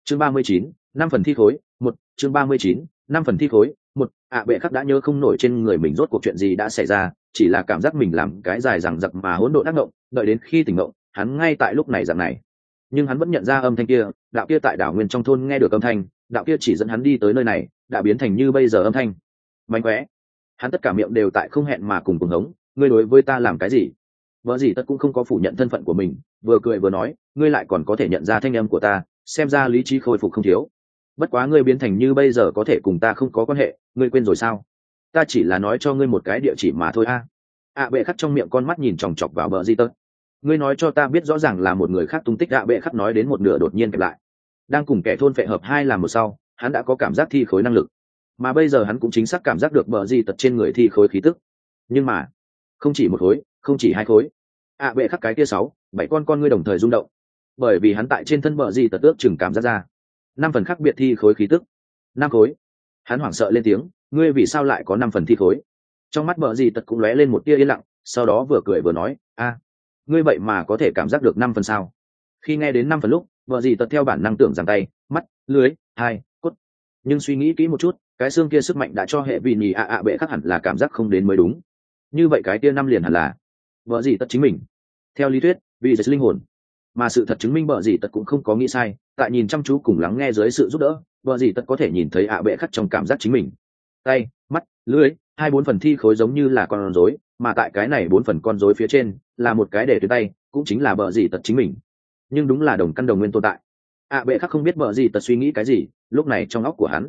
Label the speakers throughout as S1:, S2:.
S1: chương 39, 5 phần thi khối một. chương 39, 5 phần thi khối một. Bệ khắc đã nhớ không nổi trên người mình rốt cuộc chuyện gì đã xảy ra, chỉ là cảm giác mình làm cái dài dằng dặc mà hỗn độn ác ngộng, đợi đến khi tỉnh ngộng hắn ngay tại lúc này dạng này. Nhưng hắn vẫn nhận ra âm thanh kia, đạo kia tại đảo nguyên trong thôn nghe được âm thanh, đạo kia chỉ dẫn hắn đi tới nơi này đã biến thành như bây giờ âm thanh. Mánh khóe, hắn tất cả miệng đều tại không hẹn mà cùng hống, ngươi đối với ta làm cái gì? Vợ gì tất cũng không có phủ nhận thân phận của mình, vừa cười vừa nói, ngươi lại còn có thể nhận ra thanh âm của ta, xem ra lý trí khôi phục không thiếu. Bất quá ngươi biến thành như bây giờ có thể cùng ta không có quan hệ, ngươi quên rồi sao? Ta chỉ là nói cho ngươi một cái địa chỉ mà thôi a. Bệ khắc trong miệng con mắt nhìn chòng chọc vào bờ di tật. Ngươi nói cho ta biết rõ ràng là một người khác tung tích. Bệ khắc nói đến một nửa đột nhiên kẹp lại. Đang cùng kẻ thôn phệ hợp hai làm một sau, hắn đã có cảm giác thi khối năng lực, mà bây giờ hắn cũng chính xác cảm giác được bờ di tật trên người thi khối khí tức. Nhưng mà không chỉ một khối, không chỉ hai khối. Bệ khắc cái kia 6, 7 con ngươi đồng thời rung động, bởi vì hắn tại trên thân bờ di tật ước chừng cảm giác ra 5 phần khác biệt thi khối khí tức. 5 khối. Hắn hoảng sợ lên tiếng, ngươi vì sao lại có 5 phần thi khối? Trong mắt bờ di tật cũng lóe lên một tia yên lặng, sau đó vừa cười vừa nói, ngươi vậy mà có thể cảm giác được 5 phần sao? Khi nghe đến 5 phần lúc, bờ di tật theo bản năng tưởng rằng tay, mắt, lưới, hai, cốt. Nhưng suy nghĩ kỹ một chút, cái xương kia sức mạnh đã cho hệ vị nhì bệ khắc hẳn là cảm giác không đến mới đúng. Như vậy cái tia 5 liền hẳn là bờ di tật chính mình. Theo lý thuyết, vì giật linh hồn, mà sự thật chứng minh bờ di tật cũng không có nghĩ sai, tại nhìn chăm chú cùng lắng nghe dưới sự giúp đỡ, bờ di tật có thể nhìn thấy bệ khắc trong cảm giác chính mình. Tay, mắt, lưới, 4 phần thi khối giống như là con rối, mà tại cái này 4 phần con rối phía trên là một cái để tuyến tay, cũng chính là bờ di tật chính mình. Nhưng đúng là đồng căn đồng nguyên tồn tại. Bệ khắc không biết bờ di tật suy nghĩ cái gì lúc này trong óc của hắn.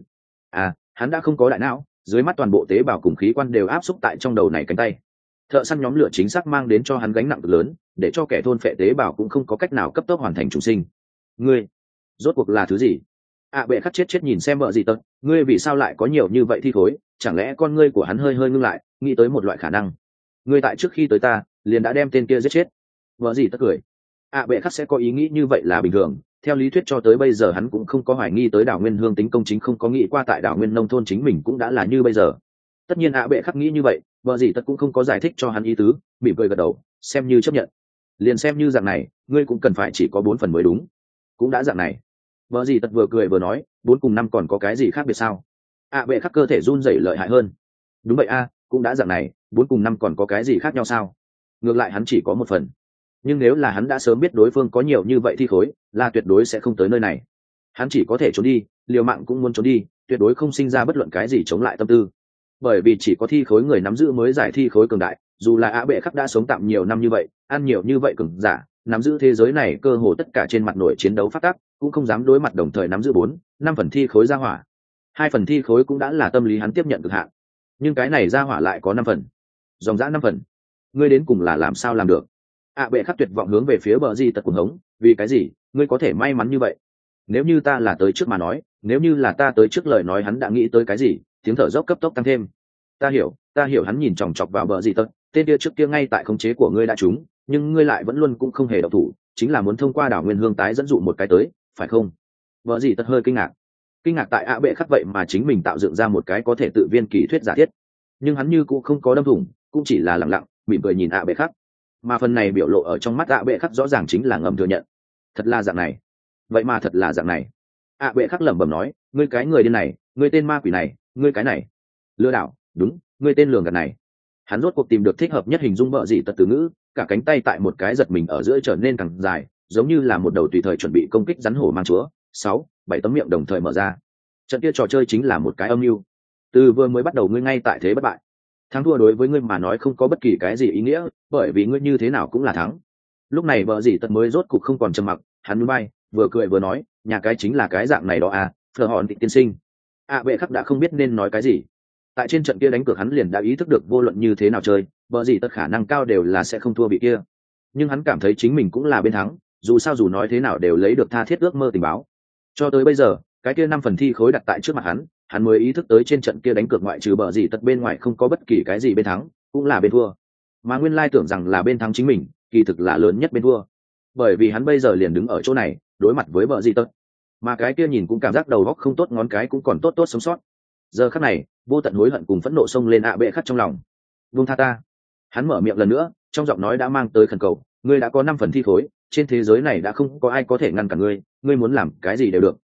S1: Hắn đã không có đại não, dưới mắt toàn bộ tế bào cùng khí quan đều áp xúc tại trong đầu này cánh tay. Thợ săn nhóm lửa chính xác mang đến cho hắn gánh nặng cực lớn, để cho kẻ thôn phệ tế bào cũng không có cách nào cấp tốc hoàn thành trùng sinh. Ngươi rốt cuộc là thứ gì? Bệ khắc chết nhìn xem bờ di tật, ngươi vì sao lại có nhiều như vậy thi khối? Chẳng lẽ con ngươi của hắn hơi ngưng lại, nghĩ tới một loại khả năng. Ngươi tại trước khi tới ta liền đã đem tên kia giết chết. Bờ di tật cười. Bệ khắc sẽ có ý nghĩ như vậy là bình thường, theo lý thuyết cho tới bây giờ hắn cũng không có hoài nghi tới đảo nguyên hương tính công chính, không có nghĩ qua tại đảo nguyên nông thôn chính mình cũng đã là như bây giờ. Tất nhiên bệ khắc nghĩ như vậy, bờ di tật cũng không có giải thích cho hắn ý tứ, mỉm cười gật đầu, xem như chấp nhận. Liền xem như dạng này, ngươi cũng cần phải chỉ có 4 phần mới đúng. Cũng đã dạng này. Bờ di tật vừa cười vừa nói, 4 cùng 5 còn có cái gì khác biệt sao? Bệ khắc cơ thể run rẩy lợi hại hơn. Đúng vậy cũng đã dạng này, 4 cùng 5 còn có cái gì khác nhau sao? Ngược lại hắn chỉ có 1 phần. Nhưng nếu là hắn đã sớm biết đối phương có nhiều như vậy thi khối, là tuyệt đối sẽ không tới nơi này. Hắn chỉ có thể trốn đi, liều mạng cũng muốn trốn đi, tuyệt đối không sinh ra bất luận cái gì chống lại tâm tư. Bởi vì chỉ có thi khối người nắm giữ mới giải thi khối cường đại, dù là bệ khắc đã sống tạm nhiều năm như vậy, ăn nhiều như vậy cường giả, nắm giữ thế giới này cơ hồ tất cả trên mặt nổi chiến đấu phát tác, cũng không dám đối mặt đồng thời nắm giữ 4, 5 phần thi khối ra hỏa. 2 phần thi khối cũng đã là tâm lý hắn tiếp nhận cực hạn. Nhưng cái này ra hỏa lại có 5 phần. Dòng dã 5 phần. Ngươi đến cùng là làm sao làm được? Bệ khắc tuyệt vọng hướng về phía bờ di tật cuồng hống, vì cái gì ngươi có thể may mắn như vậy? Nếu như ta là tới trước mà nói, nếu như là ta tới trước lời nói, hắn đã nghĩ tới cái gì? Tiếng thở dốc cấp tốc tăng thêm. Ta hiểu. Hắn nhìn chòng chọc vào bờ di tật, tên kia trước kia ngay tại khống chế của ngươi đã trúng, nhưng ngươi lại vẫn luôn cũng không hề động thủ, chính là muốn thông qua đảo nguyên hương tái dẫn dụ một cái tới, phải không? Bờ di tật hơi kinh ngạc tại bệ khắc vậy mà chính mình tạo dựng ra một cái có thể tự viên kỳ thuyết giả thiết. Nhưng hắn như cũng không có đâm thủng, cũng chỉ là lặng lặng mỉm cười nhìn bệ khắc. Mà phần này biểu lộ ở trong mắt bệ khắc rõ ràng chính là ngầm thừa nhận. Thật là dạng này. Vậy mà thật là dạng này. Bệ khắc lẩm bẩm nói, ngươi cái người điên này, ngươi tên ma quỷ này, ngươi cái này lừa đảo, đúng, ngươi tên lường gạt này. Hắn rốt cuộc tìm được thích hợp nhất hình dung bợ dị tật từ ngữ, cả cánh tay tại một cái giật mình ở giữa trở nên càng dài, giống như là một đầu tùy thời chuẩn bị công kích rắn hổ mang chúa. 6, 7 tấm miệng đồng thời mở ra. Trận kia trò chơi chính là một cái âm mưu. Từ vừa mới bắt đầu ngươi ngay tại thế bất bại. Thắng thua đối với ngươi mà nói không có bất kỳ cái gì ý nghĩa, bởi vì ngươi như thế nào cũng là thắng. Lúc này bợ dị tật mới rốt cục không còn trầm mặc, hắn núi bay, vừa cười vừa nói, nhà cái chính là cái dạng này đó phở hòn tịnh tiên sinh. Bệ khắc đã không biết nên nói cái gì. Tại trên trận kia đánh cược hắn liền đã ý thức được vô luận như thế nào chơi, bợ dị tật khả năng cao đều là sẽ không thua bị kia. Nhưng hắn cảm thấy chính mình cũng là bên thắng, dù sao dù nói thế nào đều lấy được tha thiết ước mơ tình báo. Cho tới bây giờ, cái kia 5 phần thi khối đặt tại trước mặt hắn mới ý thức tới trên trận kia đánh cược ngoại trừ bợ dị tật bên ngoài không có bất kỳ cái gì bên thắng, cũng là bên thua. Mà nguyên lai tưởng rằng là bên thắng chính mình, kỳ thực là lớn nhất bên thua. Bởi vì hắn bây giờ liền đứng ở chỗ này, đối mặt với bợ dị tật. Mà cái kia nhìn cũng cảm giác đầu óc không tốt, ngón cái cũng còn tốt sống sót. Giờ khắc này, vô tận hối hận cùng phẫn nộ xông lên bệ khắc trong lòng. Buông tha ta. Hắn mở miệng lần nữa, trong giọng nói đã mang tới khẩn cầu, ngươi đã có 5 phần thi khối, trên thế giới này đã không có ai có thể ngăn cản ngươi, ngươi muốn làm cái gì đều được,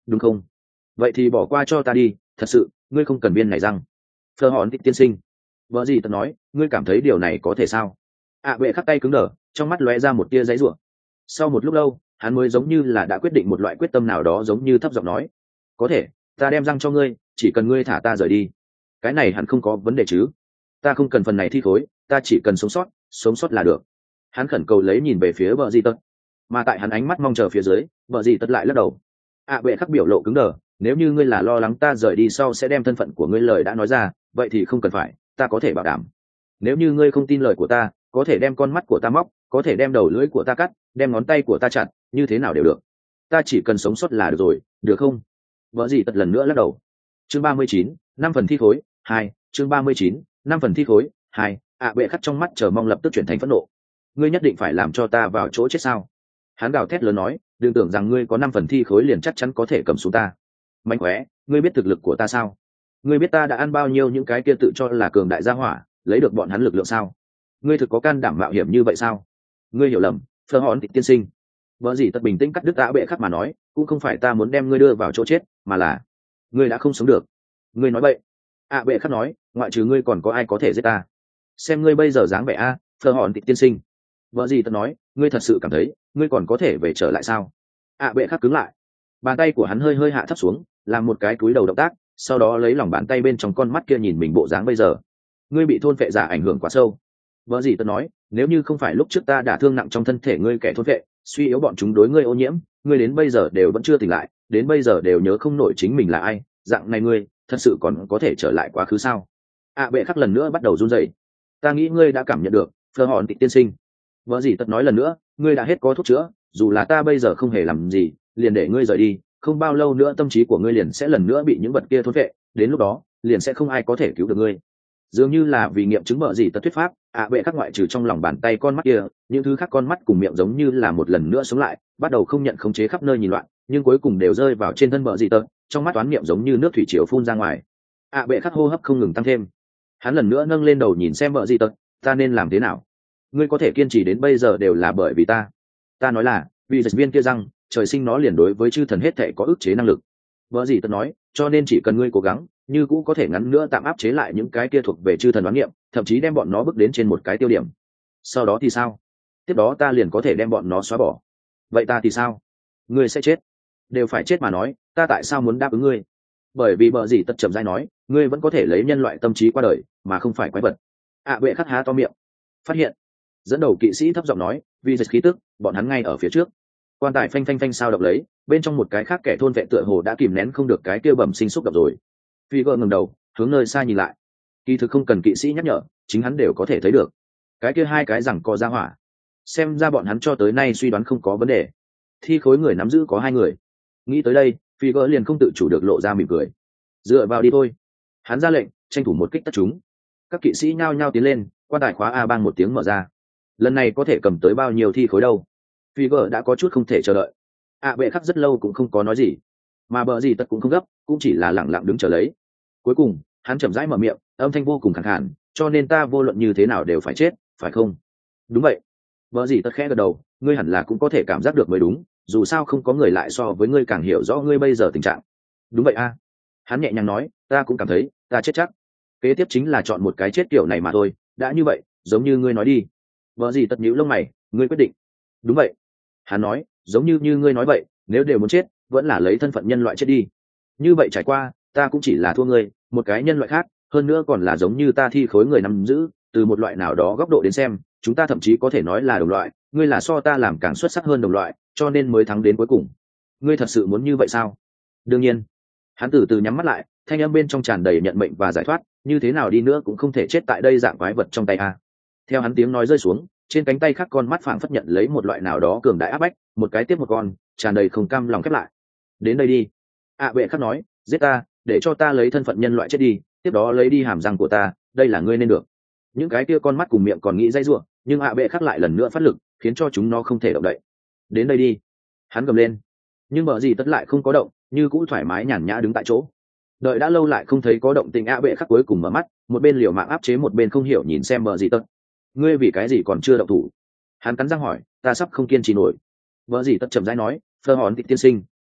S1: đúng không? Vậy thì bỏ qua cho ta đi, thật sự ngươi không cần viên này răng. Phờ hòn tịt tiên sinh, vợ gì tật nói, ngươi cảm thấy điều này có thể sao? Bệ khắc tay cứng đờ, trong mắt lóe ra một tia giấy rủa. Sau một lúc lâu, hắn mới giống như là đã quyết định một loại quyết tâm nào đó, giống như thấp giọng nói, có thể, ta đem răng cho ngươi, chỉ cần ngươi thả ta rời đi. Cái này hẳn không có vấn đề chứ? Ta không cần phần này thi khối, ta chỉ cần sống sót là được. Hắn khẩn cầu lấy nhìn về phía vợ gì tật, mà tại hắn ánh mắt mong chờ phía dưới, vợ gì tật lại lắc đầu. Bệ khắc biểu lộ cứng đờ, nếu như ngươi là lo lắng ta rời đi sau sẽ đem thân phận của ngươi lời đã nói ra, vậy thì không cần phải, ta có thể bảo đảm. Nếu như ngươi không tin lời của ta, có thể đem con mắt của ta móc, có thể đem đầu lưỡi của ta cắt, đem ngón tay của ta chặt, như thế nào đều được. Ta chỉ cần sống sót là được rồi, được không? Vợ gì tật lần nữa lắc đầu. Chương 39, 5 phần thi khối 2, chương 39, 5 phần thi khối 2. Bệ khắc trong mắt chờ mong lập tức chuyển thành phẫn nộ. Ngươi nhất định phải làm cho ta vào chỗ chết sao? Hắn gào thét lớn nói, đừng tưởng rằng ngươi có 5 phần thi khối liền chắc chắn có thể cầm xuống ta. Mánh khóe, ngươi biết thực lực của ta sao? Ngươi biết ta đã ăn bao nhiêu những cái kia tự cho là cường đại gia hỏa, lấy được bọn hắn lực lượng sao? Ngươi thực có can đảm mạo hiểm như vậy sao? Ngươi hiểu lầm, Phờ Hòn Tịt tiên sinh. Vợ gì tật bình tĩnh cắt đứt Bệ khắc mà nói, cũng không phải ta muốn đem ngươi đưa vào chỗ chết, mà là ngươi đã không sống được. Ngươi nói bậy. Bệ khắc nói, ngoại trừ ngươi còn có ai có thể giết ta? Xem ngươi bây giờ dáng vẻ a, Phờ Hòn Tịt tiên sinh. Vợ gì tật nói, ngươi thật sự cảm thấy ngươi còn có thể về trở lại sao? Bệ khắc cứng lại, bàn tay của hắn hơi hơi hạ thấp xuống, làm một cái cúi đầu động tác, sau đó lấy lòng bàn tay bên trong con mắt kia nhìn mình bộ dáng bây giờ. Ngươi bị thôn phệ giả ảnh hưởng quá sâu. Vợ gì tật nói, nếu như không phải lúc trước ta đả thương nặng trong thân thể ngươi kẻ thôn phệ, suy yếu bọn chúng đối ngươi ô nhiễm, ngươi đến bây giờ đều vẫn chưa tỉnh lại, đến bây giờ đều nhớ không nổi chính mình là ai, dạng này ngươi thật sự còn có thể trở lại quá khứ sao? Bệ khắc lần nữa bắt đầu run rẩy. Ta nghĩ ngươi đã cảm nhận được, Phờ Hòn Tịt tiên sinh. Vợ gì tật nói lần nữa, ngươi đã hết có thuốc chữa, dù là ta bây giờ không hề làm gì, liền để ngươi rời đi, không bao lâu nữa tâm trí của ngươi liền sẽ lần nữa bị những vật kia thôn vệ, đến lúc đó liền sẽ không ai có thể cứu được ngươi. Dường như là vì nghiệm chứng vợ gì tật thuyết pháp, Bệ khắc ngoại trừ trong lòng bàn tay con mắt kia, những thứ khác con mắt cùng miệng giống như là một lần nữa sống lại, bắt đầu không nhận khống chế khắp nơi nhìn loạn, nhưng cuối cùng đều rơi vào trên thân vợ gì tật, trong mắt toán niệm giống như nước thủy triều phun ra ngoài. Bệ khắc hô hấp không ngừng tăng thêm. Hắn lần nữa nâng lên đầu nhìn xem vợ gì tật, ta nên làm thế nào? Ngươi có thể kiên trì đến bây giờ đều là bởi vì ta nói là vì dịch viên kia rằng trời sinh nó liền đối với chư thần hết thể có ức chế năng lực. Vợ gì tật nói, cho nên chỉ cần ngươi cố gắng, như cũ có thể ngắn nữa tạm áp chế lại những cái kia thuộc về chư thần đoán nghiệm, thậm chí đem bọn nó bước đến trên một cái tiêu điểm. Sau đó thì sao? Tiếp đó ta liền có thể đem bọn nó xóa bỏ. Vậy ta thì sao? Ngươi sẽ chết. Đều phải chết mà nói, ta tại sao muốn đáp ứng ngươi? Bởi vì vợ gì tật chậm rãi nói, ngươi vẫn có thể lấy nhân loại tâm trí qua đời, mà không phải quái vật. Bệ khắc há to miệng. Phát hiện. Dẫn đầu kỵ sĩ thấp giọng nói, vì dịch khí tức, bọn hắn ngay ở phía trước. Quan tài phanh phanh phanh sao độc lấy, bên trong một cái khác kẻ thôn vệ tựa hồ đã kìm nén không được cái kia bẩm sinh xúc động rồi. Phi gợ ngẩng đầu, hướng nơi xa nhìn lại. Kỳ thực không cần kỵ sĩ nhắc nhở, chính hắn đều có thể thấy được. Cái kia hai cái rằng co ra hỏa. Xem ra bọn hắn cho tới nay suy đoán không có vấn đề. Thi khối người nắm giữ có 2 người. Nghĩ tới đây, Phi gợ liền không tự chủ được lộ ra mỉm cười. Dựa vào đi thôi. Hắn ra lệnh, tranh thủ một kích tất chúng. Các kỵ sĩ nhao nhao tiến lên, quan tài khóa A bang một tiếng mở ra. Lần này có thể cầm tới bao nhiêu thi khối đâu? Figer đã có chút không thể chờ đợi. Bệ khắc rất lâu cũng không có nói gì, mà bờ gì tất cũng không gấp, cũng chỉ là lẳng lặng đứng chờ lấy. Cuối cùng hắn chậm rãi mở miệng, âm thanh vô cùng khàn khàn, cho nên ta vô luận như thế nào đều phải chết, phải không? Đúng vậy. Bờ gì tất khẽ gật đầu, ngươi hẳn là cũng có thể cảm giác được mới đúng, dù sao không có người lại so với ngươi càng hiểu rõ ngươi bây giờ tình trạng. Đúng vậy a. Hắn nhẹ nhàng nói, ta cũng cảm thấy ta chết chắc. Kế tiếp chính là chọn một cái chết kiểu này mà thôi, đã như vậy, giống như ngươi nói đi. Vợ gì tất nhíu lông mày, ngươi quyết định? Đúng vậy. Hắn nói, giống như ngươi nói vậy, nếu đều muốn chết, vẫn là lấy thân phận nhân loại chết đi. Như vậy trải qua, ta cũng chỉ là thua ngươi, một cái nhân loại khác, hơn nữa còn là giống như ta thi khối người nắm giữ, từ một loại nào đó góc độ đến xem, chúng ta thậm chí có thể nói là đồng loại, ngươi là so ta làm càng xuất sắc hơn đồng loại, cho nên mới thắng đến cuối cùng. Ngươi thật sự muốn như vậy sao? Đương nhiên. Hắn từ từ nhắm mắt lại, thanh âm bên trong tràn đầy nhận mệnh và giải thoát, như thế nào đi nữa cũng không thể chết tại đây dạng quái vật trong tay a. Theo hắn tiếng nói rơi xuống, trên cánh tay khác con mắt phảng phất nhận lấy một loại nào đó cường đại áp bách, một cái tiếp một con, tràn đầy không cam lòng khép lại. Đến đây đi. Bệ khắc nói, giết ta, để cho ta lấy thân phận nhân loại chết đi, tiếp đó lấy đi hàm răng của ta, đây là ngươi nên được. Những cái kia con mắt cùng miệng còn nghĩ dây rủa, nhưng Bệ khắc lại lần nữa phát lực, khiến cho chúng nó không thể động đậy. Đến đây đi. Hắn gầm lên. Nhưng bờ gì tất lại không có động, như cũ thoải mái nhàn nhã đứng tại chỗ. Đợi đã lâu lại không thấy có động tình, Bệ khắc cuối cùng mở mắt, một bên liều mạng áp chế, một bên không hiểu nhìn xem bờ gì tất. Ngươi vì cái gì còn chưa động thủ? Hắn cắn răng hỏi, ta sắp không kiên trì nổi. Bờ gì tất chậm rãi nói, Phờ Hòn Tịt tiên sinh,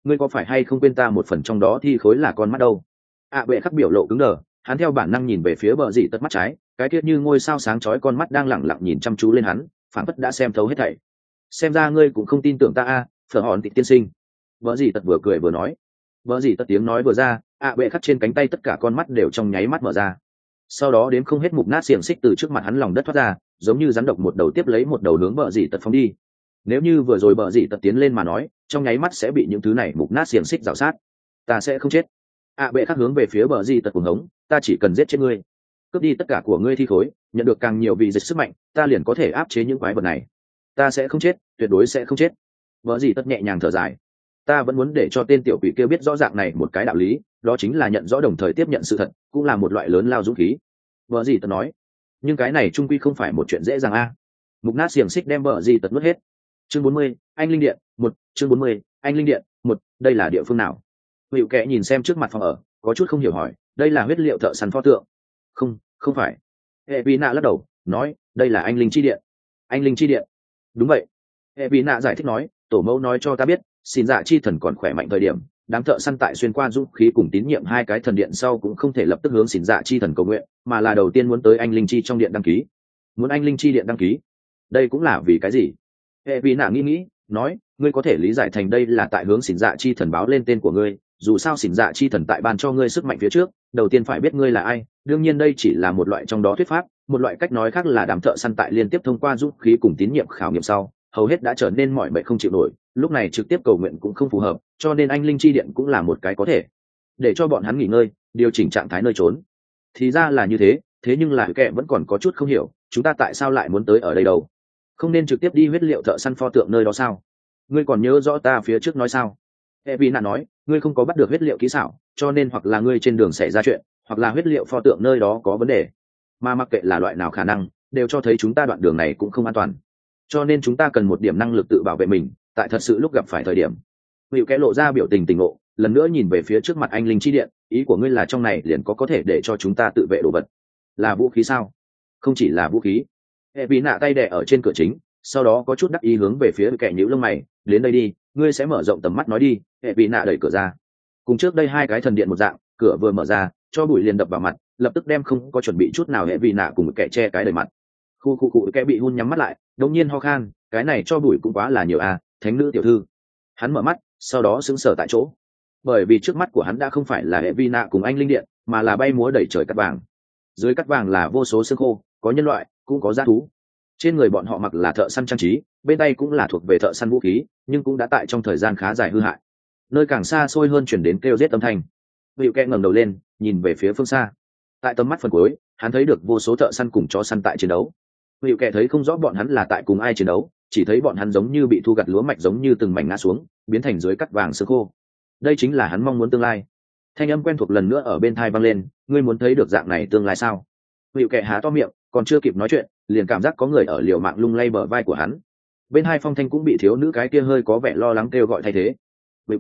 S1: ngươi có phải hay không quên ta một phần trong đó thi khối là con mắt đâu? Bệ khắc biểu lộ cứng đờ, hắn theo bản năng nhìn về phía bờ dì tật mắt trái, cái kia như ngôi sao sáng chói con mắt đang lẳng lặng nhìn chăm chú lên hắn, phảng phất đã xem thấu hết thảy. Xem ra ngươi cũng không tin tưởng ta phở hòn tịt tiên sinh. Bờ dì tật vừa cười vừa nói. Bờ dì tật tiếng nói vừa ra, bệ khắc trên cánh tay tất cả con mắt đều trong nháy mắt mở ra. Sau đó đếm không hết mục nát xiềng xích từ trước mặt hắn lòng đất thoát ra, giống như rắn độc một đầu tiếp lấy một đầu hướng bờ dì tật phóng đi. Nếu như vừa rồi bờ dì tật tiến lên mà nói, trong nháy mắt sẽ bị những thứ này mục nát xiềng xích rào sát. Ta sẽ không chết. Bệ khắc hướng về phía bờ dì tật cuồng hống, ta chỉ cần giết chết ngươi, cướp đi tất cả của ngươi thi khối, nhận được càng nhiều vị dịch sức mạnh, ta liền có thể áp chế những quái vật này. Ta sẽ không chết, tuyệt đối sẽ không chết. Bờ dì tật nhẹ nhàng thở dài. Ta vẫn muốn để cho tên tiểu quỷ kia biết rõ dạng này một cái đạo lý, đó chính là nhận rõ đồng thời tiếp nhận sự thật, cũng là một loại lớn lao dũng khí. Bờ dì tật nói. Nhưng cái này trung quy không phải một chuyện dễ dàng Mục nát xiềng xích đem bờ dì tật nuốt hết. Chương 40, anh linh điện 1, chương 40, anh linh điện 1, đây là địa phương nào? Hữu Kệ nhìn xem trước mặt phòng ở, có chút không hiểu hỏi, đây là huyết liệu thợ săn pho tượng? Không phải. Hệ Vĩ Nạ lắc đầu, nói, đây là anh linh chi điện. Anh linh chi điện? Đúng vậy. Hệ Vĩ Nạ giải thích nói, tổ mẫu nói cho ta biết, xin dạ chi thần còn khỏe mạnh thời điểm, đám thợ săn tại xuyên qua dũng khí cùng tín nhiệm hai cái thần điện sau cũng không thể lập tức hướng xin dạ chi thần cầu nguyện, mà là đầu tiên muốn tới anh linh chi trong điện đăng ký. Muốn anh linh chi điện đăng ký? Đây cũng là vì cái gì? Hệ Vĩ Nạ nghĩ, nói, ngươi có thể lý giải thành đây là tại hướng xin dạ chi thần báo lên tên của ngươi, dù sao xỉn dạ chi thần tại ban cho ngươi sức mạnh phía trước đầu tiên phải biết ngươi là ai. Đương nhiên đây chỉ là một loại trong đó thuyết pháp, một loại cách nói khác là đám thợ săn tại liên tiếp thông qua dũng khí cùng tín nhiệm khảo nghiệm sau hầu hết đã trở nên mỏi mệt không chịu nổi, lúc này trực tiếp cầu nguyện cũng không phù hợp, cho nên anh linh chi điện cũng là một cái có thể để cho bọn hắn nghỉ ngơi, điều chỉnh trạng thái nơi trốn. Thì ra là như thế, thế nhưng là kẻ vẫn còn có chút không hiểu, chúng ta tại sao lại muốn tới ở đây đâu? Không nên trực tiếp đi huyết liệu thợ săn pho tượng nơi đó sao? Ngươi còn nhớ rõ ta phía trước nói sao? Evina nói, ngươi không có bắt được huyết liệu kỹ xảo, cho nên hoặc là ngươi trên đường xảy ra chuyện, hoặc là huyết liệu pho tượng nơi đó có vấn đề. Mà mặc kệ là loại nào khả năng, đều cho thấy chúng ta đoạn đường này cũng không an toàn. Cho nên chúng ta cần một điểm năng lực tự bảo vệ mình, tại thật sự lúc gặp phải thời điểm. Hữu Kẽ lộ ra biểu tình tỉnh ngộ, lần nữa nhìn về phía trước mặt anh linh chi điện, ý của ngươi là trong này liền có thể để cho chúng ta tự vệ đồ vật. Là vũ khí sao? Không chỉ là vũ khí. Evina tay đè ở trên cửa chính, sau đó có chút đắc ý hướng về phía kẻ nhíu lông mày, đến đây đi, ngươi sẽ mở rộng tầm mắt nói đi. Hệ bị nạ đẩy cửa ra, cùng trước đây hai cái thần điện một dạng, cửa vừa mở ra cho bụi liền đập vào mặt, lập tức đem không có chuẩn bị chút nào hệ bị nạ cùng kẻ che cái đời mặt. Khu kẻ bị hun nhắm mắt lại, đống nhiên ho khan, cái này cho bụi cũng quá là nhiều thánh nữ tiểu thư. Hắn mở mắt, sau đó sững sờ tại chỗ, bởi vì trước mắt của hắn đã không phải là hệ vi nạ cùng anh linh điện, mà là bay múa đẩy trời cắt vàng. Dưới cắt vàng là vô số xương khô, có nhân loại cũng có dã thú. Trên người bọn họ mặc là thợ săn trang trí, bên tay cũng là thuộc về thợ săn vũ khí, nhưng cũng đã tại trong thời gian khá dài hư hại. Nơi càng xa xôi hơn chuyển đến kêu giết âm thanh. Hữu Kẽ ngẩng đầu lên, nhìn về phía phương xa. Tại tầm mắt phần cuối, hắn thấy được vô số thợ săn cùng chó săn tại chiến đấu. Hữu Kẽ thấy không rõ bọn hắn là tại cùng ai chiến đấu, chỉ thấy bọn hắn giống như bị thu gặt lúa mạch, giống như từng mảnh ngã xuống, biến thành dưới cắt vàng xương khô. Đây chính là hắn mong muốn tương lai. Thanh âm quen thuộc lần nữa ở bên tai vang lên, ngươi muốn thấy được dạng này tương lai sao? Hữu Kẽ há to miệng, còn chưa kịp nói chuyện, liền cảm giác có người ở liều mạng lung lay bờ vai của hắn. Bên hai phong thanh cũng bị thiếu nữ cái kia hơi có vẻ lo lắng kêu gọi thay thế. Hữu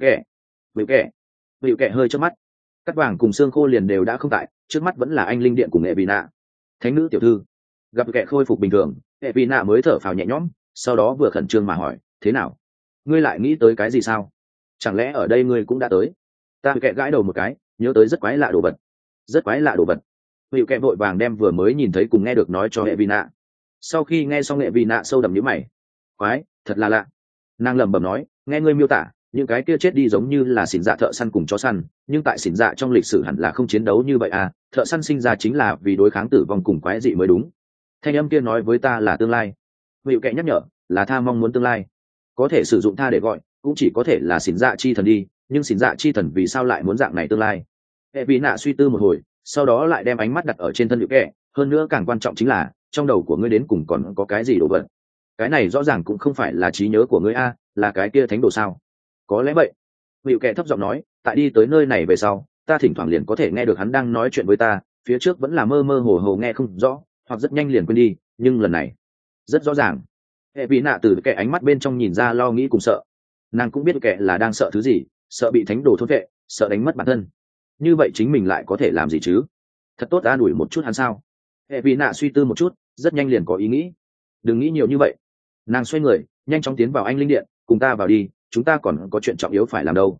S1: Kẽ hơi chớp mắt, cắt vàng cùng xương khô liền đều đã không tại, trước mắt vẫn là anh linh điện cùng hệ bị nạ. Thánh nữ tiểu thư. Gặp Kẽ khôi phục bình thường, hệ bị nạ mới thở phào nhẹ nhõm, sau đó vừa khẩn trương mà hỏi, thế nào? Ngươi lại nghĩ tới cái gì sao? Chẳng lẽ ở đây ngươi cũng đã tới? Ta Kẽ gãi đầu một cái, nhớ tới rất quái lạ đồ vật. Rất quái lạ đồ vật. Hữu Kẽ vội vàng đem vừa mới nhìn thấy cùng nghe được nói cho hệ vi nạ. Sau khi nghe xong hệ vi nạ sâu đậm nhíu mày. Quái, thật là lạ. Nàng lẩm bẩm nói, nghe ngươi miêu tả, những cái kia chết đi giống như là xỉn dạ thợ săn cùng chó săn, nhưng tại xỉn dạ trong lịch sử hẳn là không chiến đấu như vậy thợ săn sinh ra chính là vì đối kháng tử vong cùng quái dị mới đúng. Thanh âm kia nói với ta là tương lai. Hữu Kẽ nhắc nhở, là tha mong muốn tương lai. Có thể sử dụng tha để gọi, cũng chỉ có thể là xỉn dạ chi thần đi, nhưng xỉn dạ chi thần vì sao lại muốn dạng này tương lai? Hệ vi nạ suy tư một hồi, sau đó lại đem ánh mắt đặt ở trên thân Hữu Kẽ, hơn nữa càng quan trọng chính là trong đầu của ngươi đến cùng còn có cái gì đồ vật. Cái này rõ ràng cũng không phải là trí nhớ của ngươi là cái kia thánh đồ sao? Có lẽ vậy. Hữu Kẽ thấp giọng nói, tại đi tới nơi này về sau, ta thỉnh thoảng liền có thể nghe được hắn đang nói chuyện với ta, phía trước vẫn là mơ mơ hồ hồ nghe không rõ, hoặc rất nhanh liền quên đi, nhưng lần này rất rõ ràng. Hệ vi nạ từ Kẽ ánh mắt bên trong nhìn ra lo nghĩ cùng sợ. Nàng cũng biết Kẽ là đang sợ thứ gì, sợ bị thánh đồ thôn vệ, sợ đánh mất bản thân. Như vậy chính mình lại có thể làm gì chứ? Thật tốt an ủi một chút hắn sao? Hệ vi nạ suy tư một chút, rất nhanh liền có ý nghĩ. Đừng nghĩ nhiều như vậy. Nàng xoay người, nhanh chóng tiến vào anh linh điện, cùng ta vào đi, chúng ta còn có chuyện trọng yếu phải làm đâu.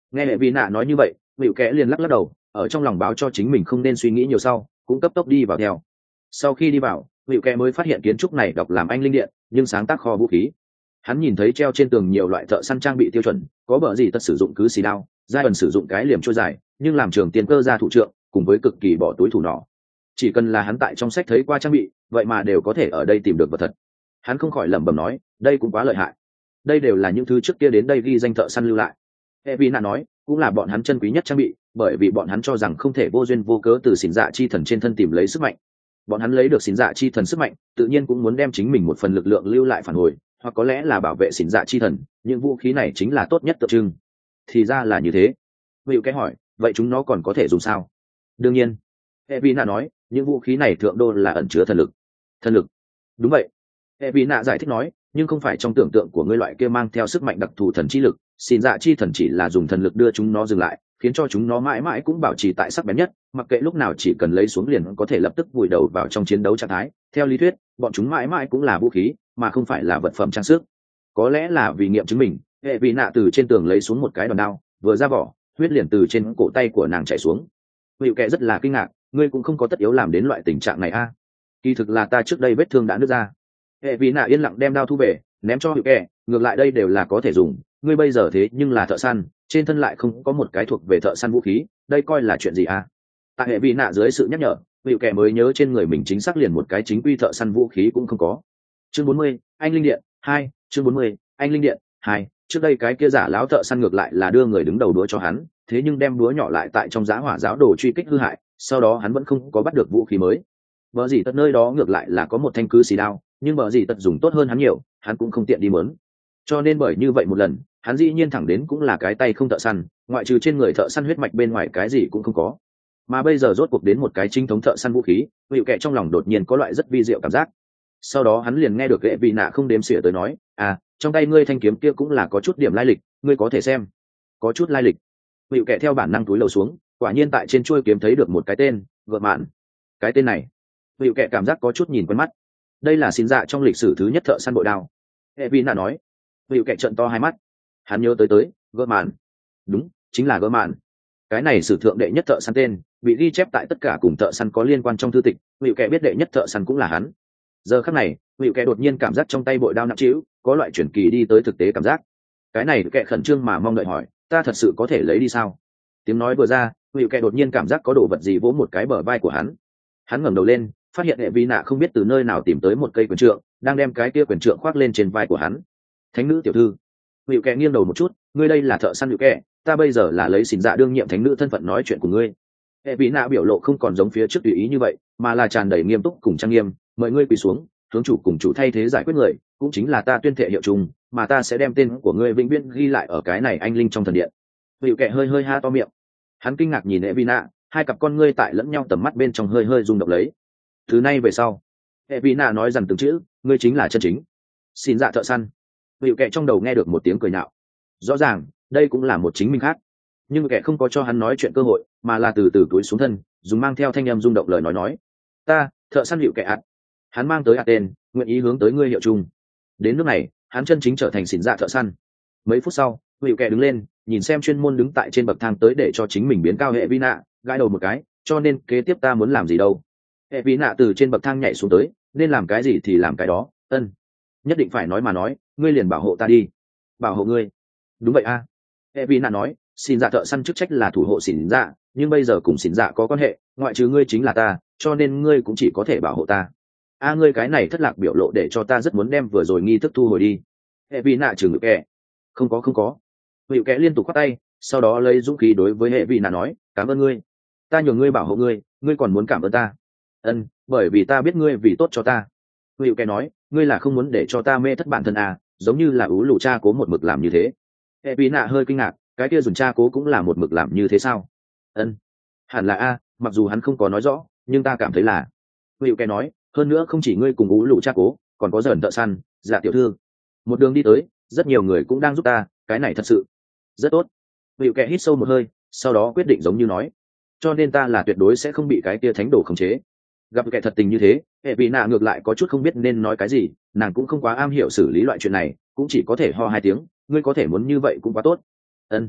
S1: Nghe hệ vi nạ nói như vậy, hữu kẽ liền lắc lắc đầu, ở trong lòng báo cho chính mình không nên suy nghĩ nhiều sau, cũng cấp tốc đi vào theo. Sau khi đi vào, hữu kẽ mới phát hiện kiến trúc này đọc làm anh linh điện, nhưng sáng tác kho vũ khí. Hắn nhìn thấy treo trên tường nhiều loại thợ săn trang bị tiêu chuẩn, có bờ gì tất sử dụng cứ xì đao, giai ẩn sử dụng cái liềm trôi dài, nhưng làm trường tiền cơ ra thủ trượng, cùng với cực kỳ bỏ túi thủ nỏ. Chỉ cần là hắn tại trong sách thấy qua trang bị, vậy mà đều có thể ở đây tìm được vật thật. Hắn không khỏi lẩm bẩm nói, đây cũng quá lợi hại. Đây đều là những thứ trước kia đến đây ghi danh thợ săn lưu lại. Evina nói, cũng là bọn hắn chân quý nhất trang bị, bởi vì bọn hắn cho rằng không thể vô duyên vô cớ từ xỉn dạ chi thần trên thân tìm lấy sức mạnh. Bọn hắn lấy được xỉn dạ chi thần sức mạnh, tự nhiên cũng muốn đem chính mình một phần lực lượng lưu lại phản hồi, hoặc có lẽ là bảo vệ xỉn dạ chi thần. Những vũ khí này chính là tốt nhất tượng trưng. Thì ra là như thế. Hữu cái hỏi, vậy chúng nó còn có thể dùng sao? Đương nhiên. Evina nói, những vũ khí này thượng đô là ẩn chứa thần lực. Thần lực? Đúng vậy. Evina giải thích nói, nhưng không phải trong tưởng tượng của ngươi loại kia mang theo sức mạnh đặc thù thần chi lực, xin dạ chi thần chỉ là dùng thần lực đưa chúng nó dừng lại, khiến cho chúng nó mãi mãi cũng bảo trì tại sắc bén nhất, mặc kệ lúc nào chỉ cần lấy xuống liền có thể lập tức vùi đầu vào trong chiến đấu trạng thái. Theo lý thuyết, bọn chúng mãi mãi cũng là vũ khí, mà không phải là vật phẩm trang sức. Có lẽ là vì nghiệm chứng mình, Evina từ trên tường lấy xuống một cái đòn đao, vừa ra vỏ, huyết liền từ trên cổ tay của nàng chảy xuống. Hữu Kệ rất là kinh ngạc, ngươi cũng không có tất yếu làm đến loại tình trạng này a. Kỳ thực là ta trước đây vết thương đã nứt ra. Evina yên lặng đem đao thu về, ném cho Hữu Kệ, ngược lại đây đều là có thể dùng, ngươi bây giờ thế nhưng là thợ săn, trên thân lại không có một cái thuộc về thợ săn vũ khí, đây coi là chuyện gì a? Tại Evina dưới sự nhắc nhở, Hữu Kệ mới nhớ trên người mình chính xác liền một cái chính quy thợ săn vũ khí cũng không có. Chương 40, anh linh điện 2, chương 40, anh linh điện 2. Trước đây cái kia giả lão thợ săn ngược lại là đưa người đứng đầu đũa cho hắn, thế nhưng đem đũa nhỏ lại tại trong giá hỏa giáo đồ truy kích hư hại, sau đó hắn vẫn không có bắt được vũ khí mới. Bờ gì tất nơi đó ngược lại là có một thanh cứ xì đao, nhưng bờ gì tất dùng tốt hơn hắn nhiều, hắn cũng không tiện đi mớn. Cho nên bởi như vậy một lần, hắn dĩ nhiên thẳng đến cũng là cái tay không thợ săn, ngoại trừ trên người thợ săn huyết mạch bên ngoài cái gì cũng không có. Mà bây giờ rốt cuộc đến một cái chính thống thợ săn vũ khí, Hữu Kệ trong lòng đột nhiên có loại rất vi diệu cảm giác. Sau đó hắn liền nghe được Kệ vị nạ không đếm xỉa tới nói, à, trong tay ngươi thanh kiếm kia cũng là có chút điểm lai lịch, ngươi có thể xem. Có chút lai lịch. Hữu Kệ theo bản năng túi lầu xuống, quả nhiên tại trên chuôi kiếm thấy được một cái tên, Gợn Mạn. Cái tên này, Hữu Kệ cảm giác có chút nhìn quen mắt. Đây là xin dạ trong lịch sử thứ nhất thợ săn bội đao. Kệ vị nạ nói. Hữu Kệ trợn to hai mắt. Hắn nhớ tới Gợn Mạn. Đúng, chính là Gợn Mạn. Cái này sử thượng đệ nhất thợ săn tên, bị ghi chép tại tất cả cùng thợ săn có liên quan trong thư tịch. Hữu Kệ biết đệ nhất thợ săn cũng là hắn. Giờ khắc này, Hữu Kệ đột nhiên cảm giác trong tay bội đao nặng trĩu, có loại chuyển kỳ đi tới thực tế cảm giác. Cái này Kệ khẩn trương mà mong đợi hỏi, ta thật sự có thể lấy đi sao? Tiếng nói vừa ra, Hữu Kệ đột nhiên cảm giác có đồ vật gì vỗ một cái bờ vai của hắn. Hắn ngẩng đầu lên, phát hiện hệ vi nạ không biết từ nơi nào tìm tới một cây quyền trượng, đang đem cái kia quyền trượng khoác lên trên vai của hắn. Thánh nữ tiểu thư. Hữu Kệ nghiêng đầu một chút, ngươi đây là thợ săn Hữu Kệ, ta bây giờ là lấy xỉn dạ đương nhiệm thánh nữ thân phận nói chuyện của ngươi. Hệ vi nạ biểu lộ không còn giống phía trước tùy ý như vậy, mà là tràn đầy nghiêm túc cùng trang nghiêm, mời ngươi quỳ xuống, hướng chủ cùng chủ thay thế giải quyết người, cũng chính là ta tuyên thệ hiệu chung, mà ta sẽ đem tên của ngươi vĩnh viễn ghi lại ở cái này anh linh trong thần điện. Hữu Kệ hơi ha to miệng, hắn kinh ngạc nhìn Evina, hai cặp con ngươi tại lẫn nhau tầm mắt bên trong hơi rung động lấy. Từ nay về sau, Evina nói rằng từng chữ, ngươi chính là chân chính xin dạ thợ săn. Hữu Kệ trong đầu nghe được một tiếng cười nhạo, rõ ràng đây cũng là một chính mình khác, nhưng kẻ không có cho hắn nói chuyện cơ hội, mà là từ từ túi xuống thân, dùng mang theo thanh âm rung động lời nói, ta thợ săn Hữu Kệ ạt. Hắn mang tới tên, nguyện ý hướng tới ngươi hiệu chung. Đến nước này, hắn chân chính trở thành xỉn dạ thợ săn. Mấy phút sau, Hữu Kệ đứng lên, nhìn xem chuyên môn đứng tại trên bậc thang tới để cho chính mình biến cao hệ vi nạ, gãi đầu một cái, cho nên kế tiếp ta muốn làm gì đâu. Hệ vi nạ từ trên bậc thang nhảy xuống tới, nên làm cái gì thì làm cái đó, ân. Nhất định phải nói mà nói, ngươi liền bảo hộ ta đi. Bảo hộ ngươi? Đúng vậy a. Hệ vi nạ nói, xỉn dạ thợ săn chức trách là thủ hộ xỉn dạ, nhưng bây giờ cùng xỉn dạ có quan hệ, ngoại trừ ngươi chính là ta, cho nên ngươi cũng chỉ có thể bảo hộ ta. A ngươi cái này thất lạc biểu lộ để cho ta rất muốn đem vừa rồi nghi thức thu hồi đi. Hệ vi nạ chừng Hữu Kệ. Không có. Hữu Kệ liên tục khoát tay, sau đó lấy dũng khí đối với hệ vi nạ nói, cảm ơn ngươi, ta nhường ngươi bảo hộ ngươi, ngươi còn muốn cảm ơn ta? Ân, bởi vì ta biết ngươi vì tốt cho ta. Hữu Kệ nói, ngươi là không muốn để cho ta mê thất bản thân à, giống như là ú lù cha cố một mực làm như thế. Hệ vi nạ hơi kinh ngạc, cái kia dùng cha cố cũng là một mực làm như thế sao? Ân, hẳn là a, mặc dù hắn không có nói rõ, nhưng ta cảm thấy là. Hữu Kệ nói, hơn nữa không chỉ ngươi cùng ú lù cha cố, còn có dởn thợ săn, dạ tiểu thư. Một đường đi tới, rất nhiều người cũng đang giúp ta, cái này thật sự rất tốt. Hữu Kệ hít sâu một hơi, sau đó quyết định giống như nói, cho nên ta là tuyệt đối sẽ không bị cái kia thánh đồ khống chế. Gặp kẻ thật tình như thế, hệ vị nạ ngược lại có chút không biết nên nói cái gì, nàng cũng không quá am hiểu xử lý loại chuyện này, cũng chỉ có thể ho hai tiếng, ngươi có thể muốn như vậy cũng quá tốt. Ân.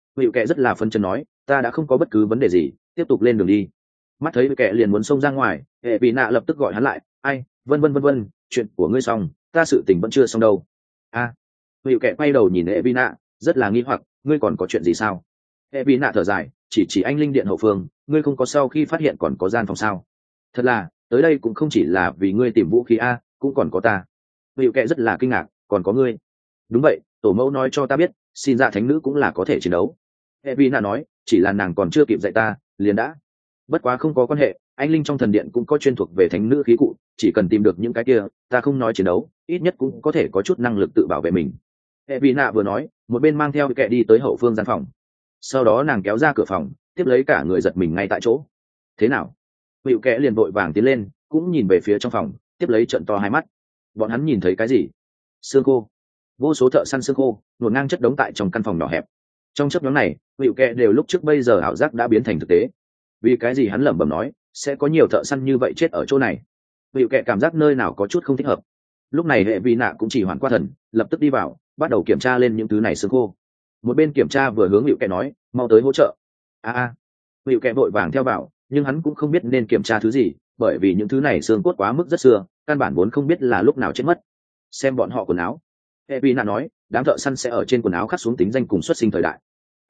S1: Hữu kệ rất là phân chân nói, ta đã không có bất cứ vấn đề gì, tiếp tục lên đường đi. Mắt thấy Hữu kệ liền muốn xông ra ngoài, hệ bị nạ lập tức gọi hắn lại, ai, vân, chuyện của ngươi xong, ta sự tình vẫn chưa xong đâu. A, Hữu kệ quay đầu nhìn hệ bị nạ, rất là nghi hoặc, ngươi còn có chuyện gì sao? Hệ bị nạ thở dài, chỉ anh linh điện hậu phương, ngươi không có sau khi phát hiện còn có gian phòng sao? Thật là, tới đây cũng không chỉ là vì ngươi tìm vũ khí a, cũng còn có ta. Hữu kệ rất là kinh ngạc, còn có ngươi? Đúng vậy, tổ mẫu nói cho ta biết, xin ra thánh nữ cũng là có thể chiến đấu. Evina nói, chỉ là nàng còn chưa kịp dạy ta, liền đã. Bất quá không có quan hệ, anh linh trong thần điện cũng có chuyên thuộc về thánh nữ khí cụ, chỉ cần tìm được những cái kia, ta không nói chiến đấu, ít nhất cũng có thể có chút năng lực tự bảo vệ mình. Evina vừa nói, một bên mang theo kệ đi tới hậu phương gian phòng. Sau đó nàng kéo ra cửa phòng, tiếp lấy cả người giật mình ngay tại chỗ. Thế nào? Hữu kệ liền vội vàng tiến lên, cũng nhìn về phía trong phòng, tiếp lấy trợn to hai mắt. Bọn hắn nhìn thấy cái gì? Xương khô. Vô số thợ săn xương khô nuốt ngang chất đống tại trong căn phòng nhỏ hẹp. Trong chấp nhóm này, Hữu kệ đều lúc trước bây giờ ảo giác đã biến thành thực tế. Vì cái gì hắn lẩm bẩm nói, sẽ có nhiều thợ săn như vậy chết ở chỗ này. Hữu kệ cảm giác nơi nào có chút không thích hợp. Lúc này hệ vi nạ cũng chỉ hoàn qua thần, lập tức đi vào, bắt đầu kiểm tra lên những thứ này xương khô. Một bên kiểm tra vừa hướng Hữu kệ nói, mau tới hỗ trợ. Hữu kệ vội vàng theo vào, nhưng hắn cũng không biết nên kiểm tra thứ gì, bởi vì những thứ này xương cốt quá mức rất xưa, căn bản vốn không biết là lúc nào chết mất. Xem bọn họ quần áo. Evina nói, đám thợ săn sẽ ở trên quần áo khắc xuống tính danh cùng xuất sinh thời đại.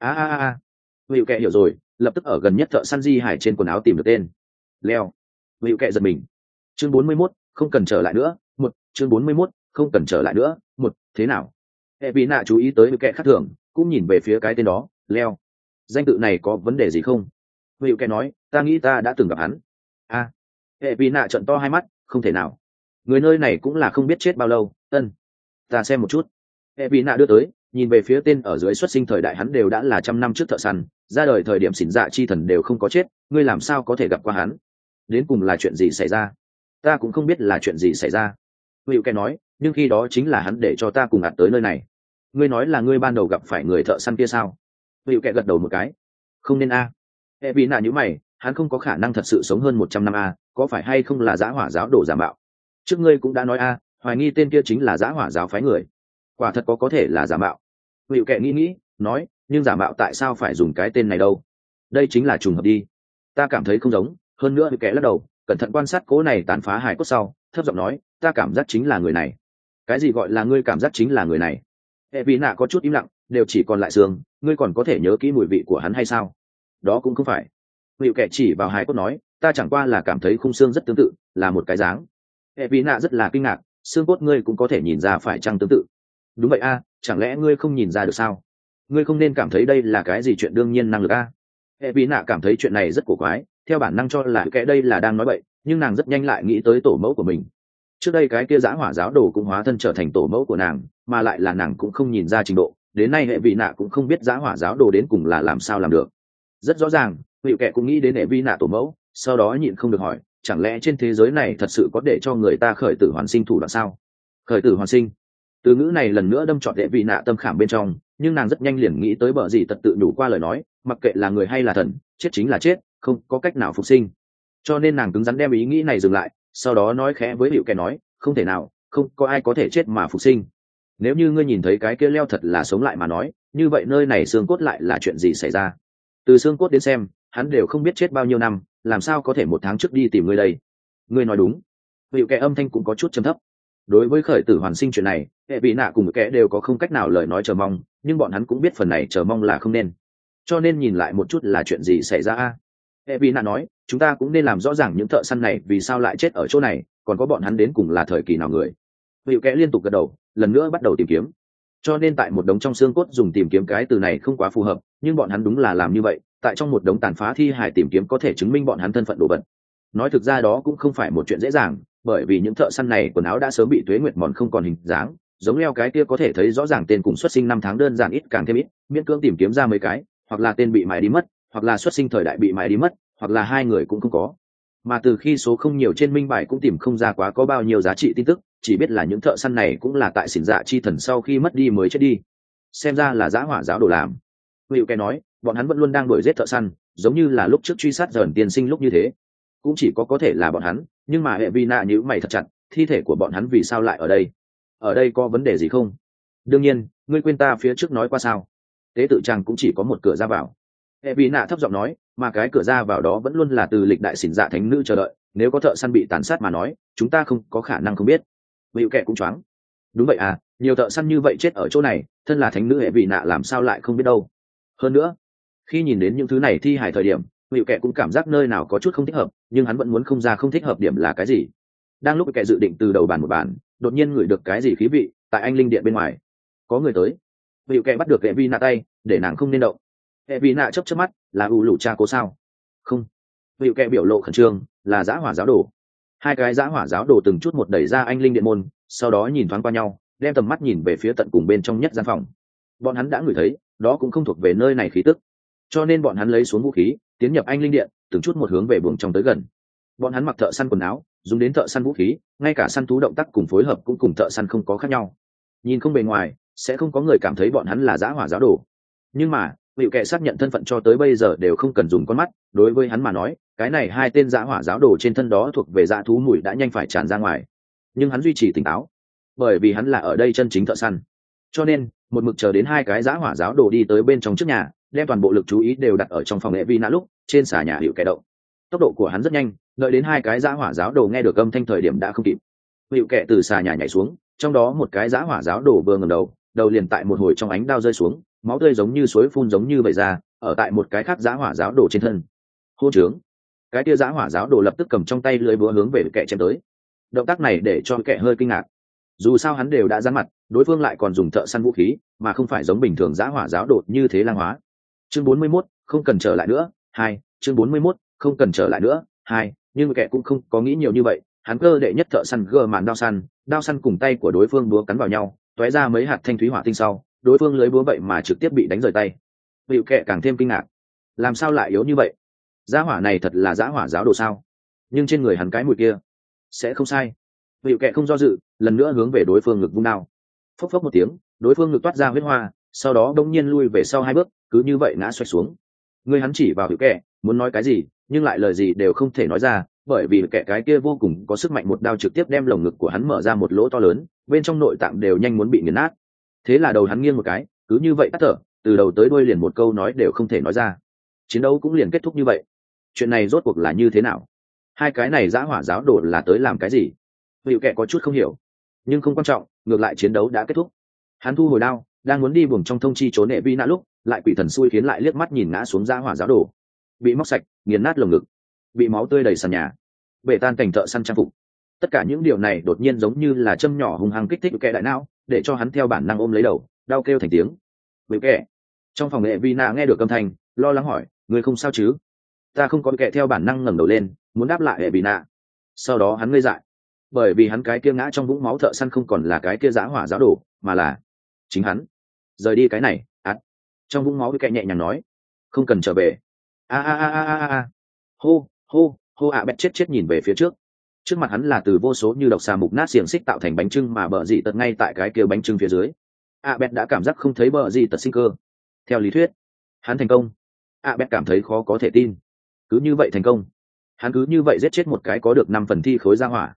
S1: Hữu kệ hiểu rồi, lập tức ở gần nhất thợ săn di hải trên quần áo tìm được tên. Leo. Hữu kệ giật mình. Chương 41, không cần trở lại nữa. Chương 41, không cần trở lại nữa. Thế nào? Evina chú ý tới Hữu kệ khác thường, cũng nhìn về phía cái tên đó, Leo. Danh tự này có vấn đề gì không? Hữu kệ nói, ta nghĩ ta đã từng gặp hắn. Evina trợn to hai mắt, không thể nào. Người nơi này cũng là không biết chết bao lâu, ta xem một chút. Evina đưa tới, nhìn về phía tên ở dưới xuất sinh thời đại hắn đều đã là 100 năm trước thợ săn, ra đời thời điểm xỉn dạ chi thần đều không có chết, ngươi làm sao có thể gặp qua hắn? Đến cùng là chuyện gì xảy ra? Ta cũng không biết là chuyện gì xảy ra. Hữu kệ nói, nhưng khi đó chính là hắn để cho ta cùng ạt tới nơi này. Ngươi nói là ngươi ban đầu gặp phải người thợ săn kia sao? Hữu kệ gật đầu một cái. Không nên a. Evina nhíu mày, hắn không có khả năng thật sự sống hơn 100 năm a, có phải hay không là dã hỏa giáo đổ giả mạo? Trước ngươi cũng đã nói a, hoài nghi tên kia chính là dã hỏa giáo phái người. Quả thật có thể là giả mạo. Hữu kệ nghĩ, nói, nhưng giả mạo tại sao phải dùng cái tên này đâu? Đây chính là trùng hợp đi. Ta cảm thấy không giống, hơn nữa Hữu kệ lắc đầu, cẩn thận quan sát cố này tàn phá hài cốt sau, thấp giọng nói, ta cảm giác chính là người này. Cái gì gọi là ngươi cảm giác chính là người này? Evina có chút im lặng, đều chỉ còn lại xương, ngươi còn có thể nhớ kỹ mùi vị của hắn hay sao? Đó cũng không phải. Hữu kệ chỉ vào hài cốt nói, ta chẳng qua là cảm thấy khung xương rất tương tự, là một cái dáng. Evina rất là kinh ngạc, xương cốt ngươi cũng có thể nhìn ra phải chăng tương tự? Đúng vậy a, chẳng lẽ ngươi không nhìn ra được sao? Ngươi không nên cảm thấy đây là cái gì chuyện đương nhiên năng lực a. Evina cảm thấy chuyện này rất cổ quái, theo bản năng cho là cái đây là đang nói bậy, nhưng nàng rất nhanh lại nghĩ tới tổ mẫu của mình. Trước đây cái kia dã hỏa giáo đồ cũng hóa thân trở thành tổ mẫu của nàng, mà lại là nàng cũng không nhìn ra trình độ, đến nay Evina cũng không biết dã hỏa giáo đồ đến cùng là làm sao làm được. Rất rõ ràng, Hữu kệ cũng nghĩ đến Evina tổ mẫu, sau đó nhịn không được hỏi, chẳng lẽ trên thế giới này thật sự có để cho người ta khởi tử hoàn sinh thủ đoạn sao? Khởi tử hoàn sinh. Từ ngữ này lần nữa đâm trọn Evina tâm khảm bên trong, nhưng nàng rất nhanh liền nghĩ tới bờ gì tật tự nhủ qua lời nói, mặc kệ là người hay là thần, chết chính là chết, không có cách nào phục sinh. Cho nên nàng cứng rắn đem ý nghĩ này dừng lại, sau đó nói khẽ với Hữu kệ nói, không thể nào, không có ai có thể chết mà phục sinh. Nếu như ngươi nhìn thấy cái kia Leo thật là sống lại mà nói, như vậy nơi này xương cốt lại là chuyện gì xảy ra? Từ xương cốt đến xem, hắn đều không biết chết bao nhiêu năm, làm sao có thể 1 tháng trước đi tìm ngươi đây? Ngươi nói đúng. Hữu kệ âm thanh cũng có chút trầm thấp. Đối với khởi tử hoàn sinh chuyện này, Evina cùng kẻ đều có không cách nào lời nói chờ mong, nhưng bọn hắn cũng biết phần này chờ mong là không nên. Cho nên nhìn lại một chút là chuyện gì xảy ra a. Evina nói, chúng ta cũng nên làm rõ ràng những thợ săn này vì sao lại chết ở chỗ này, còn có bọn hắn đến cùng là thời kỳ nào người. Hữu kệ liên tục gật đầu, lần nữa bắt đầu tìm kiếm. Cho nên tại một đống trong xương cốt dùng tìm kiếm cái từ này không quá phù hợp, nhưng bọn hắn đúng là làm như vậy, tại trong một đống tàn phá thi hài tìm kiếm có thể chứng minh bọn hắn thân phận đồ vật. Nói thực ra đó cũng không phải một chuyện dễ dàng, bởi vì những thợ săn này quần áo đã sớm bị tuế nguyệt mòn không còn hình dáng, giống Leo cái kia có thể thấy rõ ràng tên cùng xuất sinh 5 tháng đơn giản ít càng thêm ít, miễn cưỡng tìm kiếm ra mấy cái, hoặc là tên bị mài đi mất, hoặc là xuất sinh thời đại bị mài đi mất, hoặc là hai người cũng không có. Mà từ khi số không nhiều trên minh bài cũng tìm không ra quá có bao nhiêu giá trị tin tức, chỉ biết là những thợ săn này cũng là tại xỉn dạ chi thần sau khi mất đi mới chết đi. Xem ra là dã hỏa giáo đồ làm. Hữu kệ nói, bọn hắn vẫn luôn đang đuổi giết thợ săn, giống như là lúc trước truy sát dần tiên sinh lúc như thế. Cũng chỉ có thể là bọn hắn, nhưng mà Evina nhíu mày thật chặt, thi thể của bọn hắn vì sao lại ở đây? Ở đây có vấn đề gì không? Đương nhiên, ngươi quên ta phía trước nói qua sao? tế tự trang cũng chỉ có một cửa ra vào. Hệ bị nạ thấp giọng nói, mà cái cửa ra vào đó vẫn luôn là từ lịch đại xỉn dạ thánh nữ chờ đợi, nếu có thợ săn bị tàn sát mà nói chúng ta không có khả năng không biết. Hữu kệ cũng choáng. Đúng vậy à, nhiều thợ săn như vậy chết ở chỗ này, thân là thánh nữ hệ bị nạ làm sao lại không biết đâu. Hơn nữa, khi nhìn đến những thứ này thi hài thời điểm, Hữu kệ cũng cảm giác nơi nào có chút không thích hợp, nhưng hắn vẫn muốn không ra không thích hợp điểm là cái gì. Đang lúc kệ dự định từ đầu bàn một bàn, đột nhiên ngửi được cái gì khí vị tại anh linh điện bên ngoài. Có người tới. Hữu kệ bắt được hệ vi nạ tay, để nàng không nên động. Hệ vi nạ chớp chớp mắt, là u lũ cha cố sao? Không. Hữu kệ biểu lộ khẩn trương, là giã hỏa giáo đồ. Hai cái giã hỏa giáo đồ từng chút một đẩy ra anh linh điện môn, sau đó nhìn thoáng qua nhau, đem tầm mắt nhìn về phía tận cùng bên trong nhất gian phòng. Bọn hắn đã ngửi thấy, đó cũng không thuộc về nơi này khí tức, cho nên bọn hắn lấy xuống vũ khí, tiến nhập anh linh điện, từng chút một hướng về buồng trong tới gần. Bọn hắn mặc thợ săn quần áo, dùng đến thợ săn vũ khí, ngay cả săn thú động tác cùng phối hợp cũng cùng thợ săn không có khác nhau. Nhìn không bề ngoài, sẽ không có người cảm thấy bọn hắn là giã hỏa giáo đồ. Nhưng mà, Hữu kệ xác nhận thân phận cho tới bây giờ đều không cần dùng con mắt, đối với hắn mà nói, cái này hai tên giã hỏa giáo đồ trên thân đó thuộc về dã thú mùi đã nhanh phải tràn ra ngoài. Nhưng hắn duy trì tỉnh táo, bởi vì hắn là ở đây chân chính thợ săn. Cho nên, một mực chờ đến hai cái giã hỏa giáo đồ đi tới bên trong trước nhà, đem toàn bộ lực chú ý đều đặt ở trong phòng hệ vi nã lúc trên xà nhà Hữu kệ động. Tốc độ của hắn rất nhanh, đợi đến hai cái giã hỏa giáo đồ nghe được âm thanh thời điểm đã không kịp. Hữu kệ từ xà nhà nhảy xuống, trong đó một cái giã hỏa giáo đồ vừa ngẩng đầu, đầu liền tại một hồi trong ánh đao rơi xuống, máu tươi giống như suối phun giống như vẩy ra, ở tại một cái khác giã hỏa giáo đồ trên thân. Hô trướng! Cái kia giã hỏa giáo đồ lập tức cầm trong tay lưỡi búa hướng về kệ chém tới. Động tác này để cho kệ hơi kinh ngạc. Dù sao hắn đều đã dán mặt, đối phương lại còn dùng thợ săn vũ khí, mà không phải giống bình thường giã hỏa giáo đồ như thế lang hóa. Chương 41, không cần trở lại nữa. 2, chương 41, không cần trở lại nữa. 2, nhưng kệ cũng không có nghĩ nhiều như vậy, hắn cơ đệ nhất thợ săn gờ màn đao săn cùng tay của đối phương búa cắn vào nhau, tóe ra mấy hạt thanh thúy hỏa tinh sau, đối phương lưới búa vậy mà trực tiếp bị đánh rời tay. Hữu kệ càng thêm kinh ngạc, làm sao lại yếu như vậy? Giá hỏa này thật là giá hỏa giáo đồ sao? Nhưng trên người hắn cái mùi kia sẽ không sai. Hữu kệ không do dự, lần nữa hướng về đối phương ngực vung đao. Phốc phốc một tiếng, đối phương ngực toát ra huyết hoa, sau đó đông nhiên lui về sau 2 bước, cứ như vậy ngã xoay xuống. Người hắn chỉ vào Hữu kệ, muốn nói cái gì, nhưng lại lời gì đều không thể nói ra, bởi vì kệ cái kia vô cùng có sức mạnh, một đao trực tiếp đem lồng ngực của hắn mở ra một lỗ to lớn, bên trong nội tạng đều nhanh muốn bị nghiền nát. Thế là đầu hắn nghiêng một cái, cứ như vậy tắt thở, từ đầu tới đuôi liền một câu nói đều không thể nói ra. Chiến đấu cũng liền kết thúc như vậy. Chuyện này rốt cuộc là như thế nào? Hai cái này giã hỏa giáo đồ là tới làm cái gì? Hữu kệ có chút không hiểu, nhưng không quan trọng, ngược lại chiến đấu đã kết thúc. Hắn thu hồi đao, đang muốn đi buồng trong thông chi trốn nệ vi nã lúc, lại quỷ thần xui khiến lại liếc mắt nhìn ngã xuống giã hỏa giáo đồ, bị móc sạch, nghiền nát lồng ngực, bị máu tươi đầy sàn nhà, bể tan cảnh thợ săn trang phục. Tất cả những điều này đột nhiên giống như là châm nhỏ hung hăng kích thích kệ đại não, để cho hắn theo bản năng ôm lấy đầu, đau kêu thành tiếng. Hữu kệ! Trong phòng nệ vi nã nghe được âm thanh, lo lắng hỏi, người không sao chứ? Ta không có. Kệ theo bản năng ngẩng đầu lên, muốn đáp lại hệ vi nã. Sau đó hắn ngây dại, bởi vì hắn cái kia ngã trong vũng máu thợ săn không còn là cái kia giã hỏa giáo đồ, mà là chính hắn. Rời đi cái này, trong vũng máu kệ nhẹ nhàng nói, không cần trở về. Hô hô hô bẹt chết nhìn về phía trước mặt hắn là từ vô số như độc xà mục nát xiềng xích tạo thành bánh trưng, mà bờ dị tật ngay tại cái kia bánh trưng phía dưới. Bẹt đã cảm giác không thấy bờ dị tật sinh cơ. Theo lý thuyết hắn thành công. Bẹt cảm thấy khó có thể tin, cứ như vậy thành công. Hắn cứ như vậy giết chết một cái có được 5 phần thi khối ra hỏa.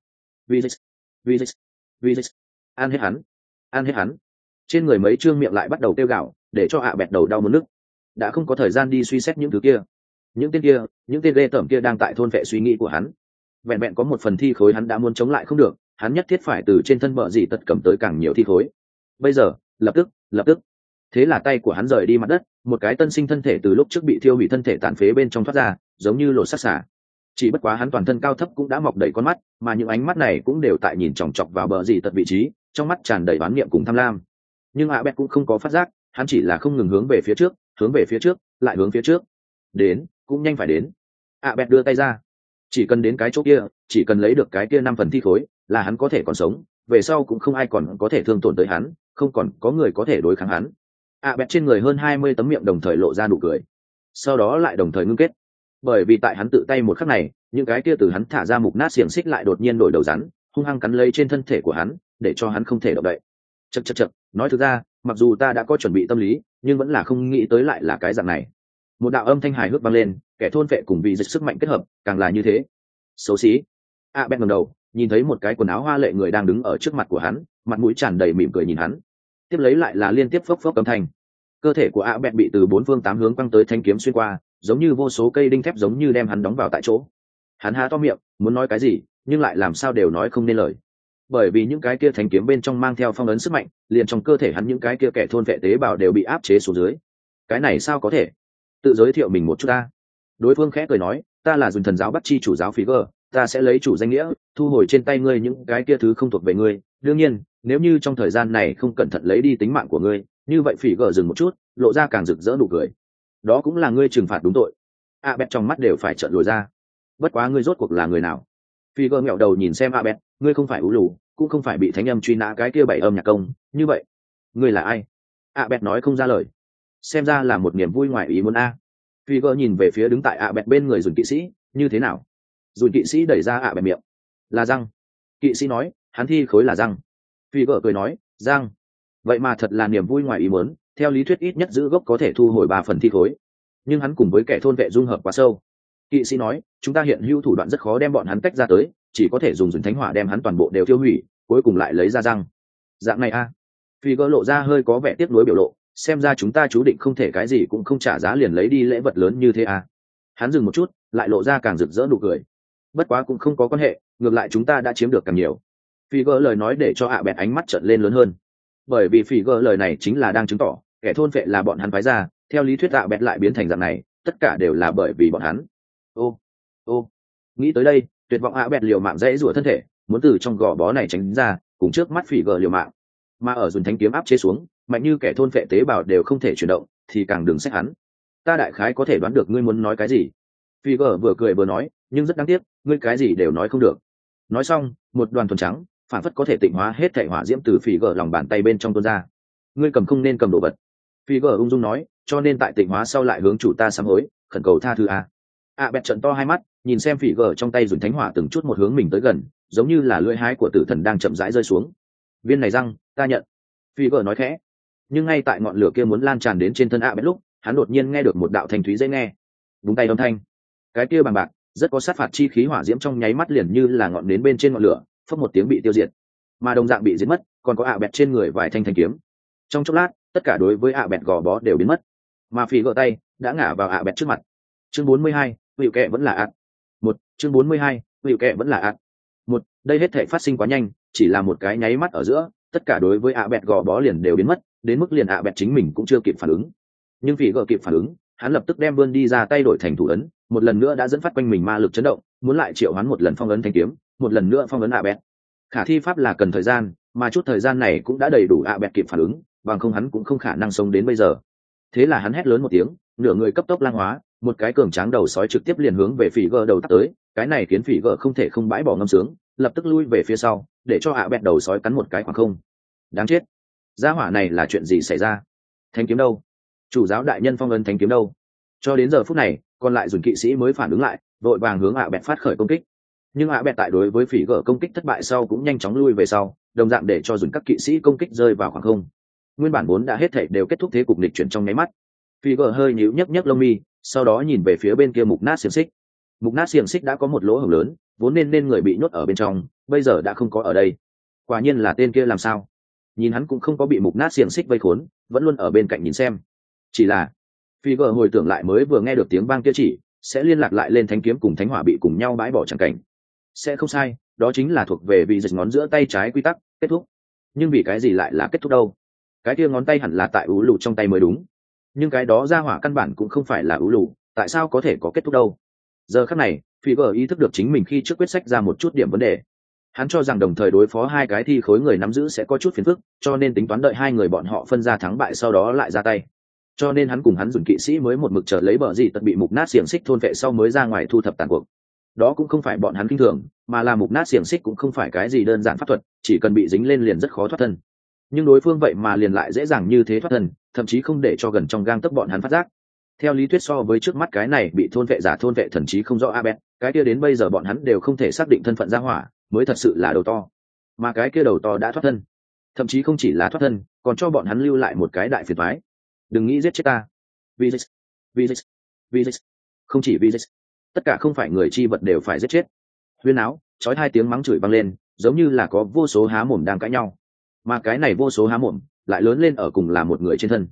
S1: Vizix. Ăn hết hắn. Trên người mấy trương miệng lại bắt đầu tiêu gạo, để cho bẹt đầu đau muốn nức. Đã không có thời gian đi suy xét những thứ kia. Những tên ghê tởm kia đang tại thôn vệ suy nghĩ của hắn. Vẹn vẹn có 1 phần thi khối hắn đã muốn chống lại không được, hắn nhất thiết phải từ trên thân bờ dị tật cầm tới càng nhiều thi khối. Bây giờ, lập tức. Thế là tay của hắn rời đi mặt đất, một cái tân sinh thân thể từ lúc trước bị thiêu hủy thân thể tàn phế bên trong thoát ra, giống như lột xác xả. Chỉ bất quá hắn toàn thân cao thấp cũng đã mọc đầy con mắt, mà những ánh mắt này cũng đều tại nhìn chòng chọc vào bờ dị tật vị trí, trong mắt tràn đầy oán niệm cùng tham lam. Nhưng bẹt cũng không có phát giác, hắn chỉ là không ngừng hướng về phía trước, lại hướng phía trước. Đến, cũng nhanh phải đến. Bẹt đưa tay ra, chỉ cần đến cái chỗ kia, chỉ cần lấy được cái kia 5 phần thi khối, là hắn có thể còn sống, về sau cũng không ai còn có thể thương tổn tới hắn, không còn có người có thể đối kháng hắn. Bẹt trên người hơn 20 tấm miệng đồng thời lộ ra nụ cười, sau đó lại đồng thời ngưng kết, bởi vì tại hắn tự tay một khắc này, những cái kia từ hắn thả ra mục nát xiềng xích lại đột nhiên đổi đầu rắn, hung hăng cắn lấy trên thân thể của hắn, để cho hắn không thể động đậy. Chậc, nói thực ra, mặc dù ta đã có chuẩn bị tâm lý, nhưng vẫn là không nghĩ tới lại là cái dạng này. Một đạo âm thanh hài hước vang lên, kẻ thôn vệ cùng vị dịch sức mạnh kết hợp, càng là như thế. Xấu xí. Bẹt ngẩng đầu, nhìn thấy một cái quần áo hoa lệ người đang đứng ở trước mặt của hắn, mặt mũi tràn đầy mỉm cười nhìn hắn. Tiếp lấy lại là liên tiếp phốc phốc âm thanh. cơ thể của ạ bẹt bị từ bốn phương tám hướng quăng tới thanh kiếm xuyên qua, giống như vô số cây đinh thép giống như đem hắn đóng vào tại chỗ. Hắn há to miệng muốn nói cái gì, nhưng lại làm sao đều nói không nên lời, bởi vì những cái kia thanh kiếm bên trong mang theo phong ấn sức mạnh, liền trong cơ thể hắn những cái kia kẻ thôn vệ tế bào đều bị áp chế xuống dưới. Cái này sao có thể? Tự giới thiệu mình một chút ta. Đối phương khẽ cười nói, ta là dùng thần giáo bắt chi chủ giáo phí gờ, ta sẽ lấy chủ danh nghĩa thu hồi trên tay ngươi những cái kia thứ không thuộc về ngươi. Đương nhiên, nếu như trong thời gian này không cẩn thận lấy đi tính mạng của ngươi, như vậy phỉ gờ dừng một chút, lộ ra càng rực rỡ nụ cười. Đó cũng là ngươi trừng phạt đúng tội. Bẹt trong mắt đều phải trợn lồi ra. Bất quá ngươi rốt cuộc là người nào? Phỉ gờ ngẹo đầu nhìn xem Bẹt, ngươi không phải ú lù, cũng không phải bị thánh âm truy nã cái kia bảy âm nhạc công, như vậy ngươi là ai? Bẹt nói không ra lời. Xem ra là một niềm vui ngoài ý muốn a. Phỉ gờ nhìn về phía đứng tại Bẹt bên người dùn kỵ sĩ, như thế nào? Dùn kỵ sĩ đẩy ra Bẹt miệng. Là răng. Kỵ sĩ nói, hắn thi khối là răng. Phỉ gờ cười nói, răng. Vậy mà thật là niềm vui ngoài ý muốn, theo lý thuyết ít nhất giữ gốc có thể thu hồi 3 phần thi khối, nhưng hắn cùng với kẻ thôn vệ dung hợp quá sâu. Kỵ sĩ nói, chúng ta hiện hữu thủ đoạn rất khó đem bọn hắn tách ra tới, chỉ có thể dùng thánh hỏa đem hắn toàn bộ đều tiêu hủy, cuối cùng lại lấy ra răng. Dạng này a. Phi gỡ lộ ra hơi có vẻ tiếc nuối biểu lộ, xem ra chúng ta chú định không thể cái gì cũng không trả giá liền lấy đi lễ vật lớn như thế a. Hắn dừng một chút, lại lộ ra càng rực rỡ nụ cười. Bất quá cũng không có quan hệ, ngược lại chúng ta đã chiếm được càng nhiều. Phi gỡ lời nói để cho Bẹt ánh mắt trợn lên lớn hơn, bởi vì phỉ gỡ lời này chính là đang chứng tỏ kẻ thôn vệ là bọn hắn phái ra, theo lý thuyết Bẹt lại biến thành dạng này, tất cả đều là bởi vì bọn hắn. Ô nghĩ tới đây, tuyệt vọng Bẹt liều mạng dãy rủa thân thể, muốn từ trong gò bó này tránh ra, cùng trước mắt phỉ gỡ liều mạng, mà ở dùn thánh kiếm áp chế xuống, mạnh như kẻ thôn vệ tế bào đều không thể chuyển động, thì càng đừng xét hắn. Ta đại khái có thể đoán được ngươi muốn nói cái gì. Phỉ gỡ vừa cười vừa nói, nhưng rất đáng tiếc, ngươi cái gì đều nói không được. Nói xong, một đoàn thuần trắng phản phất có thể tịnh hóa hết thể hỏa diễm từ phỉ gờ lòng bàn tay bên trong tuôn ra. Ngươi cầm không nên cầm đồ vật. Phỉ gờ ung dung nói, cho nên tại tịnh hóa sau lại hướng chủ ta sám hối, khẩn cầu tha thứ a. Bẹt trận to hai mắt, nhìn xem phỉ gờ trong tay dùng thánh hỏa từng chút một hướng mình tới gần, giống như là lưỡi hái của tử thần đang chậm rãi rơi xuống. Viên này răng, ta nhận. Phỉ gờ nói khẽ. Nhưng ngay tại ngọn lửa kia muốn lan tràn đến trên thân Bẹt lúc, hắn đột nhiên nghe được một đạo thanh thúy dễ nghe. Đúng tay âm thanh. Cái kia bằng bạc, rất có sát phạt chi khí hỏa diễm trong nháy mắt liền như là ngọn nến bên trên ngọn lửa, phất một tiếng bị tiêu diệt, mà đồng dạng bị giết mất còn có Bẹt trên người vài thanh kiếm. Trong chốc lát, tất cả đối với Bẹt gò bó đều biến mất, mà phỉ gỡ tay đã ngã vào Bẹt trước mặt. Chương 42, hữu kệ vẫn là một. Chương 42, hữu kệ vẫn là một. Đây hết thể phát sinh quá nhanh, chỉ là một cái nháy mắt ở giữa, tất cả đối với Bẹt gò bó liền đều biến mất, đến mức liền Bẹt chính mình cũng chưa kịp phản ứng. Nhưng phỉ gỡ kịp phản ứng, hắn lập tức đem vươn đi ra tay đổi thành thủ ấn, một lần nữa đã dẫn phát quanh mình ma lực chấn động, muốn lại triệu hoán một lần phong ấn thanh kiếm, một lần nữa phong ấn Bẹt. Khả thi pháp là cần thời gian, mà chút thời gian này cũng đã đầy đủ Bẹt kịp phản ứng, bằng không hắn cũng không khả năng sống đến bây giờ. Thế là hắn hét lớn một tiếng, nửa người cấp tốc lang hóa, một cái cường tráng đầu sói trực tiếp liền hướng về phỉ gờ đầu tắt tới, cái này khiến phỉ gờ không thể không bãi bỏ ngâm sướng, lập tức lui về phía sau, để cho Bẹt đầu sói cắn một cái khoảng không. Đáng chết, gia hỏa này là chuyện gì xảy ra? Thanh kiếm đâu? Chủ giáo đại nhân phong ấn thanh kiếm đâu? Cho đến giờ phút này, còn lại dùn kỵ sĩ mới phản ứng lại, vội vàng hướng Bẹt phát khởi công kích. Nhưng Bẹt tại đối với phỉ gỡ công kích thất bại sau cũng nhanh chóng lui về sau, đồng dạng để cho dùn các kỵ sĩ công kích rơi vào khoảng không. Nguyên bản vốn đã hết thảy đều kết thúc thế cục nghịch chuyển trong nháy mắt. Phỉ gỡ hơi nhíu nhấc lông mi, sau đó nhìn về phía bên kia mục nát xiềng xích. Mục nát xiềng xích đã có một lỗ hổng lớn, vốn nên người bị nhốt ở bên trong, bây giờ đã không có ở đây. Quả nhiên là tên kia làm sao? Nhìn hắn cũng không có bị mục nát xiềng xích vây khốn, vẫn luôn ở bên cạnh nhìn xem. Chỉ là Phỉ gỡ hồi tưởng lại mới vừa nghe được tiếng vang kia chỉ sẽ liên lạc lại lên thánh kiếm cùng thánh hỏa bị cùng nhau bãi bỏ chẳng cảnh. Sẽ không sai, đó chính là thuộc về vì dịch ngón giữa tay trái quy tắc kết thúc. Nhưng vì cái gì lại là kết thúc đâu? Cái kia ngón tay hẳn là tại ú lù trong tay mới đúng, nhưng cái đó ra hỏa căn bản cũng không phải là ú lù, tại sao có thể có kết thúc đâu? Giờ khắc này, Phi gờ ý thức được chính mình khi trước quyết sách ra một chút điểm vấn đề. Hắn cho rằng đồng thời đối phó hai cái thi khối người nắm giữ sẽ có chút phiền phức, cho nên tính toán đợi hai người bọn họ phân ra thắng bại sau đó lại ra tay. Cho nên hắn cùng hắn dùng kỵ sĩ mới một mực chờ lấy bờ gì tật bị mục nát xiềng xích thôn vệ sau mới ra ngoài thu thập tàn cuộc. Đó cũng không phải bọn hắn kinh thường, mà là mục nát xiềng xích cũng không phải cái gì đơn giản pháp thuật, chỉ cần bị dính lên liền rất khó thoát thân. Nhưng đối phương vậy mà liền lại dễ dàng như thế thoát thân, thậm chí không để cho gần trong gang tấc bọn hắn phát giác. Theo lý thuyết so với trước mắt cái này bị thôn vệ giả thôn vệ thần trí không rõ Abed, cái kia đến bây giờ bọn hắn đều không thể xác định thân phận ra hỏa, mới thật sự là đầu to. Mà cái kia đầu to đã thoát thân, thậm chí không chỉ là thoát thân, còn cho bọn hắn lưu lại một cái đại phiền toái. Đừng nghĩ giết chết ta. Vì không chỉ vì tất cả không phải người chi vật đều phải giết chết. Huyên áo, chói hai tiếng mắng chửi vang lên, giống như là có vô số há mồm đang cãi nhau. Mà cái này vô số há mồm lại lớn lên ở cùng là một người trên thân.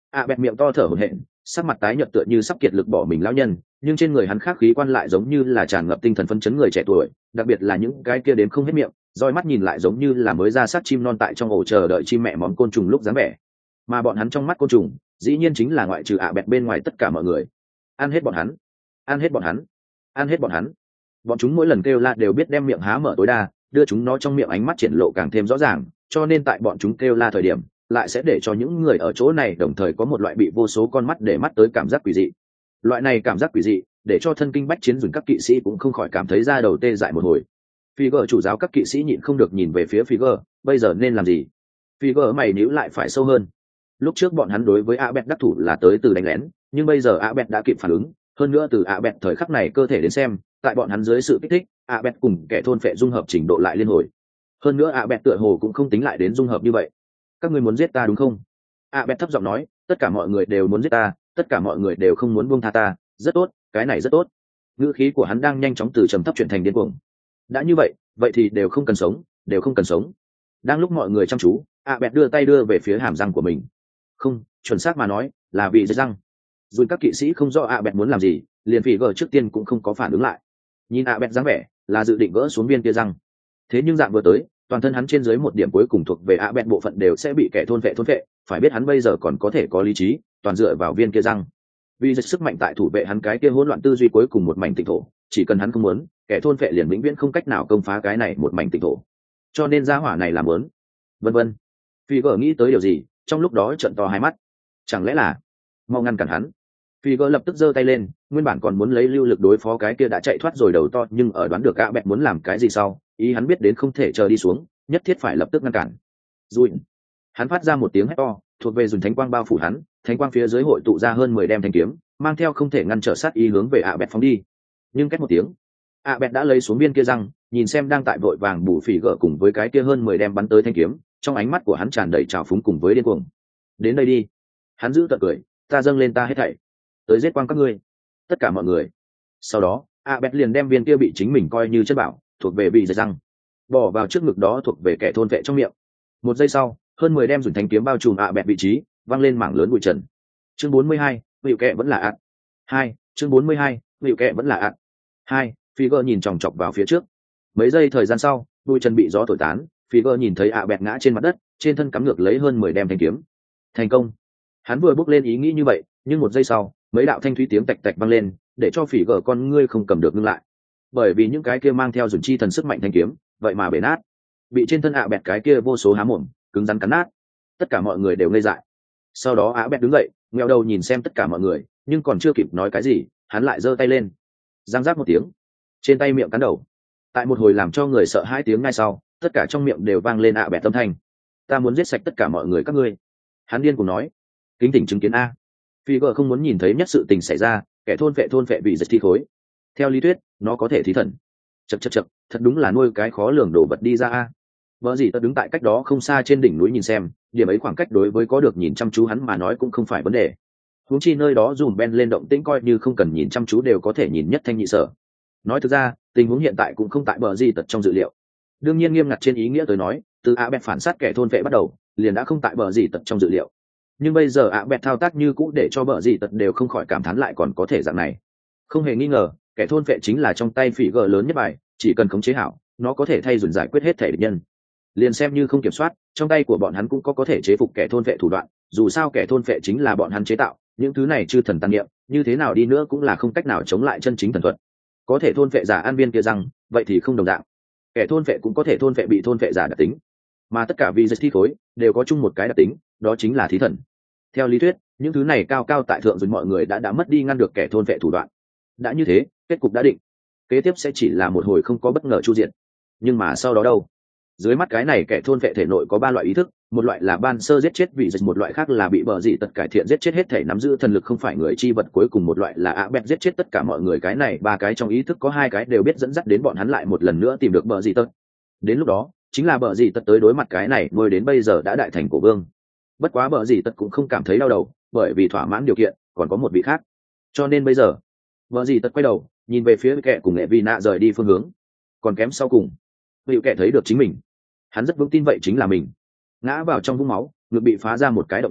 S1: ạ bẹt miệng to thở hổn hển, sắc mặt tái nhợt tựa như sắp kiệt lực bỏ mình lão nhân, nhưng trên người hắn khác khí quan lại giống như là tràn ngập tinh thần phấn chấn người trẻ tuổi, đặc biệt là những cái kia đếm không hết miệng, roi mắt nhìn lại giống như là mới ra sát chim non tại trong ổ chờ đợi chim mẹ món côn trùng lúc dáng vẻ. Mà bọn hắn trong mắt côn trùng, dĩ nhiên chính là ngoại trừ ạ bẹt bên ngoài tất cả mọi người. Ăn hết bọn hắn, ăn hết bọn hắn, ăn hết bọn hắn. Bọn chúng mỗi lần kêu la đều biết đem miệng há mở tối đa, đưa chúng nó trong miệng ánh mắt triển lộ càng thêm rõ ràng, cho nên tại bọn chúng kêu la thời điểm, lại sẽ để cho những người ở chỗ này đồng thời có một loại bị vô số con mắt để mắt tới cảm giác quỷ dị. Loại này cảm giác quỷ dị, để cho thân kinh bách chiến dùng các kỵ sĩ cũng không khỏi cảm thấy da đầu tê dại một hồi. Figure chủ giáo các kỵ sĩ nhịn không được nhìn về phía Figure, bây giờ nên làm gì? Figure mày nhíu lại phải sâu hơn. Lúc trước bọn hắn đối với Abet đắc thủ là tới từ đánh lén, nhưng bây giờ Abet đã kịp phản ứng, hơn nữa từ Abet thời khắc này cơ thể đến xem, tại bọn hắn dưới sự kích thích, Abet cùng kẻ thôn phệ dung hợp trình độ lại liên hồi. Hơn nữa Abet tựa hồ cũng không tính lại đến dung hợp như vậy. Các ngươi muốn giết ta đúng không? Abet thấp giọng nói, tất cả mọi người đều muốn giết ta, tất cả mọi người đều không muốn buông tha ta, rất tốt, cái này rất tốt. Ngữ khí của hắn đang nhanh chóng từ trầm thấp chuyển thành điên cuồng. Đã như vậy, vậy thì đều không cần sống, đều không cần sống. Đang lúc mọi người chăm chú, Abet đưa tay đưa về phía hàm răng của mình. Không, chuẩn xác mà nói, là vì răng. Dù các kỵ sĩ không rõ Abet muốn làm gì, liền Figure trước tiên cũng không có phản ứng lại. Nhìn Abet dáng vẻ, là dự định gỡ xuống viên kia răng. Thế nhưng dạng vừa tới, toàn thân hắn trên dưới một điểm cuối cùng thuộc về Abet bộ phận đều sẽ bị kẻ thôn vệ, phải biết hắn bây giờ còn có thể có lý trí, toàn dựa vào viên kia răng. Vì dịch sức mạnh tại thủ vệ hắn cái kia hỗn loạn tư duy cuối cùng một mảnh tịnh thổ, chỉ cần hắn không muốn, kẻ thôn vệ liền vĩnh viễn không cách nào công phá cái này một mảnh tịnh thổ. Cho nên gia hỏa này làm muốn. Vân vân. Figure nghĩ tới điều gì, trong lúc đó trợn to hai mắt. Chẳng lẽ là mau ngăn cản hắn? Figure lập tức giơ tay lên, nguyên bản còn muốn lấy lưu lực đối phó cái kia đã chạy thoát rồi đầu to, nhưng ở đoán được Abet muốn làm cái gì sau, ý hắn biết đến không thể chờ đi xuống, nhất thiết phải lập tức ngăn cản. Rồi, hắn phát ra một tiếng hét to, thuộc về dùng thánh quang bao phủ hắn, thánh quang phía dưới hội tụ ra hơn 10 đem thanh kiếm, mang theo không thể ngăn trở sát ý hướng về Abet phóng đi. Nhưng cách một tiếng, Abet đã lấy xuống viên kia răng, nhìn xem đang tại vội vàng bù Figure cùng với cái kia hơn 10 đem bắn tới thanh kiếm, trong ánh mắt của hắn tràn đầy trào phúng cùng với điên cuồng. Đến đây đi, hắn giữ tận cười, ta dâng lên ta hết thảy, tới giết quang các ngươi, tất cả mọi người. Sau đó, Abet liền đem viên kia bị chính mình coi như chất bảo, thuộc về bị giật răng, bỏ vào trước ngực đó thuộc về kẻ thôn vệ trong miệng. Một giây sau, hơn 10 đem dùng thanh kiếm bao trùm Abet vị trí, văng lên mảng lớn bụi trần. Chương 42, hữu kệ vẫn là ạt. 2, chương 42, hữu kệ vẫn là ạt. 2, Figure nhìn chòng chọc vào phía trước. Mấy giây thời gian sau, bụi trần bị gió thổi tán, Figure nhìn thấy Abet ngã trên mặt đất, trên thân cắm ngược lấy hơn 10 đem thanh kiếm. Thành công. Hắn vừa bước lên ý nghĩ như vậy, nhưng một giây sau, mấy đạo thanh thúy tiếng tạch tạch vang lên, để cho Figure con ngươi không cầm được ngưng lại. Bởi vì những cái kia mang theo dùn chi thần sức mạnh thanh kiếm, vậy mà bể nát, bị trên thân Abet cái kia vô số há mồm, cứng rắn cắn nát. Tất cả mọi người đều ngây dại. Sau đó Abet đứng dậy, ngheo đầu nhìn xem tất cả mọi người, nhưng còn chưa kịp nói cái gì, hắn lại giơ tay lên, giang rác một tiếng, trên tay miệng cắn đầu. Tại một hồi làm cho người sợ hãi tiếng ngay sau, tất cả trong miệng đều vang lên Abet âm thanh. Ta muốn giết sạch tất cả mọi người các ngươi. Hắn điên cùng nói. Kính tỉnh chứng kiến a. Figure không muốn nhìn thấy nhất sự tình xảy ra, kẻ thôn vệ bị giật thi khối. Theo lý thuyết, nó có thể thí thần. Chậc, thật đúng là nuôi cái khó lường đồ vật đi ra a. Vợ gì ta đứng tại cách đó không xa trên đỉnh núi nhìn xem, điểm ấy khoảng cách đối với có được nhìn chăm chú hắn mà nói cũng không phải vấn đề. Huống chi nơi đó dùm Ben lên động tĩnh coi như không cần nhìn chăm chú đều có thể nhìn nhất thanh nhị sở. Nói thực ra, tình huống hiện tại cũng không tại bờ gì tật trong dự liệu. Đương nhiên nghiêm ngặt trên ý nghĩa tôi nói, từ Abet phản sát kẻ thôn vệ bắt đầu, liền đã không tại bờ gì tật trong dự liệu. Nhưng bây giờ Abet thao tác như cũ để cho bờ gì tật đều không khỏi cảm thán lại còn có thể dạng này. Không hề nghi ngờ, kẻ thôn vệ chính là trong tay Figure lớn nhất bài, chỉ cần khống chế hảo, nó có thể thay dùn giải quyết hết thể địch nhân. Liền xem như không kiểm soát, trong tay của bọn hắn cũng có thể chế phục kẻ thôn vệ thủ đoạn, dù sao kẻ thôn vệ chính là bọn hắn chế tạo, những thứ này chư thần tăng niệm, như thế nào đi nữa cũng là không cách nào chống lại chân chính thần thuật. Có thể thôn vệ giả an viên kia rằng, vậy thì không đồng dạng. Kẻ thôn vệ cũng có thể thôn vệ bị thôn vệ giả đặc tính, mà tất cả vị giật thi khối đều có chung một cái đặc tính, đó chính là thí thần. Theo lý thuyết, những thứ này cao cao tại thượng rồi mọi người đã mất đi ngăn được kẻ thôn vệ thủ đoạn. Đã như thế, kết cục đã định. Kế tiếp sẽ chỉ là một hồi không có bất ngờ chu diện. Nhưng mà sau đó đâu? Dưới mắt cái này kẻ thôn vệ thể nội có 3 loại ý thức, một loại là ban sơ giết chết vị dịch, một loại khác là bị bờ dị tật cải thiện giết chết hết thể nắm giữ thần lực không phải người chi vật, cuối cùng một loại là Abet giết chết tất cả mọi người. Cái này 3 cái trong ý thức có 2 cái đều biết dẫn dắt đến bọn hắn lại một lần nữa tìm được bờ dị tật. Đến lúc đó, chính là bờ dị tật tới đối mặt cái này nuôi đến bây giờ đã đại thành cổ vương. Bất quá bờ dị tật cũng không cảm thấy đau đầu, bởi vì thỏa mãn điều kiện, còn có một vị khác. Cho nên bây giờ, bờ dị tật quay đầu, nhìn về phía kẻ cùng nghệ vi nạ rời đi phương hướng. Còn kém sau cùng, vị kẻ thấy được chính mình. Hắn rất vững tin vậy chính là mình. Ngã vào trong vũng máu, ngực bị phá ra một cái động lớn,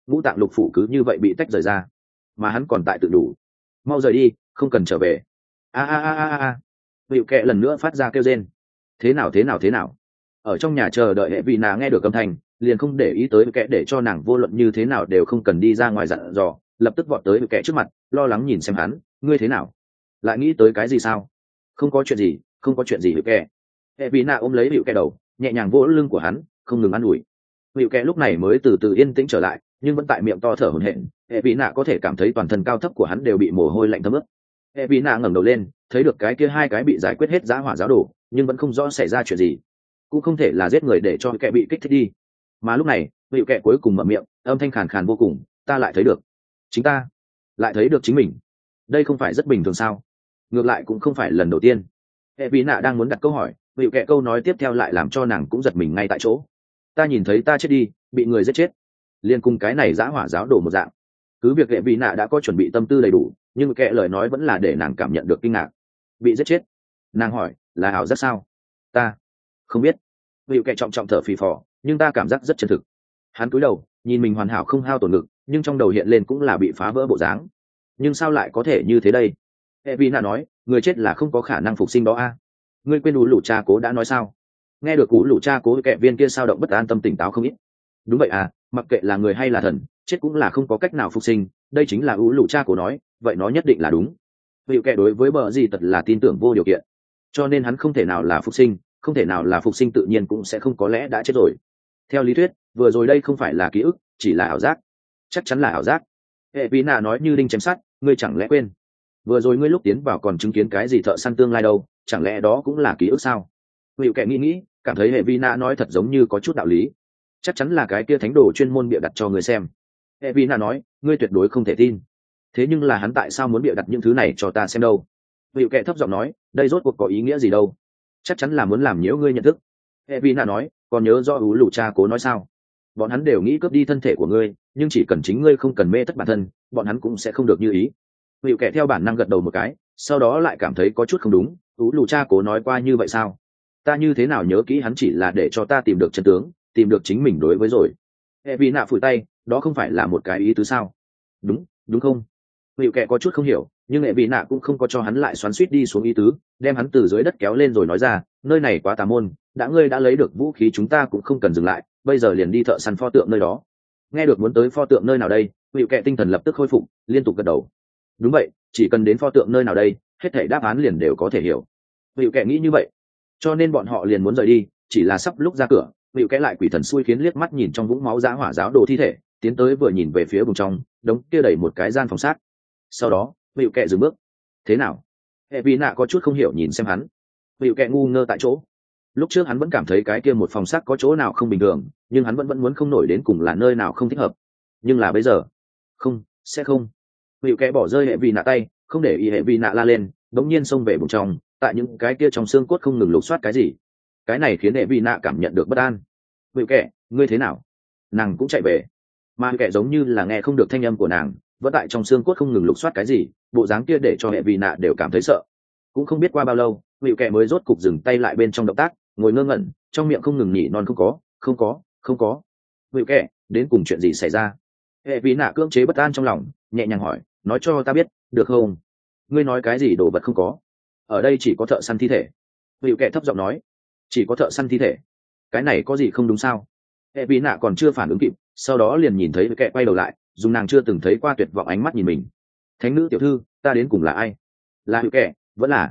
S1: ngũ tạng lục phủ cứ như vậy bị tách rời ra, mà hắn còn tại tự đủ. Mau rời đi, không cần trở về. A a a a a. Hữu kệ lần nữa phát ra kêu rên. Thế nào? Ở trong nhà chờ đợi hệ vị nạ nghe được âm thanh, liền không để ý tới kệ, để cho nàng vô luận như thế nào đều không cần đi ra ngoài dặn dò, lập tức vọt tới kệ trước mặt, lo lắng nhìn xem hắn, ngươi thế nào? Lại nghĩ tới cái gì sao? Không có chuyện gì hữu kệ. Hệ vị nạ ôm lấy hữu kệ đầu, nhẹ nhàng vỗ lưng của hắn, không ngừng ăn ủi. Hữu kệ lúc này mới từ từ yên tĩnh trở lại, nhưng vẫn tại miệng to thở hổn hển. Hệ vị nạ có thể cảm thấy toàn thân cao thấp của hắn đều bị mồ hôi lạnh thấm ướt. Hệ vị nạ ngẩng đầu lên, thấy được cái kia hai cái bị giải quyết hết giá hỏa giáo đổ, nhưng vẫn không rõ xảy ra chuyện gì, cũng không thể là giết người để cho kẻ bị kích thích đi. Mà lúc này vị kẻ cuối cùng mở miệng, âm thanh khàn khàn vô cùng, ta lại thấy được chính ta, lại thấy được chính mình. Đây không phải rất bình thường sao? Ngược lại cũng không phải lần đầu tiên. Hệ vị nạ đang muốn đặt câu hỏi, vị kẻ câu nói tiếp theo lại làm cho nàng cũng giật mình ngay tại chỗ. Ta nhìn thấy ta chết đi, bị người giết chết, liên cùng cái này giã hỏa giáo đổ một dạng. Cứ việc hệ vị nạ đã có chuẩn bị tâm tư đầy đủ, nhưng kẻ lời nói vẫn là để nàng cảm nhận được kinh ngạc. Bị giết chết? Nàng hỏi, là ảo giác sao? Ta không biết. Vị kẻ trọng trọng thở phì phò, nhưng ta cảm giác rất chân thực. Hắn cúi đầu nhìn mình hoàn hảo không hao tổn ngực, nhưng trong đầu hiện lên cũng là bị phá vỡ bộ dáng. Nhưng sao lại có thể như thế đây? Hệ vị nạ nói, người chết là không có khả năng phục sinh đó a. Ngươi quên ủ lũ cha cố đã nói sao? Nghe được ủ lũ cha cố, kẻ viên kia sao động bất an, tâm tỉnh táo không ít. Đúng vậy à, mặc kệ là người hay là thần, chết cũng là không có cách nào phục sinh, đây chính là ủ lũ cha cố nói, vậy nó nhất định là đúng. Vị kẻ đối với bờ gì tật là tin tưởng vô điều kiện, cho nên hắn không thể nào là phục sinh, không thể nào là phục sinh tự nhiên cũng sẽ không có lẽ đã chết rồi. Theo lý thuyết vừa rồi đây không phải là ký ức, chỉ là ảo giác, chắc chắn là ảo giác. Hệ vị nạ nói như đinh chém sắt, ngươi chẳng lẽ quên vừa rồi ngươi lúc tiến vào còn chứng kiến cái gì thợ săn tương lai đâu, chẳng lẽ đó cũng là ký ức sao? Hữu kẻ nghĩ cảm thấy hệ vi nạ nói thật giống như có chút đạo lý, chắc chắn là cái kia thánh đồ chuyên môn bịa đặt cho người xem. Hệ vi nạ nói, ngươi tuyệt đối không thể tin. Thế nhưng là hắn tại sao muốn bịa đặt những thứ này cho ta xem đâu? Hữu kẻ thấp giọng nói, đây rốt cuộc có ý nghĩa gì đâu, chắc chắn là muốn làm nhiễu ngươi nhận thức. Hệ vi nạ nói, còn nhớ do ú lù cha cố nói sao? Bọn hắn đều nghĩ cướp đi thân thể của ngươi, nhưng chỉ cần chính ngươi không cần mê thất bản thân, bọn hắn cũng sẽ không được như ý. Hữu kẻ theo bản năng gật đầu một cái, sau đó lại cảm thấy có chút không đúng. Ú lù cha cố nói qua như vậy sao? Ta như thế nào nhớ kỹ hắn chỉ là để cho ta tìm được chân tướng, tìm được chính mình đối với rồi. Hệ vi nạ phủi tay, đó không phải là một cái ý tứ sao? Đúng không? Hữu kẻ có chút không hiểu, nhưng hệ vi nạ cũng không có cho hắn lại xoắn suýt đi xuống ý tứ, đem hắn từ dưới đất kéo lên rồi nói ra, nơi này quá tà môn, ngươi đã lấy được vũ khí, chúng ta cũng không cần dừng lại, bây giờ liền đi thợ săn pho tượng nơi đó. Nghe được muốn tới pho tượng nơi nào đây, Hữu kẻ tinh thần lập tức khôi phục, liên tục gật đầu. Đúng vậy, chỉ cần đến pho tượng nơi nào đây, hết thảy đáp án liền đều có thể hiểu. Hữu kẻ nghĩ như vậy, cho nên bọn họ liền muốn rời đi, chỉ là sắp lúc ra cửa, Hữu kẻ lại quỷ thần xui khiến liếc mắt nhìn trong vũng máu giá hỏa giáo đồ thi thể, tiến tới vừa nhìn về phía vùng trong đống kia đẩy một cái gian phòng sát. Sau đó Hữu kẻ dừng bước. Thế nào? Hệ vi nạ có chút không hiểu nhìn xem hắn. Hữu kẻ ngu ngơ tại chỗ. Lúc trước hắn vẫn cảm thấy cái kia một phòng xác có chỗ nào không bình thường, nhưng hắn vẫn muốn không nổi đến cùng là nơi nào không thích hợp. Nhưng là bây giờ, không, sẽ không. Hữu kẻ bỏ rơi hệ vi nạ tay, không để ý hệ vi nạ la lên, đống nhiên xông về bụng trong, tại những cái kia trong xương cốt không ngừng lục soát cái gì. Cái này khiến hệ vi nạ cảm nhận được bất an. Hữu kẻ, ngươi thế nào? Nàng cũng chạy về, mà kẻ giống như là nghe không được thanh âm của nàng, vẫn tại trong xương cốt không ngừng lục soát cái gì, bộ dáng kia để cho hệ vi nạ đều cảm thấy sợ. Cũng không biết qua bao lâu, Hữu kẻ mới rốt cục dừng tay lại bên trong động tác, ngồi ngơ ngẩn, trong miệng không ngừng nhỉ non, không có. Hữu kẻ, đến cùng chuyện gì xảy ra? Hệ vi nạ cưỡng chế bất an trong lòng, nhẹ nhàng hỏi, nói cho ta biết được không? Ngươi nói cái gì đồ vật không có? Ở đây chỉ có thợ săn thi thể. Hữu kẻ thấp giọng nói, chỉ có thợ săn thi thể, cái này có gì không đúng sao? Hệ vi nạ còn chưa phản ứng kịp, sau đó liền nhìn thấy Hữu kẻ quay đầu lại, dùng nàng chưa từng thấy qua tuyệt vọng ánh mắt nhìn mình. Thánh nữ tiểu thư, ta đến cùng là ai? Là Hữu kẻ, vẫn là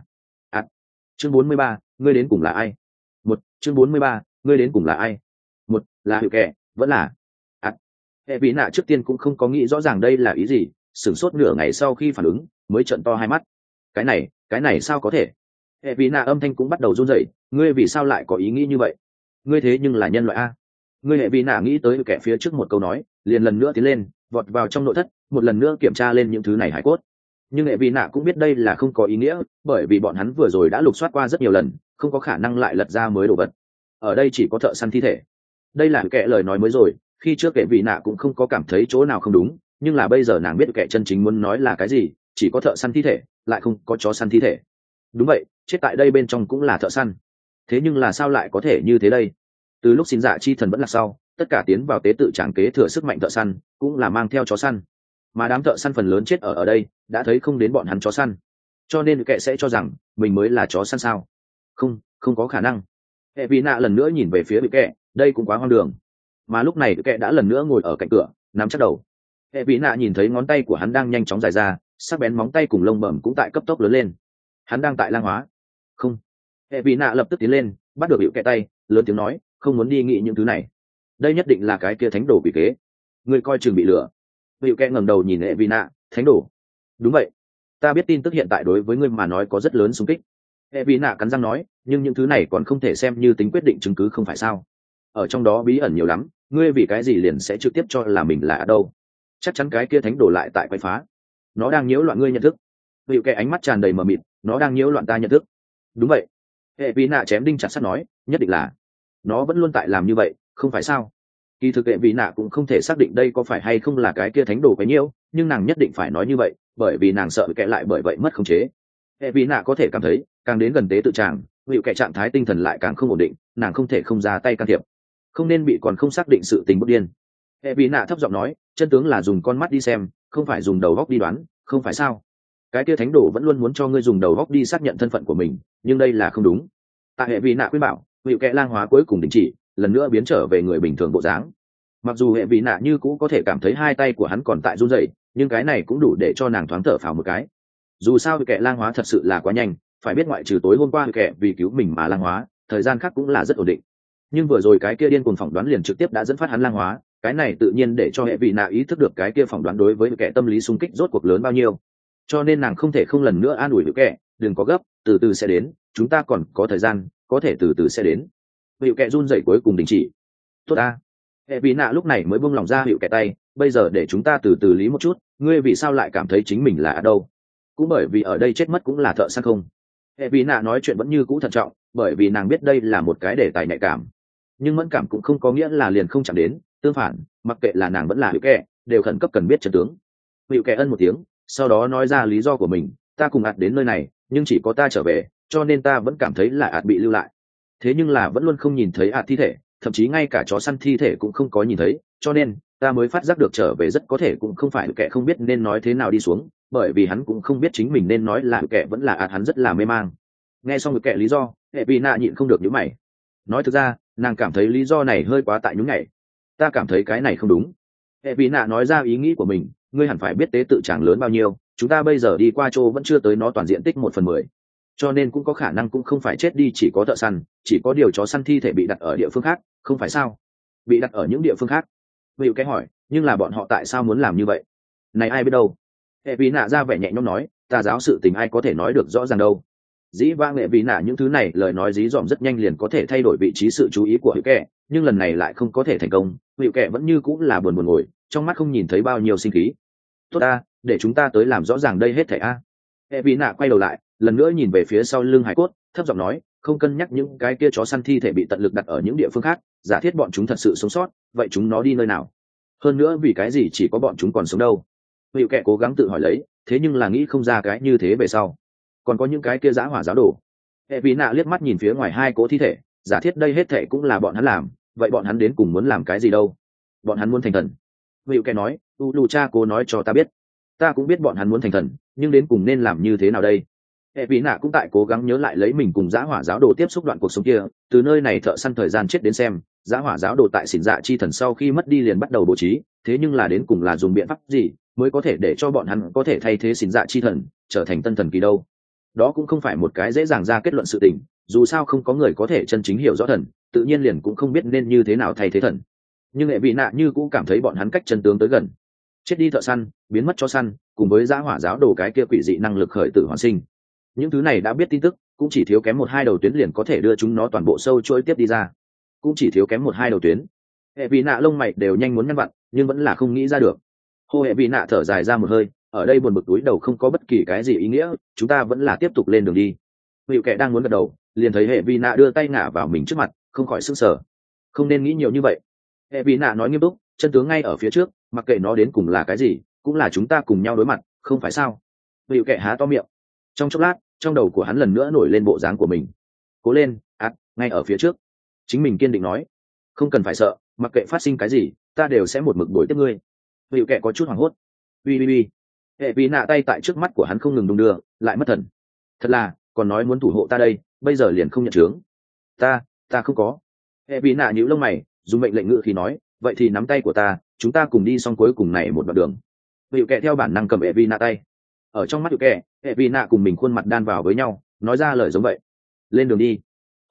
S1: chương 43, ngươi đến cùng là ai? Chương 43, ngươi đến cùng là ai? Là Hữu kẻ, vẫn là Hệ vi nạ trước tiên cũng không có nghĩ rõ ràng đây là ý gì, sửng sốt nửa ngày sau khi phản ứng mới trợn to hai mắt. Cái này sao có thể? Hệ vi nạ âm thanh cũng bắt đầu run rẩy, ngươi vì sao lại có ý nghĩ như vậy? Ngươi thế nhưng là nhân loại a. Ngươi hệ vi nạ nghĩ tới kẻ phía trước một câu nói, liền lần nữa tiến lên, vọt vào trong nội thất, một lần nữa kiểm tra lên những thứ này hải cốt. Nhưng hệ vi nạ cũng biết đây là không có ý nghĩa, bởi vì bọn hắn vừa rồi đã lục soát qua rất nhiều lần, không có khả năng lại lật ra mới đồ vật. Ở đây chỉ có thợ săn thi thể. Đây là kẻ lời nói mới rồi, khi trước hệ vi nạ cũng không có cảm thấy chỗ nào không đúng, nhưng là bây giờ nàng biết kẻ chân chính muốn nói là cái gì, chỉ có thợ săn thi thể, lại không có chó săn thi thể. Đúng vậy, chết tại đây bên trong cũng là thợ săn. Thế nhưng là sao lại có thể như thế đây? Từ lúc xin dạ chi thần vẫn là sau, tất cả tiến vào tế tự tràng kế thừa sức mạnh thợ săn cũng là mang theo chó săn, mà đám thợ săn phần lớn chết ở đây đã thấy không đến bọn hắn chó săn, cho nên kệ sẽ cho rằng mình mới là chó săn sao? Không, không có khả năng. Hệ vị nạ lần nữa nhìn về phía bị kệ, đây cũng quá hoang đường. Mà lúc này kệ đã lần nữa ngồi ở cạnh cửa, nắm chắc đầu. Hệ vị nạ nhìn thấy ngón tay của hắn đang nhanh chóng dài ra, sắc bén móng tay cùng lông bẩm cũng tại cấp tốc lớn lên. Hắn đang tại lang hóa. Không. Hệ vị nạ lập tức tiến lên, bắt được hiệu kệ tay, lớn tiếng nói, không muốn đi nghĩ những thứ này. Đây nhất định là cái kia thánh đồ quỷ kế. Người coi chừng bị lừa. Hiệu kệ ngẩng đầu nhìn hệ vị nạ, thánh đồ. Đúng vậy. Ta biết tin tức hiện tại đối với ngươi mà nói có rất lớn xung kích. Hệ vị nạ cắn răng nói, nhưng những thứ này còn không thể xem như tính quyết định chứng cứ không phải sao? Ở trong đó bí ẩn nhiều lắm, ngươi vì cái gì liền sẽ trực tiếp cho là mình là ở đâu? Chắc chắn cái kia thánh đồ lại tại quậy phá. Nó đang nhiễu loạn ngươi nhận thức. Hiệu kệ ánh mắt tràn đầy mờ mịt, nó đang nhiễu loạn ta nhận thức. Đúng vậy. Hệ vị nạ chém đinh chặt sắt nói, nhất định là nó vẫn luôn tại làm như vậy, không phải sao? Kỳ thực hệ vị nạ cũng không thể xác định đây có phải hay không là cái kia thánh đồ quấy nhiễu, nhưng nàng nhất định phải nói như vậy, bởi vì nàng sợ kệ lại bởi vậy mất khống chế. Hệ vị nạ có thể cảm thấy càng đến gần tế tự tràng, hiệu kệ trạng thái tinh thần lại càng không ổn định, nàng không thể không ra tay can thiệp, không nên bị còn không xác định sự tình bất điên. Hệ vị nạ thấp giọng nói, chân tướng là dùng con mắt đi xem, không phải dùng đầu góc đi đoán, không phải sao? Cái kia thánh đồ vẫn luôn muốn cho ngươi dùng đầu góc đi xác nhận thân phận của mình, nhưng đây là không đúng. Tại hệ vị nạ khuyên bảo, hiệu kệ lang hóa cuối cùng đình chỉ, lần nữa biến trở về người bình thường bộ dáng. Mặc dù hệ vị nạ như cũ có thể cảm thấy hai tay của hắn còn tại run rẩy, nhưng cái này cũng đủ để cho nàng thoáng thở phào một cái. Dù sao hiệu kệ lang hóa thật sự là quá nhanh, phải biết ngoại trừ tối hôm qua hiệu kệ vì cứu mình mà lang hóa, thời gian khác cũng là rất ổn định. Nhưng vừa rồi cái kia điên cuồng phỏng đoán liền trực tiếp đã dẫn phát hắn lang hóa, cái này tự nhiên để cho hệ vị nạ ý thức được cái kia phỏng đoán đối với hiệu kệ tâm lý xung kích rốt cuộc lớn bao nhiêu. Cho nên nàng không thể không lần nữa an ủi hiệu kệ, đừng có gấp, từ từ sẽ đến, chúng ta còn có thời gian, có thể từ từ sẽ đến. Hiệu kệ run rẩy cuối cùng đình chỉ. Tốt a. Hệ vị nạ lúc này mới buông lòng ra hiệu kệ tay, bây giờ để chúng ta từ từ lý một chút, ngươi vì sao lại cảm thấy chính mình là ở đâu? Cũng bởi vì ở đây chết mất cũng là thợ săn không? Hệ vị nạ nói chuyện vẫn như cũ thận trọng, bởi vì nàng biết đây là một cái đề tài nhạy cảm. Nhưng mẫn cảm cũng không có nghĩa là liền không chạm đến, tương phản, mặc kệ là nàng vẫn là hiệu kệ, đều khẩn cấp cần biết trận tướng. Hiệu kệ ân một tiếng, sau đó nói ra lý do của mình, ta cùng ạt đến nơi này, nhưng chỉ có ta trở về, cho nên ta vẫn cảm thấy là ạt bị lưu lại. Thế nhưng là vẫn luôn không nhìn thấy ạt thi thể, thậm chí ngay cả chó săn thi thể cũng không có nhìn thấy, cho nên ta mới phát giác được trở về rất có thể cũng không phải kẻ không biết nên nói thế nào đi xuống, bởi vì hắn cũng không biết chính mình nên nói là kẻ vẫn là ạt, hắn rất là mê mang. Nghe xong kẻ lý do, hệ vị nạ nhịn không được nhíu mày. Nói thực ra, nàng cảm thấy lý do này hơi quá tại nhún nhảy. Ta cảm thấy cái này không đúng. Hệ vị nạ nói ra ý nghĩ của mình, ngươi hẳn phải biết tế tự tràng lớn bao nhiêu, chúng ta bây giờ đi qua chỗ vẫn chưa tới nó toàn diện tích 1/10, cho nên cũng có khả năng cũng không phải chết đi chỉ có thợ săn, chỉ có điều chó săn thi thể bị đặt ở địa phương khác, không phải sao? Bị đặt ở những địa phương khác? Hữu cái hỏi, nhưng là bọn họ tại sao muốn làm như vậy? Này ai biết đâu? Hệ vị nạ ra vẻ nhẹ nhõm nói, tà giáo sự tình ai có thể nói được rõ ràng đâu. Dĩ vãng hệ vị nạ những thứ này lời nói dí dỏm rất nhanh liền có thể thay đổi vị trí sự chú ý của Hữu kẻ, nhưng lần này lại không có thể thành công. Hữu kẻ vẫn như cũng là buồn buồn ngồi, trong mắt không nhìn thấy bao nhiêu sinh khí. Tốt ta, để chúng ta tới làm rõ ràng đây hết thảy a. Hệ vị nạ quay đầu lại, lần nữa nhìn về phía sau lưng hải cốt, thấp giọng nói, không cân nhắc những cái kia chó săn thi thể bị tận lực đặt ở những địa phương khác, giả thiết bọn chúng thật sự sống sót, vậy chúng nó đi nơi nào? Hơn nữa vì cái gì chỉ có bọn chúng còn sống đâu? Hữu kẻ cố gắng tự hỏi lấy, thế nhưng là nghĩ không ra cái như thế về sau. Còn có những cái kia dã hỏa giáo đồ. Hệ vị nạ liếc mắt nhìn phía ngoài hai cỗ thi thể, giả thiết đây hết thảy cũng là bọn hắn làm, vậy bọn hắn đến cùng muốn làm cái gì đâu? Bọn hắn muốn thành thần. Hữu kẻ nói, u lù cha cố nói cho ta biết. Ta cũng biết bọn hắn muốn thành thần, nhưng đến cùng nên làm như thế nào đây? Hệ vị nạ cũng tại cố gắng nhớ lại lấy mình cùng dã hỏa giáo đồ tiếp xúc đoạn cuộc sống kia, từ nơi này thợ săn thời gian chết đến xem, dã hỏa giáo đồ tại xỉn dạ chi thần sau khi mất đi liền bắt đầu bố trí, thế nhưng là đến cùng là dùng biện pháp gì mới có thể để cho bọn hắn có thể thay thế xỉn dạ chi thần trở thành tân thần kỳ đâu? Đó cũng không phải một cái dễ dàng ra kết luận sự tình, dù sao không có người có thể chân chính hiểu rõ thần, tự nhiên liền cũng không biết nên như thế nào thay thế thần. Nhưng hệ vị nạ như cũng cảm thấy bọn hắn cách chân tướng tới gần. Chết đi thợ săn, biến mất chó săn, cùng với dã hỏa giáo đồ cái kia quỷ dị năng lực khởi tử hoàn sinh, những thứ này đã biết tin tức, cũng chỉ thiếu kém 1-2 đầu tuyến liền có thể đưa chúng nó toàn bộ sâu chuỗi tiếp đi ra. Cũng chỉ thiếu kém 1-2 đầu tuyến. Hệ vị nạ lông mày đều nhanh muốn nhăn vặn, nhưng vẫn là không nghĩ ra được. Hô hệ vị nạ thở dài ra một hơi, ở đây buồn bực túi đầu không có bất kỳ cái gì ý nghĩa, chúng ta vẫn là tiếp tục lên đường đi. Hữu kẻ đang muốn gật đầu, liền thấy hệ vị nạ đưa tay ngả vào mình trước mặt, không khỏi sững sờ. Không nên nghĩ nhiều như vậy. Hệ vị nạ nói nghiêm túc, chân tướng ngay ở phía trước, mặc kệ nó đến cùng là cái gì, cũng là chúng ta cùng nhau đối mặt, không phải sao? Hữu kẻ há to miệng. Trong chốc lát, trong đầu của hắn lần nữa nổi lên bộ dáng của mình. Cố lên, ngay ở phía trước. Chính mình kiên định nói, không cần phải sợ, mặc kệ phát sinh cái gì ta đều sẽ một mực đuổi tiếp ngươi. Hữu kệ có chút hoảng hốt. Ui. Hệ vì nạ tay tại trước mắt của hắn không ngừng đung đưa, lại mất thần. Thật là, còn nói muốn thủ hộ ta đây, bây giờ liền không nhận chướng. Ta không có. Hệ vì nạ nhíu lông mày, dùng mệnh lệnh ngữ khi nói, vậy thì nắm tay của ta, chúng ta cùng đi xong cuối cùng này một đoạn đường. Hữu kệ theo bản năng cầm hệ vì nạ tay. Ở trong mắt Hữu kệ, hệ vì nạ cùng mình khuôn mặt đan vào với nhau, nói ra lời giống vậy. Lên đường đi.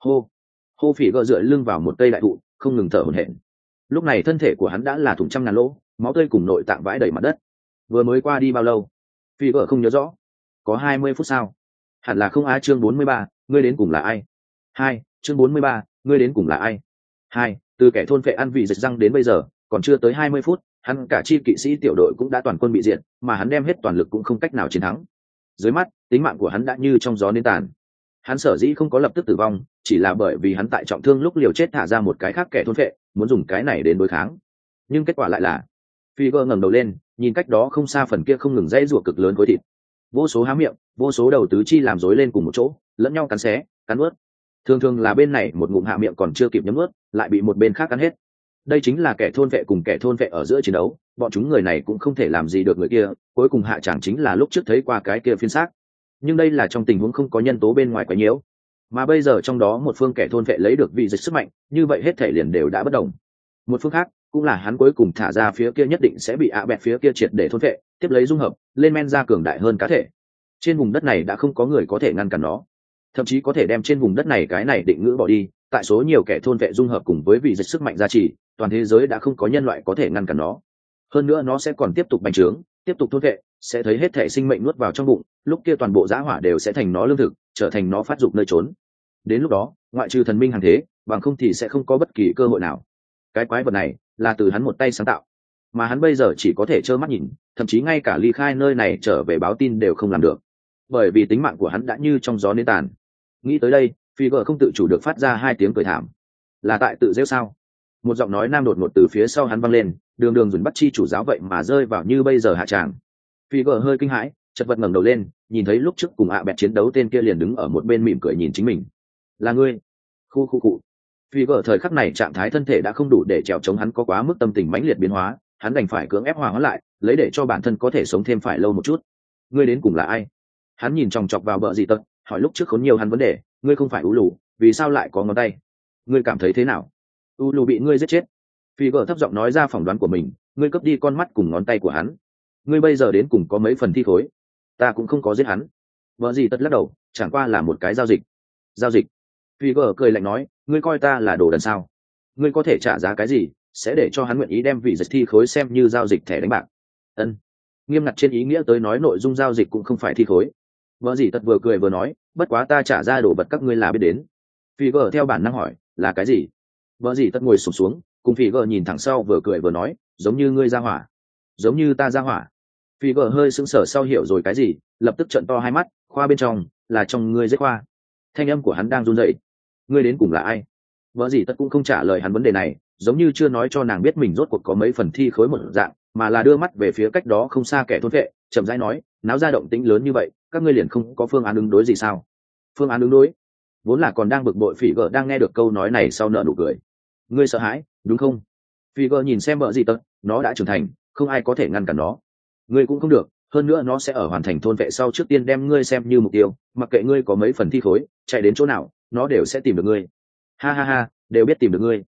S1: Hô Phỉ gờ dựa lưng vào một cây đại thụ, không ngừng thở hổn hển. Lúc này thân thể của hắn đã là thủng trăm ngàn lỗ, máu tươi cùng nội tạng vãi đầy mặt đất. Vừa mới qua đi bao lâu? Phỉ gờ không nhớ rõ. Có 20 phút sao? Hẳn là không. Chương 43, ngươi đến cùng là ai? Chương 43, ngươi đến cùng là ai? Từ kẻ thôn phệ ăn vị dịch răng đến bây giờ, còn chưa tới 20 phút, hắn cả chi kỵ sĩ tiểu đội cũng đã toàn quân bị diệt, mà hắn đem hết toàn lực cũng không cách nào chiến thắng. Dưới mắt, tính mạng của hắn đã như trong gió nên tàn. Hắn sở dĩ không có lập tức tử vong, chỉ là bởi vì hắn tại trọng thương lúc liều chết thả ra một cái khác kẻ thôn phệ, muốn dùng cái này đến đối kháng. Nhưng kết quả lại là, Figer ngẩng đầu lên, nhìn cách đó không xa phần kia không ngừng dãy rủa cực lớn khối thịt. Vô số há miệng, vô số đầu tứ chi làm rối lên cùng một chỗ, lẫn nhau cắn xé, cắn nuốt. Thường là bên này một ngụm hạ miệng còn chưa kịp nhấm nuốt, lại bị một bên khác cắn hết. Đây chính là kẻ thôn vệ cùng kẻ thôn vệ ở giữa chiến đấu, bọn chúng người này cũng không thể làm gì được người kia, cuối cùng hạ tràng chính là lúc trước thấy qua cái kia phiên xác. Nhưng đây là trong tình huống không có nhân tố bên ngoài quá nhiễu, mà bây giờ trong đó một phương kẻ thôn vệ lấy được vị dịch sức mạnh, như vậy hết thể liền đều đã bất đồng. Một phương khác cũng là hắn cuối cùng thả ra phía kia nhất định sẽ bị bẹt phía kia triệt để thôn vệ, tiếp lấy dung hợp lên men ra cường đại hơn cá thể. Trên vùng đất này đã không có người có thể ngăn cản nó, thậm chí có thể đem trên vùng đất này cái này định ngữ bỏ đi. Tại số nhiều kẻ thôn vệ dung hợp cùng với vị dịch sức mạnh gia trì, toàn thế giới đã không có nhân loại có thể ngăn cản nó. Hơn nữa nó sẽ còn tiếp tục bành trướng, tiếp tục thôn vệ, sẽ thấy hết thể sinh mệnh nuốt vào trong bụng, lúc kia toàn bộ dã hỏa đều sẽ thành nó lương thực, trở thành nó phát dục nơi trốn. Đến lúc đó, ngoại trừ thần minh hàng thế, bằng không thì sẽ không có bất kỳ cơ hội nào. Cái quái vật này là từ hắn một tay sáng tạo, mà hắn bây giờ chỉ có thể trơ mắt nhìn, thậm chí ngay cả ly khai nơi này trở về báo tin đều không làm được, bởi vì tính mạng của hắn đã như trong gió nên tàn. Nghĩ tới đây, Figer không tự chủ được phát ra hai tiếng cười thảm. Là tại tự rêu sao? Một giọng nói nam đột ngột từ phía sau hắn vang lên, đường dùn bắt chi chủ giáo vậy mà rơi vào như bây giờ hạ tràng. Figer hơi kinh hãi, chật vật ngẩng đầu lên, nhìn thấy lúc trước cùng bẹt chiến đấu tên kia liền đứng ở một bên mỉm cười nhìn chính mình. Là ngươi? Khu. Figer thời khắc này trạng thái thân thể đã không đủ để trèo chống hắn có quá mức tâm tình mãnh liệt biến hóa, hắn đành phải cưỡng ép hòa hóa lại, lấy để cho bản thân có thể sống thêm phải lâu một chút. Ngươi đến cùng là ai? Hắn nhìn chòng chọc vào bờ dị tật, hỏi lúc trước khốn nhiều hắn vấn đề. Ngươi không phải u lù, vì sao lại có ngón tay? Ngươi cảm thấy thế nào? U lù bị ngươi giết chết. Figer thấp giọng nói ra phỏng đoán của mình. Ngươi cướp đi con mắt cùng ngón tay của hắn. Ngươi bây giờ đến cùng có mấy phần thi khối? Ta cũng không có giết hắn. Vợ gì tất lắc đầu, chẳng qua là một cái giao dịch. Figer cười lạnh nói, ngươi coi ta là đồ đần sao? Ngươi có thể trả giá cái gì sẽ để cho hắn nguyện ý đem vị dịch thi khối xem như giao dịch thẻ đánh bạc? Ân. Nghiêm ngặt trên ý nghĩa tới nói nội dung giao dịch cũng không phải thi khối. Vợ gì tất vừa cười vừa nói, bất quá ta trả ra đồ vật các ngươi là biết đến. Figer theo bản năng hỏi, là cái gì? Vợ gì tất ngồi sụp xuống, cùng Figer nhìn thẳng sau vừa cười vừa nói, giống như ngươi ra hỏa. Giống như ta ra hỏa. Figer hơi sững sờ sau hiểu rồi cái gì, lập tức trợn to hai mắt, khoa bên trong, là trong ngươi giết khoa. Thanh âm của hắn đang run rẩy. Ngươi đến cùng là ai? Vợ gì tất cũng không trả lời hắn vấn đề này, giống như chưa nói cho nàng biết mình rốt cuộc có mấy phần thi khối một dạng, mà là đưa mắt về phía cách đó không xa kẻ thôn vệ, chậm rãi nói, náo ra động tĩnh lớn như vậy, các ngươi liền không có phương án ứng đối gì sao? Phương án ứng đối? Vốn là còn đang bực bội Figer đang nghe được câu nói này sau nở nụ cười. Ngươi sợ hãi, đúng không? Figer nhìn xem vợ gì tất, nó đã trưởng thành, không ai có thể ngăn cản nó. Ngươi cũng không được, hơn nữa nó sẽ ở hoàn thành thôn vệ sau trước tiên đem ngươi xem như mục tiêu, mặc kệ ngươi có mấy phần thi khối, chạy đến chỗ nào, nó đều sẽ tìm được ngươi. Ha, đều biết tìm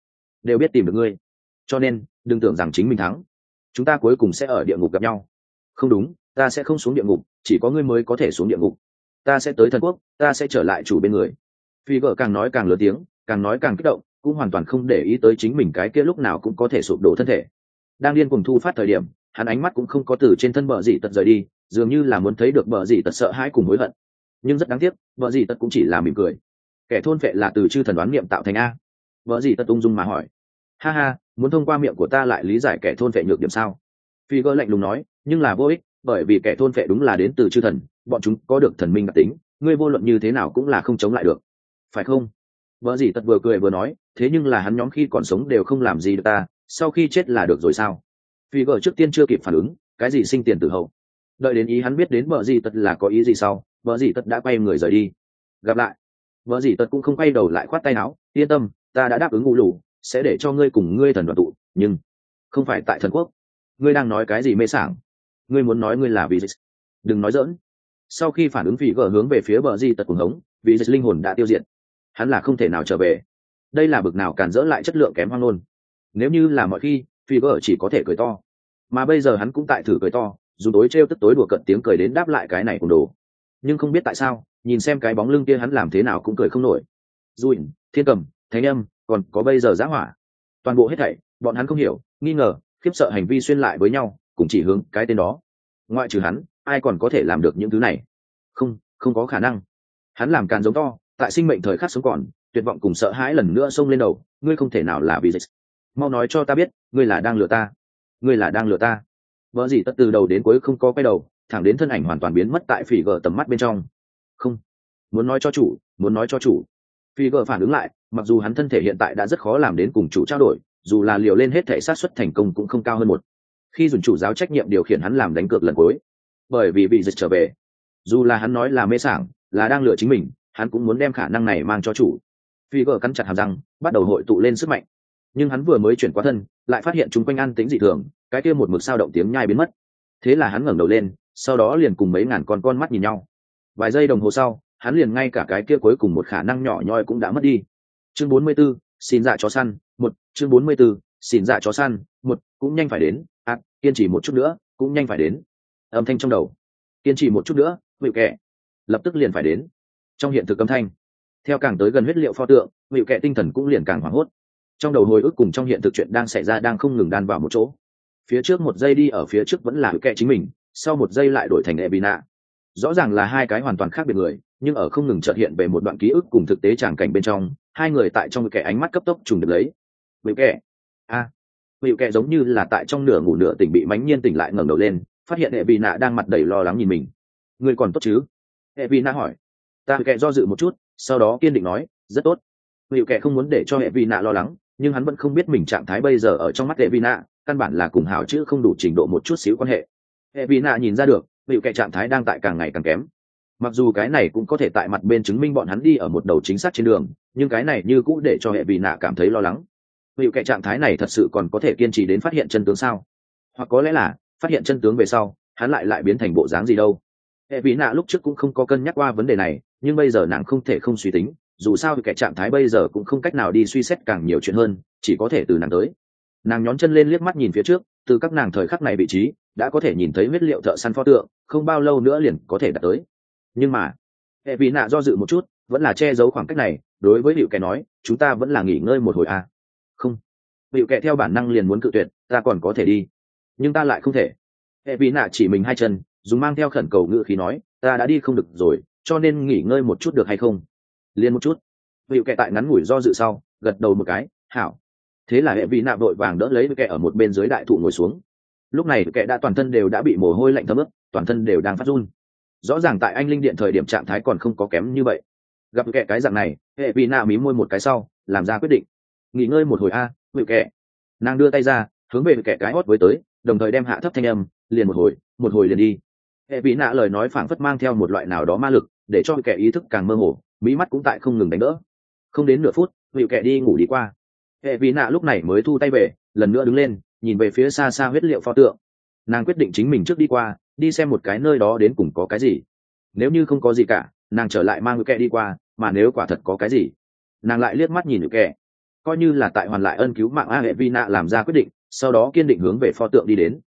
S1: được ngươi. Cho nên, đừng tưởng rằng chính mình thắng. Chúng ta cuối cùng sẽ ở địa ngục gặp nhau. Không đúng, ta sẽ không xuống địa ngục, chỉ có ngươi mới có thể xuống địa ngục. Ta sẽ tới thần quốc, ta sẽ trở lại chủ bên người. Figer càng nói càng lớn tiếng, càng nói càng kích động, cũng hoàn toàn không để ý tới chính mình cái kia lúc nào cũng có thể sụp đổ thân thể. Đang điên cuồng thu phát thời điểm, hắn ánh mắt cũng không có từ trên thân bờ dị tật rời đi, dường như là muốn thấy được bờ dị tật sợ hãi cùng hối hận. Nhưng rất đáng tiếc, bờ dị tật cũng chỉ là mỉm cười. Kẻ thôn vệ là từ chư thần đoán niệm tạo thành a? Bờ dị tật ung dung mà hỏi. Ha, muốn thông qua miệng của ta lại lý giải kẻ thôn vệ nhược điểm sao? Figer lạnh lùng nói, nhưng là vô ích, bởi vì kẻ thôn vệ đúng là đến từ chư thần, bọn chúng có được thần minh đặc tính, ngươi vô luận như thế nào cũng là không chống lại được, phải không? Vợ gì tật vừa cười vừa nói, thế nhưng là hắn nhóm khi còn sống đều không làm gì được ta, sau khi chết là được rồi sao? Figer trước tiên chưa kịp phản ứng, cái gì sinh tiền tử hậu? Đợi đến ý hắn biết đến vợ gì tật là có ý gì sau, vợ gì tật đã quay người rời đi. Gặp lại. Vợ gì tật cũng không quay đầu lại khoát tay áo, yên tâm, ta đã đáp ứng ngũ lù, sẽ để cho ngươi cùng ngươi thần đoàn tụ, nhưng không phải tại thần quốc. Ngươi đang nói cái gì mê sảng? Ngươi muốn nói ngươi là vì dịch? Đừng nói dỡn. Sau khi phản ứng phỉ gở hướng về phía bờ di tật cuồng hống, vì dịch linh hồn đã tiêu diệt, hắn là không thể nào trở về. Đây là bực nào cản dỡ lại chất lượng kém hoang luôn. Nếu như là mọi khi, phỉ gở chỉ có thể cười to, mà bây giờ hắn cũng tại thử cười to, dùng tối trêu tức tối đùa cận tiếng cười đến đáp lại cái này cùng đồ. Nhưng không biết tại sao, nhìn xem cái bóng lưng kia hắn làm thế nào cũng cười không nổi. Dùn, thiên cầm, thánh âm, còn có bây giờ giá hỏa, toàn bộ hết thảy bọn hắn không hiểu, nghi ngờ, khiếp sợ hành vi xuyên lại với nhau, cùng chỉ hướng cái tên đó. Ngoại trừ hắn, ai còn có thể làm được những thứ này? Không có khả năng. Hắn làm càn giống to, tại sinh mệnh thời khắc sống còn, tuyệt vọng cùng sợ hãi lần nữa xông lên đầu. Ngươi không thể nào là vì dịch. Mau nói cho ta biết, ngươi là đang lừa ta. Ngươi là đang lừa ta. Vợ gì tất từ đầu đến cuối không có quay đầu, thẳng đến thân ảnh hoàn toàn biến mất tại phỉ gờ tầm mắt bên trong. Không, muốn nói cho chủ, muốn nói cho chủ. Phỉ gờ phản ứng lại, mặc dù hắn thân thể hiện tại đã rất khó làm đến cùng chủ trao đổi, dù là liều lên hết thể xác suất thành công cũng không cao hơn một. Khi dùng chủ giáo trách nhiệm điều khiển hắn làm đánh cược lần cuối, bởi vì bị dịch trở về, dù là hắn nói là mê sảng, là đang lừa chính mình, hắn cũng muốn đem khả năng này mang cho chủ. Phi gờ cắn chặt hàm răng, bắt đầu hội tụ lên sức mạnh. Nhưng hắn vừa mới chuyển qua thân, lại phát hiện chúng quanh an tĩnh dị thường, cái kia một mực sao động tiếng nhai biến mất. Thế là hắn ngẩng đầu lên, sau đó liền cùng mấy ngàn con mắt nhìn nhau. Vài giây đồng hồ sau, hắn liền ngay cả cái kia cuối cùng một khả năng nhỏ nhoi cũng đã mất đi. Chương 44, xin dạ chó săn, một. Chương 44, xin dạ chó săn, một. Cũng nhanh phải đến, kiên trì một chút nữa, cũng nhanh phải đến. Âm thanh trong đầu, kiên trì một chút nữa, Hữu Kệ, lập tức liền phải đến. Trong hiện thực âm thanh, theo càng tới gần huyết liệu pho tượng, Hữu Kệ tinh thần cũng liền càng hoảng hốt. Trong đầu hồi ức cùng trong hiện thực chuyện đang xảy ra đang không ngừng đan vào một chỗ. Phía trước một giây đi ở phía trước vẫn là Hữu Kệ chính mình, sau một giây lại đổi thành Ebina. Rõ ràng là hai cái hoàn toàn khác biệt người, nhưng ở không ngừng chợt hiện về một đoạn ký ức cùng thực tế tràng cảnh bên trong, hai người tại trong Hữu Kệ ánh mắt cấp tốc trùng được lấy. Hữu Kệ, Hữu Kệ giống như là tại trong nửa ngủ nửa tỉnh bị mãnh nhiên tỉnh lại, ngẩng đầu lên, phát hiện Ebina đang mặt đầy lo lắng nhìn mình. Ngươi còn tốt chứ? Evina hỏi. Ta Hữu Kệ do dự một chút, sau đó kiên định nói, rất tốt. Hữu Kệ không muốn để cho Evina lo lắng, nhưng hắn vẫn không biết mình trạng thái bây giờ ở trong mắt Evina, căn bản là cùng hảo chữ không đủ trình độ một chút xíu quan hệ. Evina nhìn ra được, Hữu Kệ trạng thái đang tại càng ngày càng kém. Mặc dù cái này cũng có thể tại mặt bên chứng minh bọn hắn đi ở một đầu chính xác trên đường, nhưng cái này như cũ để cho Evina cảm thấy lo lắng. Hữu Kệ trạng thái này thật sự còn có thể kiên trì đến phát hiện chân tướng sao? Hoặc có lẽ là phát hiện chân tướng về sau, hắn lại biến thành bộ dáng gì đâu? Evina lúc trước cũng không có cân nhắc qua vấn đề này, nhưng bây giờ nàng không thể không suy tính, dù sao cái trạng thái bây giờ cũng không cách nào đi suy xét càng nhiều chuyện hơn, chỉ có thể từ nàng tới. Nàng nhón chân lên liếc mắt nhìn phía trước, từ các nàng thời khắc này vị trí đã có thể nhìn thấy huyết liệu thợ săn pho tượng, không bao lâu nữa liền có thể đạt tới. Nhưng mà Evina do dự một chút, vẫn là che giấu khoảng cách này, đối với Hữu Kệ nói, chúng ta vẫn là nghỉ ngơi một hồi à? Không. Hữu Kệ theo bản năng liền muốn cự tuyệt, ta còn có thể đi, nhưng ta lại không thể. Evina chỉ mình hai chân, dùng mang theo khẩn cầu ngữ khí nói, ta đã đi không được rồi, cho nên nghỉ ngơi một chút được hay không? Liên một chút. Hữu Kệ tại ngắn ngủi do dự sau, gật đầu một cái, hảo. Thế là Evina vội vàng đỡ lấy Hữu Kệ ở một bên dưới đại thụ ngồi xuống. Lúc này Hữu Kệ đã toàn thân đều đã bị mồ hôi lạnh thấm ướt, toàn thân đều đang phát run. Rõ ràng tại anh linh điện thời điểm trạng thái còn không có kém như vậy. Gặp Hữu Kệ cái dạng này, Evina mím môi một cái sau, làm ra quyết định. Nghỉ ngơi một hồi a, Hữu Kệ. Nàng đưa tay ra, hướng về Hữu Kệ cái hót với tới, đồng thời đem hạ thấp thanh âm, liền một hồi liền đi. Evina lời nói phảng phất mang theo một loại nào đó ma lực, để cho Hữu Kệ ý thức càng mơ hồ, mí mắt cũng tại không ngừng đánh đỡ. Không đến nửa phút, Hữu Kệ đi ngủ đi qua. Evina lúc này mới thu tay về, lần nữa đứng lên, nhìn về phía xa xa huyết liệu pho tượng. Nàng quyết định chính mình trước đi qua, đi xem một cái nơi đó đến cùng có cái gì. Nếu như không có gì cả, nàng trở lại mang Hữu Kệ đi qua, mà nếu quả thật có cái gì, nàng lại liếc mắt nhìn Hữu Kệ, coi như là tại hoàn lại ân cứu mạng Evina làm ra quyết định, sau đó kiên định hướng về pho tượng đi đến.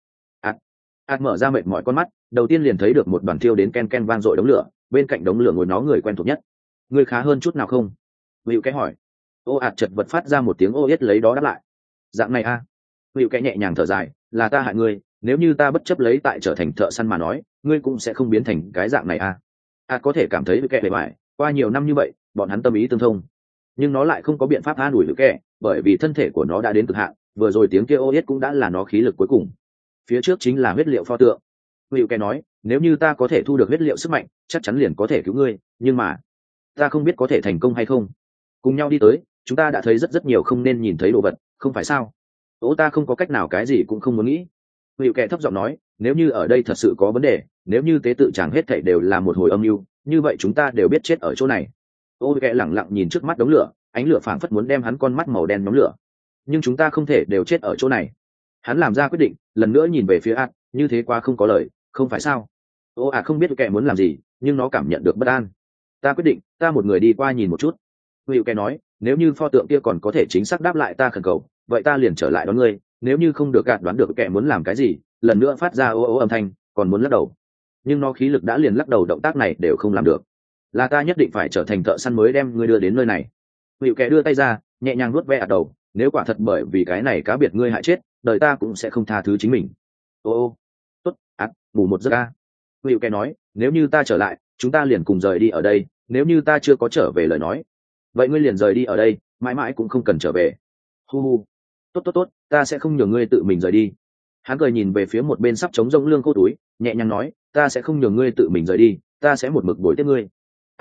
S1: Mở ra mệt mỏi con mắt, đầu tiên liền thấy được một đoàn thiêu đến ken ken vang dội đống lửa, bên cạnh đống lửa ngồi nó người quen thuộc nhất. Người khá hơn chút nào không? Hữu Kệ hỏi. Chật vật phát ra một tiếng ô yết lấy đó đáp lại. Dạng này a. Hữu Kệ nhẹ nhàng thở dài, là ta hại ngươi, nếu như ta bất chấp lấy tại trở thành thợ săn mà nói, ngươi cũng sẽ không biến thành cái dạng này a. Có thể cảm thấy Hữu Kệ bề bại, qua nhiều năm như vậy, bọn hắn tâm ý tương thông, nhưng nó lại không có biện pháp an ủi Hữu Kệ, bởi vì thân thể của nó đã đến cực hạn, vừa rồi tiếng kia ô yết cũng đã là nó khí lực cuối cùng. Phía trước chính là huyết liệu pho tượng. Hữu Kệ nói, nếu như ta có thể thu được huyết liệu sức mạnh, chắc chắn liền có thể cứu ngươi, nhưng mà ta không biết có thể thành công hay không. Cùng nhau đi tới, chúng ta đã thấy rất nhiều không nên nhìn thấy đồ vật, không phải sao? Ta không có cách nào, cái gì cũng không muốn nghĩ. Hữu Kệ thấp giọng nói, nếu như ở đây thật sự có vấn đề, nếu như tế tự chẳng hết thảy đều là một hồi âm mưu, như vậy chúng ta đều biết chết ở chỗ này. Hữu Kệ lẳng lặng nhìn trước mắt đống lửa, ánh lửa phảng phất muốn đem hắn con mắt màu đen nhóm lửa. nhưng chúng ta không thể đều chết ở chỗ này. Hắn làm ra quyết định, lần nữa nhìn về phía ạt, như thế quá không có lời, không phải sao? Ô ạt không biết kẻ muốn làm gì, nhưng nó cảm nhận được bất an. Ta quyết định, ta một người đi qua nhìn một chút. Hữu kẻ nói, nếu như pho tượng kia còn có thể chính xác đáp lại ta khẩn cầu, vậy ta liền trở lại đón ngươi. Nếu như không được gạt đoán được kẻ muốn làm cái gì, lần nữa phát ra ô ô âm thanh, còn muốn lắc đầu. Nhưng nó khí lực đã liền lắc đầu, động tác này đều không làm được. Là ta nhất định phải trở thành thợ săn mới đem ngươi đưa đến nơi này. Hữu kẻ đưa tay ra, nhẹ nhàng nuốt ve ạt đầu. Nếu quả thật bởi vì cái này cá biệt ngươi hại chết, đời ta cũng sẽ không tha thứ chính mình. Ô tốt, ạt, ngủ một giấc a. Hữu kẻ nói, nếu như ta trở lại, chúng ta liền cùng rời đi ở đây. Nếu như ta chưa có trở về lời nói, vậy ngươi liền rời đi ở đây, mãi mãi cũng không cần trở về. Hu hu, tốt tốt tốt, ta sẽ không nhường ngươi tự mình rời đi. Hắn cười nhìn về phía một bên sắp chống rông lương khô túi, nhẹ nhàng nói, ta sẽ không nhường ngươi tự mình rời đi, ta sẽ một mực bồi tiếp ngươi.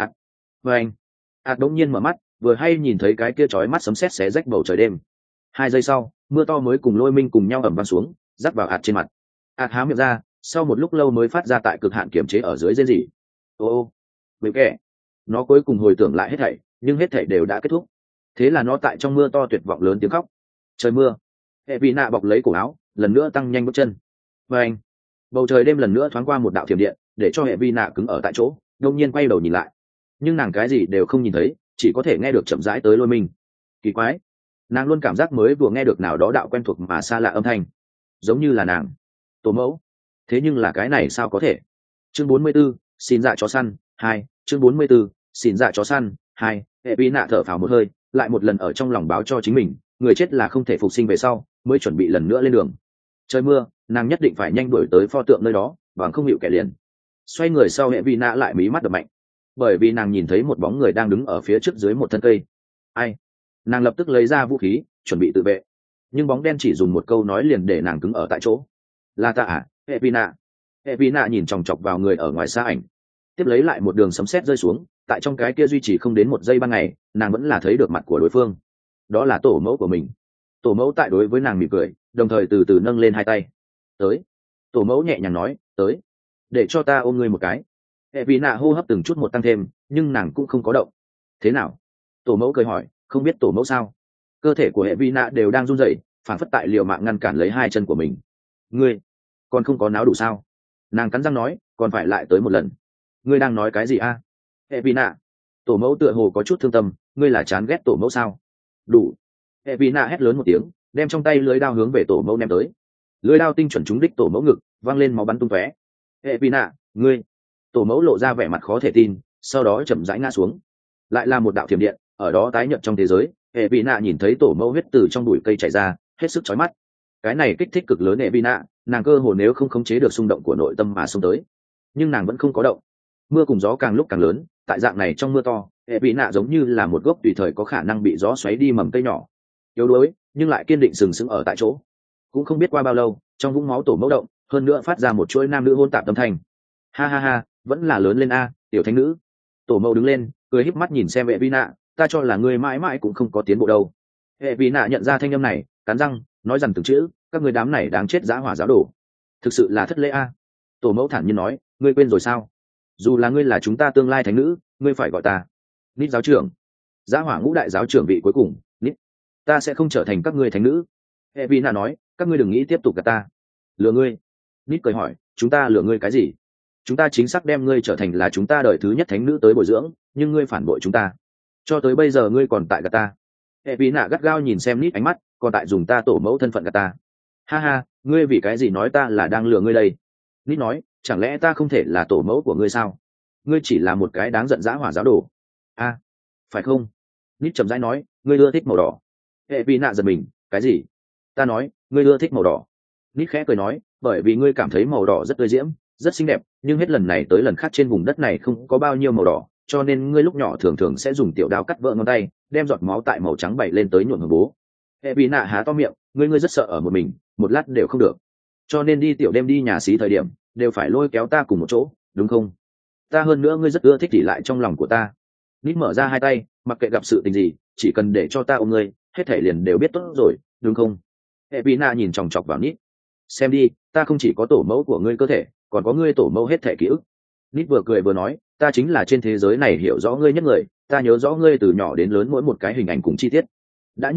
S1: Và anh, đống nhiên mở mắt, vừa hay nhìn thấy cái kia chói mắt sấm sét xé rách bầu trời đêm. 2 giây sau, mưa to mới cùng lôi minh cùng nhau ẩm vang xuống, rắc vào trên mặt. Há miệng ra, sau một lúc lâu mới phát ra tại cực hạn kiểm chế ở dưới rên rỉ. Ô, vậy kẻ, nó cuối cùng hồi tưởng lại hết thảy, nhưng hết thảy đều đã kết thúc. Thế là nó tại trong mưa to tuyệt vọng lớn tiếng khóc. Trời mưa. Hệ vị nạ bọc lấy cổ áo, lần nữa tăng nhanh bước chân. Và anh, bầu trời đêm lần nữa thoáng qua một đạo thiểm điện, để cho hệ vi nạ cứng ở tại chỗ, đột nhiên quay đầu nhìn lại, nhưng nàng cái gì đều không nhìn thấy, chỉ có thể nghe được chậm rãi tới lôi mình. Kỳ quái, nàng luôn cảm giác mới vừa nghe được nào đó đạo quen thuộc mà xa lạ âm thanh, giống như là nàng tổ mẫu. Thế nhưng là cái này sao có thể? Chương 44, xin dạ chó săn 2. Chương 44, xin dạ chó săn 2. Hệ vi nạ thở phào một hơi, lại một lần ở trong lòng báo cho chính mình, người chết là không thể phục sinh về sau, mới chuẩn bị lần nữa lên đường. Trời mưa, nàng nhất định phải nhanh đuổi tới pho tượng nơi đó, bằng không hiệu kẻ liền. Xoay người sau, hệ vi nạ lại mí mắt đập mạnh, bởi vì nàng nhìn thấy một bóng người đang đứng ở phía trước dưới một thân cây. Ai? Nàng lập tức lấy ra vũ khí, chuẩn bị tự vệ, nhưng bóng đen chỉ dùng một câu nói liền để nàng cứng ở tại chỗ. Là ta à? Hệ vi nạ. Hệ vi nạ nhìn chòng chọc vào người ở ngoài xa ảnh, tiếp lấy lại một đường sấm sét rơi xuống, tại trong cái kia duy trì không đến 1 giây ban ngày, nàng vẫn là thấy được mặt của đối phương. Đó là tổ mẫu của mình. Tổ mẫu tại đối với nàng mỉm cười, đồng thời từ từ nâng lên 2 tay. Tới. Tổ mẫu nhẹ nhàng nói, tới, để cho ta ôm ngươi một cái. Hệ vị nạ hô hấp từng chút một tăng thêm, nhưng nàng cũng không có động. Thế nào? Tổ mẫu cười hỏi, không biết tổ mẫu sao? Cơ thể của hệ vị nạ đều đang run rẩy, phản phất tại liều mạng ngăn cản lấy 2 chân của mình. Ngươi còn không có náo đủ sao? Nàng cắn răng nói, còn phải lại tới một lần. Ngươi đang nói cái gì a? Hệ vị nạ. Tổ mẫu tựa hồ có chút thương tâm, ngươi là chán ghét tổ mẫu sao? Đủ. Hệ vị nạ hét lớn một tiếng, đem trong tay lưới đao hướng về tổ mẫu ném tới. Lưới đao tinh chuẩn trúng đích tổ mẫu ngực, văng lên máu bắn tung tóe. Hệ vị nạ, ngươi. Tổ mẫu lộ ra vẻ mặt khó thể tin, sau đó chậm rãi ngã xuống. Lại là một đạo thiểm điện, ở đó tái nhợt trong thế giới. Hệ vị nạ nhìn thấy tổ mẫu huyết từ trong bụi cây chảy ra, hết sức chói mắt. Cái này kích thích cực lớn hệ vị nạ, nàng cơ hồ nếu không khống chế được xung động của nội tâm mà xông tới, nhưng nàng vẫn không có động. Mưa cùng gió càng lúc càng lớn, tại dạng này trong mưa to, hệ vị nạ giống như là một gốc tùy thời có khả năng bị gió xoáy đi mầm cây nhỏ, yếu đuối nhưng lại kiên định sừng sững ở tại chỗ. Cũng không biết qua bao lâu, trong vũng máu tổ mẫu động, hơn nữa phát ra một chuỗi nam nữ hôn tạp âm thanh. Ha ha ha, vẫn là lớn lên a, tiểu thánh nữ. Tổ mẫu đứng lên, cười híp mắt nhìn xem hệ vi nạ, ta cho là ngươi mãi mãi cũng không có tiến bộ đâu. Hệ vi nạ nhận ra thanh âm này, cắn răng nói rằng từng chữ, các người đám này đáng chết dã hỏa giáo đồ, thực sự là thất lễ a. Tổ mẫu thản nhiên nói, ngươi quên rồi sao? Dù là ngươi là chúng ta tương lai thánh nữ, ngươi phải gọi ta Nít giáo trưởng. Dã hỏa ngũ đại giáo trưởng vị cuối cùng, Nít. Ta sẽ không trở thành các ngươi thánh nữ. Hệ vi nạ nói, các ngươi đừng nghĩ tiếp tục gạt ta. Lừa ngươi. Nít cười hỏi, chúng ta lừa ngươi cái gì? Chúng ta chính xác đem ngươi trở thành là chúng ta đời thứ nhất thánh nữ tới bồi dưỡng, nhưng ngươi phản bội chúng ta. Cho tới bây giờ ngươi còn tại gạt ta. Hệ vi nạ gắt gao nhìn xem Nít ánh mắt, còn tại dùng ta tổ mẫu thân phận gạt ta. Ha ha, ngươi vì cái gì nói ta là đang lừa ngươi đây? Nít nói, chẳng lẽ ta không thể là tổ mẫu của ngươi sao? Ngươi chỉ là một cái đáng giận dã hỏa giáo đồ. A, phải không? Nít chậm rãi nói, ngươi ưa thích màu đỏ. Hệ vi nạ giật mình, cái gì? Ta nói, ngươi ưa thích màu đỏ. Nít khẽ cười nói, bởi vì ngươi cảm thấy màu đỏ rất tươi diễm, rất xinh đẹp, nhưng hết lần này tới lần khác trên vùng đất này không có bao nhiêu màu đỏ, cho nên ngươi lúc nhỏ thường thường sẽ dùng tiểu đao cắt vỡ ngón tay, đem giọt máu tại màu trắng bày lên tới nhuộm hồng bố. Hệ vi nạ há to miệng, ngươi rất sợ ở một mình, một lát đều không được, cho nên đi tiểu đêm đi nhà xí thời điểm đều phải lôi kéo ta cùng một chỗ, đúng không? Ta hơn nữa ngươi rất ưa thích tỉ lại trong lòng của ta. Nít mở ra 2 tay, mặc kệ gặp sự tình gì, chỉ cần để cho ta ôm ngươi, hết thể liền đều biết tốt rồi, đúng không? Hệ vi nạ nhìn chòng chọc vào Nít, xem đi, ta không chỉ có tổ mẫu của ngươi cơ thể, còn có ngươi tổ mẫu hết thể ký ức. Nít vừa cười vừa nói, ta chính là trên thế giới này hiểu rõ ngươi nhất người, ta nhớ rõ ngươi từ nhỏ đến lớn mỗi một cái hình ảnh cùng chi tiết. Đã như vậy,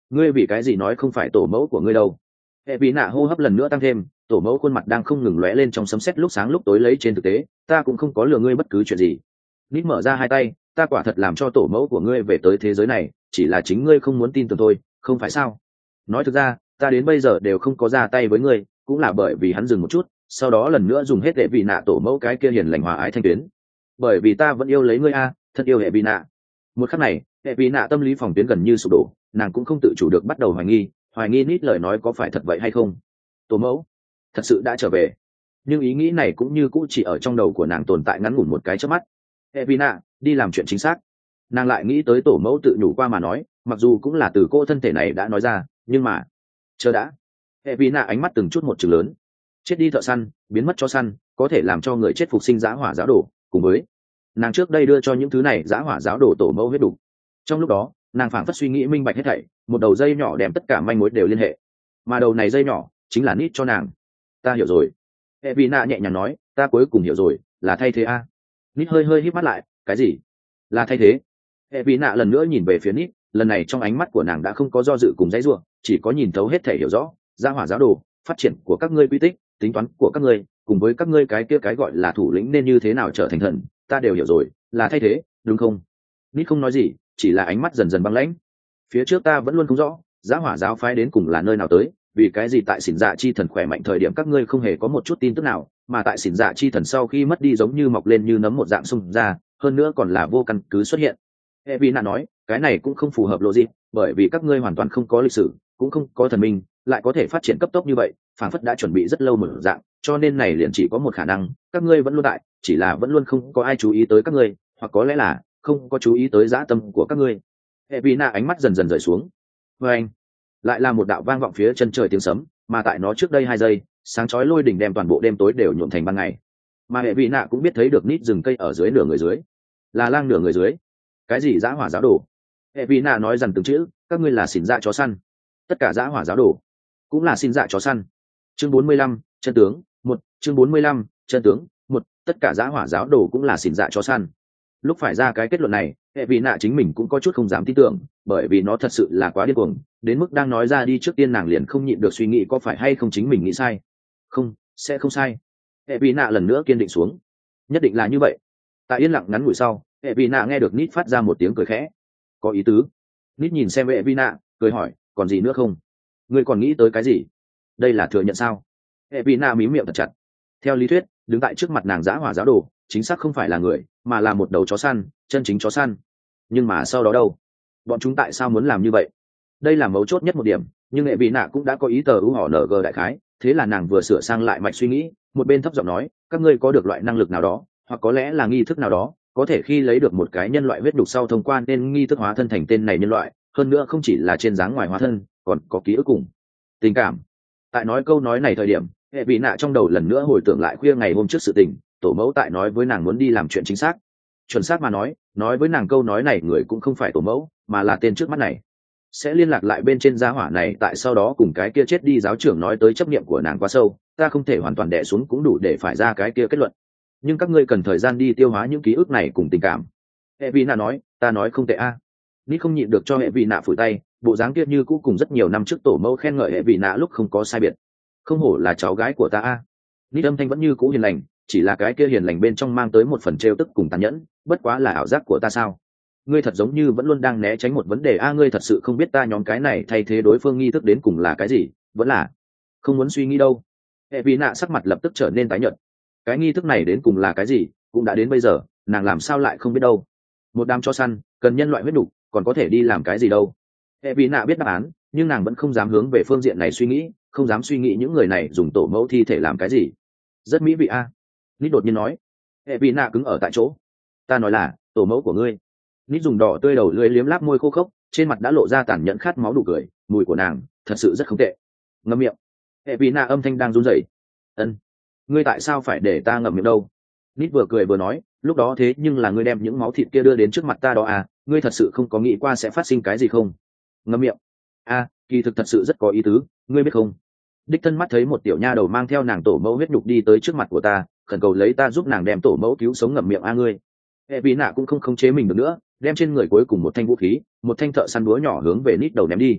S1: ngươi vì cái gì nói không phải tổ mẫu của ngươi đâu? Hệ bị nạ hô hấp lần nữa tăng thêm, tổ mẫu khuôn mặt đang không ngừng lóe lên trong sấm sét lúc sáng lúc tối lấy trên thực tế, ta cũng không có lừa ngươi bất cứ chuyện gì. Nít mở ra hai tay, ta quả thật làm cho tổ mẫu của ngươi về tới thế giới này, chỉ là chính ngươi không muốn tin tưởng thôi, không phải sao? Nói thực ra, ta đến bây giờ đều không có ra tay với ngươi, cũng là bởi vì hắn dừng một chút, sau đó lần nữa dùng hết hệ bị nạ tổ mẫu cái kia hiền lành hòa ái thanh tuyến. Bởi vì ta vẫn yêu lấy ngươi a, thật yêu hệ bị nạ. Một khắc này, hệ bị nạ tâm lý phòng tuyến gần như sụp đổ, nàng cũng không tự chủ được bắt đầu hoài nghi Nít lời nói có phải thật vậy hay không. Tổ mẫu thật sự đã trở về, nhưng ý nghĩ này cũng như cũ chỉ ở trong đầu của nàng tồn tại ngắn ngủn một cái chớp mắt. Evina đi làm chuyện chính xác. Nàng lại nghĩ tới tổ mẫu tự nhủ qua mà nói, mặc dù cũng là từ cô thân thể này đã nói ra, nhưng mà chờ đã. Evina ánh mắt từng chút một chừng lớn. Chết đi thợ săn, biến mất cho săn, có thể làm cho người chết phục sinh dã hỏa giáo đồ, cùng với nàng trước đây đưa cho những thứ này dã hỏa giáo đồ tổ mẫu huyết đủ. Trong lúc đó, nàng phảng phất suy nghĩ minh bạch hết thảy, một đầu dây nhỏ đem tất cả manh mối đều liên hệ, mà đầu này dây nhỏ chính là Nít cho nàng. Ta hiểu rồi. Evina nhẹ nhàng nói, ta cuối cùng hiểu rồi, là thay thế a. Nít hơi híp mắt lại, cái gì? Là thay thế? Evina lần nữa nhìn về phía Nít, lần này trong ánh mắt của nàng đã không có do dự cùng dãy rủa, chỉ có nhìn thấu hết thể hiểu rõ, gia hỏa giáo đồ, phát triển của các ngươi quy tích, tính toán của các ngươi, cùng với các ngươi cái kia cái gọi là thủ lĩnh nên như thế nào trở thành thần, ta đều hiểu rồi, là thay thế, đúng không? Nít không nói gì, chỉ là ánh mắt dần dần băng lãnh. Phía trước ta vẫn luôn không rõ, gia hỏa giáo phái đến cùng là nơi nào tới, vì cái gì tại xỉn dạ chi thần khỏe mạnh thời điểm các ngươi không hề có một chút tin tức nào, mà tại xỉn dạ chi thần sau khi mất đi giống như mọc lên như nấm một dạng xung ra, hơn nữa còn là vô căn cứ xuất hiện. Evina nói, cái này cũng không phù hợp logic, bởi vì các ngươi hoàn toàn không có lịch sử, cũng không có thần minh, lại có thể phát triển cấp tốc như vậy, phản phất đã chuẩn bị rất lâu một dạng, cho nên này liền chỉ có một khả năng, các ngươi vẫn luôn tại, chỉ là vẫn luôn không có ai chú ý tới các ngươi, hoặc có lẽ là không có chú ý tới dã tâm của các ngươi. Evina ánh mắt dần dần rời xuống. Và anh, lại là một đạo vang vọng phía chân trời tiếng sấm, mà tại nó trước đây 2 giây, sáng chói lôi đỉnh đem toàn bộ đêm tối đều nhuộm thành ban ngày. Mà Evina cũng biết thấy được Nít rừng cây ở dưới nửa người dưới, là lang nửa người dưới. Cái gì dã hỏa giáo đồ? Evina nói rằng từng chữ, các ngươi là xỉn dạ chó săn. Tất cả dã hỏa giáo đồ cũng là xỉn dạ chó săn. Chương 45, chân tướng, 1, chương 45, chân tướng, 1, tất cả dã hỏa giáo đồ cũng là xỉn dạ chó săn. Lúc phải ra cái kết luận này, Evina chính mình cũng có chút không dám tin tưởng, bởi vì nó thật sự là quá điên cuồng, đến mức đang nói ra đi trước tiên nàng liền không nhịn được suy nghĩ có phải hay không chính mình nghĩ sai. Không, sẽ không sai. Evina lần nữa kiên định xuống. Nhất định là như vậy. Tại yên lặng ngắn ngủi sau, Evina nghe được Nít phát ra một tiếng cười khẽ. Có ý tứ. Nít nhìn xem Evina, cười hỏi, còn gì nữa không? Ngươi còn nghĩ tới cái gì? Đây là thừa nhận sao? Evina mím miệng thật chặt. Theo lý thuyết, đứng tại trước mặt nàng dã hỏa giáo đồ, chính xác không phải là người, mà là một đầu chó săn, chân chính chó săn. Nhưng mà sau đó đâu? Bọn chúng tại sao muốn làm như vậy? Đây là mấu chốt nhất một điểm, nhưng Evina cũng đã có ý tờ ưu họ ng đại khái, thế là nàng vừa sửa sang lại mạch suy nghĩ, một bên thấp giọng nói, các ngươi có được loại năng lực nào đó, hoặc có lẽ là nghi thức nào đó, có thể khi lấy được một cái nhân loại huyết đục sau thông quan nên nghi thức hóa thân thành tên này nhân loại, hơn nữa không chỉ là trên dáng ngoài hóa thân, còn có ký ức cùng tình cảm. Tại nói câu nói này thời điểm, hệ vị nạ trong đầu lần nữa hồi tưởng lại khuya ngày hôm trước sự tình, tổ mẫu tại nói với nàng muốn đi làm chuyện chính xác. Chuẩn xác mà nói với nàng câu nói này người cũng không phải tổ mẫu, mà là tên trước mắt này. Sẽ liên lạc lại bên trên gia hỏa này, tại sau đó cùng cái kia chết đi giáo trưởng nói tới chấp niệm của nàng quá sâu, ta không thể hoàn toàn đè xuống cũng đủ để phải ra cái kia kết luận. Nhưng các ngươi cần thời gian đi tiêu hóa những ký ức này cùng tình cảm. Hệ vị nạ nói, ta nói không tệ a. Nít không nhịn được cho hệ vị nạ phủi tay, bộ dáng kia như cũ cùng rất nhiều năm trước tổ mẫu khen ngợi hệ vị nạ lúc không có sai biệt. Không hổ là cháu gái của ta a. Nít âm thanh vẫn như cũ hiền lành, chỉ là cái kia hiền lành bên trong mang tới một phần trêu tức cùng tàn nhẫn, bất quá là ảo giác của ta sao? Ngươi thật giống như vẫn luôn đang né tránh một vấn đề a, ngươi thật sự không biết ta nhóm cái này thay thế đối phương nghi thức đến cùng là cái gì, vẫn là không muốn suy nghĩ đâu. Hệ vị nạ sắc mặt lập tức trở nên tái nhợt. Cái nghi thức này đến cùng là cái gì, cũng đã đến bây giờ, nàng làm sao lại không biết đâu. Một đám chó săn, cần nhân loại huyết đủ, còn có thể đi làm cái gì đâu. Hệ vị nạ biết đáp án, nhưng nàng vẫn không dám hướng về phương diện này suy nghĩ, không dám suy nghĩ những người này dùng tổ mẫu thi thể làm cái gì. Rất mỹ vị a. Nít đột nhiên nói. Hệ vị nạ cứng ở tại chỗ. Ta nói là tổ mẫu của ngươi. Nít dùng đỏ tươi đầu lưỡi liếm láp môi khô khốc, trên mặt đã lộ ra tàn nhẫn khát máu đủ cười, mùi của nàng thật sự rất không tệ. Ngậm miệng. Hệ vị nạ âm thanh đang run rẩy. Ân, ngươi tại sao phải để ta ngậm miệng đâu? Nít vừa cười vừa nói, lúc đó thế nhưng là ngươi đem những máu thịt kia đưa đến trước mặt ta đó à, ngươi thật sự không có nghĩ qua sẽ phát sinh cái gì không? Ngậm miệng. A, kỳ thực thật sự rất có ý tứ, ngươi biết không? Đích thân mắt thấy một tiểu nha đầu mang theo nàng tổ mẫu huyết nhục đi tới trước mặt của ta, khẩn cầu lấy ta giúp nàng đem tổ mẫu cứu sống. Ngậm miệng a ngươi. Hệ vị nạ cũng không khống chế mình được nữa, đem trên người cuối cùng một thanh vũ khí, một thanh thợ săn búa nhỏ hướng về Nít đầu ném đi.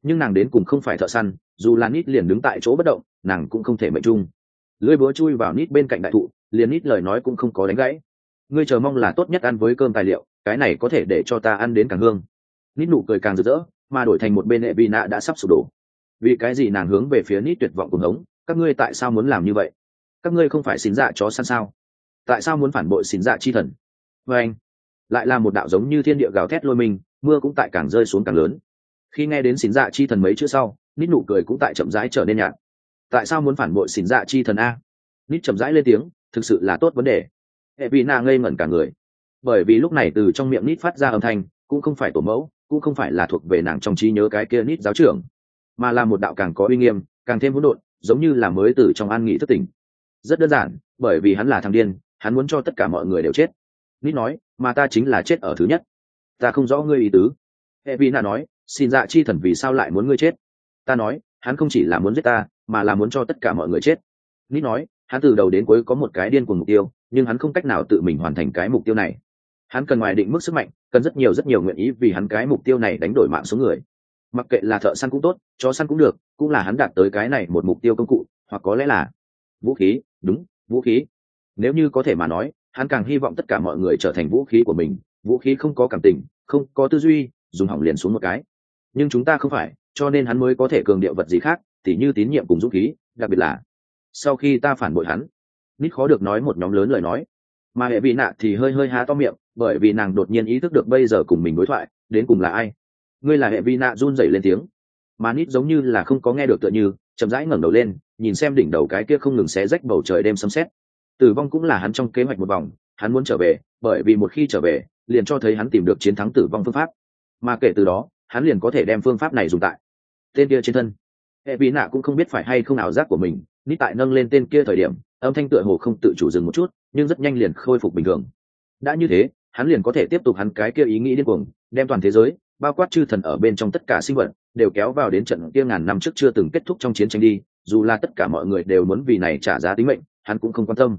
S1: nhưng nàng đến cùng không phải thợ săn, dù là nít liền đứng tại chỗ bất động nàng cũng không thể mệnh chung. Lưỡi búa chui vào nít bên cạnh đại thụ, liền nít lời nói cũng không có đánh gãy. Ngươi chờ mong là tốt nhất ăn với cơm tài liệu, cái này có thể để cho ta ăn đến càng hương. Nít nụ cười càng rực rỡ, mà đổi thành một bên hệ vị nạ đã sắp sụp đổ. Vì cái gì nàng hướng về phía nít tuyệt vọng cuồng hống, các ngươi tại sao muốn làm như vậy? Các ngươi không phải xín dạ chó săn sao? Tại sao muốn phản bội xín dạ chi thần? Và anh lại là một đạo giống như thiên địa gào thét lôi mình, mưa cũng tại càng rơi xuống càng lớn. Khi nghe đến xín dạ chi thần mấy chữ sau, nít nụ cười cũng tại chậm rãi trở nên nhạt. Tại sao muốn phản bội xín dạ chi thần a? Nít chậm rãi lên tiếng, thực sự là tốt vấn đề. Hệ vị nạ ngây ngẩn cả người, bởi vì lúc này từ trong miệng nít phát ra âm thanh cũng không phải tổ mẫu, cũng không phải là thuộc về nàng trong trí nhớ cái kia nít giáo trưởng, mà là một đạo càng có uy nghiêm, càng thêm hỗn độn, giống như là mới từ trong an nghỉ thức tỉnh. Rất đơn giản, bởi vì hắn là thằng điên, hắn muốn cho tất cả mọi người đều chết. Nít nói, mà ta chính là chết ở thứ nhất. Ta không rõ ngươi ý tứ. Hệ vị nạ nói, xin dạ chi thần vì sao lại muốn ngươi chết? Ta nói, hắn không chỉ là muốn giết ta, mà là muốn cho tất cả mọi người chết. Nít nói, hắn từ đầu đến cuối có một cái điên cuồng mục tiêu, nhưng hắn không cách nào tự mình hoàn thành cái mục tiêu này. Hắn cần ngoài định mức sức mạnh, cần rất nhiều nguyện ý vì hắn cái mục tiêu này đánh đổi mạng số người. Mặc kệ là thợ săn cũng tốt, chó săn cũng được, cũng là hắn đạt tới cái này một mục tiêu công cụ, hoặc có lẽ là vũ khí. Đúng, vũ khí. Nếu như có thể mà nói, hắn càng hy vọng tất cả mọi người trở thành vũ khí của mình. Vũ khí không có cảm tình, không có tư duy, dùng hỏng liền xuống một cái. Nhưng chúng ta không phải, cho nên hắn mới có thể cường điệu vật gì khác, tỉ như tín nhiệm cùng dũng khí. Đặc biệt là sau khi ta phản bội hắn. Nít khó được nói một nhóm lớn lời nói, mà hệ vị nạ thì hơi há to miệng, bởi vì nàng đột nhiên ý thức được bây giờ cùng mình đối thoại đến cùng là ai. Ngươi là hệ vị nạ run rẩy lên tiếng, mà Nít giống như là không có nghe được tựa như, chậm rãi ngẩng đầu lên, nhìn xem đỉnh đầu cái kia không ngừng xé rách bầu trời đêm sấm sét. Tử vong cũng là hắn trong kế hoạch một vòng, hắn muốn trở về, bởi vì một khi trở về, liền cho thấy hắn tìm được chiến thắng tử vong phương pháp, mà kể từ đó, hắn liền có thể đem phương pháp này dùng tại tên kia trên thân. Hệ vị nạ cũng không biết phải hay không ảo giác của mình, Nít tại nâng lên tên kia thời điểm, âm thanh tựa hồ không tự chủ dừng một chút, nhưng rất nhanh liền khôi phục bình thường. Đã như thế, hắn liền có thể tiếp tục hắn cái kia ý nghĩ điên cuồng, đem toàn thế giới, bao quát chư thần ở bên trong tất cả sinh vật, đều kéo vào đến trận kia ngàn năm trước chưa từng kết thúc trong chiến tranh đi, dù là tất cả mọi người đều muốn vì này trả giá tính mệnh, hắn cũng không quan tâm.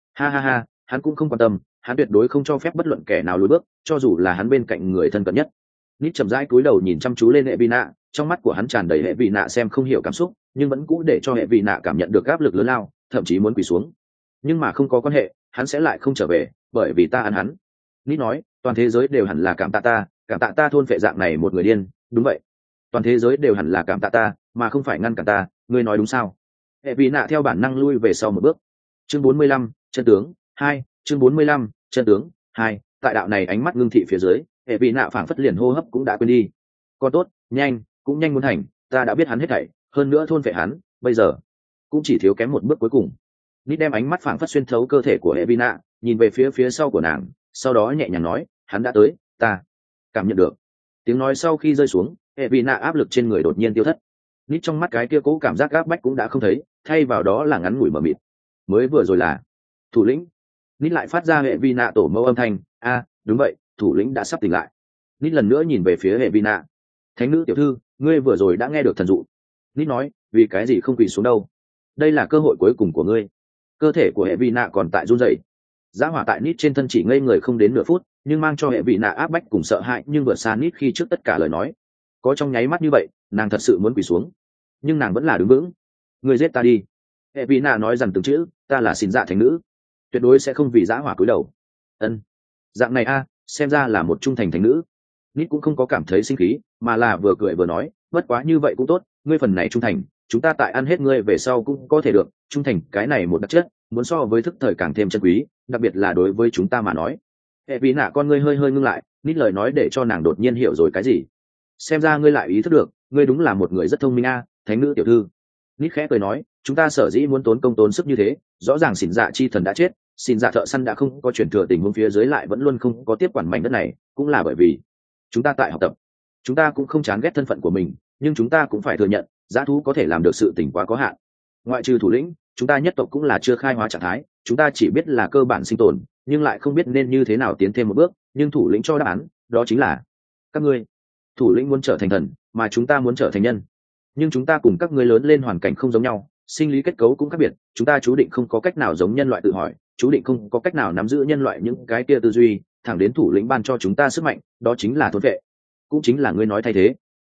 S1: Ha, hắn cũng không quan tâm, hắn tuyệt đối không cho phép bất luận kẻ nào lùi bước, cho dù là hắn bên cạnh người thân cận nhất. Nít chậm rãi cúi đầu nhìn chăm chú lên hệ vị nạ, trong mắt của hắn tràn đầy hệ vị nạ xem không hiểu cảm xúc, nhưng vẫn cũ để cho hệ vị nạ cảm nhận được áp lực lớn lao, thậm chí muốn quỳ xuống. Nhưng mà không có quan hệ, hắn sẽ lại không trở về, bởi vì ta ăn hắn. Nít nói, toàn thế giới đều hẳn là cảm tạ ta thôn phệ dạng này một người điên. Đúng vậy, toàn thế giới đều hẳn là cảm tạ ta, mà không phải ngăn cản ta. Ngươi nói đúng sao? Hệ vị nạ theo bản năng lui về sau một bước. Chương 45, chân tướng 2. Chương 45, chân tướng 2. Tại đạo này ánh mắt ngưng thị phía dưới, hệ vị nạ phảng phất liền hô hấp cũng đã quên đi. Còn tốt, nhanh muốn thành, ta đã biết hắn hết thảy, hơn nữa thôn phệ hắn, bây giờ cũng chỉ thiếu kém một bước cuối cùng. Nít đem ánh mắt phảng phất xuyên thấu cơ thể của hệ vị nạ, nhìn về phía sau của nàng, sau đó nhẹ nhàng nói, hắn đã tới, ta cảm nhận được. Tiếng nói sau khi rơi xuống, hệ vị nạ áp lực trên người đột nhiên tiêu thất. Nít trong mắt cái kia cố cảm giác gáp bách cũng đã không thấy, thay vào đó là ngắn ngủi mờ mịt. Mới vừa rồi là thủ lĩnh. Nít lại phát ra hệ vị nạ tổ mẫu âm thanh, đúng vậy, thủ lĩnh đã sắp tỉnh lại. Nít lần nữa nhìn về phía hệ vị nạ. Thánh nữ tiểu thư, ngươi vừa rồi đã nghe được thần dụ. Nít nói, vì cái gì không quỳ xuống đâu? Đây là cơ hội cuối cùng của ngươi. Cơ thể của hệ vị nạ còn tại run rẩy. Giá hỏa tại Nít trên thân chỉ ngây người không đến nửa phút, nhưng mang cho hệ vị nạ áp bách cùng sợ hãi, nhưng vượt xa Nít khi trước tất cả lời nói. Có trong nháy mắt như vậy, nàng thật sự muốn quỳ xuống, nhưng nàng vẫn là đứng vững. Ngươi giết ta đi. Hệ vị nạ nói rằng từng chữ, ta là xin dạ thánh nữ, tuyệt đối sẽ không vì giá hỏa cúi đầu. Ân, dạng này xem ra là một trung thành thánh nữ. Nít cũng không có cảm thấy sinh khí, mà là vừa cười vừa nói, bất quá như vậy cũng tốt, ngươi phần này trung thành, chúng ta tại ăn hết ngươi về sau cũng có thể được. Trung thành cái này một đặc chất, muốn so với thức thời càng thêm chân quý, đặc biệt là đối với chúng ta mà nói. Hệ vị nạ con ngươi hơi ngưng lại, Nít lời nói để cho nàng đột nhiên hiểu rồi cái gì. Xem ra ngươi lại ý thức được, ngươi đúng là một người rất thông minh thánh nữ tiểu thư. Nít khẽ cười nói, chúng ta sở dĩ muốn tốn công tốn sức như thế, rõ ràng xỉn dạ chi thần đã chết, xỉn dạ thợ săn đã không có chuyển thừa tình huống phía dưới lại vẫn luôn không có tiếp quản mảnh đất này, cũng là bởi vì chúng ta tại học tập. Chúng ta cũng không chán ghét thân phận của mình, nhưng chúng ta cũng phải thừa nhận, dã thú có thể làm được sự tỉnh quá có hạn. Ngoại trừ thủ lĩnh, chúng ta nhất tộc cũng là chưa khai hóa trạng thái, chúng ta chỉ biết là cơ bản sinh tồn, nhưng lại không biết nên như thế nào tiến thêm một bước. Nhưng thủ lĩnh cho đáp án, đó chính là các ngươi. Thủ lĩnh muốn trở thành thần, mà chúng ta muốn trở thành nhân. Nhưng chúng ta cùng các ngươi lớn lên hoàn cảnh không giống nhau, sinh lý kết cấu cũng khác biệt, chúng ta chú định không có cách nào giống nhân loại tự hỏi, chú định không có cách nào nắm giữ nhân loại những cái kia tư duy, thẳng đến thủ lĩnh ban cho chúng ta sức mạnh, đó chính là thôn vệ, cũng chính là ngươi nói thay thế.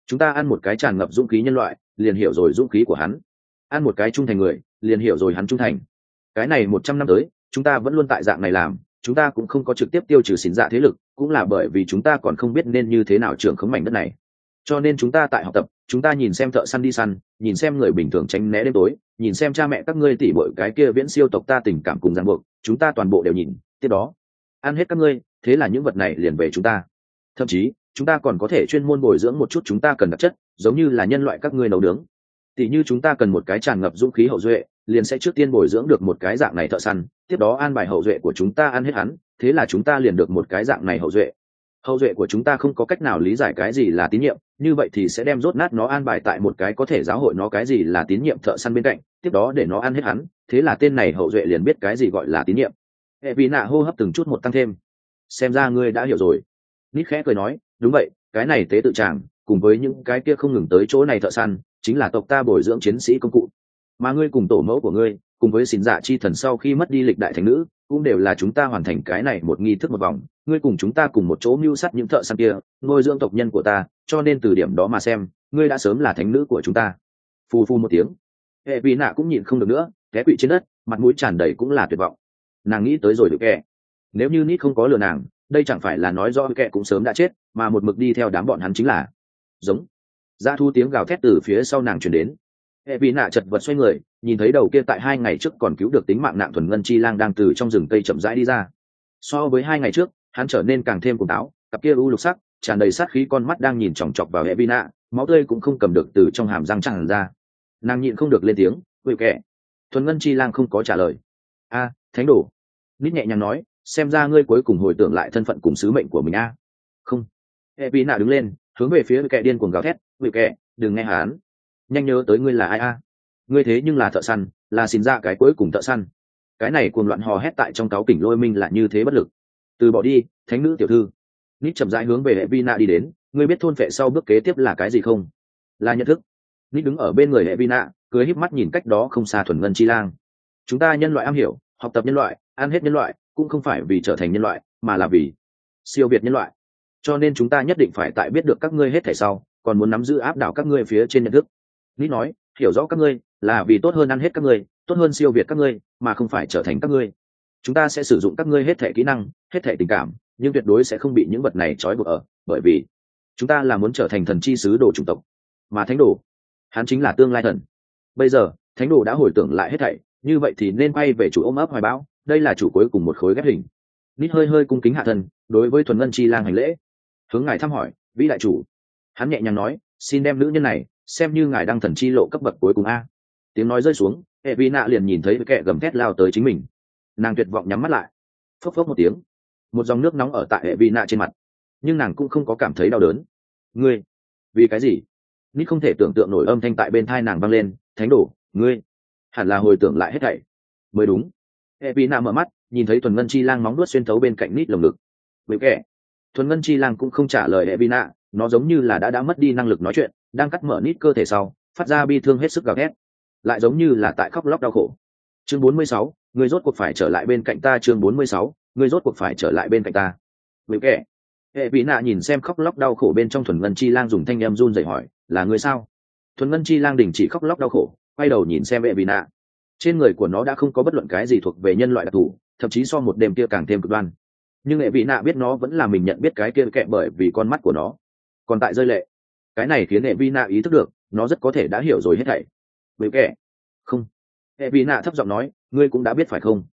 S1: chúng ta ăn một cái tràn ngập dũng khí nhân loại liền hiểu rồi dũng khí của hắn, ăn một cái trung thành người liền hiểu rồi hắn trung thành. Cái này 100 năm tới chúng ta vẫn luôn tại dạng này làm, chúng ta cũng không có trực tiếp tiêu trừ xỉn dạ thế lực, cũng là bởi vì chúng ta còn không biết nên như thế nào trưởng khống mảnh đất này. Cho nên chúng ta tại học tập, chúng ta nhìn xem thợ săn đi săn, nhìn xem người bình thường tránh né đêm tối, nhìn xem cha mẹ các ngươi tỉ bội cái kia viễn siêu tộc ta tình cảm cùng ràng buộc, chúng ta toàn bộ đều nhìn. Tiếp đó ăn hết các ngươi, thế là những vật này liền về chúng ta. Thậm chí chúng ta còn có thể chuyên môn bồi dưỡng một chút chúng ta cần đặc chất, giống như là nhân loại các ngươi nấu nướng. Tỉ như chúng ta cần một cái tràn ngập dũng khí hậu duệ, liền sẽ trước tiên bồi dưỡng được một cái dạng này thợ săn, tiếp đó an bài hậu duệ của chúng ta ăn hết hắn, thế là chúng ta liền được một cái dạng này hậu duệ. Hậu duệ của chúng ta không có cách nào lý giải cái gì là tín nhiệm, như vậy thì sẽ đem rốt nát nó an bài tại một cái có thể giáo hội nó cái gì là tín nhiệm thợ săn bên cạnh, tiếp đó để nó ăn hết hắn, thế là tên này hậu duệ liền biết cái gì gọi là tín nhiệm. Hệ vì nạ hô hấp từng chút một tăng thêm. Xem ra ngươi đã hiểu rồi. Nít khẽ cười nói, đúng vậy, cái này tế tự tràng cùng với những cái kia không ngừng tới chỗ này thợ săn chính là tộc ta bồi dưỡng chiến sĩ công cụ, mà ngươi cùng tổ mẫu của ngươi cùng với xỉn dạ chi thần sau khi mất đi lịch đại thánh nữ cũng đều là chúng ta hoàn thành cái này một nghi thức một vòng. Ngươi cùng chúng ta cùng một chỗ mưu sát những thợ săn kia, nuôi dưỡng tộc nhân của ta, cho nên từ điểm đó mà xem ngươi đã sớm là thánh nữ của chúng ta. Phù phù một tiếng, hệ vị nạ cũng nhịn không được nữa, té quỵ trên đất, mặt mũi tràn đầy cũng là tuyệt vọng. Nàng nghĩ tới rồi được kẻ, nếu như Nít không có lừa nàng, đây chẳng phải là nói do kẻ cũng sớm đã chết, mà một mực đi theo đám bọn hắn chính là giống dã thu. Tiếng gào thét từ phía sau nàng truyền đến. Hệ vị nạ chật vật xoay người, nhìn thấy đầu kia tại 2 ngày trước còn cứu được tính mạng nạn thuần ngân chi lang đang từ trong rừng cây chậm rãi đi ra. So với 2 ngày trước, hắn trở nên càng thêm cuồng táo, cặp kia u lục sắc tràn đầy sát khí con mắt đang nhìn chòng chọc vào hệ vị nạ, máu tươi cũng không cầm được từ trong hàm răng tràn ra. Nàng nhịn không được lên tiếng, "Quỷ kẻ." Thuần ngân chi lang không có trả lời. "A, thánh đồ." Nít nhẹ nhàng nói, "xem ra ngươi cuối cùng hồi tưởng lại thân phận cùng sứ mệnh của mình a." "Không." Hệ vị nạ đứng lên, hướng về phía kẻ điên cuồng gào thét, "Quỷ kẻ, đừng nghe hắn. Nhanh nhớ tới ngươi là ai a? Ngươi thế nhưng là thợ săn, là xin ra cái cuối cùng thợ săn." Cái này cuồng loạn hò hét tại trong cáu kỉnh lôi minh là như thế bất lực. "Từ bỏ đi, thánh nữ tiểu thư." Nít chậm rãi hướng về hệ vina đi đến, "Ngươi biết thôn phệ sau bước kế tiếp là cái gì không?" "Là nhận thức." Nít đứng ở bên người hệ vina, cười híp mắt nhìn cách đó không xa thuần ngân chi lang. "Chúng ta nhân loại am hiểu học tập nhân loại, ăn hết nhân loại, cũng không phải vì trở thành nhân loại, mà là vì siêu việt nhân loại. Cho nên chúng ta nhất định phải tại biết được các ngươi hết thảy sau, còn muốn nắm giữ áp đảo các ngươi phía trên nhận thức." Nít nói, "Hiểu rõ các ngươi là vì tốt hơn ăn hết các ngươi, tốt hơn siêu việt các ngươi, mà không phải trở thành các ngươi. Chúng ta sẽ sử dụng các ngươi hết thảy kỹ năng, hết thảy tình cảm, nhưng tuyệt đối sẽ không bị những vật này trói buộc ở, bởi vì chúng ta là muốn trở thành thần chi sứ đồ chủng tộc, mà thánh đồ, hắn chính là tương lai thần. Bây giờ thánh đồ đã hồi tưởng lại hết thảy, như vậy thì nên quay về chủ ôm ấp hoài bão, đây là chủ cuối cùng một khối ghép hình." Nít hơi hơi cung kính hạ thân, đối với thuần ngân chi lang hành lễ, hướng ngài thăm hỏi, "Vĩ đại chủ." Hắn nhẹ nhàng nói, "Xin đem nữ nhân này xem như ngài đăng thần chi lộ cấp bậc cuối cùng a." Tiếng nói rơi xuống, hệ vi nạ liền nhìn thấy kẻ gầm thét lao tới chính mình. Nàng tuyệt vọng nhắm mắt lại, phốc phốc một tiếng, một dòng nước nóng ở tại hệ vi nạ trên mặt, nhưng nàng cũng không có cảm thấy đau đớn. "Ngươi, vì cái gì?" Nít không thể tưởng tượng nổi âm thanh tại bên thai nàng vang lên, "Thánh đồ, ngươi hẳn là hồi tưởng lại hết thảy mới đúng." Hệ vi nạ mở mắt, nhìn thấy thuần ngân chi lang móng đuốt xuyên thấu bên cạnh Nít lồng ngực. "Với kẻ." Thuần ngân chi lang cũng không trả lời hệ vi nạ, nó giống như là đã mất đi năng lực nói chuyện, đang cắt mở Nít cơ thể sau, phát ra bi thương hết sức gào thét, lại giống như là tại khóc lóc đau khổ. Chương 46, ngươi rốt cuộc phải trở lại bên cạnh ta. Chương 46, ngươi rốt cuộc phải trở lại bên cạnh ta. Với kẻ. Hệ vị nạ nhìn xem khóc lóc đau khổ bên trong thuần ngân chi lang dùng thanh em run rẩy hỏi, "Là ngươi sao?" Thuần ngân chi lang đình chỉ khóc lóc đau khổ, quay đầu nhìn xem hệ vị nạ. Trên người của nó đã không có bất luận cái gì thuộc về nhân loại đặc thù, thậm chí so một đêm kia càng thêm cực đoan. Nhưng hệ vị nạ biết nó vẫn là mình nhận biết cái kia kệ bởi vì con mắt của nó còn tại rơi lệ. Cái này khiến hệ vị nạ ý thức được, nó rất có thể đã hiểu rồi hết thảy. "Với kẻ." "Không." Hệ vị nạ thấp giọng nói, "Ngươi cũng đã biết phải không?"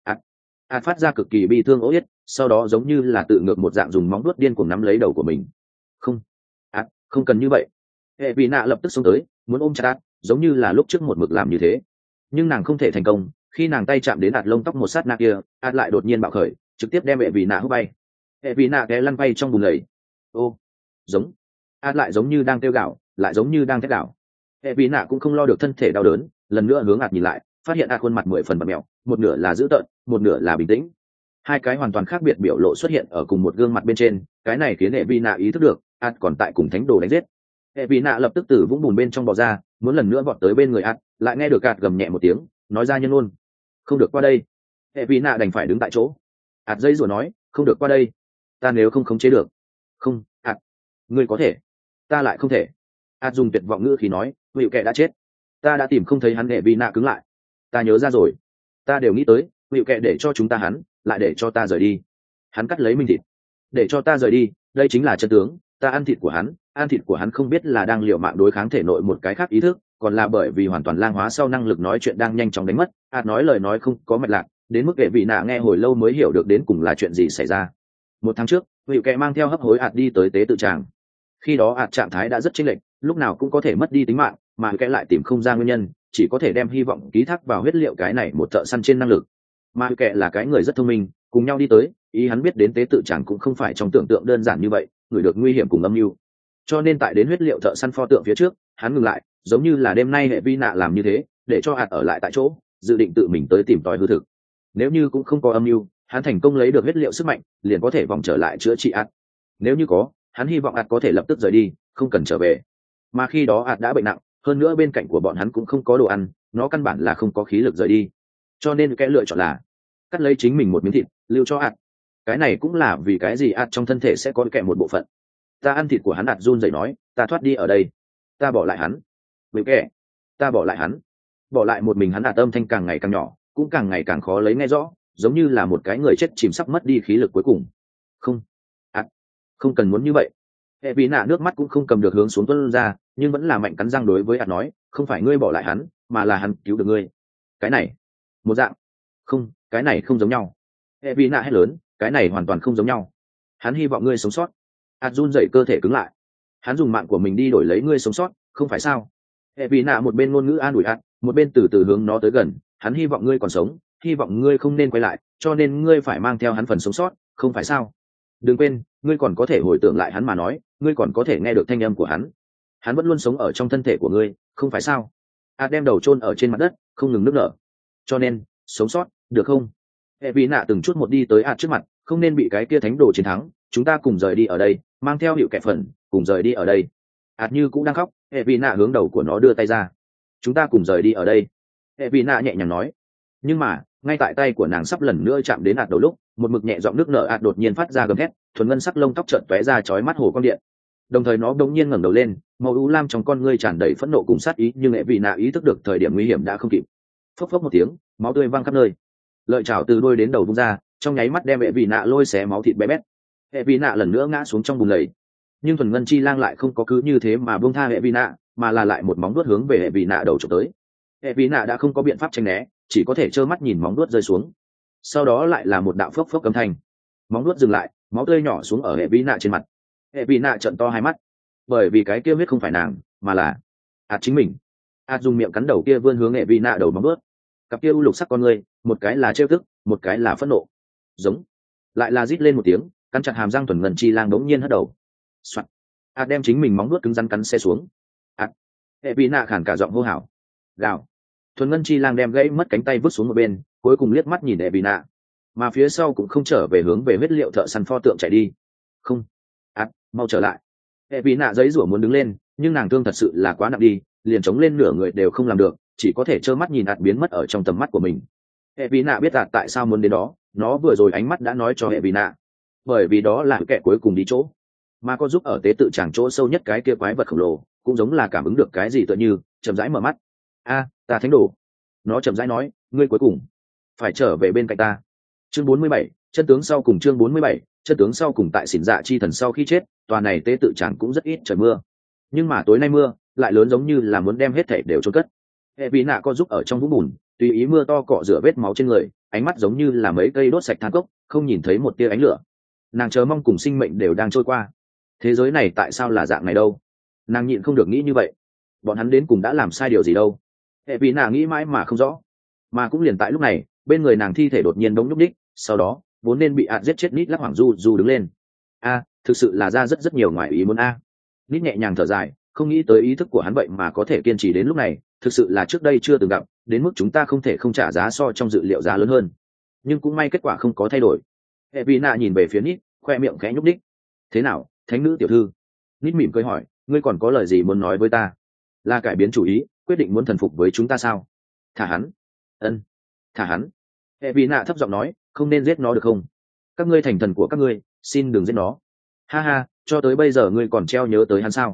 S1: Phát ra cực kỳ bi thương ố yết, sau đó giống như là tự ngược một dạng dùng móng vuốt điên cuồng nắm lấy đầu của mình. "Không, không cần như vậy." Hệ vị nạ lập tức xông tới, muốn ôm chặt giống như là lúc trước một mực làm như thế, nhưng nàng không thể thành công. Khi nàng tay chạm đến lông tóc một sát na kia, lại đột nhiên bạo khởi, trực tiếp đem hệ vị nạ hút bay. Hệ vị nạ té lăn bay trong bùn lầy. Ô, giống lại giống như đang kêu gạo, lại giống như đang thét gạo. Hệ vị nạ cũng không lo được thân thể đau đớn, lần nữa hướng nhìn lại, phát hiện khuôn mặt 10 phần bặm mèo, một nửa là dữ tợn, một nửa là bình tĩnh. Hai cái hoàn toàn khác biệt biểu lộ xuất hiện ở cùng một gương mặt bên trên, cái này khiến hệ vi nạ ý thức được còn tại cùng thánh đồ đánh giết. Hệ vi nạ lập tức từ vũng bùn bên trong bò ra, muốn lần nữa vọt tới bên người lại nghe được gầm nhẹ một tiếng, nói ra nhân luôn, "Không được qua đây." Hệ vi nạ đành phải đứng tại chỗ. Dây rủa nói, "Không được qua đây, ta nếu không khống chế được." "Không, ngươi có thể, ta lại không thể." dùng tuyệt vọng ngữ khi nói, hữu kệ đã chết, ta đã tìm không thấy hắn. Hệ vi nạ cứng lại. Ta nhớ ra rồi, ta đều nghĩ tới, hữu kệ để cho chúng ta hắn, lại để cho ta rời đi. Hắn cắt lấy mình thịt, để cho ta rời đi, đây chính là chân tướng. Ta ăn thịt của hắn, ăn thịt của hắn không biết là đang liều mạng đối kháng thể nội một cái khác ý thức, còn là bởi vì hoàn toàn lang hóa sau năng lực nói chuyện đang nhanh chóng đánh mất. Nói lời nói không có mạch lạc, đến mức hệ vị nạ nghe hồi lâu mới hiểu được đến cùng là chuyện gì xảy ra. 1 tháng trước, hữu kệ mang theo hấp hối đi tới tế tự tràng. Khi đó trạng thái đã rất chênh lệch, lúc nào cũng có thể mất đi tính mạng, mà hữu kệ lại tìm không ra nguyên nhân, chỉ có thể đem hy vọng ký thác vào huyết liệu cái này một thợ săn trên năng lực. Mà hữu kệ là cái người rất thông minh, cùng nhau đi tới, ý hắn biết đến tế tự tràng cũng không phải trong tưởng tượng đơn giản như vậy, người được nguy hiểm cùng âm mưu. Cho nên tại đến huyết liệu thợ săn pho tượng phía trước, hắn ngừng lại, giống như là đêm nay hệ vi nạ làm như thế, để cho ở lại tại chỗ, dự định tự mình tới tìm tòi hư thực. Nếu như cũng không có âm mưu, hắn thành công lấy được huyết liệu sức mạnh, liền có thể vòng trở lại chữa trị nếu như có, hắn hy vọng có thể lập tức rời đi, không cần trở về. Mà khi đó đã bệnh nặng, hơn nữa bên cạnh của bọn hắn cũng không có đồ ăn, nó căn bản là không có khí lực rời đi. Cho nên cái lựa chọn là cắt lấy chính mình một miếng thịt, lưu cho cái này cũng là vì cái gì trong thân thể sẽ có kẻ một bộ phận. Ta ăn thịt của hắn. Run rẩy nói, ta thoát đi ở đây, ta bỏ lại hắn. Với kẻ, ta bỏ lại hắn, bỏ lại một mình hắn. Âm thanh càng ngày càng nhỏ, cũng càng ngày càng khó lấy nghe rõ, giống như là một cái người chết chìm sắp mất đi khí lực cuối cùng. Không, không cần muốn như vậy. Hệ vị nạ nước mắt cũng không cầm được hướng xuống tuôn ra, nhưng vẫn là mạnh cắn răng đối với nói, không phải ngươi bỏ lại hắn, mà là hắn cứu được ngươi. Cái này một dạng, không, cái này không giống nhau. Hệ vị nạ hét lớn, cái này hoàn toàn không giống nhau. Hắn hy vọng ngươi sống sót. Run rẩy cơ thể cứng lại. Hắn dùng mạng của mình đi đổi lấy ngươi sống sót, không phải sao? Hệ vị nạ một bên ngôn ngữ an ủi một bên từ từ hướng nó tới gần. Hắn hy vọng ngươi còn sống, hy vọng ngươi không nên quay lại, cho nên ngươi phải mang theo hắn phần sống sót, không phải sao? Đừng quên, ngươi còn có thể hồi tưởng lại hắn mà nói, ngươi còn có thể nghe được thanh âm của hắn. Hắn vẫn luôn sống ở trong thân thể của ngươi, không phải sao? Đem đầu chôn ở trên mặt đất, không ngừng nức nở. Cho nên, sống sót, được không? Hệ vị nạ từng chút một đi tới trước mặt, không nên bị cái kia thánh đồ chiến thắng, chúng ta cùng rời đi ở đây, mang theo hiệu kẻ phần, cùng rời đi ở đây. Như cũng đang khóc, hệ vị nạ hướng đầu của nó đưa tay ra. Chúng ta cùng rời đi ở đây. Hệ vị nạ nhẹ nhàng nói. Nhưng mà, ngay tại tay của nàng sắp lần nữa chạm đến đầu lúc, một mực nhẹ giọng nước nở đột nhiên phát ra gầm thét, thuần ngân sắc lông tóc trợn tóe ra chói mắt hồ quang điện. Đồng thời nó đột nhiên ngẩng đầu lên, màu u lam trong con ngươi tràn đầy phẫn nộ cùng sát ý, nhưng hệ vị nạ ý thức được thời điểm nguy hiểm đã không kịp. Phốc phốc một tiếng, máu tươi văng khắp nơi. Lợi chảo từ đuôi đến đầu vung ra, trong nháy mắt đem hệ vị nạ lôi xé máu thịt bé bét. Hệ vị nạ lần nữa ngã xuống trong bùn lầy, nhưng thuần ngân chi lang lại không có cứ như thế mà buông tha hệ vị nạ, mà là lại một móng vuốt hướng về hệ vị nạ đầu chụp tới. Hệ vị nạ đã không có biện pháp tránh né, chỉ có thể trơ mắt nhìn móng vuốt rơi xuống. Sau đó lại là một đạo phốc phốc âm thanh, móng vuốt dừng lại, máu tươi nhỏ xuống ở hệ vị nạ trên mặt. Hệ vị nạ trợn to hai mắt, bởi vì cái kia huyết không phải nàng, mà là chính mình. Dùng miệng cắn đầu kia vươn hướng hệ vị nạ đầu móng vuốt. Cặp kia u lục sắc con ngươi, một cái là trêu tức, một cái là phẫn nộ. Giống, lại là rít lên một tiếng, cắn chặt hàm răng thuần ngân chi lang đống nhiên hất đầu. Soạt. Đem chính mình móng vuốt cứng rắn cắn xe xuống. Hệ vị nạ khản cả giọng hô hào. Gào. Thuần ngân chi lang đem gãy mất cánh tay vứt xuống một bên, cuối cùng liếc mắt nhìn hệ vị nạ, mà phía sau cũng không trở về hướng về huyết liệu thợ săn pho tượng chạy đi. Không. Mau trở lại. Hệ vị nạ giấy rủa muốn đứng lên, nhưng nàng thương thật sự là quá nặng đi, liền chống lên nửa người đều không làm được, chỉ có thể trơ mắt nhìn biến mất ở trong tầm mắt của mình. Hệ vị nạ biết tại sao muốn đến đó, nó vừa rồi ánh mắt đã nói cho hệ vị nạ, bởi vì đó là kẻ cuối cùng đi chỗ, mà có giúp ở tế tự tràng chỗ sâu nhất cái kia quái vật khổng lồ, cũng giống là cảm ứng được cái gì tựa như chậm rãi mở mắt. Ta thánh đồ. Nó chậm rãi nói, ngươi cuối cùng phải trở về bên cạnh ta. Chương 47, chân tướng sau cùng. Chương 47, chân tướng sau cùng. Tại xỉn dạ chi thần sau khi chết, tòa này tế tự tràng cũng rất ít trời mưa, nhưng mà tối nay mưa lại lớn, giống như là muốn đem hết thảy đều chôn cất. Hệ vị nạ có giúp ở trong vũng bùn, tùy ý mưa to cọ rửa vết máu trên người, ánh mắt giống như là mấy cây đốt sạch than cốc, không nhìn thấy một tia ánh lửa. Nàng chờ mong cùng sinh mệnh đều đang trôi qua. Thế giới này tại sao là dạng này đâu? Nàng nhịn không được nghĩ như vậy. Bọn hắn đến cùng đã làm sai điều gì đâu? Hệ vị nạ nghĩ mãi mà không rõ. Mà cũng liền tại lúc này, bên người nàng thi thể đột nhiên đống nhúc đích, sau đó vốn nên bị giết chết Nít lắc hoảng du đứng lên. Thực sự là ra rất nhiều ngoài ý muốn. Nít nhẹ nhàng thở dài, không nghĩ tới ý thức của hắn vậy mà có thể kiên trì đến lúc này, thực sự là trước đây chưa từng gặp, đến mức chúng ta không thể không trả giá so trong dự liệu giá lớn hơn. Nhưng cũng may kết quả không có thay đổi. Hệ vị nạ nhìn về phía Nít, khoe miệng khẽ nhúc đích. Thế nào, thánh nữ tiểu thư? Nít mỉm cười hỏi, ngươi còn có lời gì muốn nói với ta? Là cải biến chủ ý, quyết định muốn thần phục với chúng ta sao? Thả hắn. Thả hắn. Hệ vị nạ thấp giọng nói, không nên giết nó được không? Các ngươi thành thần của các ngươi, xin đừng giết nó. Ha ha, cho tới bây giờ ngươi còn treo nhớ tới hắn sao?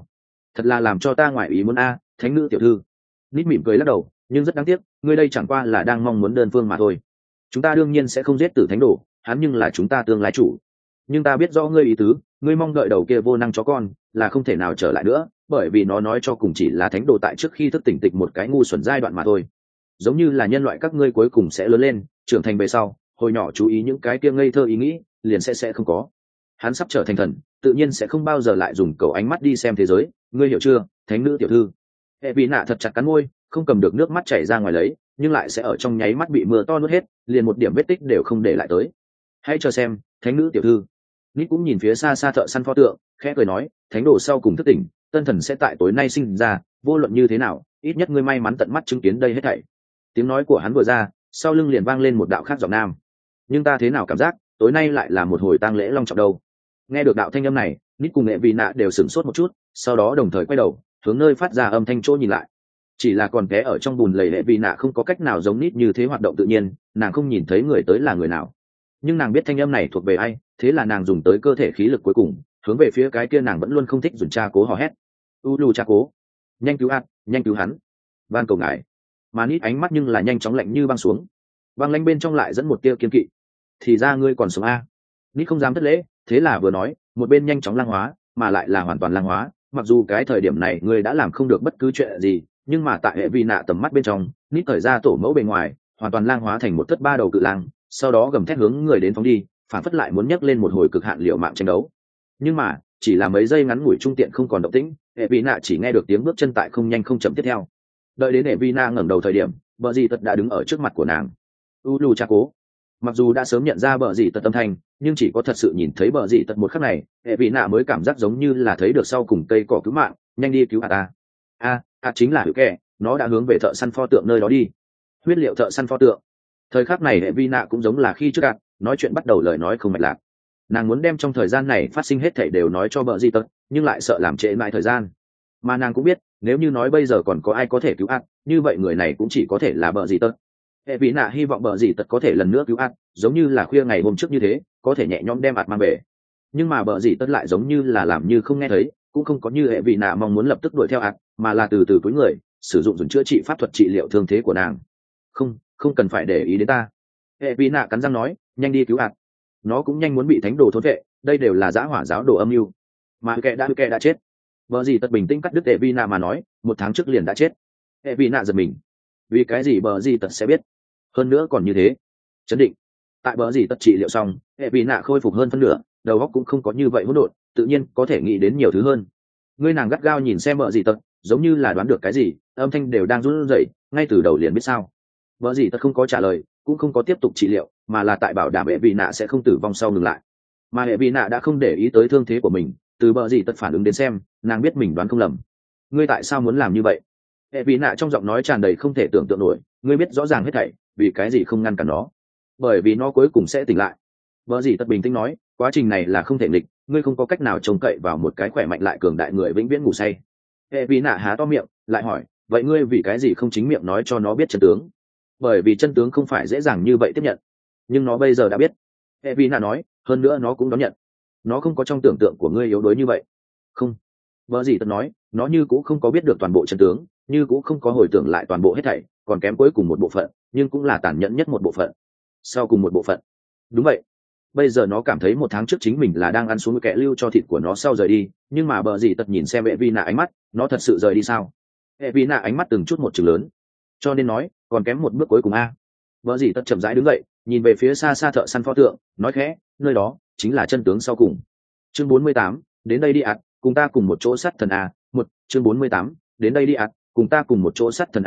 S1: thật là làm cho ta ngoài ý muốn a, thánh nữ tiểu thư. Nít mỉm cười lắc đầu, nhưng rất đáng tiếc, ngươi đây chẳng qua là đang mong muốn đơn phương mà thôi. Chúng ta đương nhiên sẽ không giết tử thánh đồ, hắn nhưng là chúng ta tương lai chủ. Nhưng ta biết rõ ngươi ý tứ, ngươi mong đợi đầu kia vô năng chó con là không thể nào trở lại nữa, bởi vì nó nói cho cùng chỉ là thánh đồ tại trước khi thức tỉnh tịch một cái ngu xuẩn giai đoạn mà thôi. Giống như là nhân loại các ngươi cuối cùng sẽ lớn lên, trưởng thành về sau, hồi nhỏ chú ý những cái kia ngây thơ ý nghĩ, liền sẽ không có. Hắn sắp trở thành thần, tự nhiên sẽ không bao giờ lại dùng cầu ánh mắt đi xem thế giới, ngươi hiểu chưa, thánh nữ tiểu thư. Hệ vị nạ thật chặt cắn môi, không cầm được nước mắt chảy ra ngoài lấy, nhưng lại sẽ ở trong nháy mắt bị mưa to nuốt hết, liền một điểm vết tích đều không để lại tới. Hãy cho xem, thánh nữ tiểu thư. Nít cũng nhìn phía xa xa thợ săn pho tượng, khẽ cười nói, thánh đồ sau cùng thức tỉnh, tân thần sẽ tại tối nay sinh ra, vô luận như thế nào, ít nhất ngươi may mắn tận mắt chứng kiến đây hết thảy. Tiếng nói của hắn vừa ra, sau lưng liền vang lên một đạo khác giọng nam. Nhưng ta thế nào cảm giác, tối nay lại là một hồi tang lễ long trọng đâu. Nghe được đạo thanh âm này, Nít cùng Nghệ Vị Nạ đều sửng sốt một chút, sau đó đồng thời quay đầu, hướng nơi phát ra âm thanh chỗ nhìn lại. Chỉ là còn té ở trong bùn lầy Nghệ Vị Nạ không có cách nào giống Nít như thế hoạt động tự nhiên, nàng không nhìn thấy người tới là người nào. Nhưng nàng biết thanh âm này thuộc về ai, thế là nàng dùng tới cơ thể khí lực cuối cùng, hướng về phía cái kia nàng vẫn luôn không thích dùng cha cố hò hét. Ulu cha cố, nhanh cứu hắn, nhanh cứu hắn, van cầu ngài. Mà Nít ánh mắt nhưng là nhanh chóng lạnh như băng xuống, băng lanh bên trong lại dẫn một tia kiên kỵ. Thì ra ngươi còn sống a. Nít không dám thất lễ, thế là vừa nói, một bên nhanh chóng lang hóa, mà lại là hoàn toàn lang hóa. Mặc dù cái thời điểm này ngươi đã làm không được bất cứ chuyện gì, nhưng mà tại hệ vi nạ tầm mắt bên trong, Nít thời ra tổ mẫu bề ngoài, hoàn toàn lang hóa thành một thất ba đầu cự lang, sau đó gầm thét hướng người đến phóng đi, phản phất lại muốn nhấc lên một hồi cực hạn liều mạng tranh đấu. Nhưng mà chỉ là mấy giây ngắn ngủi trung tiện không còn động tĩnh, hệ vi nạ chỉ nghe được tiếng bước chân tại không nhanh không chậm tiếp theo. Đợi đến hệ vi nạ ngẩng đầu thời điểm, bờ dì tật đã đứng ở trước mặt của nàng. Ulu cha cố. Mặc dù đã sớm nhận ra bờ dì tật âm thanh, nhưng chỉ có thật sự nhìn thấy bờ dì tật một khắc này, hệ vi nạ mới cảm giác giống như là thấy được sau cùng cây cỏ cứu mạng. Nhanh đi cứu ta. Chính là hữu kẻ, nó đã hướng về thợ săn pho tượng nơi đó đi. Huyết liệu thợ săn pho tượng. Thời khắc này hệ vi nạ cũng giống là khi trước nói chuyện bắt đầu lời nói không mạch lạc. Nàng muốn đem trong thời gian này phát sinh hết thảy đều nói cho bờ dì tật, nhưng lại sợ làm trễ mãi thời gian. Mà nàng cũng biết, nếu như nói bây giờ còn có ai có thể cứu như vậy người này cũng chỉ có thể là bờ dì tật. Hệ vi nạ hy vọng bờ dì tật có thể lần nữa cứu giống như là khuya ngày hôm trước như thế, có thể nhẹ nhõm đem mang về. Nhưng mà bờ dì tật lại giống như là làm như không nghe thấy, cũng không có như hệ vi nạ mong muốn lập tức đuổi theo mà là từ từ cúi người, sử dụng chữa trị pháp thuật trị liệu thương thế của nàng. Không cần phải để ý đến ta. Hệ vi nạ cắn răng nói, nhanh đi cứu nó cũng nhanh muốn bị thánh đồ thôn vệ, đây đều là dã hỏa giáo đồ âm mưu. Mà kẻ đã chết. Bờ dì tật bình tĩnh cắt đứt hệ vi nạ mà nói, 1 tháng trước liền đã chết. Hệ vi nạ giật mình, vì cái gì bờ dì tật sẽ biết, hơn nữa còn như thế. Chấn định. Tại bờ dì tật trị liệu xong, hệ vi nạ khôi phục hơn phân nửa, đầu óc cũng không có như vậy hỗn độn, tự nhiên có thể nghĩ đến nhiều thứ hơn. Ngươi nàng gắt gao nhìn xem bờ dì tật, giống như là đoán được cái gì, âm thanh đều đang run rẩy, ngay từ đầu liền biết sao. Bờ dì tật không có trả lời, cũng không có tiếp tục trị liệu, mà là tại bảo đảm hệ vi nạ sẽ không tử vong sau ngừng lại. Mà hệ vi nạ đã không để ý tới thương thế của mình, từ bờ dì tật phản ứng đến xem, nàng biết mình đoán không lầm. Ngươi tại sao muốn làm như vậy? Hệ vi nạ trong giọng nói tràn đầy không thể tưởng tượng nổi, ngươi biết rõ ràng hết thảy, vì cái gì không ngăn cản nó? Bởi vì nó cuối cùng sẽ tỉnh lại. Bờ dì tật bình tĩnh nói, quá trình này là không thể nghịch, ngươi không có cách nào trông cậy vào một cái khỏe mạnh lại cường đại người vĩnh viễn ngủ say. Hệ vi nạ há to miệng, lại hỏi, vậy ngươi vì cái gì không chính miệng nói cho nó biết chân tướng? Bởi vì chân tướng không phải dễ dàng như vậy tiếp nhận, nhưng nó bây giờ đã biết. Hệ vi nạ nói, hơn nữa nó cũng đón nhận. Nó không có trong tưởng tượng của ngươi yếu đuối như vậy. Không. Bờ dì tật nói, nó như cũng không có biết được toàn bộ chân tướng, như cũng không có hồi tưởng lại toàn bộ hết thảy, còn kém cuối cùng một bộ phận, nhưng cũng là tàn nhẫn nhất một bộ phận. Sau cùng một bộ phận. Đúng vậy. Bây giờ nó cảm thấy 1 tháng trước chính mình là đang ăn xuống kẻ lưu cho thịt của nó sau rời đi, nhưng mà bờ dì tật nhìn xem hệ vi nạ ánh mắt, nó thật sự rời đi sao? Hệ vi nạ ánh mắt từng chút một chừng lớn. Cho nên nói, còn kém một bước cuối cùng Bờ dì tật chậm rãi đứng dậy, nhìn về phía xa xa thợ săn pho tượng, nói khẽ, nơi đó chính là chân tướng sau cùng. Chương 48, đến đây đi cùng ta cùng một chỗ sát thần chương 48, đến đây đi cùng ta cùng một chỗ sát thần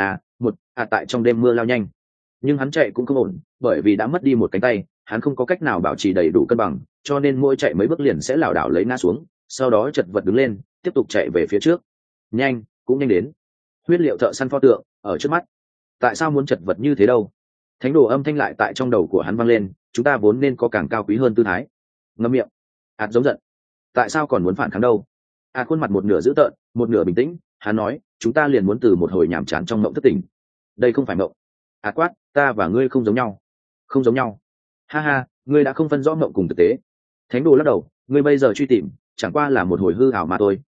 S1: tại trong đêm mưa lao nhanh. Nhưng hắn chạy cũng không ổn, bởi vì đã mất đi một cánh tay, hắn không có cách nào bảo trì đầy đủ cân bằng, cho nên mỗi chạy mấy bước liền sẽ lảo đảo lấy ngã xuống, sau đó chật vật đứng lên, tiếp tục chạy về phía trước. Nhanh, cũng nhanh đến. Huyết liệu thợ săn pho tượng ở trước mắt. Tại sao muốn chật vật như thế đâu? Thánh đồ âm thanh lại tại trong đầu của hắn vang lên, chúng ta vốn nên có càng cao quý hơn tư thái. Ngậm miệng. Giống giận. Tại sao còn muốn phản kháng đâu? Khuôn mặt một nửa dữ tợn, một nửa bình tĩnh, hắn nói, chúng ta liền muốn từ một hồi nhàm chán trong mộng thất tỉnh. Đây không phải mộng. Quát, ta và ngươi không giống nhau. Không giống nhau. Ha ha, ngươi đã không phân rõ mộng cùng thực tế. Thánh đồ lắc đầu, ngươi bây giờ truy tìm, chẳng qua là một hồi hư ảo mà thôi,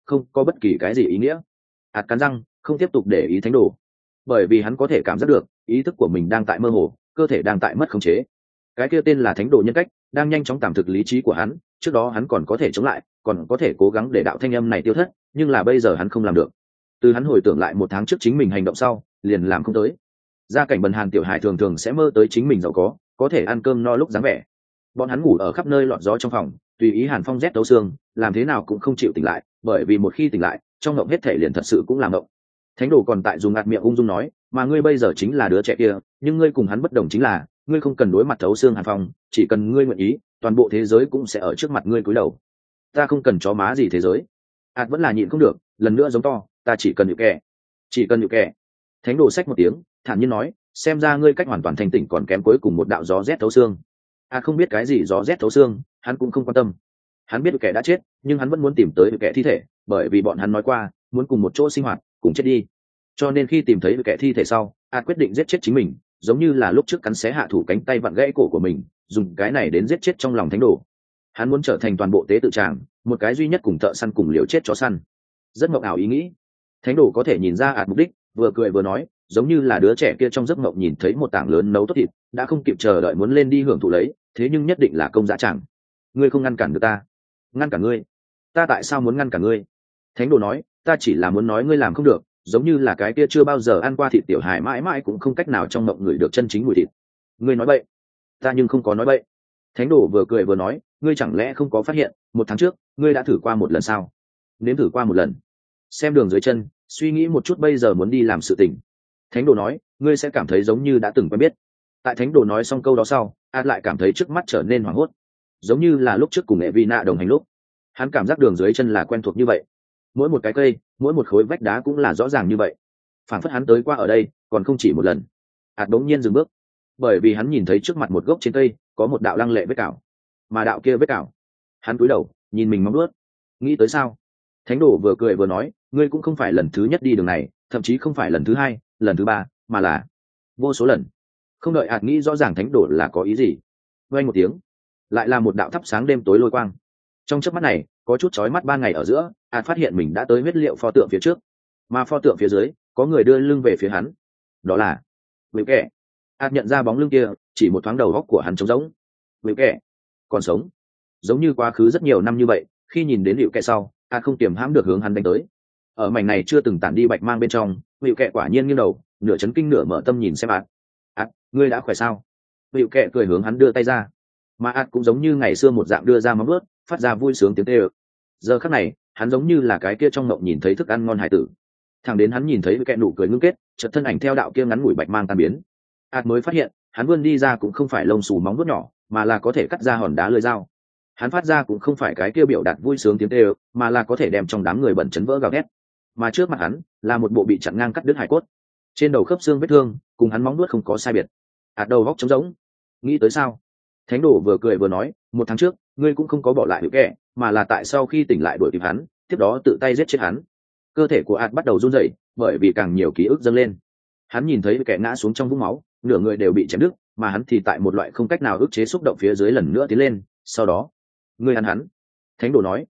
S1: không có bất kỳ cái gì ý nghĩa. Cắn răng không tiếp tục để ý thánh đồ, bởi vì hắn có thể cảm giác được ý thức của mình đang tại mơ hồ, cơ thể đang tại mất khống chế. Cái kia tên là thánh đồ nhân cách đang nhanh chóng tạm thực lý trí của hắn. Trước đó hắn còn có thể chống lại, còn có thể cố gắng để đạo thanh âm này tiêu thất, nhưng là bây giờ hắn không làm được. Từ hắn hồi tưởng lại 1 tháng trước chính mình hành động sau, liền làm không tới. Gia cảnh bần hàn tiểu hải thường thường sẽ mơ tới chính mình giàu có thể ăn cơm no lúc dáng vẻ. Bọn hắn ngủ ở khắp nơi lọt gió trong phòng, tùy ý hàn phong rét tấu xương, làm thế nào cũng không chịu tỉnh lại, bởi vì một khi tỉnh lại, trong ngộng hết thể liền thật sự cũng làm ngộng. Thánh đồ còn tại dùng ngạt miệng ung dung nói, mà ngươi bây giờ chính là đứa trẻ kia, nhưng ngươi cùng hắn bất đồng chính là, ngươi không cần đối mặt thấu xương hàn phong, chỉ cần ngươi nguyện ý, toàn bộ thế giới cũng sẽ ở trước mặt ngươi cúi đầu. Ta không cần chó má gì thế giới. Vẫn là nhịn không được, lần nữa giống to, ta chỉ cần nhự kẻ, chỉ cần nhự kẻ. Thánh đồ xách một tiếng, thản nhiên nói, xem ra ngươi cách hoàn toàn thành tỉnh còn kém cuối cùng một đạo gió rét thấu xương. Không biết cái gì gió rét thấu xương, hắn cũng không quan tâm. Hắn biết kẻ đã chết, nhưng hắn vẫn muốn tìm tới kẻ thi thể, bởi vì bọn hắn nói qua muốn cùng một chỗ sinh hoạt, cùng chết đi. Cho nên khi tìm thấy kẻ thi thể sau, quyết định giết chết chính mình, giống như là lúc trước cắn xé hạ thủ cánh tay vặn gãy cổ của mình, dùng cái này đến giết chết trong lòng thánh đồ. Hắn muốn trở thành toàn bộ tế tự tràng, một cái duy nhất cùng thợ săn cùng liều chết chó săn. Rất mộng ảo ý nghĩ. Thánh đồ có thể nhìn ra mục đích, vừa cười vừa nói, giống như là đứa trẻ kia trong giấc mộng nhìn thấy một tảng lớn nấu tốt thịt, đã không kịp chờ đợi muốn lên đi hưởng thụ lấy, thế nhưng nhất định là công dã tràng. Ngươi không ngăn cản được ta. Ngăn cản ngươi? Ta tại sao muốn ngăn cản ngươi? Thánh đồ nói, ta chỉ là muốn nói ngươi làm không được, giống như là cái kia chưa bao giờ ăn qua thịt tiểu hài mãi mãi cũng không cách nào trong mộng ngửi được chân chính mùi thịt. Ngươi nói bậy. Ta nhưng không có nói bậy. Thánh đồ vừa cười vừa nói, ngươi chẳng lẽ không có phát hiện 1 tháng trước ngươi đã thử qua một lần sao? Nếm thử qua một lần. Xem đường dưới chân, suy nghĩ một chút bây giờ muốn đi làm sự tình. Thánh đồ nói, ngươi sẽ cảm thấy giống như đã từng quen biết. Tại thánh đồ nói xong câu đó sau, lại cảm thấy trước mắt trở nên hoảng hốt, giống như là lúc trước cùng nghệ vi nạ đồng hành lúc. Hắn cảm giác đường dưới chân là quen thuộc như vậy, mỗi một cái cây, mỗi một khối vách đá cũng là rõ ràng như vậy, phản phất hắn tới qua ở đây còn không chỉ một lần. Đống nhiên dừng bước, bởi vì hắn nhìn thấy trước mặt một gốc trên cây có một đạo lăng lệ vết cào, mà đạo kia vết cào. Hắn cúi đầu nhìn mình móng vuốt, nghĩ tới sao. Thánh đồ vừa cười vừa nói, ngươi cũng không phải lần thứ nhất đi đường này, thậm chí không phải lần thứ 2, lần thứ 3, mà là vô số lần. Không đợi nghĩ rõ ràng thánh đồ là có ý gì, vang một tiếng, lại là một đạo thắp sáng đêm tối lôi quang. Trong chớp mắt này, có chút chói mắt ban ngày ở giữa, phát hiện mình đã tới huyết liệu pho tượng phía trước, mà pho tượng phía dưới có người đưa lưng về phía hắn. Đó là Vịu Kẻ. Nhận ra bóng lưng kia, chỉ một thoáng đầu góc của hắn trống rỗng. Vịu Kẻ còn sống, giống như quá khứ rất nhiều năm như vậy. Khi nhìn đến Vịu Kẻ sau, không kiềm hãm được hướng hắn đánh tới. Ở mảnh này chưa từng tản đi bạch mang bên trong, Vịu Kẻ quả nhiên nghiêng đầu, nửa chấn kinh nửa mở tâm nhìn xem ngươi đã khỏe sao? Vịu Kẻ cười hướng hắn đưa tay ra, mà cũng giống như ngày xưa một dạng đưa ra móng vuốt, phát ra vui sướng tiếng tê ơ. Giờ khắc này, hắn giống như là cái kia trong mộng nhìn thấy thức ăn ngon hải tử. Thẳng đến hắn nhìn thấy cái nụ cười ngưng kết, chợt thân ảnh theo đạo kia ngắn ngủi bạch mang tan biến. Mới phát hiện, hắn vươn đi ra cũng không phải lông xù móng vuốt nhỏ, mà là có thể cắt ra hòn đá lưỡi dao. Hắn phát ra cũng không phải cái kia biểu đạt vui sướng tiếng tê ơ, mà là có thể đem trong đám người bẩn chấn vỡ gào thét. Mà trước mặt hắn là một bộ bị chặn ngang cắt đứt hải cốt, trên đầu khớp xương vết thương cùng hắn móng vuốt không có sai biệt. Đầu góc trống rỗng. Nghĩ tới sao? Thánh đồ vừa cười vừa nói, 1 tháng trước ngươi cũng không có bỏ lại Vịu Kẻ, mà là tại sau khi tỉnh lại đuổi kịp hắn, tiếp đó tự tay giết chết hắn. Cơ thể của bắt đầu run rẩy, bởi vì càng nhiều ký ức dâng lên. Hắn nhìn thấy kẻ ngã xuống trong vũng máu, nửa người đều bị chém đứt, mà hắn thì tại một loại không cách nào ức chế xúc động phía dưới lần nữa tiến lên. Sau đó, ngươi ăn hắn. Thánh đồ nói,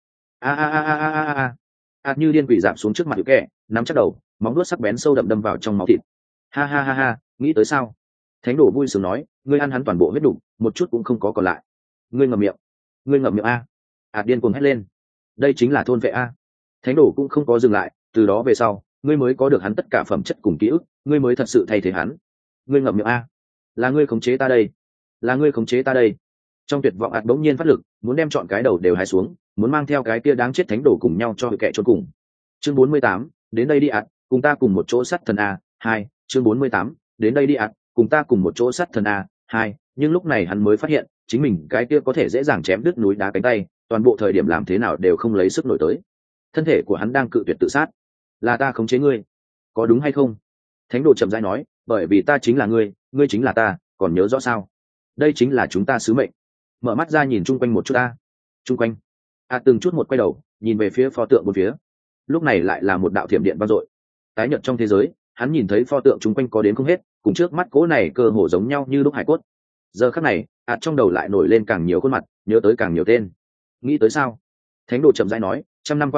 S1: như điên quỷ dạp xuống trước mặt Vịu Kẻ, nắm chắc đầu, móng vuốt sắc bén sâu đậm đâm vào trong máu thịt. Ha, nghĩ tới sao? Thánh đồ vui sướng nói, ngươi ăn hắn toàn bộ huyết đục, một chút cũng không có còn lại. Ngươi ngậm miệng, ngươi ngậm miệng điên cuồng hét lên, đây chính là thôn vệ Thánh đồ cũng không có dừng lại, từ đó về sau, ngươi mới có được hắn tất cả phẩm chất cùng ký ức, ngươi mới thật sự thay thế hắn. Ngươi ngậm miệng là ngươi khống chế ta đây, là ngươi khống chế ta đây. Trong tuyệt vọng bỗng nhiên phát lực, muốn đem chọn cái đầu đều hái xuống, muốn mang theo cái kia đáng chết thánh đồ cùng nhau cho kẻ chôn cùng. Chương 48, đến đây đi cùng ta cùng một chỗ sắt thần 2. Chương 48, đến đây đi cùng ta cùng một chỗ sắt thần 2. Nhưng lúc này hắn mới phát hiện, chính mình cái kia có thể dễ dàng chém đứt núi đá cánh tay, toàn bộ thời điểm làm thế nào đều không lấy sức nổi tới. Thân thể của hắn đang cự tuyệt tự sát. Là ta khống chế ngươi, có đúng hay không? Thánh đồ chậm rãi nói, bởi vì ta chính là ngươi, ngươi chính là ta, còn nhớ rõ sao? Đây chính là chúng ta sứ mệnh. Mở mắt ra nhìn chung quanh một chút chung quanh. Từng chút một quay đầu, nhìn về phía pho tượng bốn phía. Lúc này lại là một đạo thiểm điện vang dội. Tái nhợt trong thế giới, hắn nhìn thấy pho tượng chung quanh có đến không hết, cùng trước mắt cố này cơ hồ giống nhau như lúc hải cốt. Giờ khắc này, trong đầu lại nổi lên càng nhiều khuôn mặt, nhớ tới càng nhiều tên. Nghĩ tới sao? Thánh đồ chậm rãi nói, 100 năm qua này,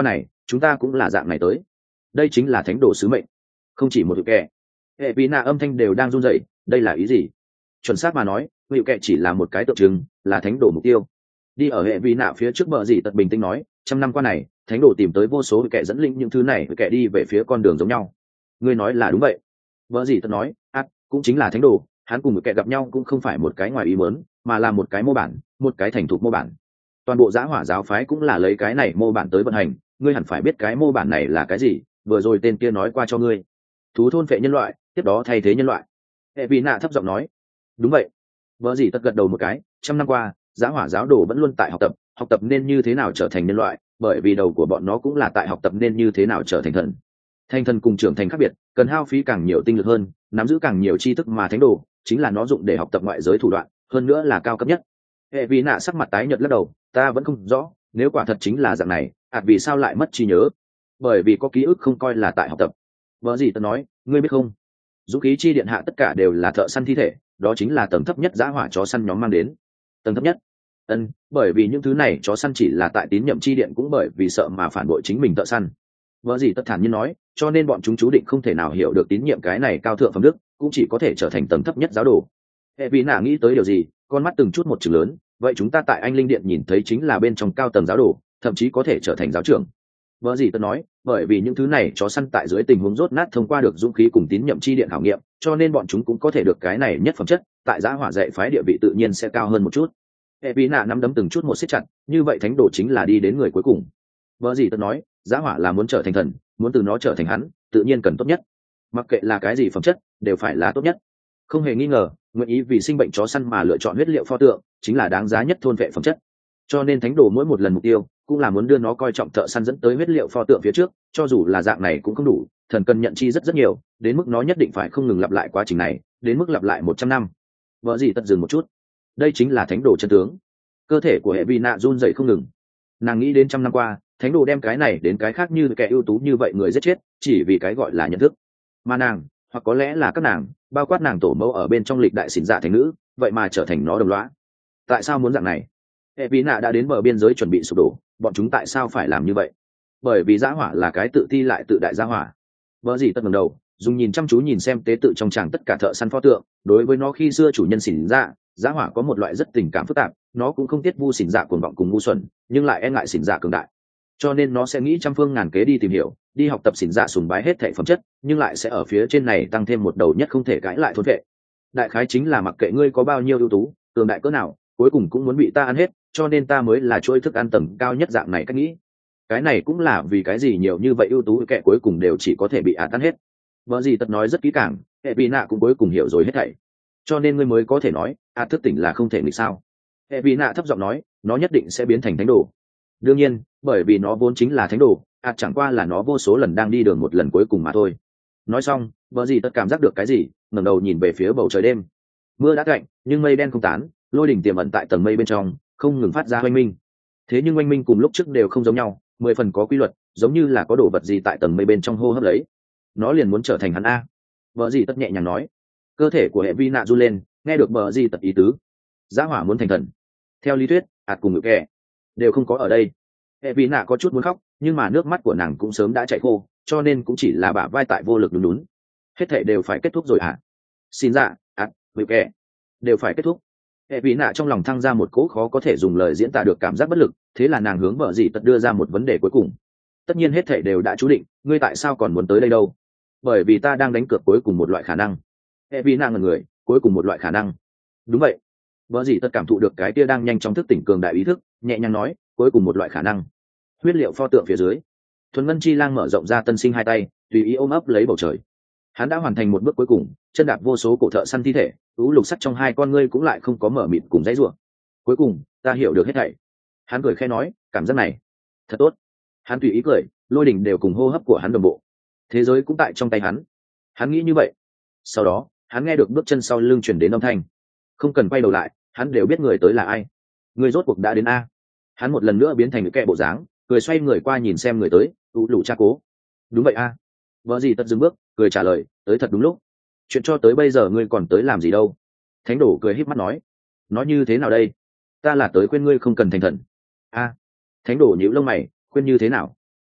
S1: chúng ta cũng là dạng này tới. Đây chính là thánh đồ sứ mệnh, không chỉ một hữu kệ. Hệ vị nạ âm thanh đều đang run rẩy, đây là ý gì? Chuẩn xác mà nói, hữu kệ chỉ là một cái tượng trưng, là thánh đồ mục tiêu. Đi ở hệ vị nạ phía trước bờ gì tật bình tĩnh nói, trăm năm qua này, thánh đồ tìm tới vô số hữu kệ dẫn linh những thứ này hữu kệ đi về phía con đường giống nhau. Ngươi nói là đúng vậy. Bờ gì tật nói, cũng chính là thánh đồ, hắn cùng hữu kệ gặp nhau cũng không phải một cái ngoài ý muốn, mà là một cái mô bản, một cái thành thục mô bản. Toàn bộ Giá Hỏa giáo phái cũng là lấy cái này mô bản tới vận hành, ngươi hẳn phải biết cái mô bản này là cái gì, vừa rồi tên kia nói qua cho ngươi. Thú thôn phệ nhân loại, tiếp đó thay thế nhân loại. Hệ vị nạ thấp giọng nói, đúng vậy. Vợ gì tất gật đầu một cái, trăm năm qua Giá Hỏa giáo đồ vẫn luôn tại học tập nên như thế nào trở thành nhân loại, bởi vì đầu của bọn nó cũng là tại học tập nên như thế nào trở thành thần. Thành thần cùng trưởng thành khác biệt, cần hao phí càng nhiều tinh lực hơn, nắm giữ càng nhiều tri thức, mà thánh đồ chính là nó dụng để học tập ngoại giới thủ đoạn, hơn nữa là cao cấp nhất. Hệ vị nạ sắc mặt tái nhợt lắc đầu, ta vẫn không rõ, nếu quả thật chính là dạng này, vì sao lại mất trí nhớ? Bởi vì có ký ức không coi là tại học tập. Vợ gì tớ nói, ngươi biết không, dũng khí chi điện hạ tất cả đều là thợ săn thi thể, đó chính là tầng thấp nhất Giá Hỏa chó săn nhóm mang đến. Tầng thấp nhất? Bởi vì những thứ này chó săn chỉ là tại tín nhiệm chi điện, cũng bởi vì sợ mà phản bội chính mình thợ săn. Vợ gì tất thản nhiên nói, cho nên bọn chúng chú định không thể nào hiểu được tín nhiệm cái này cao thượng phẩm đức, cũng chỉ có thể trở thành tầng thấp nhất giáo đồ. Hệ vị nạ nghĩ tới điều gì, con mắt từng chút một chừng lớn, vậy chúng ta tại Anh Linh Điện nhìn thấy chính là bên trong cao tầng giáo đồ, thậm chí có thể trở thành giáo trưởng. Vợ gì tớ nói, bởi vì những thứ này chó săn tại dưới tình huống rốt nát thông qua được dũng khí cùng tín nhiệm chi điện khảo nghiệm, cho nên bọn chúng cũng có thể được cái này nhất phẩm chất, tại Giá Hỏa dạy phái địa vị tự nhiên sẽ cao hơn một chút. Hệ vị nạ nắm đấm từng chút một siết chặt, như vậy thánh đồ chính là đi đến người cuối cùng. Vợ gì tớ nói, Giá Hỏa là muốn trở thành thần, muốn từ nó trở thành hắn, tự nhiên cần tốt nhất. Mặc kệ là cái gì phẩm chất, đều phải là tốt nhất. Không hề nghi ngờ, nguyện ý vì sinh bệnh chó săn mà lựa chọn huyết liệu pho tượng, chính là đáng giá nhất thôn vệ phẩm chất. Cho nên thánh đồ mỗi một lần mục tiêu, cũng là muốn đưa nó coi trọng thợ săn dẫn tới huyết liệu pho tượng phía trước, cho dù là dạng này cũng không đủ, thần cần nhận chi rất nhiều, đến mức nó nhất định phải không ngừng lặp lại quá trình này, đến mức lặp lại 100 năm. Vợ gì tật dừng một chút. Đây chính là thánh đồ chân tướng. Cơ thể của hệ vi nạ run dậy không ngừng. Nàng nghĩ đến trăm năm qua, thánh đồ đem cái này đến cái khác như kẻ ưu tú như vậy người giết chết, chỉ vì cái gọi là nhận thức. Mà nàng, hoặc có lẽ là các nàng, bao quát nàng tổ mẫu ở bên trong lịch đại xỉn dạ thành nữ, vậy mà trở thành nó đồng lõa. Tại sao muốn dạng này? Hệ vi nạ đã đến bờ biên giới chuẩn bị sụp đổ, bọn chúng tại sao phải làm như vậy? Bởi vì Giá Hỏa là cái tự ti lại tự đại Giá Hỏa. Vợ gì tất ngẩng đầu, dùng nhìn chăm chú nhìn xem tế tự trong tràng tất cả thợ săn pho tượng, đối với nó khi xưa chủ nhân xỉn dạ, Giá Hỏa có một loại rất tình cảm phức tạp, nó cũng không tiết vu xỉn dạ cuồng vọng cùng ngu xuẩn, nhưng lại e ngại xỉn dạ cường đại. Cho nên nó sẽ nghĩ trăm phương ngàn kế đi tìm hiểu, đi học tập xỉn dạ sùng bái hết thảy phẩm chất, nhưng lại sẽ ở phía trên này tăng thêm một đầu nhất không thể cãi lại thôn vệ. Đại khái chính là mặc kệ ngươi có bao nhiêu ưu tú, cường đại cỡ nào, cuối cùng cũng muốn bị ta ăn hết, cho nên ta mới là chuỗi thức ăn tầng cao nhất dạng này cách nghĩ. Cái này cũng là vì cái gì nhiều như vậy ưu tú kẻ cuối cùng đều chỉ có thể bị ăn hết. Vợ gì tật nói rất kỹ càng, hệ bị nạ cũng cuối cùng hiểu rồi hết thảy. Cho nên ngươi mới có thể nói, thức tỉnh là không thể nghịch sao? Hệ bị nạ thấp giọng nói, nó nhất định sẽ biến thành thánh đồ. Đương nhiên, bởi vì nó vốn chính là thánh đồ, chẳng qua là nó vô số lần đang đi đường một lần cuối cùng mà thôi. Nói xong, vợ gì tất cảm giác được cái gì, ngẩng đầu nhìn về phía bầu trời đêm. Mưa đã cạnh, nhưng mây đen không tán, lôi đỉnh tiềm ẩn tại tầng mây bên trong, không ngừng phát ra oanh minh. Thế nhưng oanh minh cùng lúc trước đều không giống nhau, 10 phần có quy luật, giống như là có đồ vật gì tại tầng mây bên trong hô hấp lấy. Nó liền muốn trở thành hắn a. Vợ gì tất nhẹ nhàng nói. Cơ thể của hệ vi nạ run lên, nghe được vợ gì tất ý tứ. Giá Hỏa muốn thành thần. Theo lý thuyết, cùng ngự kẻ đều không có ở đây. Hệ vi nạ có chút muốn khóc, nhưng mà nước mắt của nàng cũng sớm đã chảy khô, cho nên cũng chỉ là bả vai tại vô lực đún. Hết thảy đều phải kết thúc rồi à? Xin dạ, ngự kẻ đều phải kết thúc. Hệ vi nạ trong lòng thăng ra một cỗ khó có thể dùng lời diễn tả được cảm giác bất lực, thế là nàng hướng vợ gì tất đưa ra một vấn đề cuối cùng. Tất nhiên hết thảy đều đã chú định, ngươi tại sao còn muốn tới đây đâu? Bởi vì ta đang đánh cược cuối cùng một loại khả năng. Hệ vi nạ ngẩn người, cuối cùng một loại khả năng. Đúng vậy. Vợ gì tất cảm thụ được cái kia đang nhanh chóng thức tỉnh cường đại ý thức, nhẹ nhàng nói, cuối cùng một loại khả năng. Huyết liệu pho tượng phía dưới, Thuần Ngân Chi Lang mở rộng ra tân sinh hai tay, tùy ý ôm ấp lấy bầu trời. Hắn đã hoàn thành một bước cuối cùng, chân đạp vô số cổ thợ săn thi thể, ú lục sắt trong hai con ngươi cũng lại không có mở mịt cùng dãy rủa. Cuối cùng, ta hiểu được hết thảy. Hắn cười khẽ nói, cảm giác này thật tốt. Hắn tùy ý cười, lôi đỉnh đều cùng hô hấp của hắn đồng bộ. Thế giới cũng tại trong tay hắn. Hắn nghĩ như vậy. Sau đó, hắn nghe được bước chân sau lưng truyền đến âm thanh. Không cần quay đầu lại, hắn đều biết người tới là ai. Người rốt cuộc đã đến a. Hắn một lần nữa biến thành người kẹ bộ dáng, cười xoay người qua nhìn xem người tới, ú lù cha cố. Đúng vậy a. Vợ gì tất dừng bước, cười trả lời, tới thật đúng lúc. Chuyện cho tới bây giờ ngươi còn tới làm gì đâu? Thánh đổ cười híp mắt nói. Nói như thế nào đây? Ta là tới khuyên ngươi không cần thành thần. Thánh đổ nhíu lông mày, khuyên như thế nào?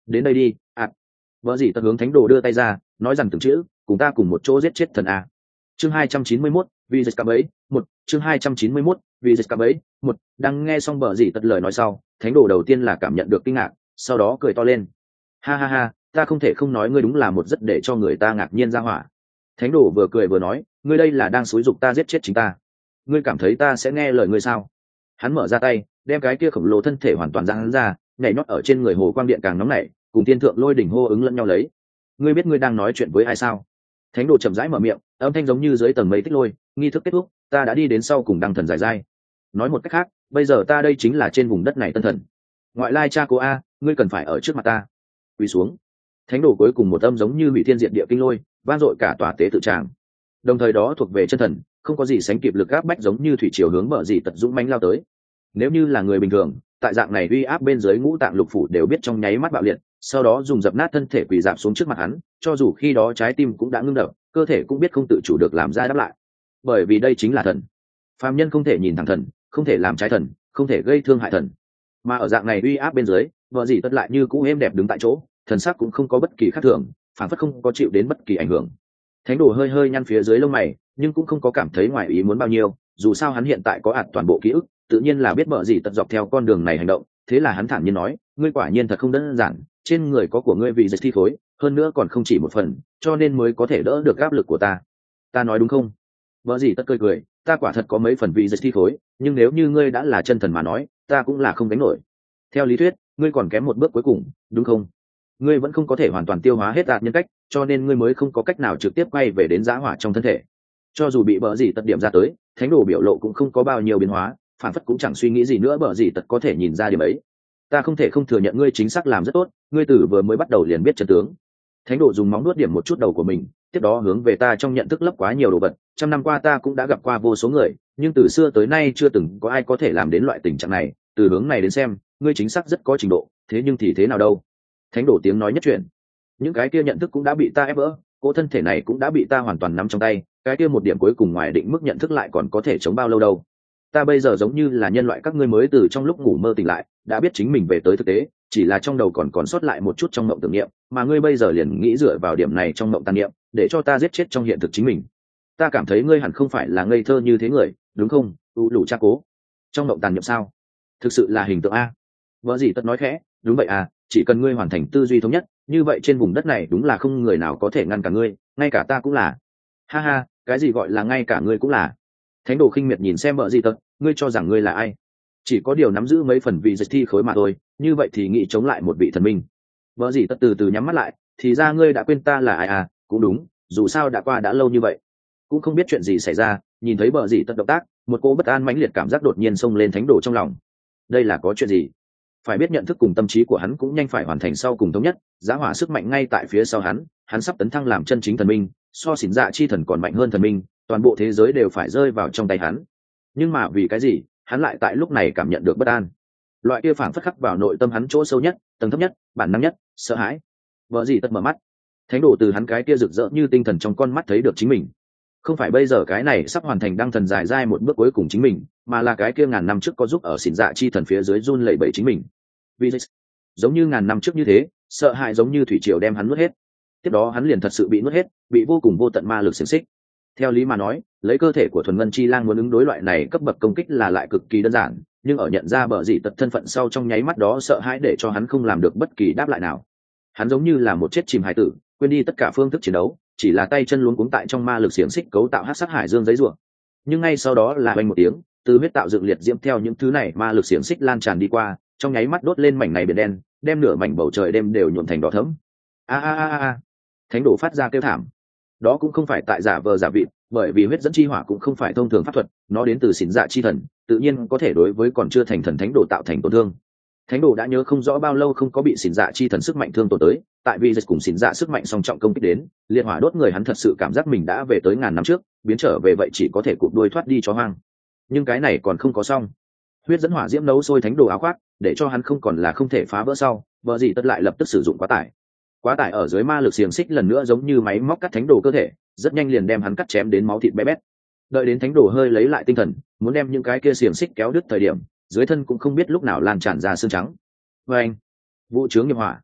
S1: đến đây đi vợ gì tật hướng thánh đồ đưa tay ra, nói rằng từng chữ, cùng ta cùng một chỗ giết chết thần a. Chương 291, vì dịch cạm bẫy một. Chương 291, vì dịch cạm bẫy một. Đang nghe xong vợ gì tật lời nói sau, thánh đồ đầu tiên là cảm nhận được kinh ngạc, sau đó cười to lên. Ha ha ha, ta không thể không nói ngươi đúng là một rất để cho người ta ngạc nhiên ra hỏa. Thánh đồ vừa cười vừa nói, ngươi đây là đang xúi giục ta giết chết chính ta. Ngươi cảm thấy ta sẽ nghe lời ngươi sao? Hắn mở ra tay, đem cái kia khổng lồ thân thể hoàn toàn ra hắn ra, nhảy nhót ở trên người hồ quang điện càng nóng nảy, cùng tiên thượng lôi đỉnh hô ứng lẫn nhau lấy. Ngươi biết ngươi đang nói chuyện với ai sao? Thánh đồ chậm rãi mở miệng, âm thanh giống như dưới tầng mây tích lôi. Nghi thức kết thúc, ta đã đi đến sau cùng đăng thần giải giai. Nói một cách khác, bây giờ ta đây chính là trên vùng đất này tân thần. Ngoại lai cha cố a, ngươi cần phải ở trước mặt ta. Quỳ xuống. Thánh đồ cuối cùng một âm giống như hủy thiên diệt địa kinh lôi, vang dội cả tòa tế tự tràng. Đồng thời đó thuộc về chân thần, không có gì sánh kịp lực áp bách giống như thủy triều hướng mở gì tật dũng mãnh lao tới. Nếu như là người bình thường, tại dạng này uy áp bên dưới ngũ tạng lục phủ đều biết trong nháy mắt bạo liệt, sau đó dùng dập nát thân thể quỳ dạp xuống trước mặt hắn, cho dù khi đó trái tim cũng đã ngưng đập, cơ thể cũng biết không tự chủ được làm ra đáp lại. Bởi vì đây chính là thần. Phàm nhân không thể nhìn thẳng thần, không thể làm trái thần, không thể gây thương hại thần. Mà ở dạng này uy áp bên dưới, vợ gì tất lại như cũ êm đẹp đứng tại chỗ, thần sắc cũng không có bất kỳ khác thường, phản phất không có chịu đến bất kỳ ảnh hưởng. Thánh đồ hơi hơi nhăn phía dưới lông mày, nhưng cũng không có cảm thấy ngoài ý muốn bao nhiêu, dù sao hắn hiện tại có ạt toàn bộ ký ức, tự nhiên là biết vợ gì tật dọc theo con đường này hành động. Thế là hắn thản nhiên nói, ngươi quả nhiên thật không đơn giản, trên người có của ngươi vì dịch thi khối, hơn nữa còn không chỉ một phần, cho nên mới có thể đỡ được áp lực của ta. Ta nói đúng không? Vợ gì tất cười cười, ta quả thật có mấy phần vì dịch thi khối, nhưng nếu như ngươi đã là chân thần mà nói, ta cũng là không đánh nổi. Theo lý thuyết, ngươi còn kém một bước cuối cùng, đúng không? Ngươi vẫn không có thể hoàn toàn tiêu hóa hết ạt nhân cách, cho nên ngươi mới không có cách nào trực tiếp quay về đến giã hỏa trong thân thể. Cho dù bị bờ gì tật điểm ra tới, thánh đồ biểu lộ cũng không có bao nhiêu biến hóa, phản phất cũng chẳng suy nghĩ gì nữa, bờ gì tật có thể nhìn ra điểm ấy. Ta không thể không thừa nhận ngươi chính xác làm rất tốt, ngươi từ vừa mới bắt đầu liền biết trận tướng. Thánh đồ dùng móng nuốt điểm một chút đầu của mình, tiếp đó hướng về ta trong nhận thức lấp quá nhiều đồ vật. Trăm năm qua ta cũng đã gặp qua vô số người, nhưng từ xưa tới nay chưa từng có ai có thể làm đến loại tình trạng này. Từ hướng này đến xem, ngươi chính xác rất có trình độ, thế nhưng thì thế nào đâu? Thánh đồ tiếng nói nhất chuyển, những cái kia nhận thức cũng đã bị ta ép vỡ, cỗ thân thể này cũng đã bị ta hoàn toàn nắm trong tay, cái kia một điểm cuối cùng ngoài định mức nhận thức lại còn có thể chống bao lâu đâu? Ta bây giờ giống như là nhân loại các ngươi mới từ trong lúc ngủ mơ tỉnh lại, đã biết chính mình về tới thực tế, chỉ là trong đầu còn sót lại một chút trong mộng tưởng niệm, mà ngươi bây giờ liền nghĩ dựa vào điểm này trong mộng tàn niệm để cho ta giết chết trong hiện thực chính mình. Ta cảm thấy ngươi hẳn không phải là ngây thơ như thế người, đúng không? Đủ cha cố. Trong mộng tàn niệm sao? Thực sự là hình tượng a. Vợ gì tất nói khẽ, đúng vậy à, chỉ cần ngươi hoàn thành tư duy thống nhất, như vậy trên vùng đất này đúng là không người nào có thể ngăn cả ngươi, ngay cả ta cũng là. Ha ha, cái gì gọi là ngay cả ngươi cũng là? Thánh đồ khinh miệt nhìn xem vợ gì tật, ngươi cho rằng ngươi là ai? Chỉ có điều nắm giữ mấy phần vị dịch thi khối mà thôi, như vậy thì nghĩ chống lại một vị thần minh. Vợ gì tật từ từ nhắm mắt lại, thì ra ngươi đã quên ta là ai à? Cũng đúng, dù sao đã qua đã lâu như vậy, cũng không biết chuyện gì xảy ra. Nhìn thấy vợ gì tật động tác, một cô bất an mãnh liệt cảm giác đột nhiên xông lên thánh đồ trong lòng. Đây là có chuyện gì? Phải biết nhận thức cùng tâm trí của hắn cũng nhanh phải hoàn thành sau cùng thống nhất, giá hỏa sức mạnh ngay tại phía sau hắn sắp tấn thăng làm chân chính thần minh, so xỉn dạ chi thần còn mạnh hơn thần minh, toàn bộ thế giới đều phải rơi vào trong tay hắn. Nhưng mà vì cái gì hắn lại tại lúc này cảm nhận được bất an? Loại kia phản phất khắc vào nội tâm hắn chỗ sâu nhất, tầng thấp nhất, bản năng nhất, sợ hãi. Vợ gì tất mở mắt, thánh đồ từ hắn cái kia rực rỡ như tinh thần trong con mắt thấy được chính mình. Không phải bây giờ cái này sắp hoàn thành đăng thần dài dai một bước cuối cùng chính mình, mà là cái kia ngàn năm trước có giúp ở xỉn dạ chi thần phía dưới run lẩy bẩy chính mình. Vì giống như ngàn năm trước như thế, sợ hãi giống như thủy triều đem hắn nuốt hết. Tiếp đó hắn liền thật sự bị nuốt hết, bị vô cùng vô tận ma lực xiềng xích. Theo lý mà nói, lấy cơ thể của thuần ngân chi lang muốn ứng đối loại này cấp bậc công kích là lại cực kỳ đơn giản, nhưng ở nhận ra bờ dị tật thân phận sau trong nháy mắt đó sợ hãi để cho hắn không làm được bất kỳ đáp lại nào. Hắn giống như là một chết chìm hải tử, quên đi tất cả phương thức chiến đấu, chỉ là tay chân luống cuống tại trong ma lực xiềng xích cấu tạo hắc sát hải dương giấy rủa. Nhưng ngay sau đó là oanh một tiếng, từ huyết tạo dựng liệt diễm theo những thứ này ma lực xiềng xích lan tràn đi qua, trong nháy mắt đốt lên mảnh này biển đen, đem nửa mảnh bầu trời đêm đều nhuộm thành đỏ thẫm. A a a a, thánh đồ phát ra kêu thảm. Đó cũng không phải tại giả vờ giả vịt, bởi vì huyết dẫn chi hỏa cũng không phải thông thường pháp thuật, nó đến từ xỉn dạ chi thần, tự nhiên có thể đối với còn chưa thành thần thánh đồ tạo thành tổn thương. Thánh đồ đã nhớ không rõ bao lâu không có bị xỉn dạ chi thần sức mạnh thương tổn tới, tại vì dịch cùng xỉn dạ sức mạnh song trọng công kích đến, liệt hỏa đốt người hắn thật sự cảm giác mình đã về tới ngàn năm trước, biến trở về vậy chỉ có thể cụp đuôi thoát đi cho hoang. Nhưng cái này còn không có xong. Huyết dẫn hỏa diễm nấu sôi thánh đồ áo khoác, để cho hắn không còn là không thể phá vỡ sau, vợ gì tất lại lập tức sử dụng quá tải ở dưới ma lực xiềng xích lần nữa giống như máy móc cắt thánh đồ cơ thể, rất nhanh liền đem hắn cắt chém đến máu thịt bé bét. Đợi đến thánh đồ hơi lấy lại tinh thần, muốn đem những cái kia xiềng xích kéo đứt thời điểm, dưới thân cũng không biết lúc nào lan tràn ra xương trắng. Và anh, vụ chướng nghiệp hỏa,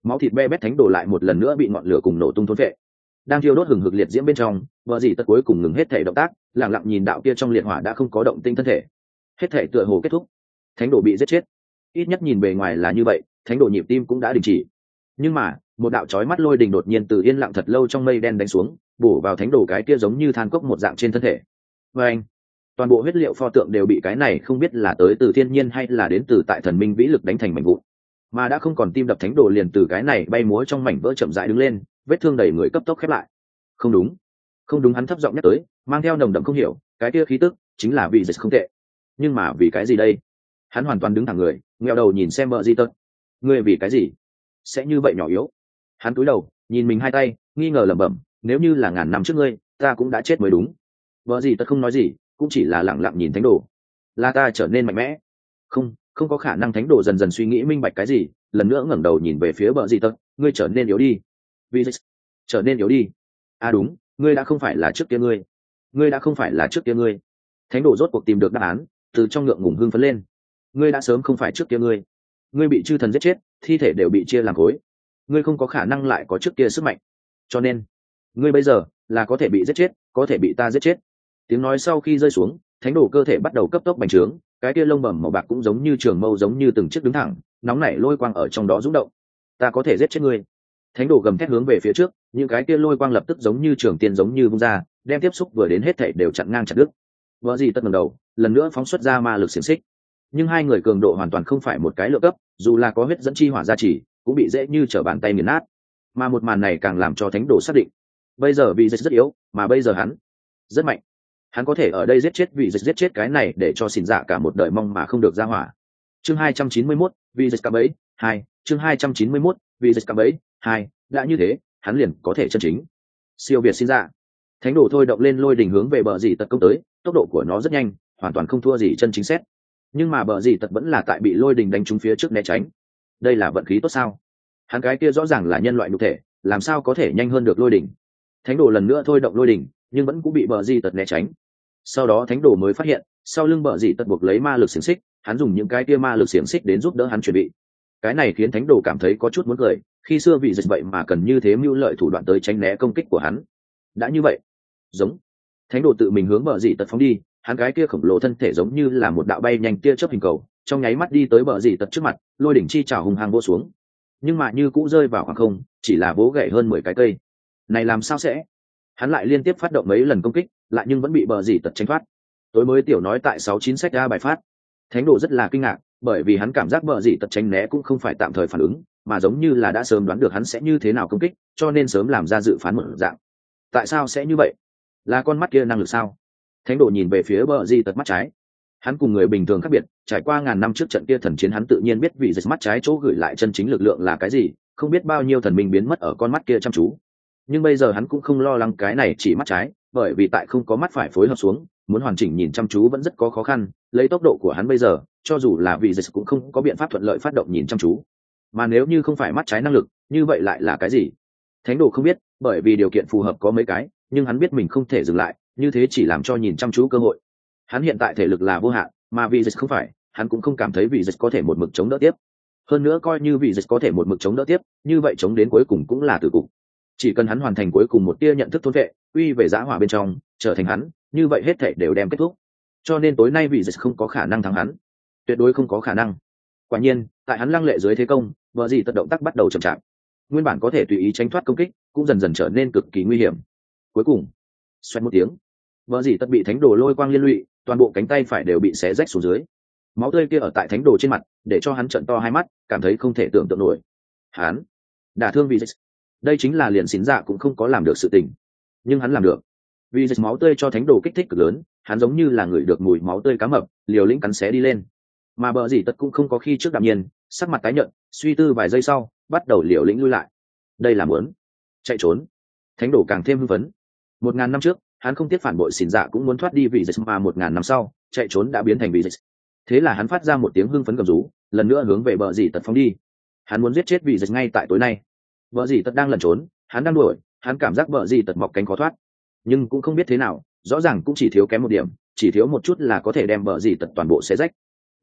S1: máu thịt be bét thánh đồ lại một lần nữa bị ngọn lửa cùng nổ tung thôn vệ. Đang thiêu đốt hừng hực liệt diễm bên trong, vợ dì tật cuối cùng ngừng hết thể động tác, lặng lặng nhìn đạo kia trong liệt hỏa đã không có động tinh thân thể. Hết thể tựa hồ kết thúc, thánh đồ bị giết chết. Ít nhất nhìn bề ngoài là như vậy, thánh đồ nhịp tim cũng đã đình chỉ. Nhưng mà một đạo chói mắt lôi đình đột nhiên từ yên lặng thật lâu trong mây đen đánh xuống, bổ vào thánh đồ cái kia giống như than cốc một dạng trên thân thể. Và anh, toàn bộ huyết liệu pho tượng đều bị cái này không biết là tới từ thiên nhiên hay là đến từ tại thần minh vĩ lực đánh thành mảnh vụn. Mà đã không còn tim đập thánh đồ liền từ cái này bay múa trong mảnh vỡ chậm rãi đứng lên, vết thương đầy người cấp tốc khép lại. Không đúng, không đúng, hắn thấp giọng nhắc tới, mang theo nồng đậm không hiểu, cái kia khí tức chính là vị dịch không tệ. Nhưng mà vì cái gì đây? Hắn hoàn toàn đứng thẳng người, ngheo đầu nhìn xem vợ di tật. Ngươi vì cái gì sẽ như vậy nhỏ yếu? Hắn cúi đầu nhìn mình hai tay, nghi ngờ lẩm bẩm, nếu như là ngàn năm trước ngươi, ta cũng đã chết mới đúng. Vợ gì tật không nói gì, cũng chỉ là lặng lặng nhìn thánh đồ. Là ta trở nên mạnh mẽ? Không có khả năng. Thánh đồ dần dần suy nghĩ minh bạch cái gì, lần nữa ngẩng đầu nhìn về phía vợ gì tật. Ngươi trở nên yếu đi. Vì trở nên yếu đi? À đúng, ngươi đã không phải là trước kia ngươi đã không phải là trước kia ngươi. Thánh đồ rốt cuộc tìm được đáp án, từ trong ngượng ngùng hưng phấn lên. Ngươi đã sớm không phải trước kia ngươi bị chư thần giết chết, thi thể đều bị chia làm khối, ngươi không có khả năng lại có trước kia sức mạnh, cho nên ngươi bây giờ là có thể bị giết chết, có thể bị ta giết chết. Tiếng nói sau khi rơi xuống, thánh đồ cơ thể bắt đầu cấp tốc bành trướng, cái kia lông bẩm màu bạc cũng giống như trường mâu giống như từng chiếc đứng thẳng, nóng nảy lôi quang ở trong đó rung động. Ta có thể giết chết ngươi. Thánh đồ gầm thét hướng về phía trước, những cái kia lôi quang lập tức giống như trường tiên giống như vung ra, đem tiếp xúc vừa đến hết thảy đều chặn ngang chặt đứt. Vợ gì tất ngẩng đầu, lần nữa phóng xuất ra ma lực xiềng xích. Nhưng hai người cường độ hoàn toàn không phải một cái lựa cấp, dù là có huyết dẫn chi hỏa gia trì, cũng bị dễ như trở bàn tay nghiền nát. Mà một màn này càng làm cho thánh đồ xác định, bây giờ vị dịch rất yếu, mà bây giờ hắn rất mạnh. Hắn có thể ở đây giết chết vị dịch, giết chết cái này để cho xỉn dạ cả một đời mong mà không được ra hỏa. Chương 291, vị dịch cạm bẫy 2. Chương 291, vị dịch cạm bẫy 2. Đã như thế, hắn liền có thể chân chính siêu việt xỉn dạ. Thánh đồ thôi động lên lôi đỉnh hướng về bờ dì tật công tới, tốc độ của nó rất nhanh, hoàn toàn không thua gì chân chính xét. Nhưng mà bờ dì tật vẫn là tại bị lôi đỉnh đánh trúng phía trước né tránh. Đây là vận khí tốt sao? Hắn cái kia rõ ràng là nhân loại nhục thể, làm sao có thể nhanh hơn được lôi đỉnh? Thánh đồ lần nữa thôi động lôi đỉnh, nhưng vẫn cũng bị bờ dì tật né tránh. Sau đó thánh đồ mới phát hiện, sau lưng bờ dì tật buộc lấy ma lực xiềng xích, hắn dùng những cái kia ma lực xiềng xích đến giúp đỡ hắn chuẩn bị. Cái này khiến thánh đồ cảm thấy có chút muốn cười, khi xưa vị dịch vậy mà cần như thế mưu lợi thủ đoạn tới tránh né công kích của hắn. Đã như vậy, giống. Thánh đồ tự mình hướng bờ dì tật phóng đi, hắn cái kia khổng lồ thân thể giống như là một đạo bay nhanh tia chớp hình cầu, trong nháy mắt đi tới bờ dì tật trước mặt, lôi đỉnh chi trào hùng hăng vô xuống. Nhưng mà như cũ rơi vào khoảng không, chỉ là vỗ gậy hơn 10 cái cây. Này làm sao sẽ? Hắn lại liên tiếp phát động mấy lần công kích, lại nhưng vẫn bị bờ dì tật tránh thoát. Tối mới tiểu nói tại 69 sách ra bài phát. Thánh đồ rất là kinh ngạc, bởi vì hắn cảm giác bờ dì tật tránh né cũng không phải tạm thời phản ứng, mà giống như là đã sớm đoán được hắn sẽ như thế nào công kích, cho nên sớm làm ra dự phán một dạng. Tại sao sẽ như vậy? Là con mắt kia năng lực sao? Thánh đồ nhìn về phía bờ dì tật mắt trái. Hắn cùng người bình thường khác biệt, trải qua ngàn năm trước trận kia thần chiến, hắn tự nhiên biết vị dịch mắt trái chỗ gửi lại chân chính lực lượng là cái gì, không biết bao nhiêu thần minh biến mất ở con mắt kia chăm chú. Nhưng bây giờ hắn cũng không lo lắng cái này chỉ mắt trái, bởi vì tại không có mắt phải phối hợp xuống, muốn hoàn chỉnh nhìn chăm chú vẫn rất có khó khăn. Lấy tốc độ của hắn bây giờ, cho dù là vị dịch cũng không có biện pháp thuận lợi phát động nhìn chăm chú. Mà nếu như không phải mắt trái năng lực, như vậy lại là cái gì? Thánh đồ không biết, bởi vì điều kiện phù hợp có mấy cái, nhưng hắn biết mình không thể dừng lại, như thế chỉ làm cho nhìn chăm chú cơ hội. Hắn hiện tại thể lực là vô hạn, mà vị dịch không phải, hắn cũng không cảm thấy vị dịch có thể một mực chống đỡ tiếp. Hơn nữa coi như vị dịch có thể một mực chống đỡ tiếp, như vậy chống đến cuối cùng cũng là tử cục. Chỉ cần hắn hoàn thành cuối cùng một tia nhận thức thôn vệ, uy về dã hỏa bên trong, trở thành hắn, như vậy hết thảy đều đem kết thúc. Cho nên tối nay vị dịch không có khả năng thắng hắn, tuyệt đối không có khả năng. Quả nhiên, tại hắn lăng lệ dưới thế công, vợ gì tật động tác bắt đầu chậm chạp. Nguyên bản có thể tùy ý tránh thoát công kích, cũng dần dần trở nên cực kỳ nguy hiểm. Cuối cùng, xoẹt một tiếng, vợ gì tật bị thánh đồ lôi quang liên lụy, toàn bộ cánh tay phải đều bị xé rách xuống dưới. Máu tươi kia ở tại thánh đồ trên mặt, để cho hắn trợn to hai mắt, cảm thấy không thể tưởng tượng nổi. Hắn đả thương vị dịch, đây chính là liền xín dạ cũng không có làm được sự tình, nhưng hắn làm được. Vị dịch máu tươi cho thánh đồ kích thích cực lớn, hắn giống như là người được mùi máu tươi cá mập, liều lĩnh cắn xé đi lên. Mà bờ gì tất cũng không có khi trước đạm nhiên, sắc mặt tái nhợt, suy tư vài giây sau, bắt đầu liều lĩnh lui lại. Đây là muốn chạy trốn. Thánh đồ càng thêm hưng phấn. 1000 năm trước, hắn không tiếc phản bội xỉn dạ cũng muốn thoát đi vị dịch, mà 1000 năm sau, chạy trốn đã biến thành vị dịch. Thế là hắn phát ra một tiếng hưng phấn gầm rú, lần nữa hướng về bờ dì tật phóng đi. Hắn muốn giết chết vị dịch ngay tại tối nay. Bờ dì tật đang lẩn trốn, hắn đang đuổi, hắn cảm giác bờ dì tật mọc cánh khó thoát, nhưng cũng không biết thế nào, rõ ràng cũng chỉ thiếu kém một điểm, chỉ thiếu một chút là có thể đem bờ dì tật toàn bộ xé rách.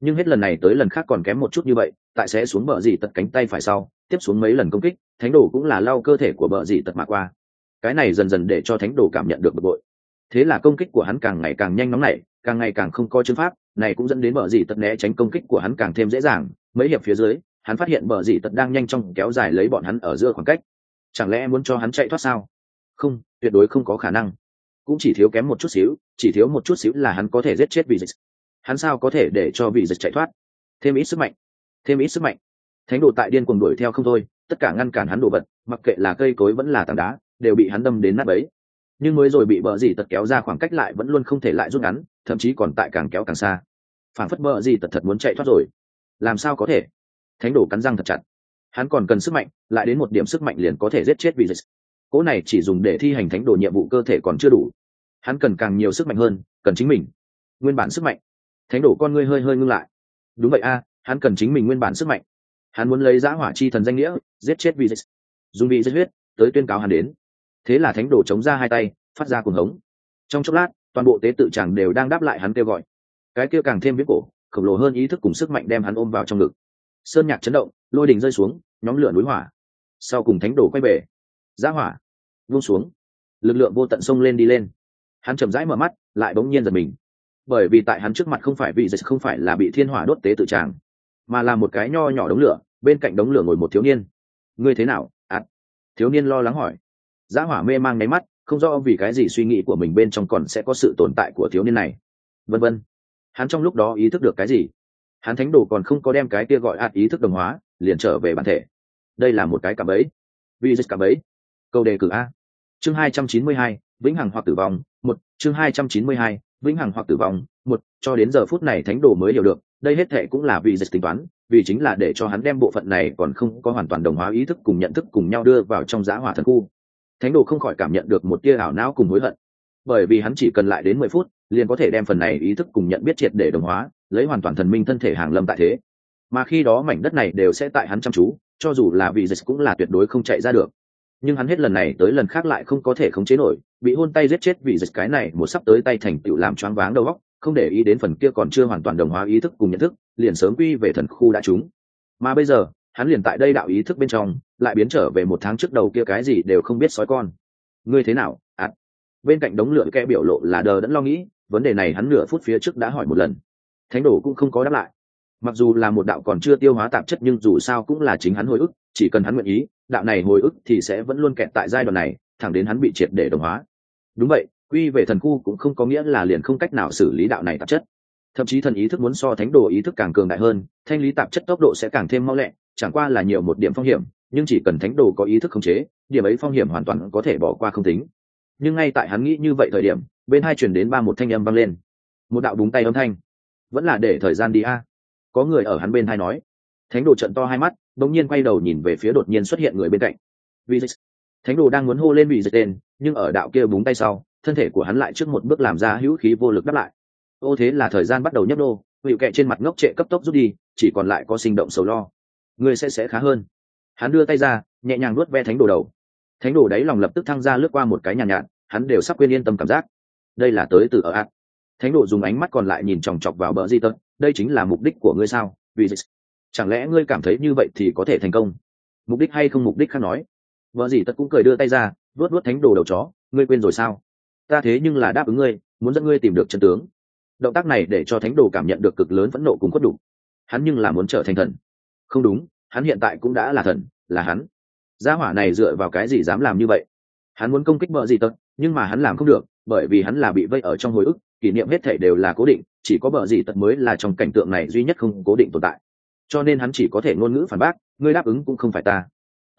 S1: nhưng hết lần này tới lần khác còn kém một chút như vậy, tại sẽ xuống bờ dì tật cánh tay phải sau tiếp xuống mấy lần công kích, thánh đồ cũng là lau cơ thể của bờ dì tật mà qua. Cái này dần dần để cho thánh đồ cảm nhận được bực bội, thế là công kích của hắn càng ngày càng nhanh nóng nảy, càng ngày càng không có chứng pháp, này cũng dẫn đến bờ dì tật né tránh công kích của hắn càng thêm dễ dàng. Mấy hiệp phía dưới, hắn phát hiện bờ dì tật đang nhanh chóng kéo dài lấy bọn hắn ở giữa khoảng cách. Chẳng lẽ muốn cho hắn chạy thoát sao? Không, tuyệt đối không có khả năng. Cũng chỉ thiếu kém một chút xíu, chỉ thiếu một chút xíu là hắn có thể giết chết vị dịch. Hắn sao có thể để cho vị dịch chạy thoát? Thêm ít sức mạnh, thêm ít sức mạnh. Thánh đồ tại điên cuồng đuổi theo không thôi, tất cả ngăn cản hắn đồ vật, mặc kệ là cây cối vẫn là tảng đá, đều bị hắn đâm đến nát bấy. Nhưng mới rồi bị bờ dì tật kéo ra khoảng cách lại vẫn luôn không thể lại rút ngắn, thậm chí còn tại càng kéo càng xa. Phản phất bờ dì tật thật muốn chạy thoát rồi. Làm sao có thể? Thánh đồ cắn răng thật chặt. Hắn còn cần sức mạnh, lại đến một điểm sức mạnh liền có thể giết chết vị dịch. Cỗ này chỉ dùng để thi hành thánh đồ nhiệm vụ cơ thể còn chưa đủ, hắn cần càng nhiều sức mạnh hơn, cần chính mình nguyên bản sức mạnh. Thánh đồ con ngươi hơi hơi ngưng lại. Đúng vậy a, hắn cần chính mình nguyên bản sức mạnh. Hắn muốn lấy giã hỏa chi thần danh nghĩa giết chết vị dịch, dùng vị dịch huyết tới tuyên cáo hắn đến. Thế là thánh đồ chống ra hai tay, phát ra cuồng hống. Trong chốc lát, toàn bộ tế tự tràng đều đang đáp lại hắn kêu gọi. Cái kia càng thêm viễn cổ, khổng lồ hơn ý thức cùng sức mạnh đem hắn ôm vào trong ngực. Sơn nhạc chấn động, lôi đình rơi xuống, nhóm lửa núi hỏa. Sau cùng thánh đồ quay về, giã hỏa buông xuống, lực lượng vô tận xông lên đi lên. Hắn chậm rãi mở mắt, lại bỗng nhiên giật mình, bởi vì tại hắn trước mặt không phải vị dịch, không phải là bị thiên hỏa đốt tế tự tràng, mà là một cái nho nhỏ đống lửa. Bên cạnh đống lửa ngồi một thiếu niên. Ngươi thế nào? Thiếu niên lo lắng hỏi. Giã hỏa mê mang nháy mắt, không rõ vì cái gì suy nghĩ của mình bên trong còn sẽ có sự tồn tại của thiếu niên này. Vân vân. Hắn trong lúc đó ý thức được cái gì? Hắn thánh đồ còn không có đem cái kia gọi ý thức đồng hóa, liền trở về bản thể. Đây là một cái cạm bẫy. Vị dịch cạm bẫy. Câu đề cử a. Chương 292, vĩnh hằng hoặc tử vong. Một. Chương 292, vĩnh hằng hoặc tử vong. Một. Cho đến giờ phút này thánh đồ mới hiểu được, đây hết thệ cũng là vị dịch tính toán, vì chính là để cho hắn đem bộ phận này còn không có hoàn toàn đồng hóa ý thức cùng nhận thức cùng nhau đưa vào trong giã hỏa thần khu. Thánh đồ không khỏi cảm nhận được một tia ảo não cùng hối hận, bởi vì hắn chỉ cần lại đến 10 phút liền có thể đem phần này ý thức cùng nhận biết triệt để đồng hóa, lấy hoàn toàn thần minh thân thể hàng lâm tại thế. Mà khi đó mảnh đất này đều sẽ tại hắn chăm chú, cho dù là vị dịch cũng là tuyệt đối không chạy ra được. Nhưng hắn hết lần này tới lần khác lại không có thể khống chế nổi, bị hôn tay giết chết vị dịch cái này một sắp tới tay thành tựu làm choáng váng đầu óc, không để ý đến phần kia còn chưa hoàn toàn đồng hóa ý thức cùng nhận thức, liền sớm quy về thần khu đã trúng. Mà bây giờ hắn liền tại đây đạo ý thức bên trong, lại biến trở về 1 tháng trước đầu kia cái gì đều không biết sói con. Ngươi thế nào? Bên cạnh đống lửa kẽ biểu lộ là đờ đẫn lo nghĩ, vấn đề này hắn nửa phút phía trước đã hỏi một lần, thánh đồ cũng không có đáp lại. Mặc dù là một đạo còn chưa tiêu hóa tạp chất, nhưng dù sao cũng là chính hắn hồi ức, chỉ cần hắn nguyện ý, đạo này hồi ức thì sẽ vẫn luôn kẹt tại giai đoạn này, thẳng đến hắn bị triệt để đồng hóa. Đúng vậy, quy về thần khu cũng không có nghĩa là liền không cách nào xử lý đạo này tạp chất. Thậm chí thần ý thức muốn so thánh đồ ý thức càng cường đại hơn, thanh lý tạp chất tốc độ sẽ càng thêm mau lẹ, chẳng qua là nhiều một điểm phong hiểm, nhưng chỉ cần thánh đồ có ý thức khống chế, điểm ấy phong hiểm hoàn toàn có thể bỏ qua không tính. Nhưng ngay tại hắn nghĩ như vậy thời điểm, bên hai truyền đến một thanh âm vang lên, một đạo búng tay âm thanh. Vẫn là để thời gian đi a. Có người ở hắn bên hai nói. Thánh đồ trợn to hai mắt, đột nhiên quay đầu nhìn về phía đột nhiên xuất hiện người bên cạnh. Vị dịch. Thánh đồ đang muốn hô lên vị dịch tên, nhưng ở đạo kia búng tay sau, thân thể của hắn lại trước một bước làm ra hữu khí vô lực đáp lại. Ô, thế là thời gian bắt đầu nhấp đô, hữu kệ trên mặt ngốc trệ cấp tốc rút đi, chỉ còn lại có sinh động sầu lo. Người sẽ khá hơn. Hắn đưa tay ra, nhẹ nhàng nuốt ve thánh đồ đầu. Thánh đồ đáy lòng lập tức thăng ra lướt qua một cái nhàn nhạt, hắn đều sắp quên yên tâm cảm giác. Đây là tới từ ở ạt. Thánh đồ dùng ánh mắt còn lại nhìn chòng chọc vào bờ di tật. Đây chính là mục đích của ngươi sao? Vì chẳng lẽ ngươi cảm thấy như vậy thì có thể thành công? Mục đích hay không mục đích khác nói. Vợ gì tật cũng cười đưa tay ra, vuốt vuốt thánh đồ đầu chó. Ngươi quên rồi sao? Ta thế nhưng là đáp ứng ngươi, muốn dẫn ngươi tìm được chân tướng. Động tác này để cho thánh đồ cảm nhận được cực lớn phẫn nộ cùng khuất đục. Hắn nhưng là muốn trở thành thần. Không đúng, hắn hiện tại cũng đã là thần, là hắn. Gia hỏa này dựa vào cái gì dám làm như vậy? Hắn muốn công kích vợ gì tật, nhưng mà hắn làm không được, bởi vì hắn là bị vây ở trong hồi ức, kỷ niệm hết thảy đều là cố định, chỉ có vợ gì tật mới là trong cảnh tượng này duy nhất không cố định tồn tại. Cho nên hắn chỉ có thể ngôn ngữ phản bác, ngươi đáp ứng cũng không phải ta.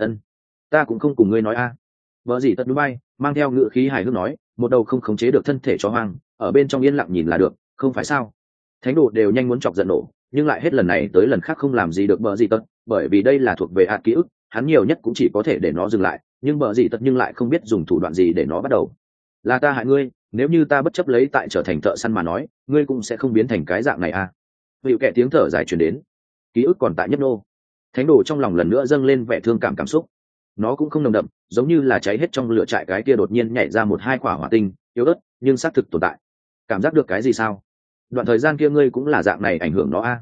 S1: Ta cũng không cùng ngươi nói a. Vợ gì tật núi bay, mang theo ngữ khí hài hước nói, một đầu không khống chế được thân thể chó hoang, ở bên trong yên lặng nhìn là được, không phải sao? Thánh đồ đều nhanh muốn chọc giận nổ, nhưng lại hết lần này tới lần khác không làm gì được vợ gì tật, bởi vì đây là thuộc về hạt ký ức, hắn nhiều nhất cũng chỉ có thể để nó dừng lại, nhưng vợ gì tật nhưng lại không biết dùng thủ đoạn gì để nó bắt đầu. Là ta hại ngươi, nếu như ta bất chấp lấy tại trở thành thợ săn mà nói, ngươi cũng sẽ không biến thành cái dạng này à? Hữu kệ tiếng thở dài truyền đến, ký ức còn tại nhấp nô. Thánh đồ trong lòng lần nữa dâng lên vẻ thương cảm xúc. Nó cũng không nồng đậm, giống như là cháy hết trong lửa trại cái kia đột nhiên nhảy ra 1-2 quả hỏa tinh, yếu ớt, nhưng xác thực tồn tại. Cảm giác được cái gì sao? Đoạn thời gian kia ngươi cũng là dạng này ảnh hưởng nó a.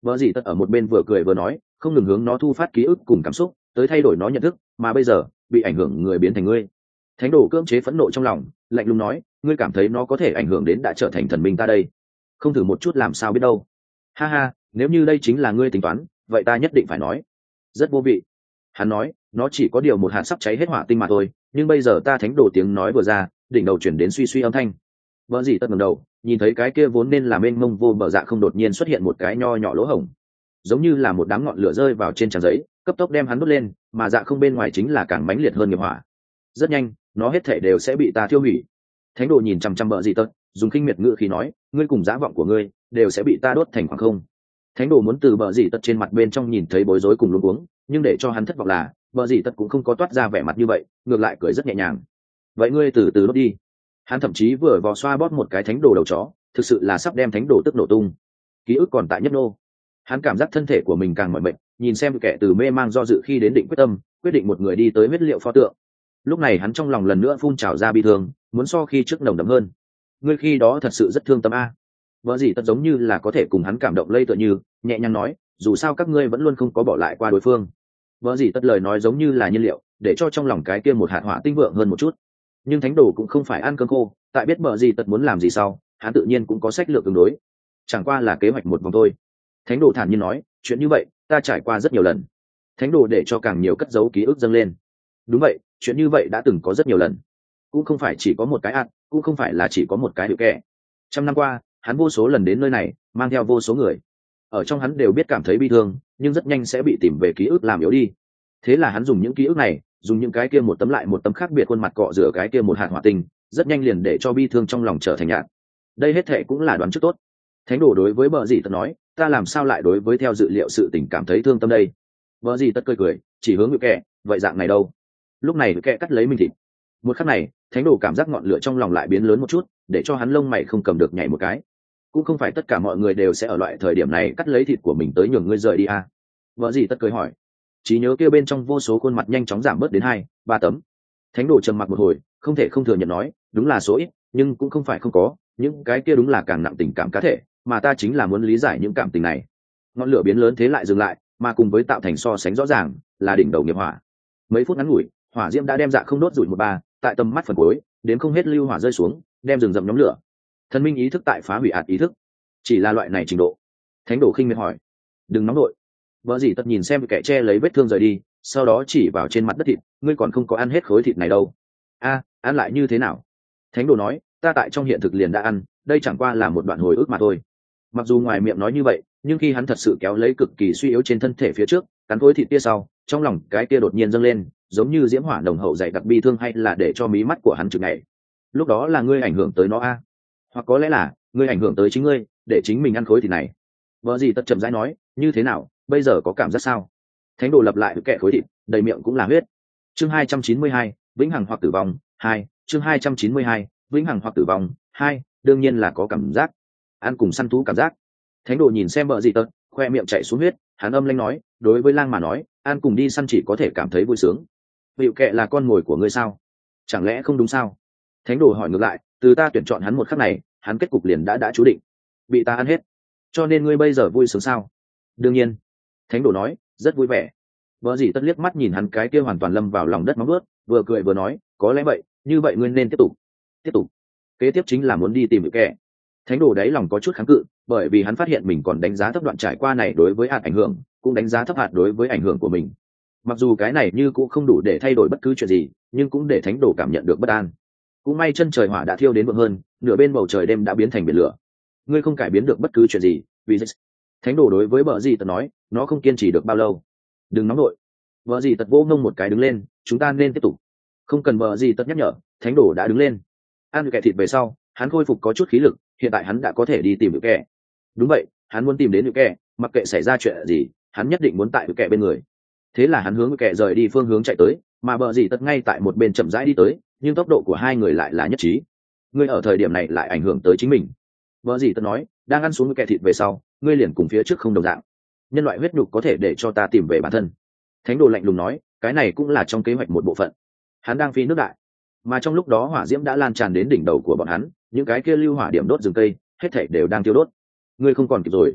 S1: Vợ gì tất ở một bên vừa cười vừa nói, không ngừng hướng nó thu phát ký ức cùng cảm xúc tới thay đổi nó nhận thức, mà bây giờ bị ảnh hưởng người biến thành ngươi. Thánh đồ cưỡng chế phẫn nộ trong lòng, lạnh lùng nói, ngươi cảm thấy nó có thể ảnh hưởng đến đã trở thành thần minh ta đây, không thử một chút làm sao biết đâu. Ha ha, nếu như đây chính là ngươi tính toán, vậy ta nhất định phải nói rất vô vị. Hắn nói, nó chỉ có điều một hạt sắp cháy hết hỏa tinh mà thôi, nhưng bây giờ ta thánh đồ tiếng nói vừa ra, đỉnh đầu chuyển đến suy suy âm thanh. Vợ gì tất ngẩng đầu, nhìn thấy cái kia vốn nên là mênh mông vô bờ dạ không đột nhiên xuất hiện một cái nho nhỏ lỗ hổng, giống như là một đám ngọn lửa rơi vào trên trang giấy, cấp tốc đem hắn đốt lên, mà dạ không bên ngoài chính là càng mãnh liệt hơn nghiệp hỏa. Rất nhanh, nó hết thảy đều sẽ bị ta thiêu hủy. Thánh đồ nhìn chằm chằm Bợ Dị Tật, dùng khinh miệt ngữ khí nói, ngươi cùng dã vọng của ngươi đều sẽ bị ta đốt thành khoảng không. Thánh đồ muốn từ Bợ Dị Tật trên mặt bên trong nhìn thấy bối rối cùng luống cuống, nhưng để cho hắn thất vọng là Bợ Dị Tật cũng không có toát ra vẻ mặt như vậy, ngược lại cười rất nhẹ nhàng. Vậy ngươi từ từ đốt đi. Hắn thậm chí vừa vò xoa bóp một cái thánh đồ đầu chó, thực sự là sắp đem thánh đồ tức nổ tung. Ký ức còn tại nhấp nô. Hắn cảm giác thân thể của mình càng mỏi mệt, nhìn xem kẻ từ mê mang do dự khi đến định quyết tâm, quyết định một người đi tới huyết liệu pho tượng. Lúc này hắn trong lòng lần nữa phun trào ra bi thương, muốn so khi trước nồng đậm hơn. Ngươi khi đó thật sự rất thương tâm a. Vợ gì tất giống như là có thể cùng hắn cảm động lây tựa như, nhẹ nhàng nói, dù sao các ngươi vẫn luôn không có bỏ lại qua đối phương. Vợ gì tất lời nói giống như là nhiên liệu, để cho trong lòng cái kia một hạt hỏa tinh vượng hơn một chút. Nhưng thánh đồ cũng không phải ăn cơm khô, tại biết vợ gì tất muốn làm gì sau, hắn tự nhiên cũng có sách lược tương đối. Chẳng qua là kế hoạch một vòng thôi. Thánh đồ thản nhiên nói, chuyện như vậy ta trải qua rất nhiều lần. Thánh đồ để cho càng nhiều cất giấu ký ức dâng lên. Đúng vậy, chuyện như vậy đã từng có rất nhiều lần, cũng không phải chỉ có một cái ăn, cũng không phải là chỉ có một cái hiệu kẻ. Trăm năm qua hắn vô số lần đến nơi này, mang theo vô số người, ở trong hắn đều biết cảm thấy bi thương, nhưng rất nhanh sẽ bị tìm về ký ức làm yếu đi. Thế là hắn dùng những ký ức này, dùng những cái kia một tấm lại một tấm khác biệt khuôn mặt cọ rửa cái kia một hạt hỏa tinh, rất nhanh liền để cho bi thương trong lòng trở thành nhạt. Đây hết thệ cũng là đoán trước tốt. Thánh đồ đối với Bợ Dị Tật nói, ta làm sao lại đối với theo dự liệu sự tình cảm thấy thương tâm đây. Bợ Dị Tật cười cười, chỉ hướng ngự kẻ, vậy dạng này đâu. Lúc này kẻ cắt lấy mình thịt. Một khắc này, thánh đồ cảm giác ngọn lửa trong lòng lại biến lớn một chút, để cho hắn lông mày không cầm được nhảy một cái. Cũng không phải tất cả mọi người đều sẽ ở loại thời điểm này cắt lấy thịt của mình tới nhường ngươi rời đi à. Vợ gì tất cười hỏi. Trí nhớ kia bên trong vô số khuôn mặt nhanh chóng giảm bớt đến 2-3 tấm. Thánh đồ trầm mặc một hồi, không thể không thừa nhận nói, đúng là số ít, nhưng cũng không phải không có, những cái kia đúng là càng nặng tình cảm cá thể, mà ta chính là muốn lý giải những cảm tình này. Ngọn lửa biến lớn thế lại dừng lại, mà cùng với tạo thành so sánh rõ ràng là đỉnh đầu nghiệp hỏa. Mấy phút ngắn ngủi, hỏa diễm đã đem dạ không đốt rủi một ba, tại tầm mắt phần cuối, đến không hết lưu hỏa rơi xuống, đem rừng rậm nhóm lửa. Thần minh ý thức tại phá hủy ạt ý thức, chỉ là loại này trình độ. Thánh đồ khinh miệt hỏi, đừng nóng nội. Vợ gì tất nhìn xem kẻ che lấy vết thương rời đi, sau đó chỉ vào trên mặt đất thịt, ngươi còn không có ăn hết khối thịt này đâu. A, ăn lại như thế nào? Thánh đồ nói, ta tại trong hiện thực liền đã ăn, đây chẳng qua là một đoạn hồi ức mà thôi. Mặc dù ngoài miệng nói như vậy, nhưng khi hắn thật sự kéo lấy cực kỳ suy yếu trên thân thể phía trước, cắn khối thịt kia sau, trong lòng cái kia đột nhiên dâng lên, giống như diễm hỏa đồng hậu dày đặc bi thương, hay là để cho mí mắt của hắn chừng ngày. Lúc đó là ngươi ảnh hưởng tới nó a, hoặc có lẽ là ngươi ảnh hưởng tới chính ngươi, để chính mình ăn khối thịt này. Vợ gì tất chậm rãi nói, như thế nào, bây giờ có cảm giác sao? Thánh đồ lập lại kẻ khối thịt, đầy miệng cũng là huyết. Chương 292, vĩnh hằng hoặc tử vong 2. Chương 292, vĩnh hằng hoặc tử vong 2. Đương nhiên là có cảm giác, ăn cùng săn thú cảm giác. Thánh đồ nhìn xem vợ gì tất, khoe miệng chảy xuống huyết, hắn âm lãnh nói, đối với lang mà nói, ăn cùng đi săn chỉ có thể cảm thấy vui sướng. Hiệu kệ là con mồi của ngươi sao? Chẳng lẽ không đúng sao? Thánh đồ hỏi ngược lại, từ ta tuyển chọn hắn một khắc này, hắn kết cục liền đã chú định, bị ta ăn hết. Cho nên ngươi bây giờ vui sướng sao? Đương nhiên. Thánh đồ nói, rất vui vẻ. Vợ gì tất liếc mắt nhìn hắn cái kia hoàn toàn lâm vào lòng đất móng vuốt, vừa cười vừa nói, có lẽ vậy, như vậy ngươi nên tiếp tục. Kế tiếp chính là muốn đi tìm hiệu kệ. Thánh đồ đáy lòng có chút kháng cự, bởi vì hắn phát hiện mình còn đánh giá thấp đoạn trải qua này đối với hạt ảnh hưởng, cũng đánh giá thấp hạt đối với ảnh hưởng của mình. Mặc dù cái này như cũng không đủ để thay đổi bất cứ chuyện gì, nhưng cũng để thánh đồ cảm nhận được bất an. Cũng may chân trời hỏa đã thiêu đến vượng hơn, nửa bên bầu trời đêm đã biến thành biển lửa. Ngươi không cải biến được bất cứ chuyện gì, vì thánh đồ đối với Bợ Dị Tật nói, nó không kiên trì được bao lâu. Đừng nóng nổi. Bợ Dị Tật vô ngông một cái đứng lên, chúng ta nên tiếp tục. Không cần Bợ Dị Tật nhắc nhở, thánh đồ đã đứng lên. Ăn kẻ thịt về sau, hắn khôi phục có chút khí lực, hiện tại hắn đã có thể đi tìm được kẻ. Đúng vậy, hắn muốn tìm đến được kẻ, mặc kệ xảy ra chuyện gì, hắn nhất định muốn tại được kẻ bên người. Thế là hắn hướng kẻ rời đi phương hướng chạy tới, mà Bợ Dị Tật ngay tại một bên chậm rãi đi tới, nhưng tốc độ của hai người lại là nhất trí. Ngươi ở thời điểm này lại ảnh hưởng tới chính mình. Bợ Dị Tật nói, đang ăn xuống kẻ thịt về sau, ngươi liền cùng phía trước không đồng dạng. Nhân loại huyết nhục có thể để cho ta tìm về bản thân. Thánh đồ lạnh lùng nói, cái này cũng là trong kế hoạch một bộ phận. Hắn đang phi nước đại, mà trong lúc đó hỏa diễm đã lan tràn đến đỉnh đầu của bọn hắn, những cái kia lưu hỏa điểm đốt rừng cây, hết thảy đều đang tiêu đốt. Ngươi không còn kịp rồi.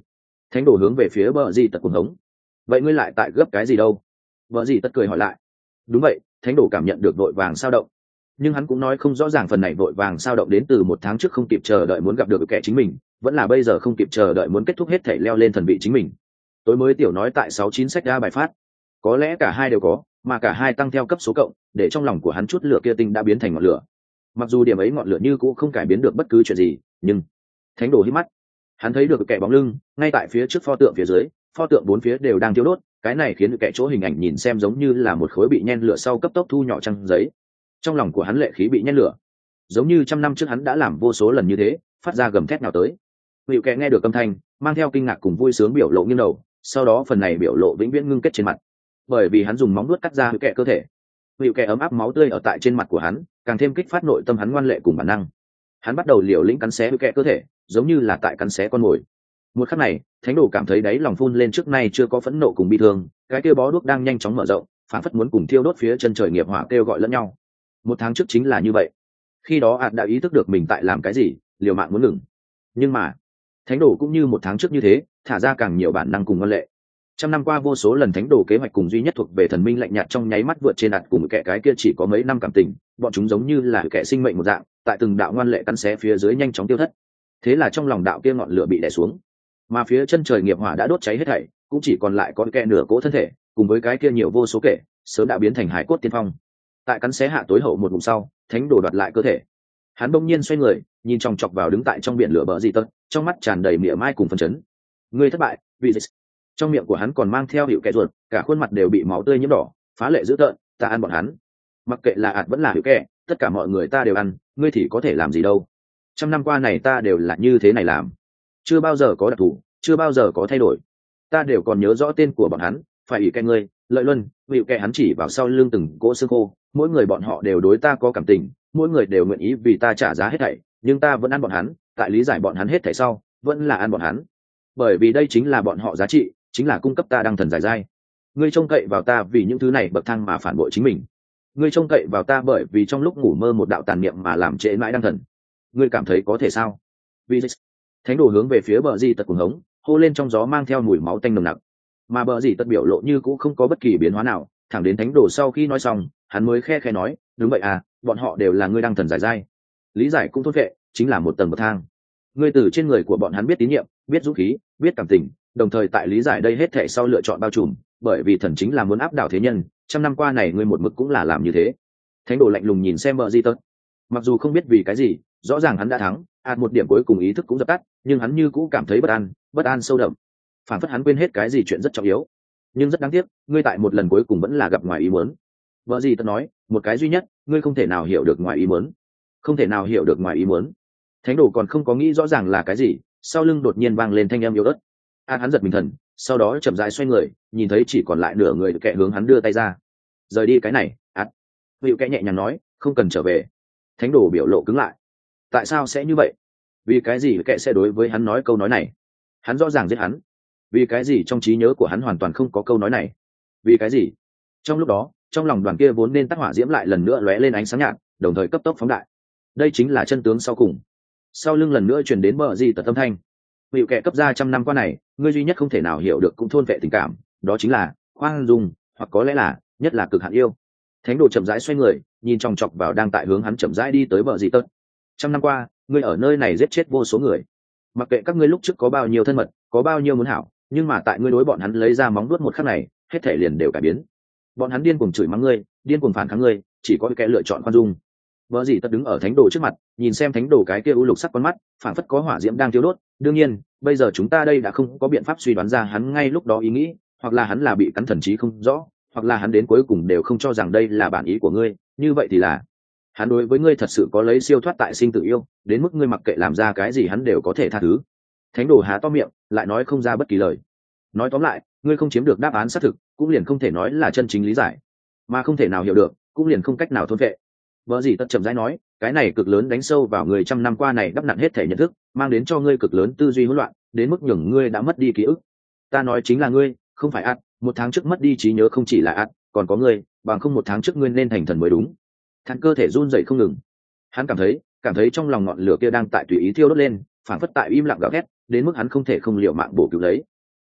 S1: Thánh đồ hướng về phía bờ gì tật cuồng hống. Vậy ngươi lại tại gấp cái gì đâu? Bờ gì tật cười hỏi lại. Đúng vậy, thánh đồ cảm nhận được vội vàng sao động, nhưng hắn cũng nói không rõ ràng phần này vội vàng sao động đến từ một tháng trước không kịp chờ đợi muốn gặp được kẻ chính mình, vẫn là bây giờ không kịp chờ đợi muốn kết thúc hết thể leo lên thần vị chính mình. Tối mới tiểu nói tại 69 sách ra bài phát, có lẽ cả hai đều có, mà cả hai tăng theo cấp số cộng, để trong lòng của hắn chút lửa kia tinh đã biến thành ngọn lửa. Mặc dù điểm ấy ngọn lửa như cũng không cải biến được bất cứ chuyện gì, nhưng thánh đồ hít mắt, hắn thấy được kẻ bóng lưng ngay tại phía trước pho tượng phía dưới, pho tượng bốn phía đều đang thiêu đốt, cái này khiến kẻ chỗ hình ảnh nhìn xem giống như là một khối bị nhen lửa sau cấp tốc thu nhỏ trang giấy. Trong lòng của hắn lệ khí bị nhen lửa, giống như trăm năm trước hắn đã làm vô số lần như thế, phát ra gầm thét nào tới. Hữu kẻ nghe được âm thanh, mang theo kinh ngạc cùng vui sướng biểu lộ nghiêng đầu, sau đó phần này biểu lộ vĩnh viễn ngưng kết trên mặt, bởi vì hắn dùng móng vuốt cắt ra hữu kẻ cơ thể. Hữu kẻ ấm áp máu tươi ở tại trên mặt của hắn, càng thêm kích phát nội tâm hắn ngoan lệ cùng bản năng. Hắn bắt đầu liều lĩnh cắn xé hữu kẻ cơ thể, giống như là tại cắn xé con mồi. Một khắc này, thánh đồ cảm thấy đáy lòng phun lên trước nay chưa có phẫn nộ cùng bi thương, cái kia bó đuốc đang nhanh chóng mở rộng, phản phất muốn cùng thiêu đốt phía chân trời nghiệp hỏa kêu gọi lẫn nhau. Một tháng trước chính là như vậy, khi đó ạt đã ý thức được mình tại làm cái gì, liều mạng muốn ngừng. Nhưng mà thánh đồ cũng như một tháng trước như thế, thả ra càng nhiều bản năng cùng ngoan lệ. Trăm năm qua vô số lần thánh đồ kế hoạch cùng duy nhất thuộc về thần minh lạnh nhạt trong nháy mắt vượt trên ạt cùng kẻ cái kia chỉ có mấy năm cảm tình, bọn chúng giống như là kẻ sinh mệnh một dạng, tại từng đạo ngoan lệ cắn xé phía dưới nhanh chóng tiêu thất. Thế là trong lòng đạo kia ngọn lửa bị đè xuống, mà phía chân trời nghiệp hỏa đã đốt cháy hết thảy, cũng chỉ còn lại có kẻ nửa cỗ thân thể, cùng với cái kia nhiều vô số kẻ sớm đã biến thành hải cốt tiên phong. Tại cắn xé hạ tối hậu một ngụm sau, thánh đồ đoạt lại cơ thể. Hắn bỗng nhiên xoay người, nhìn chòng chọc vào đứng tại trong biển lửa bờ gì tật, trong mắt tràn đầy mỉa mai cùng phấn chấn. Ngươi thất bại, vị dịch. Trong miệng của hắn còn mang theo hiệu kẻ ruột, cả khuôn mặt đều bị máu tươi nhiễm đỏ, phá lệ dữ tợn. Ta ăn bọn hắn, mặc kệ là ạt vẫn là hiệu kẻ, tất cả mọi người ta đều ăn, ngươi thì có thể làm gì đâu. Trăm năm qua này ta đều là như thế này làm, chưa bao giờ có đặc thù, chưa bao giờ có thay đổi. Ta đều còn nhớ rõ tên của bọn hắn, phải ủy kẻ ngươi, Lợi Luân, hiệu kẻ. Hắn chỉ vào sau lưng từng cỗ xương khô, mỗi người bọn họ đều đối ta có cảm tình, mỗi người đều nguyện ý vì ta trả giá hết thảy, nhưng ta vẫn ăn bọn hắn, tại lý giải bọn hắn hết thảy sau, vẫn là ăn bọn hắn, bởi vì đây chính là bọn họ giá trị, chính là cung cấp ta đăng thần giải giai. Ngươi trông cậy vào ta vì những thứ này bậc thang mà phản bội chính mình, ngươi trông cậy vào ta bởi vì trong lúc ngủ mơ một đạo tàn niệm mà làm trễ mãi đăng thần, ngươi cảm thấy có thể sao? Vì thánh đồ hướng về phía bờ di tật cuồng hống, hô lên trong gió mang theo mùi máu tanh nồng nặc, mà bờ di tật biểu lộ như cũng không có bất kỳ biến hóa nào, thẳng đến thánh đồ sau khi nói xong, hắn mới khe khẽ nói, đúng vậy à, bọn họ đều là ngươi đăng thần giải giai, lý giải cũng thốt vệ, chính là một tầng bậc thang. Ngươi từ trên người của bọn hắn biết tín nhiệm, biết dũng khí, biết cảm tình, đồng thời tại lý giải đây hết thể sau lựa chọn bao trùm, bởi vì thần chính là muốn áp đảo thế nhân, trăm năm qua này ngươi một mực cũng là làm như thế. Thánh đồ lạnh lùng nhìn xem bờ di tật, mặc dù không biết vì cái gì, rõ ràng hắn đã thắng, một điểm cuối cùng ý thức cũng dập tắt, nhưng hắn như cũ cảm thấy bất an sâu đậm, phản phất hắn quên hết cái gì chuyện rất trọng yếu. Nhưng rất đáng tiếc, ngươi tại một lần cuối cùng vẫn là gặp ngoài ý muốn. Vợ gì tớ nói, một cái duy nhất, ngươi không thể nào hiểu được ngoài ý muốn, không thể nào hiểu được ngoài ý muốn. Thánh đồ còn không có nghĩ rõ ràng là cái gì, sau lưng đột nhiên vang lên thanh âm yếu ớt. Hắn giật mình thần, sau đó chậm rãi xoay người, nhìn thấy chỉ còn lại nửa người kẻ hướng hắn đưa tay ra. Rời đi cái này, Hữu kẻ nhẹ nhàng nói, không cần trở về. Thánh đồ biểu lộ cứng lại. Tại sao sẽ như vậy? Vì cái gì kẻ sẽ đối với hắn nói câu nói này? Hắn rõ ràng giết hắn. Vì cái gì trong trí nhớ của hắn hoàn toàn không có câu nói này? Vì cái gì? Trong lúc đó, trong lòng đoàn kia vốn nên tắt hỏa diễm lại lần nữa lóe lên ánh sáng nhạt, đồng thời cấp tốc phóng đại. Đây chính là chân tướng sau cùng. Sau lưng lần nữa truyền đến bờ di tật âm thanh. Hữu kẻ cấp ra trăm năm qua này, ngươi duy nhất không thể nào hiểu được cũng thôn vệ tình cảm, đó chính là khoan dung, hoặc có lẽ là nhất là cực hạn yêu. Thánh đồ chậm rãi xoay người, nhìn chòng chọc vào đang tại hướng hắn chậm rãi đi tới bờ di tật. Trăm năm qua, ngươi ở nơi này giết chết vô số người, mặc kệ các ngươi lúc trước có bao nhiêu thân mật, có bao nhiêu muốn hảo, nhưng mà tại ngươi đối bọn hắn lấy ra móng vuốt một khắc này, hết thể liền đều cải biến. Bọn hắn điên cuồng chửi mắng ngươi, điên cuồng phản kháng ngươi, chỉ có cái lựa chọn khoan dung. Vợ gì tất đứng ở thánh đồ trước mặt, nhìn xem thánh đồ cái kia u lục sắc con mắt, phản phất có hỏa diễm đang thiêu đốt. Đương nhiên, bây giờ chúng ta đây đã không có biện pháp suy đoán ra hắn ngay lúc đó ý nghĩ, hoặc là hắn là bị cắn thần trí không rõ, hoặc là hắn đến cuối cùng đều không cho rằng đây là bản ý của ngươi. Như vậy thì là hắn đối với ngươi thật sự có lấy siêu thoát tại sinh tự yêu, đến mức ngươi mặc kệ làm ra cái gì hắn đều có thể tha thứ. Thánh đồ há to miệng, lại nói không ra bất kỳ lời. Nói tóm lại, ngươi không chiếm được đáp án xác thực, cũng liền không thể nói là chân chính lý giải, mà không thể nào hiểu được, cũng liền không cách nào thôn vệ. Vợ gì tất chậm rãi nói, cái này cực lớn đánh sâu vào người trăm năm qua này đắp nặn hết thể nhận thức, mang đến cho ngươi cực lớn tư duy hỗn loạn, đến mức nhường ngươi đã mất đi ký ức. Ta nói chính là ngươi, không phải ạt. Một tháng trước mất đi trí nhớ không chỉ là ạt, còn có ngươi, bằng không một tháng trước ngươi nên thành thần mới đúng. Thằng cơ thể run rẩy không ngừng. Hắn cảm thấy trong lòng ngọn lửa kia đang tại tùy ý thiêu đốt lên, phản phất tại im lặng gào thét, đến mức hắn không thể không liều mạng bổ cứu lấy.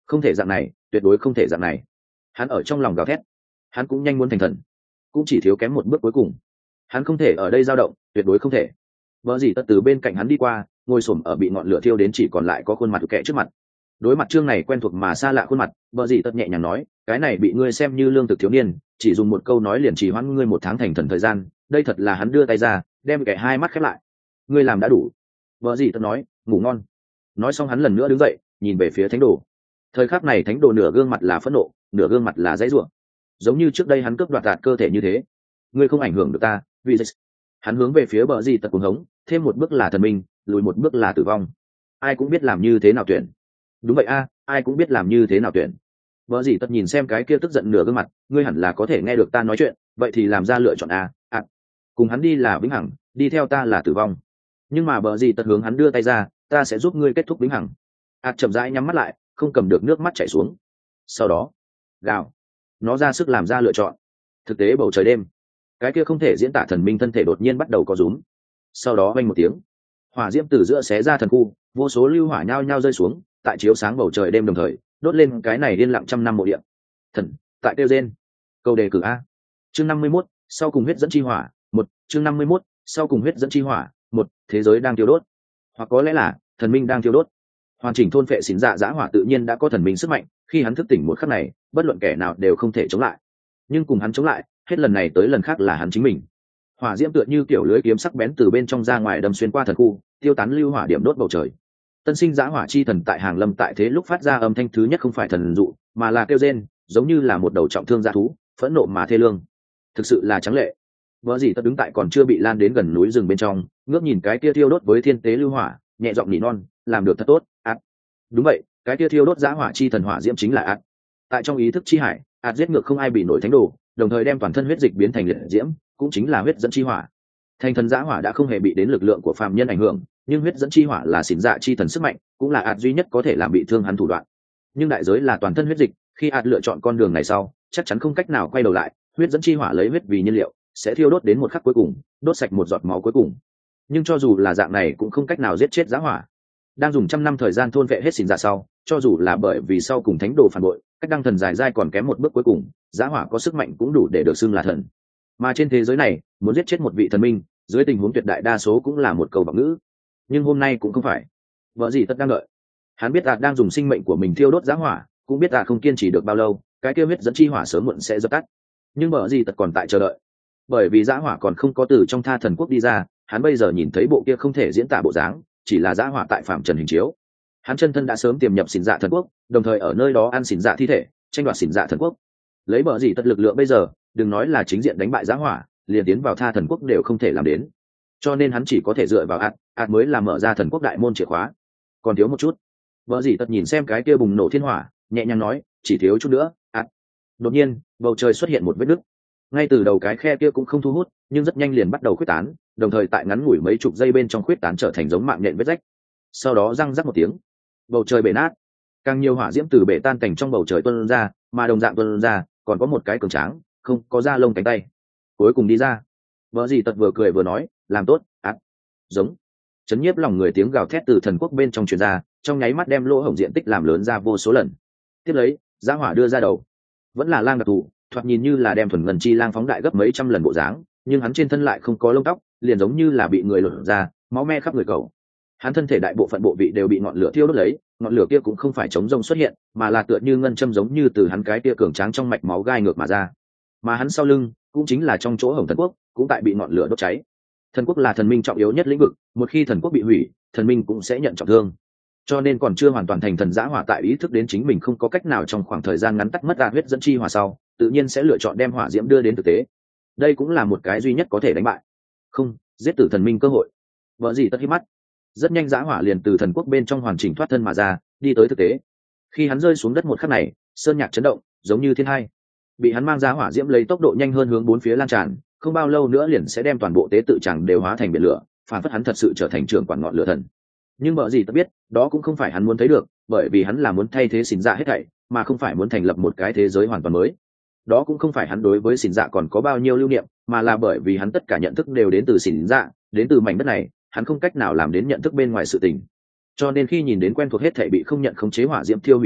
S1: Không thể dạng này, tuyệt đối không thể dạng này. Hắn ở trong lòng gào thét. Hắn cũng nhanh muốn thành thần, cũng chỉ thiếu kém một bước cuối cùng. Hắn không thể ở đây dao động, tuyệt đối không thể. Vợ gì tất từ bên cạnh hắn đi qua, ngồi xổm ở bị ngọn lửa thiêu đến chỉ còn lại có khuôn mặt kệ trước mặt. Đối mặt chương này quen thuộc mà xa lạ khuôn mặt, vợ gì tất nhẹ nhàng nói, cái này bị ngươi xem như lương thực thiếu niên, chỉ dùng một câu nói liền trì hoãn ngươi 1 tháng thành thần thời gian. Đây thật là hắn đưa tay ra, đem kệ hai mắt khép lại. Ngươi làm đã đủ. Vợ gì tất nói, ngủ ngon. Nói xong hắn lần nữa đứng dậy, nhìn về phía thánh đồ. Thời khắc này thánh đồ nửa gương mặt là phẫn nộ, nửa gương mặt là dãy rủa, giống như trước đây hắn cướp đoạt tạt cơ thể như thế. Ngươi không ảnh hưởng được ta, vì hắn hướng về phía bờ gì tật cuồng hống, thêm một bước là thần minh, lùi một bước là tử vong. Ai cũng biết làm như thế nào tuyển. Đúng vậy a, ai cũng biết làm như thế nào tuyển. Bờ gì tật nhìn xem cái kia tức giận nửa gương mặt, ngươi hẳn là có thể nghe được ta nói chuyện, vậy thì làm ra lựa chọn a. Cùng hắn đi là vĩnh hằng, đi theo ta là tử vong. Nhưng mà bờ gì tật hướng hắn đưa tay ra, ta sẽ giúp ngươi kết thúc vĩnh hằng. Chậm rãi nhắm mắt lại, không cầm được nước mắt chảy xuống. Sau đó, gào, nó ra sức làm ra lựa chọn. Thực tế bầu trời đêm, cái kia không thể diễn tả thần minh thân thể đột nhiên bắt đầu có rúm. Sau đó vang một tiếng, hỏa diễm từ giữa xé ra thần khu, vô số lưu hỏa nhao nhao rơi xuống, tại chiếu sáng bầu trời đêm đồng thời đốt lên cái này điên lặng trăm năm mộ địa. Thần tại tiêu gen, câu đề cử a. Chương 51, sau cùng huyết dẫn chi hỏa, một. Chương 51, sau cùng huyết dẫn chi hỏa, một. Thế giới đang thiêu đốt, hoặc có lẽ là thần minh đang thiêu đốt. Hoàn chỉnh thôn phệ xỉn dạ dã hỏa tự nhiên đã có thần minh sức mạnh, khi hắn thức tỉnh một khắc này, bất luận kẻ nào đều không thể chống lại. Nhưng cùng hắn chống lại, hết lần này tới lần khác là hắn chính mình. Hỏa diễm tựa như kiểu lưới kiếm sắc bén từ bên trong ra ngoài đâm xuyên qua thần khu, tiêu tán lưu hỏa điểm đốt bầu trời. Tân sinh dã hỏa chi thần tại hàng lâm tại thế lúc phát ra âm thanh thứ nhất không phải thần dụ, mà là kêu rên, giống như là một đầu trọng thương dã thú, phẫn nộ mà thê lương. Thực sự là trắng lệ. Vợ gì tất đứng tại còn chưa bị lan đến gần núi rừng bên trong, ngước nhìn cái kia thiêu đốt với thiên tế lưu hỏa, nhẹ giọng nỉ non, làm được thật tốt. Đúng vậy, cái kia thiêu đốt dã hỏa chi thần hỏa diễm chính là tại trong ý thức chi hải, giết ngược không ai bị nổi thánh đồ, đồng thời đem toàn thân huyết dịch biến thành liệt diễm, cũng chính là huyết dẫn chi hỏa. Thành thần dã hỏa đã không hề bị đến lực lượng của phàm nhân ảnh hưởng, nhưng huyết dẫn chi hỏa là xỉn dạ chi thần sức mạnh, cũng là duy nhất có thể làm bị thương hắn thủ đoạn. Nhưng đại giới là toàn thân huyết dịch, khi lựa chọn con đường này sau, chắc chắn không cách nào quay đầu lại, huyết dẫn chi hỏa lấy huyết vì nhiên liệu, sẽ thiêu đốt đến một khắc cuối cùng, đốt sạch một giọt máu cuối cùng. Nhưng cho dù là dạng này cũng không cách nào giết chết dã hỏa. Đang dùng trăm năm thời gian thôn vệ hết xỉn dạ sau, cho dù là bởi vì sau cùng thánh đồ phản bội, cách đăng thần dài dai còn kém một bước cuối cùng, dã hỏa có sức mạnh cũng đủ để được xưng là thần. Mà trên thế giới này, muốn giết chết một vị thần minh, dưới tình huống tuyệt đại đa số cũng là một câu vọng ngữ. Nhưng hôm nay cũng không phải. Vợ gì tất đang đợi. Hắn biết đang dùng sinh mệnh của mình thiêu đốt dã hỏa, cũng biết không kiên trì được bao lâu, cái kia huyết dẫn chi hỏa sớm muộn sẽ dập tắt. Nhưng vợ gì tất còn tại chờ đợi, bởi vì dã hỏa còn không có từ trong tha thần quốc đi ra, hắn bây giờ nhìn thấy bộ kia không thể diễn tả bộ dáng, chỉ là dã hỏa tại phạm trần hình chiếu. Hắn chân thân đã sớm tiềm nhập xỉn dạ thần quốc, đồng thời ở nơi đó ăn xỉn dạ thi thể, tranh đoạt xỉn dạ thần quốc. Lấy bờ gì tất lực lượng bây giờ, đừng nói là chính diện đánh bại dã hỏa, liền tiến vào tha thần quốc đều không thể làm đến. Cho nên hắn chỉ có thể dựa vào mới là mở ra thần quốc đại môn chìa khóa. Còn thiếu một chút. Bờ gì tất nhìn xem cái kia bùng nổ thiên hỏa, nhẹ nhàng nói, chỉ thiếu chút nữa. Đột nhiên, bầu trời xuất hiện một vết nứt. Ngay từ đầu cái khe kia cũng không thu hút, nhưng rất nhanh liền bắt đầu khuyết tán, đồng thời tại ngắn ngủi mấy chục giây bên trong khuyết tán trở thành giống mạng nhện vết rách. Sau đó răng rắc một tiếng, bầu trời bể nát, càng nhiều hỏa diễm từ bể tan cảnh trong bầu trời tuôn ra, mà đồng dạng tuôn ra còn có một cái cường tráng, không có da lông cánh tay, cuối cùng đi ra. Vợ gì tật vừa cười vừa nói, làm tốt. Giống chấn nhiếp lòng người tiếng gào thét từ thần quốc bên trong truyền ra, trong nháy mắt đem lỗ hổng diện tích làm lớn ra vô số lần. Tiếp lấy, dã hỏa đưa ra đầu, vẫn là lang đặc thù, thoạt nhìn như là đem thuần ngân chi lang phóng đại gấp mấy trăm lần bộ dáng, nhưng hắn trên thân lại không có lông tóc, liền giống như là bị người lột ra, máu me khắp người cầu. Hắn thân thể đại bộ phận bộ vị đều bị ngọn lửa thiêu đốt lấy, ngọn lửa kia cũng không phải chống rông xuất hiện, mà là tựa như ngân châm giống như từ hắn cái kia cường tráng trong mạch máu gai ngược mà ra. Mà hắn sau lưng, cũng chính là trong chỗ hồng thần quốc, cũng tại bị ngọn lửa đốt cháy. Thần quốc là thần minh trọng yếu nhất lĩnh vực, một khi thần quốc bị hủy, thần minh cũng sẽ nhận trọng thương. Cho nên còn chưa hoàn toàn thành thần dã hỏa tại ý thức đến chính mình không có cách nào trong khoảng thời gian ngắn tắt mất huyết dẫn chi hỏa sau, tự nhiên sẽ lựa chọn đem hỏa diễm đưa đến thực tế. Đây cũng là một cái duy nhất có thể đánh bại, không giết tử thần minh cơ hội. Vợ gì tất hí mắt, rất nhanh dã hỏa liền từ thần quốc bên trong hoàn chỉnh thoát thân mà ra, đi tới thực tế. Khi hắn rơi xuống đất một khắc này, sơn nhạc chấn động, giống như thiên hai. Bị hắn mang ra hỏa diễm lấy tốc độ nhanh hơn hướng bốn phía lan tràn, không bao lâu nữa liền sẽ đem toàn bộ tế tự chẳng đều hóa thành biển lửa, phản phất hắn thật sự trở thành trưởng quản ngọn lửa thần. Nhưng vợ gì tất biết, đó cũng không phải hắn muốn thấy được, bởi vì hắn là muốn thay thế xỉn dạ hết thảy, mà không phải muốn thành lập một cái thế giới hoàn toàn mới. Đó cũng không phải hắn đối với xỉn dạ còn có bao nhiêu lưu niệm, mà là bởi vì hắn tất cả nhận thức đều đến từ xỉn dạ, đến từ mảnh đất này, hắn không cách nào làm đến nhận thức bên ngoài sự tình. Cho nên khi nhìn đến quen thuộc hết thảy bị không nhận khống chế hỏa diễm thiêu hủy lúc,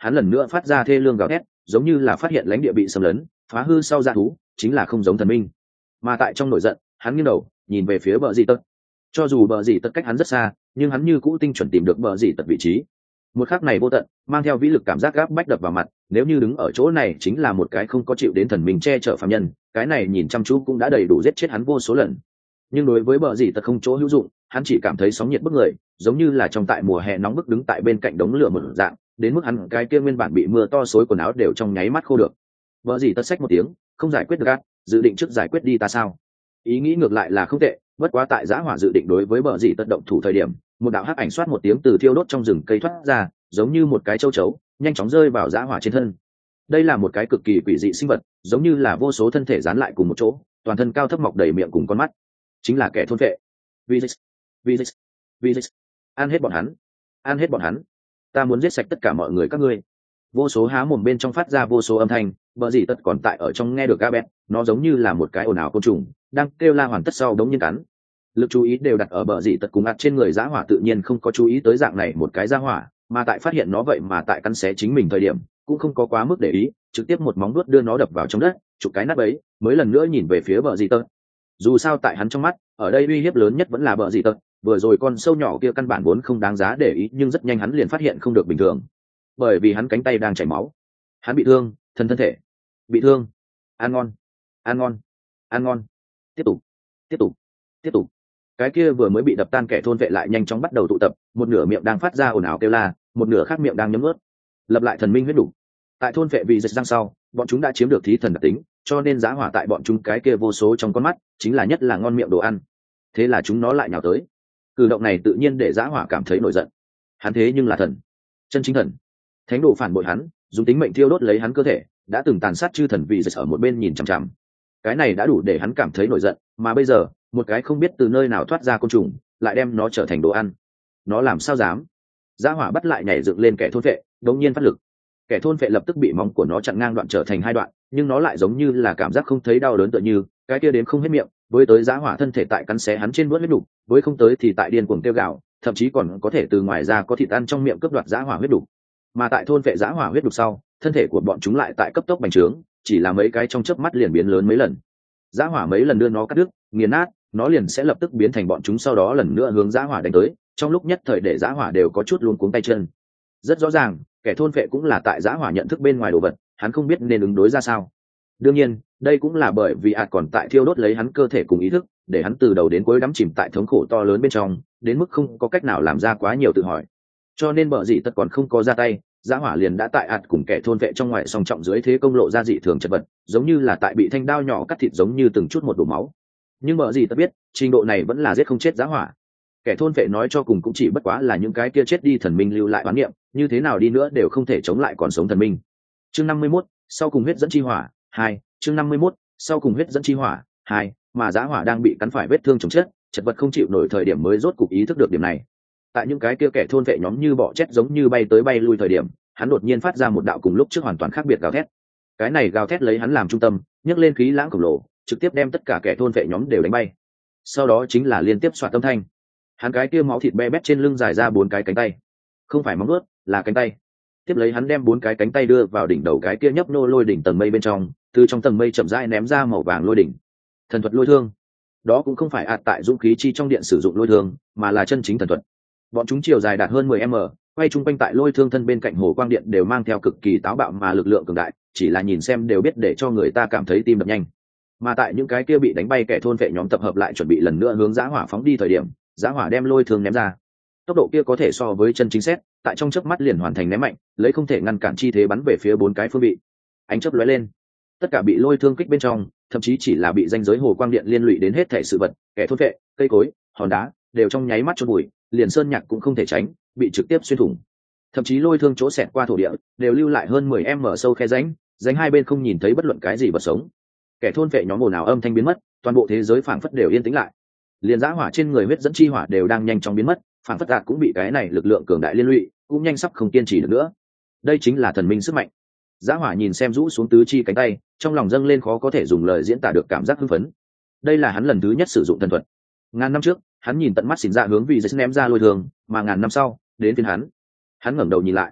S1: hắn lần nữa phát ra thê lương gào thét, giống như là phát hiện lãnh địa bị xâm lấn, phá hư sau ra thú, chính là không giống thần minh. Mà tại trong nổi giận, hắn nghiêng đầu nhìn về phía bờ dì tật. Cho dù bờ dì tật cách hắn rất xa, nhưng hắn như cũ tinh chuẩn tìm được bờ dì tật vị trí. Một khắc này vô tận, mang theo vĩ lực cảm giác gáp bách đập vào mặt, nếu như đứng ở chỗ này chính là một cái không có chịu đến thần minh che chở phàm nhân, cái này nhìn chăm chú cũng đã đầy đủ giết chết hắn vô số lần. Nhưng đối với bờ dì tật không chỗ hữu dụng, hắn chỉ cảm thấy sóng nhiệt bức người, giống như là trong tại mùa hè nóng bức đứng tại bên cạnh đống lửa một dạng, đến mức hắn cái kia nguyên bản bị mưa to xối quần áo đều trong nháy mắt khô được. Bờ dì tật xách một tiếng, không giải quyết được ác, dự định trước giải quyết đi ta sao? Ý nghĩ ngược lại là không tệ, bất quá tại giã hỏa dự định đối với bờ dì tật động thủ thời điểm, một đạo hắc ảnh xoát một tiếng từ thiêu đốt trong rừng cây thoát ra, giống như một cái châu chấu nhanh chóng rơi vào giã hỏa trên thân. Đây là một cái cực kỳ quỷ dị sinh vật, giống như là vô số thân thể dán lại cùng một chỗ, toàn thân cao thấp mọc đầy miệng cùng con mắt, chính là kẻ thôn vệ. Virus, ăn hết bọn hắn, ăn hết bọn hắn, ta muốn giết sạch tất cả mọi người các ngươi. Vô số há mồm bên trong phát ra vô số âm thanh, bờ dì tật còn tại ở trong nghe được Gabet, nó giống như là một cái ồn ào côn trùng đang kêu la hoàn tất sau đống nhiên cắn. Lực chú ý đều đặt ở bờ dì tật cùng ạt trên người giã hỏa, tự nhiên không có chú ý tới dạng này một cái giã hỏa, mà tại phát hiện nó vậy mà tại cắn xé chính mình thời điểm cũng không có quá mức để ý, trực tiếp một móng vuốt đưa nó đập vào trong đất, chụp cái nát ấy mới lần nữa nhìn về phía bờ dì tật. Dù sao tại hắn trong mắt, ở đây uy hiếp lớn nhất vẫn là bờ dì tật, vừa rồi con sâu nhỏ kia căn bản vốn không đáng giá để ý, nhưng rất nhanh hắn liền phát hiện không được bình thường, bởi vì hắn cánh tay đang chảy máu. Hắn bị thương, thân thể bị thương. Ăn ngon, ăn ngon, ăn ngon. Tiếp tục, tiếp tục, tiếp tục. Cái kia vừa mới bị đập tan kẻ thôn vệ lại nhanh chóng bắt đầu tụ tập, một nửa miệng đang phát ra ồn ào kêu la, một nửa khác miệng đang nhấm ướt. Lập lại thần minh huyết đủ. Tại thôn vệ vì dịch răng sau, bọn chúng đã chiếm được thí thần đặc tính, cho nên giá hỏa tại bọn chúng cái kia vô số trong con mắt chính là nhất là ngon miệng đồ ăn. Thế là chúng nó lại nhào tới. Cử động này tự nhiên để giá hỏa cảm thấy nổi giận. Hắn thế nhưng là thần, chân chính thần. Thánh đồ phản bội hắn, dùng tính mệnh thiêu đốt lấy hắn cơ thể, đã từng tàn sát chư thần vì dịch ở một bên nhìn chằm chằm. Cái này đã đủ để hắn cảm thấy nổi giận, mà bây giờ một cái không biết từ nơi nào thoát ra côn trùng lại đem nó trở thành đồ ăn. Nó làm sao dám? Giá hỏa bắt lại nhảy dựng lên kẻ thôn vệ, đột nhiên phát lực. Kẻ thôn vệ lập tức bị móng của nó chặn ngang đoạn trở thành hai đoạn, nhưng nó lại giống như là cảm giác không thấy đau đớn tựa như cái kia đến không hết miệng, với tới giá hỏa thân thể tại cắn xé hắn trên bước huyết đục, với không tới thì tại điên cuồng kêu gào, thậm chí còn có thể từ ngoài ra có thịt ăn trong miệng cướp đoạt giá hỏa huyết đục. Mà tại thôn vệ giá hỏa huyết đục sau, thân thể của bọn chúng lại tại cấp tốc bành trướng, chỉ là mấy cái trong chớp mắt liền biến lớn mấy lần. Giá hỏa mấy lần đưa nó cắt đứt, nghiền nát, nó liền sẽ lập tức biến thành bọn chúng, sau đó lần nữa hướng giá hỏa đánh tới, trong lúc nhất thời để giá hỏa đều có chút luống cuống tay chân. Rất rõ ràng, kẻ thôn vệ cũng là tại giá hỏa nhận thức bên ngoài đồ vật, hắn không biết nên ứng đối ra sao. Đương nhiên, đây cũng là bởi vì ạt còn tại thiêu đốt lấy hắn cơ thể cùng ý thức, để hắn từ đầu đến cuối đắm chìm tại thống khổ to lớn bên trong, đến mức không có cách nào làm ra quá nhiều tự hỏi. Cho nên bờ dị tất còn không có ra tay, giá hỏa liền đã tại ạt cùng kẻ thôn vệ trong ngoài song trọng dưới thế công lộ ra dị thường chật vật, giống như là tại bị thanh đao nhỏ cắt thịt, giống như từng chút một đổ máu. Nhưng bờ dị tất biết, trình độ này vẫn là giết không chết giá hỏa. Kẻ thôn vệ nói cho cùng cũng chỉ bất quá là những cái kia chết đi thần minh lưu lại oán niệm, như thế nào đi nữa đều không thể chống lại còn sống thần minh. Chương 51, sau cùng huyết dẫn chi hỏa 2, chương 51, sau cùng huyết dẫn chi hỏa 2, mà giá hỏa đang bị cắn phải vết thương chồng chết, chật vật không chịu nổi thời điểm mới rốt cục ý thức được điểm này. Tại những cái kia kẻ thôn vệ nhóm như bọ chết giống như bay tới bay lui thời điểm, hắn đột nhiên phát ra một đạo cùng lúc trước hoàn toàn khác biệt gào thét. Cái này gào thét lấy hắn làm trung tâm, nhấc lên khí lãng khổng lồ, trực tiếp đem tất cả kẻ thôn vệ nhóm đều đánh bay. Sau đó chính là liên tiếp xoạt âm thanh. Hắn cái kia máu thịt be bét trên lưng dài ra 4 cái cánh tay, không phải móng vuốt, là cánh tay. Tiếp lấy hắn đem 4 cái cánh tay đưa vào đỉnh đầu cái kia nhấp nô lôi đỉnh tầng mây bên trong, từ trong tầng mây chậm rãi ném ra màu vàng lôi đỉnh. Thần thuật lôi thương. Đó cũng không phải ạt tại dũng khí chi trong điện sử dụng lôi thương, mà là chân chính thần thuật. Bọn chúng chiều dài đạt hơn 10m, quay chung quanh tại lôi thương thân bên cạnh hồ quang điện đều mang theo cực kỳ táo bạo mà lực lượng cường đại, chỉ là nhìn xem đều biết để cho người ta cảm thấy tim đập nhanh. Mà tại những cái kia bị đánh bay kẻ thôn vệ nhóm tập hợp lại chuẩn bị lần nữa hướng giá hỏa phóng đi thời điểm, giá hỏa đem lôi thương ném ra. Tốc độ kia có thể so với chân chính xét, tại trong chớp mắt liền hoàn thành ném mạnh, lấy không thể ngăn cản chi thế bắn về phía 4 cái phương vị. Ánh chớp lóe lên, tất cả bị lôi thương kích bên trong, thậm chí chỉ là bị ranh giới hồ quang điện liên lụy đến hết thể sự vật, kẻ thôn vệ, cây cối, hòn đá, đều trong nháy mắt chôn bụi, liền sơn nhạc cũng không thể tránh, bị trực tiếp xuyên thủng. Thậm chí lôi thương chỗ xẹt qua thổ địa, đều lưu lại hơn 10m sâu khe rãnh, rãnh hai bên không nhìn thấy bất luận cái gì vật sống. Kẻ thôn vệ nhóm ồn ào âm thanh biến mất, toàn bộ thế giới phảng phất đều yên tĩnh lại. Liền giá hỏa trên người huyết dẫn chi hỏa đều đang nhanh chóng biến mất, phảng phất đạt cũng bị cái này lực lượng cường đại liên lụy, cũng nhanh sắp không kiên trì được nữa. Đây chính là thần minh sức mạnh. Giá hỏa nhìn xem rũ xuống tứ chi cánh tay, trong lòng dâng lên khó có thể dùng lời diễn tả được cảm giác hưng phấn. Đây là hắn lần thứ nhất sử dụng thần thuật. Ngàn năm trước, hắn nhìn tận mắt xỉn ra hướng vì giấy ném ra lôi thường, mà ngàn năm sau, đến phiên hắn ngẩng đầu nhìn lại.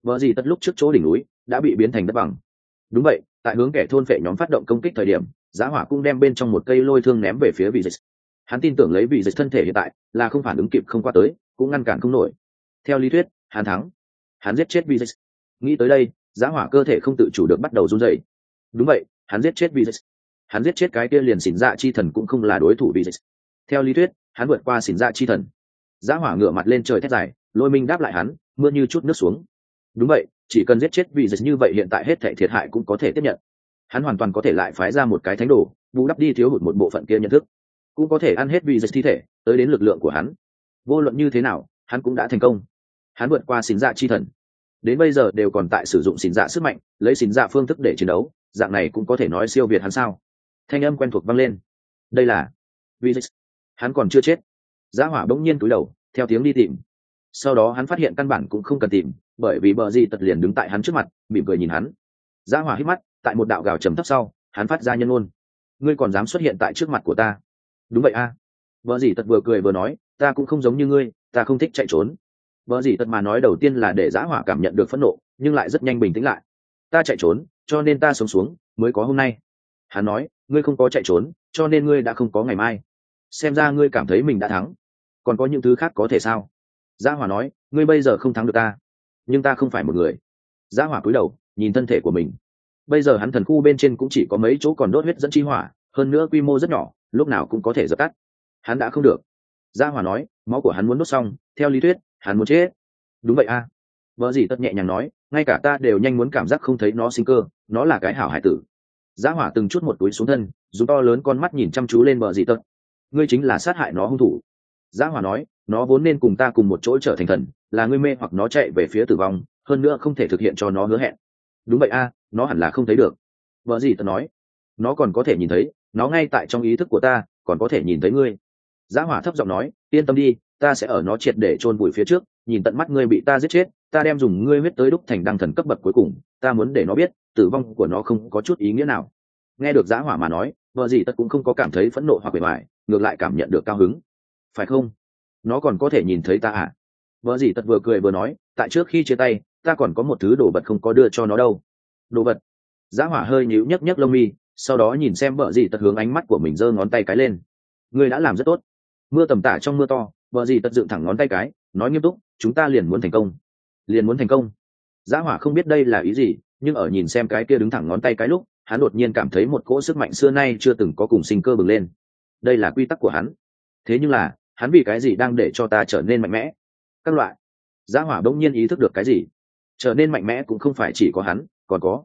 S1: Vợ gì tất lúc trước chỗ đỉnh núi đã bị biến thành đất bằng. Đúng vậy, tại hướng kẻ thôn phệ nhóm phát động công kích thời điểm, Giá Hỏa cũng đem bên trong một cây lôi thương ném về phía vị dịch. Hắn tin tưởng lấy vị dịch thân thể hiện tại là không phản ứng kịp không qua tới, cũng ngăn cản không nổi. Theo lý thuyết, hắn thắng. Hắn giết chết vị dịch. Nghĩ tới đây, Giá Hỏa cơ thể không tự chủ được bắt đầu run rẩy. Đúng vậy, hắn giết chết vị dịch. Hắn giết chết cái kia liền xỉn dạ chi thần cũng không là đối thủ vị dịch. Theo lý thuyết, hắn vượt qua xỉn dạ chi thần. Giá Hỏa ngửa mặt lên trời thét dài, Lôi Minh đáp lại hắn, mưa như chút nước xuống. Đúng vậy, chỉ cần giết chết vị dịch như vậy hiện tại hết thảy thiệt hại cũng có thể tiếp nhận. Hắn hoàn toàn có thể lại phái ra một cái thánh đồ, bù đắp đi thiếu hụt một bộ phận kia nhận thức, cũng có thể ăn hết vị dịch thi thể, tới đến lực lượng của hắn. Vô luận như thế nào, hắn cũng đã thành công. Hắn vượt qua xỉn dạ chi thần, đến bây giờ đều còn tại sử dụng xỉn dạ sức mạnh, lấy xỉn dạ phương thức để chiến đấu, dạng này cũng có thể nói siêu việt hắn sao? Thanh âm quen thuộc vang lên. Đây là vị dịch. Hắn còn chưa chết. Giá Hỏa bỗng nhiên cúi đầu, theo tiếng đi tìm. Sau đó hắn phát hiện căn bản cũng không cần tìm, bởi vì bờ gì tật liền đứng tại hắn trước mặt, mỉm cười nhìn hắn. Giá Hỏa hít mắt, tại một đạo gào trầm thấp sau, hắn phát ra nhân ngôn: ngươi còn dám xuất hiện tại trước mặt của ta? Đúng vậy a. Bờ gì tật vừa cười vừa nói, ta cũng không giống như ngươi, ta không thích chạy trốn. Bờ gì tật mà nói đầu tiên là để Giá Hỏa cảm nhận được phẫn nộ, nhưng lại rất nhanh bình tĩnh lại. Ta chạy trốn, cho nên ta sống xuống, mới có hôm nay. Hắn nói, ngươi không có chạy trốn, cho nên ngươi đã không có ngày mai. Xem ra ngươi cảm thấy mình đã thắng. Còn có những thứ khác có thể sao? Giá Hỏa nói, ngươi bây giờ không thắng được ta, nhưng ta không phải một người. Giá Hỏa cúi đầu, nhìn thân thể của mình. Bây giờ hắn thần khu bên trên cũng chỉ có mấy chỗ còn đốt huyết dẫn chi hỏa, hơn nữa quy mô rất nhỏ, lúc nào cũng có thể dập tắt. Hắn đã không được. Giá Hỏa nói, máu của hắn muốn đốt xong, theo lý thuyết, hắn muốn chết. Đúng vậy a. Vợ gì tất nhẹ nhàng nói, ngay cả ta đều nhanh muốn cảm giác không thấy nó sinh cơ, nó là cái hảo hải tử. Giá Hỏa từng chút một túi xuống thân, dùng to lớn con mắt nhìn chăm chú lên Bờ Dị Tật. Ngươi chính là sát hại nó hung thủ. Giá Hỏa nói, nó vốn nên cùng ta cùng một chỗ trở thành thần, là ngươi mê hoặc nó chạy về phía tử vong, hơn nữa không thể thực hiện cho nó hứa hẹn. Đúng vậy a, nó hẳn là không thấy được. Bờ Dị Tật nói, nó còn có thể nhìn thấy, nó ngay tại trong ý thức của ta, còn có thể nhìn thấy ngươi. Giá Hỏa thấp giọng nói, yên tâm đi, ta sẽ ở nó triệt để chôn vùi phía trước, nhìn tận mắt ngươi bị ta giết chết, ta đem dùng ngươi huyết tới đúc thành đăng thần cấp bậc cuối cùng, ta muốn để nó biết, tử vong của nó không có chút ý nghĩa nào. Nghe được Giá Hỏa mà nói, Bờ Dị Tật cũng không có cảm thấy phẫn nộ hoặc bề ngoài, ngược lại cảm nhận được cao hứng. Phải không? Nó còn có thể nhìn thấy ta à? Bờ Dị Tật vừa cười vừa nói, tại trước khi chia tay, ta còn có một thứ đồ vật không có đưa cho nó đâu. Đồ vật? Giá Hỏa hơi nhíu nhấc nhấc lông mi, sau đó nhìn xem Bờ Dị Tật hướng ánh mắt của mình giơ ngón tay cái lên. Ngươi đã làm rất tốt. Mưa tầm tã trong mưa to, Bờ Dị Tật dựng thẳng ngón tay cái, nói nghiêm túc, chúng ta liền muốn thành công. Liền muốn thành công. Giá Hỏa không biết đây là ý gì, nhưng ở nhìn xem cái kia đứng thẳng ngón tay cái lúc, hắn đột nhiên cảm thấy một cỗ sức mạnh xưa nay chưa từng có cùng sinh cơ bừng lên. Đây là quy tắc của hắn. Thế nhưng là, hắn vì cái gì đang để cho ta trở nên mạnh mẽ? Các loại. Giá Hỏa bỗng nhiên ý thức được cái gì? Trở nên mạnh mẽ cũng không phải chỉ có hắn, còn có.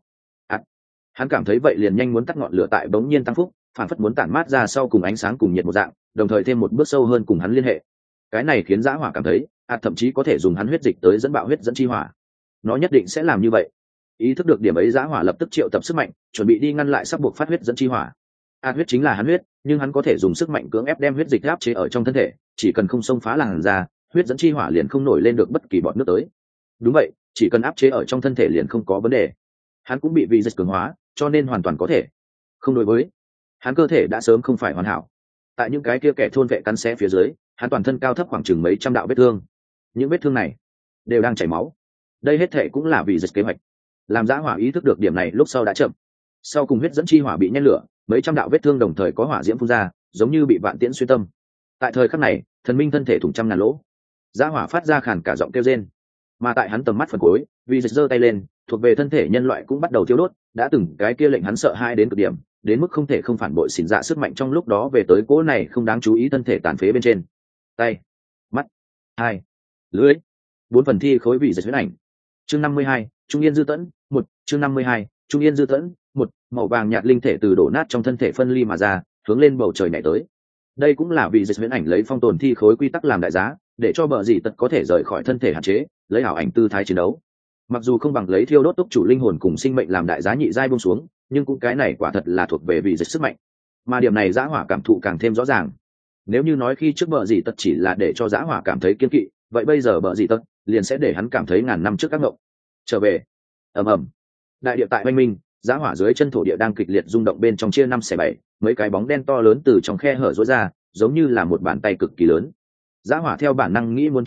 S1: Hắn cảm thấy vậy liền nhanh muốn tắt ngọn lửa tại bỗng nhiên tăng phúc, phản phất muốn tản mát ra sau cùng ánh sáng cùng nhiệt một dạng, đồng thời thêm một bước sâu hơn cùng hắn liên hệ. Cái này khiến Giá Hỏa cảm thấy, thậm chí có thể dùng hắn huyết dịch tới dẫn bạo huyết dẫn chi hỏa. Nó nhất định sẽ làm như vậy. Ý thức được điểm ấy, Giá Hỏa lập tức triệu tập sức mạnh, chuẩn bị đi ngăn lại sắp buộc phát huyết dẫn chi hỏa. Huyết chính là hắn huyết, nhưng hắn có thể dùng sức mạnh cưỡng ép đem huyết dịch áp chế ở trong thân thể, chỉ cần không xông phá làn da, huyết dẫn chi hỏa liền không nổi lên được bất kỳ bọt nước tới. Đúng vậy, chỉ cần áp chế ở trong thân thể liền không có vấn đề. Hắn cũng bị vị dịch cường hóa, cho nên hoàn toàn có thể. Không đối với, hắn cơ thể đã sớm không phải hoàn hảo. Tại những cái kia kẻ thôn vệ cắn xé phía dưới, hắn toàn thân cao thấp khoảng chừng mấy trăm đạo vết thương. Những vết thương này đều đang chảy máu. Đây hết thể cũng là vì dịch kế hoạch. Làm Giá Hỏa ý thức được điểm này lúc sau đã chậm. Sau cùng huyết dẫn chi hỏa bị nhen lửa, mấy trăm đạo vết thương đồng thời có hỏa diễm phun ra, giống như bị vạn tiễn xuyên tâm. Tại thời khắc này, thần minh thân thể thủng trăm ngàn lỗ. Giá Hỏa phát ra khàn cả giọng kêu rên. Mà tại hắn tầm mắt phần cuối, vì dịch giơ tay lên, thuộc về thân thể nhân loại cũng bắt đầu thiêu đốt, đã từng cái kia lệnh hắn sợ hãi đến cực điểm, đến mức không thể không phản bội xỉn dạ sức mạnh trong lúc đó về tới cỗ này không đáng chú ý thân thể tàn phế bên trên. Tay, mắt, hai, lưỡi, 4 phần thi khối vị dịch huyễn ảnh. Chương 52, Trung Yên Dư Tẫn, 1, chương 52, Trung Yên Dư Tẫn, 1, màu vàng nhạt linh thể từ đổ nát trong thân thể phân ly mà ra, hướng lên bầu trời nhảy tới. Đây cũng là vì dịch huyễn ảnh lấy phong tồn thi khối quy tắc làm đại giá, để cho Bờ Dị Tật có thể rời khỏi thân thể hạn chế, lấy ảo ảnh tư thái chiến đấu. Mặc dù không bằng lấy thiêu đốt túc chủ linh hồn cùng sinh mệnh làm đại giá nhị giai buông xuống, nhưng cũng cái này quả thật là thuộc về vị dịch sức mạnh. Mà điểm này Giá Hỏa cảm thụ càng thêm rõ ràng. Nếu như nói khi trước Bờ Dị Tật chỉ là để cho Giá Hỏa cảm thấy kiên kỵ, vậy bây giờ Bờ Dị Tật liền sẽ để hắn cảm thấy ngàn năm trước các ngộng. Trở về. Ầm ầm. Đại địa tại oanh minh, Giá Hỏa dưới chân thổ địa đang kịch liệt rung động bên trong chia 5/7, mấy cái bóng đen to lớn từ trong khe hở rối ra, giống như là một bàn tay cực kỳ lớn. Giá Hỏa theo bản năng nghĩ muốn trốn khỏi,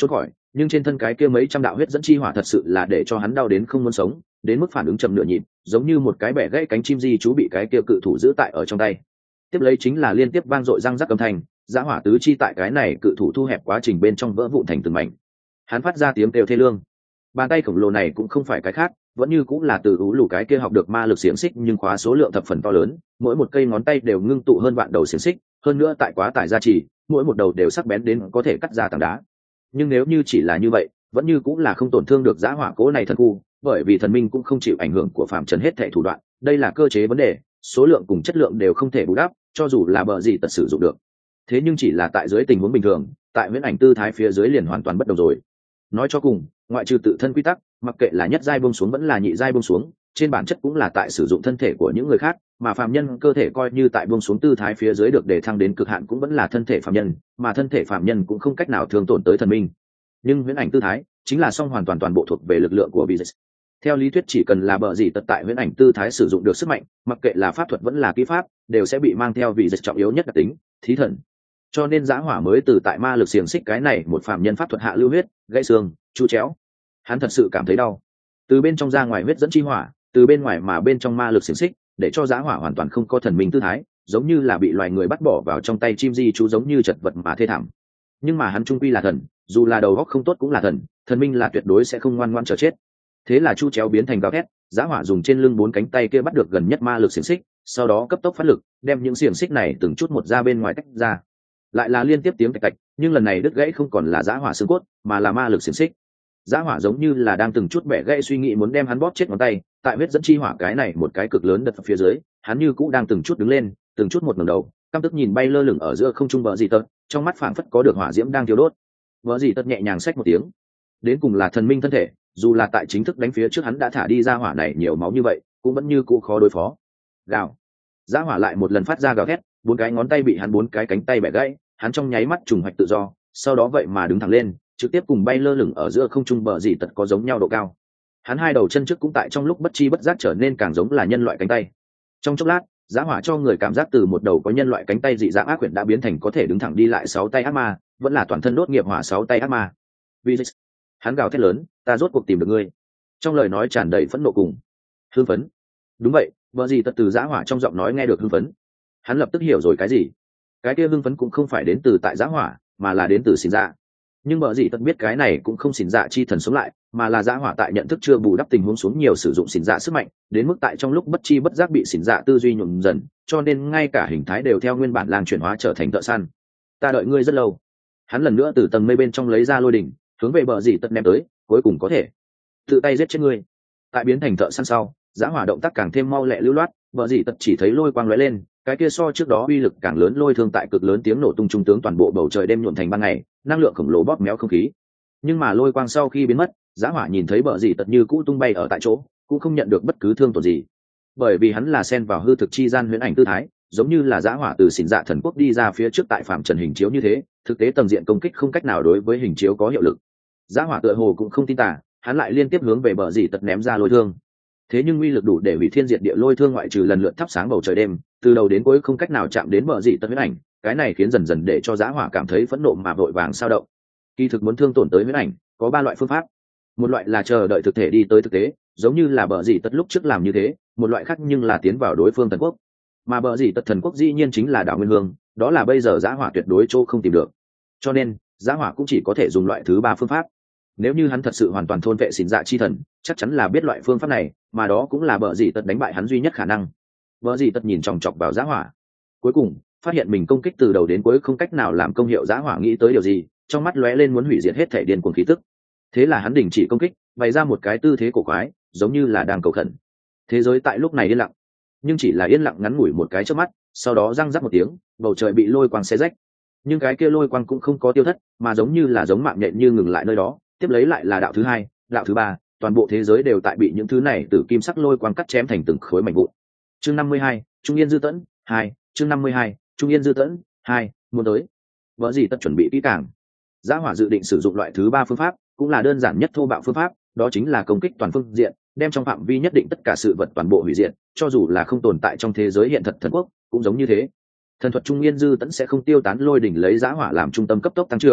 S1: nhưng trên thân cái kia mấy trăm đạo huyết dẫn chi hỏa thật sự là để cho hắn đau đến không muốn sống, đến mức phản ứng chậm nửa nhịp, giống như một cái bẻ gãy cánh chim di chú bị cái kia cự thủ giữ tại ở trong tay. Tiếp lấy chính là liên tiếp vang dội răng rắc âm thanh, dã hỏa tứ chi tại cái này cự thủ thu hẹp quá trình bên trong vỡ vụn thành từng mảnh. Hắn phát ra tiếng kêu thê lương. Bàn tay khổng lồ này cũng không phải cái khác, vẫn như cũng là từ ú lù cái kia học được ma lực xiềng xích, nhưng khóa số lượng thập phần to lớn, mỗi một cây ngón tay đều ngưng tụ hơn vạn đầu xiềng xích, hơn nữa tại quá tải gia trì, mỗi một đầu đều sắc bén đến có thể cắt ra tảng đá. Nhưng nếu như chỉ là như vậy, vẫn như cũng là không tổn thương được dã hỏa cố này thần khu, bởi vì thần minh cũng không chịu ảnh hưởng của phạm trần hết thảy thủ đoạn, đây là cơ chế vấn đề, số lượng cùng chất lượng đều không thể bù đắp, cho dù là bờ gì tật sử dụng được. Thế nhưng chỉ là tại dưới tình huống bình thường, tại huyễn ảnh tư thái phía dưới liền hoàn toàn bất đồng rồi. Nói cho cùng, ngoại trừ tự thân quy tắc, mặc kệ là nhất giai buông xuống vẫn là nhị giai buông xuống, trên bản chất cũng là tại sử dụng thân thể của những người khác, mà phàm nhân cơ thể coi như tại buông xuống tư thái phía dưới được để thăng đến cực hạn cũng vẫn là thân thể phàm nhân, mà thân thể phàm nhân cũng không cách nào thương tổn tới thần minh. Nhưng huyễn ảnh tư thái chính là song hoàn toàn toàn bộ thuộc về lực lượng của Beziz. Theo lý thuyết chỉ cần là bờ gì tật tại huyễn ảnh tư thái sử dụng được sức mạnh, mặc kệ là pháp thuật vẫn là kỹ pháp, đều sẽ bị mang theo vị dịch trọng yếu nhất đặc tính, thí thần. Cho nên dã hỏa mới từ tại ma lực xiềng xích cái này một phàm nhân pháp thuật hạ lưu huyết, gãy xương, chu chéo. Hắn thật sự cảm thấy đau. Từ bên trong ra ngoài huyết dẫn chi hỏa, từ bên ngoài mà bên trong ma lực xiềng xích, để cho dã hỏa hoàn toàn không có thần minh tư thái, giống như là bị loài người bắt bỏ vào trong tay chim di chú, giống như chật vật mà thê thảm. Nhưng mà hắn trung quy là thần, dù là đầu óc không tốt cũng là thần, thần minh là tuyệt đối sẽ không ngoan ngoãn chờ chết. Thế là chu chéo biến thành gào thét, dã hỏa dùng trên lưng 4 cánh tay kia bắt được gần nhất ma lực xiềng xích, sau đó cấp tốc phát lực, đem những xiềng xích này từng chút một ra bên ngoài tách ra. Lại là liên tiếp tiếng tạch tạch, nhưng lần này đứt gãy không còn là dã hỏa xương cốt, mà là ma lực xiềng xích. Dã hỏa giống như là đang từng chút bẻ gãy suy nghĩ muốn đem hắn bóp chết ngón tay, tại huyết dẫn chi hỏa cái này một cái cực lớn đập phía dưới, hắn như cũ đang từng chút đứng lên, từng chút một ngẩng đầu, căm tức nhìn bay lơ lửng ở giữa không trung bờ gì tật, trong mắt phảng phất có được hỏa diễm đang thiêu đốt. Bờ gì tật nhẹ nhàng xách một tiếng, đến cùng là thần minh thân thể, dù là tại chính thức đánh phía trước hắn đã thả đi ra hỏa này nhiều máu như vậy, cũng vẫn như cũ khó đối phó. Gào. Dã hỏa lại một lần phát ra gào thét, 4 cái ngón tay bị hắn 4 cái cánh tay bẻ gãy, hắn trong nháy mắt trùng hoạch tự do, sau đó vậy mà đứng thẳng lên, trực tiếp cùng bay lơ lửng ở giữa không trung bờ gì tật có giống nhau độ cao. Hắn hai đầu chân trước cũng tại trong lúc bất chi bất giác trở nên càng giống là nhân loại cánh tay. Trong chốc lát, dã hỏa cho người cảm giác từ một đầu có nhân loại cánh tay dị dạng ác quyển đã biến thành có thể đứng thẳng đi lại 6 tay ác ma, vẫn là toàn thân đốt nghiệp hỏa 6 tay ác ma. Vì hắn gào thét lớn, ta rốt cuộc tìm được ngươi. Trong lời nói tràn đầy phẫn nộ cùng hưng phấn. Đúng vậy, bờ gì tật từ dã hỏa trong giọng nói nghe được hưng phấn. Hắn lập tức hiểu rồi cái gì. Cái kia hưng phấn cũng không phải đến từ tại dã hỏa, mà là đến từ xỉn dạ. Nhưng bờ gì tật biết cái này cũng không xỉn dạ chi thần sống lại, mà là dã hỏa tại nhận thức chưa bù đắp tình huống xuống nhiều sử dụng xỉn dạ sức mạnh, đến mức tại trong lúc bất chi bất giác bị xỉn dạ tư duy nhuộm dần, cho nên ngay cả hình thái đều theo nguyên bản lang chuyển hóa trở thành thợ săn. Ta đợi ngươi rất lâu. Hắn lần nữa từ tầng mây bên trong lấy ra lôi đỉnh, hướng về bờ gì tật ném tới, cuối cùng có thể tự tay giết chết ngươi. Tại biến thành thợ săn sau, dã hỏa động tác càng thêm mau lẹ lưu loát, bờ gì tật chỉ thấy lôi quang lóe lên, cái kia so trước đó uy lực càng lớn lôi thương tại cực lớn tiếng nổ tung trung tướng toàn bộ bầu trời đêm nhuộm thành ban ngày, năng lượng khổng lồ bóp méo không khí. Nhưng mà lôi quang sau khi biến mất, dã hỏa nhìn thấy bờ gì tật như cũ tung bay ở tại chỗ, cũng không nhận được bất cứ thương tổn gì, bởi vì hắn là xen vào hư thực chi gian huyễn ảnh tư thái, giống như là dã hỏa từ xỉn dạ thần quốc đi ra phía trước tại phạm trần hình chiếu như thế, thực tế tầng diện công kích không cách nào đối với hình chiếu có hiệu lực. Dã hỏa tựa hồ cũng không tin tả, hắn lại liên tiếp hướng về bờ gì tật ném ra lôi thương. Thế nhưng uy lực đủ để hủy thiên diệt địa lôi thương ngoại trừ lần lượt thắp sáng bầu trời đêm, từ đầu đến cuối không cách nào chạm đến bờ gì tật huyễn ảnh, cái này khiến dần dần để cho dã hỏa cảm thấy phẫn nộ mà vội vàng sao động. Kỳ thực muốn thương tổn tới huyễn ảnh, có 3 loại phương pháp. Một loại là chờ đợi thực thể đi tới thực tế, giống như là bờ gì tật lúc trước làm như thế, một loại khác nhưng là tiến vào đối phương thần quốc. Mà bờ gì tật thần quốc dĩ nhiên chính là đảo nguyên hương, đó là bây giờ dã hỏa tuyệt đối chỗ không tìm được. Cho nên, dã hỏa cũng chỉ có thể dùng loại thứ 3 phương pháp. Nếu như hắn thật sự hoàn toàn thôn vệ xỉn dạ chi thần, chắc chắn là biết loại phương pháp này, mà đó cũng là bờ gì tật đánh bại hắn duy nhất khả năng. Bờ gì tật nhìn chòng chọc vào dã hỏa, cuối cùng phát hiện mình công kích từ đầu đến cuối không cách nào làm công hiệu. Dã hỏa nghĩ tới điều gì, trong mắt lóe lên muốn hủy diệt hết thể điên cuồng khí tức. Thế là hắn đình chỉ công kích, bày ra một cái tư thế cổ quái, giống như là đang cầu khẩn. Thế giới tại lúc này yên lặng, nhưng chỉ là yên lặng ngắn ngủi một cái chớp mắt, sau đó răng rắc một tiếng, bầu trời bị lôi quang xé rách. Nhưng cái kia lôi quang cũng không có tiêu thất, mà giống như là giống mạng nhện như ngừng lại nơi đó. Tiếp lấy lại là đạo thứ 2, đạo thứ 3, toàn bộ thế giới đều tại bị những thứ này từ kim sắc lôi quang cắt chém thành từng khối mảnh vụn. Chương 52, Trung Yên Dư Tẫn 2, chương 52, Trung Yên Dư Tẫn 2, muốn tới. Vợ gì tất chuẩn bị kỹ càng. Dã hỏa dự định sử dụng loại thứ 3 phương pháp, cũng là đơn giản nhất thô bạo phương pháp, đó chính là công kích toàn phương diện, đem trong phạm vi nhất định tất cả sự vật toàn bộ hủy diệt, cho dù là không tồn tại trong thế giới hiện thật thần quốc, cũng giống như thế. Thần thuật Trung Yên Dư Tẫn sẽ không tiêu tán lôi đỉnh lấy dã hỏa làm trung tâm cấp tốc tăng trưởng,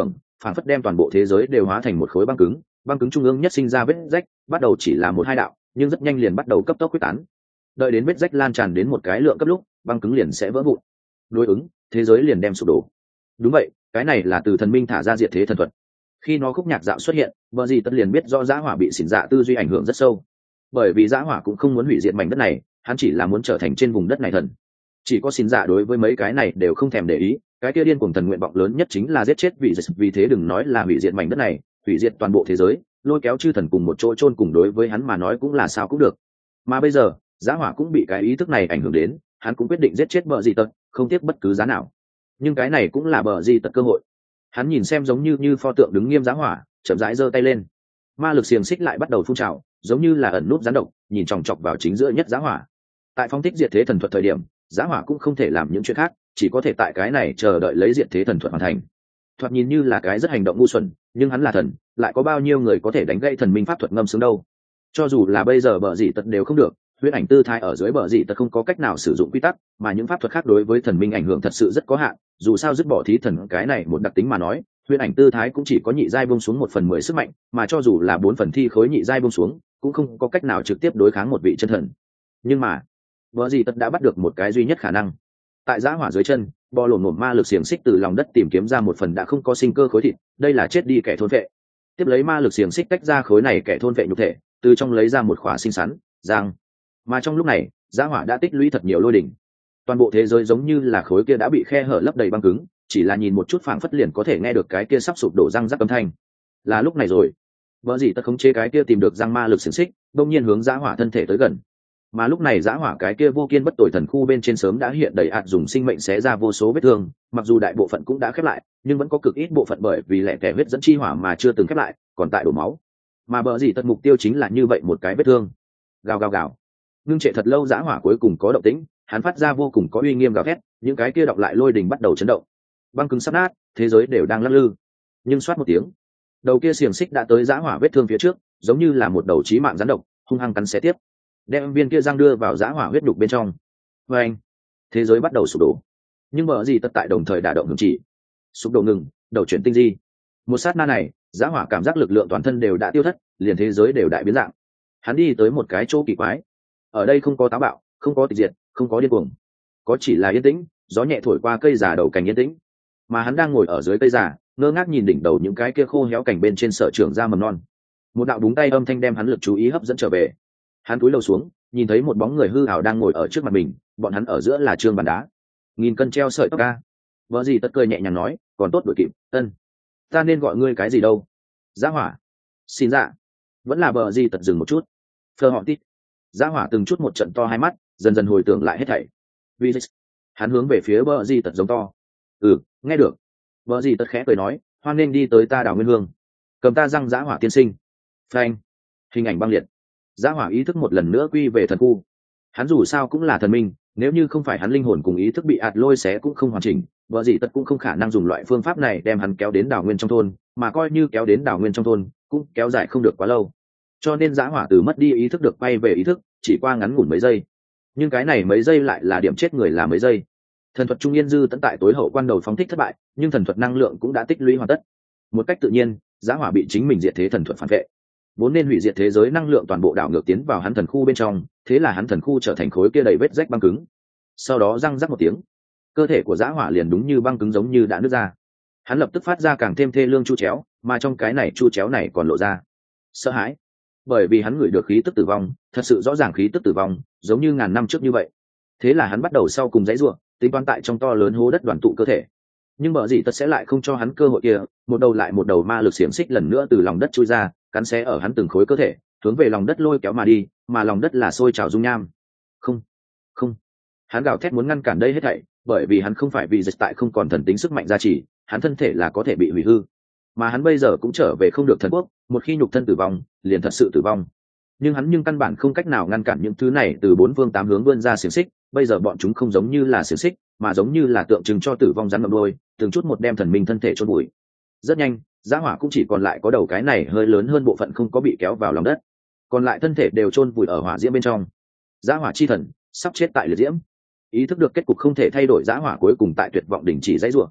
S1: phản phất đem toàn bộ thế giới đều hóa thành một khối băng cứng trung ương nhất sinh ra vết rách, bắt đầu chỉ là một hai đạo, nhưng rất nhanh liền bắt đầu cấp tốc quyết tán. Đợi đến vết rách lan tràn đến một cái lượng cấp lúc, băng cứng liền sẽ vỡ vụn. Đối ứng, thế giới liền đem sụp đổ. Đúng vậy, cái này là từ thần minh thả ra diệt thế thần thuật. Khi nó khúc nhạc dạo xuất hiện, vợ gì tất liền biết do Giá Hỏa bị xỉn dạ tư duy ảnh hưởng rất sâu. Bởi vì Giá Hỏa cũng không muốn hủy diệt mảnh đất này, hắn chỉ là muốn trở thành trên vùng đất này thần. Chỉ có xỉn dạ đối với mấy cái này đều không thèm để ý, cái kia điên cuồng thần nguyện vọng lớn nhất chính là giết chết vì thế đừng nói là hủy diệt mảnh đất này, hủy diệt toàn bộ thế giới, lôi kéo chư thần cùng một chỗ chôn cùng đối với hắn mà nói cũng là sao cũng được. Mà bây giờ, Giá Hỏa cũng bị cái ý thức này ảnh hưởng đến, hắn cũng quyết định giết chết bờ gì tật, không tiếc bất cứ giá nào. Nhưng cái này cũng là bờ gì tật cơ hội. Hắn nhìn xem giống như pho tượng đứng nghiêm Giá Hỏa, chậm rãi giơ tay lên. Ma lực xiềng xích lại bắt đầu phun trào, giống như là ẩn núp rắn độc, nhìn chòng chọc vào chính giữa nhất Giá Hỏa. Tại phong thích diệt thế thần thuật thời điểm, Giá Hỏa cũng không thể làm những chuyện khác, chỉ có thể tại cái này chờ đợi lấy diệt thế thần thuật hoàn thành. Thoạt nhìn như là cái rất hành động ngu xuẩn, nhưng hắn là thần, lại có bao nhiêu người có thể đánh gãy thần minh pháp thuật ngâm sướng đâu? Cho dù là bây giờ bờ dị tật đều không được, huyễn ảnh tư thái ở dưới bờ dị tật không có cách nào sử dụng quy tắc, mà những pháp thuật khác đối với thần minh ảnh hưởng thật sự rất có hạn. Dù sao dứt bỏ thí thần cái này một đặc tính mà nói, huyễn ảnh tư thái cũng chỉ có nhị giai buông xuống 1/10 sức mạnh, mà cho dù là 4 phần thi khối nhị giai buông xuống, cũng không có cách nào trực tiếp đối kháng một vị chân thần. Nhưng mà, bờ dị tật đã bắt được một cái duy nhất khả năng. Tại Giá Hỏa dưới chân, bò lổm ngổm ma lực xiềng xích từ lòng đất tìm kiếm ra một phần đã không có sinh cơ khối thịt, đây là chết đi kẻ thôn vệ. Tiếp lấy ma lực xiềng xích tách ra khối này kẻ thôn vệ nhục thể, từ trong lấy ra một khỏa xinh xắn giang. Mà trong lúc này, Giá Hỏa đã tích lũy thật nhiều lôi đỉnh. Toàn bộ thế giới giống như là khối kia đã bị khe hở lấp đầy băng cứng, chỉ là nhìn một chút phảng phất liền có thể nghe được cái kia sắp sụp đổ răng rắc âm thanh. Là lúc này rồi, vợ gì tất khống chế cái kia tìm được răng ma lực xiềng xích, đông nhiên hướng Giá Hỏa thân thể tới gần. Mà lúc này Giá Hỏa cái kia vô kiên bất tồi thần khu bên trên sớm đã hiện đầy ạt dùng sinh mệnh xé ra vô số vết thương, mặc dù đại bộ phận cũng đã khép lại, nhưng vẫn có cực ít bộ phận bởi vì lẻ tẻ huyết dẫn chi hỏa mà chưa từng khép lại, còn tại đổ máu. Mà bờ gì tất mục tiêu chính là như vậy một cái vết thương. Gào gào gào. Ngưng trệ thật lâu Giá Hỏa cuối cùng có động tĩnh, hắn phát ra vô cùng có uy nghiêm gào thét, những cái kia đọc lại lôi đình bắt đầu chấn động. Băng cứng sắp nát, thế giới đều đang lắc lư. Nhưng xoát một tiếng, đầu kia xiềng xích đã tới Giá Hỏa vết thương phía trước, giống như là một đầu chí mạng rắn độc, hung hăng cắn xé tiếp, đem viên kia răng đưa vào Giá Hỏa huyết đục bên trong. Và anh, thế giới bắt đầu sụp đổ. Nhưng bờ gì tất tại đồng thời đả động ngừng chỉ. Sụp đổ ngừng, đầu chuyển tinh di. Một sát na này, Giá Hỏa cảm giác lực lượng toàn thân đều đã tiêu thất, liền thế giới đều đại biến dạng. Hắn đi tới một cái chỗ kỳ quái. Ở đây không có táo bạo, không có tịch diệt, không có điên cuồng, có chỉ là yên tĩnh, gió nhẹ thổi qua cây già đầu cành yên tĩnh. Mà hắn đang ngồi ở dưới cây già, ngơ ngác nhìn đỉnh đầu những cái kia khô héo cành bên trên sở trưởng ra mầm non. Một đạo búng tay âm thanh đem hắn lực chú ý hấp dẫn trở về. Hắn cúi đầu xuống, nhìn thấy một bóng người hư ảo đang ngồi ở trước mặt mình, bọn hắn ở giữa là trương bàn đá. Nghìn cân treo sợi tóc ca. Vợ gì tất cười nhẹ nhàng nói, còn tốt đuổi kịp, ân. Ta nên gọi ngươi cái gì đâu? Giá Hỏa. Xin dạ. Vẫn là bờ gì tật dừng một chút. Phờ họ tít. Giá Hỏa từng chút một trận to hai mắt, dần dần hồi tưởng lại hết thảy. Vì hắn hướng về phía bờ gì tật giống to. Ừ, nghe được. Bờ gì tật khẽ cười nói, hoan nên đi tới ta đảo Nguyên Hương. Cầm ta răng Giá Hỏa tiên sinh. Phanh. Hình ảnh băng liệt. Giá Hỏa ý thức một lần nữa quy về thần khu. Hắn dù sao cũng là thần minh, nếu như không phải hắn linh hồn cùng ý thức bị ạt lôi xé cũng không hoàn chỉnh, vợ gì tất cũng không khả năng dùng loại phương pháp này đem hắn kéo đến đảo nguyên trong thôn, mà coi như kéo đến đảo nguyên trong thôn cũng kéo dài không được quá lâu. Cho nên Giá Hỏa từ mất đi ý thức được quay về ý thức chỉ qua ngắn ngủn mấy giây, nhưng cái này mấy giây lại là điểm chết người là mấy giây. Thần thuật trung yên dư tận tại tối hậu quan đầu phóng thích thất bại, nhưng thần thuật năng lượng cũng đã tích lũy hoàn tất. Một cách tự nhiên, Giá Hỏa bị chính mình diệt thế thần thuật phản vệ, vốn nên hủy diệt thế giới năng lượng toàn bộ đảo ngược tiến vào hắn thần khu bên trong, thế là hắn thần khu trở thành khối kia đầy vết rách băng cứng. Sau đó răng rắc một tiếng, cơ thể của Giá Hỏa liền đúng như băng cứng giống như đã nứt ra. Hắn lập tức phát ra càng thêm thê lương chu chéo, mà trong cái này chu chéo này còn lộ ra sợ hãi, bởi vì hắn ngửi được khí tức tử vong, thật sự rõ ràng khí tức tử vong, giống như ngàn năm trước như vậy. Thế là hắn bắt đầu sau cùng dãy rủa, tính toán tại trong to lớn hố đất đoàn tụ cơ thể. Nhưng bờ gì tất sẽ lại không cho hắn cơ hội kia, một đầu lại một đầu ma lực xiềng xích lần nữa từ lòng đất chui ra, cắn xé ở hắn từng khối cơ thể, hướng về lòng đất lôi kéo mà đi, mà lòng đất là sôi trào dung nham. Không, không. Hắn gào thét muốn ngăn cản đây hết thảy, bởi vì hắn không phải vì dịch tại không còn thần tính sức mạnh gia trì, hắn thân thể là có thể bị hủy hư. Mà hắn bây giờ cũng trở về không được thần quốc, một khi nhục thân tử vong, liền thật sự tử vong. Nhưng hắn căn bản không cách nào ngăn cản những thứ này từ bốn phương tám hướng vươn ra xiềng xích, bây giờ bọn chúng không giống như là xiềng xích, mà giống như là tượng trưng cho tử vong rắn ngậm đôi, từng chút một đem thần minh thân thể chôn bụi. Rất nhanh, Giá Hỏa cũng chỉ còn lại có đầu cái này hơi lớn hơn bộ phận không có bị kéo vào lòng đất, còn lại thân thể đều chôn vùi ở hỏa diễm bên trong. Giá Hỏa chi thần sắp chết tại liệt diễm, ý thức được kết cục không thể thay đổi, Giá Hỏa cuối cùng tại tuyệt vọng đình chỉ dãy rủa.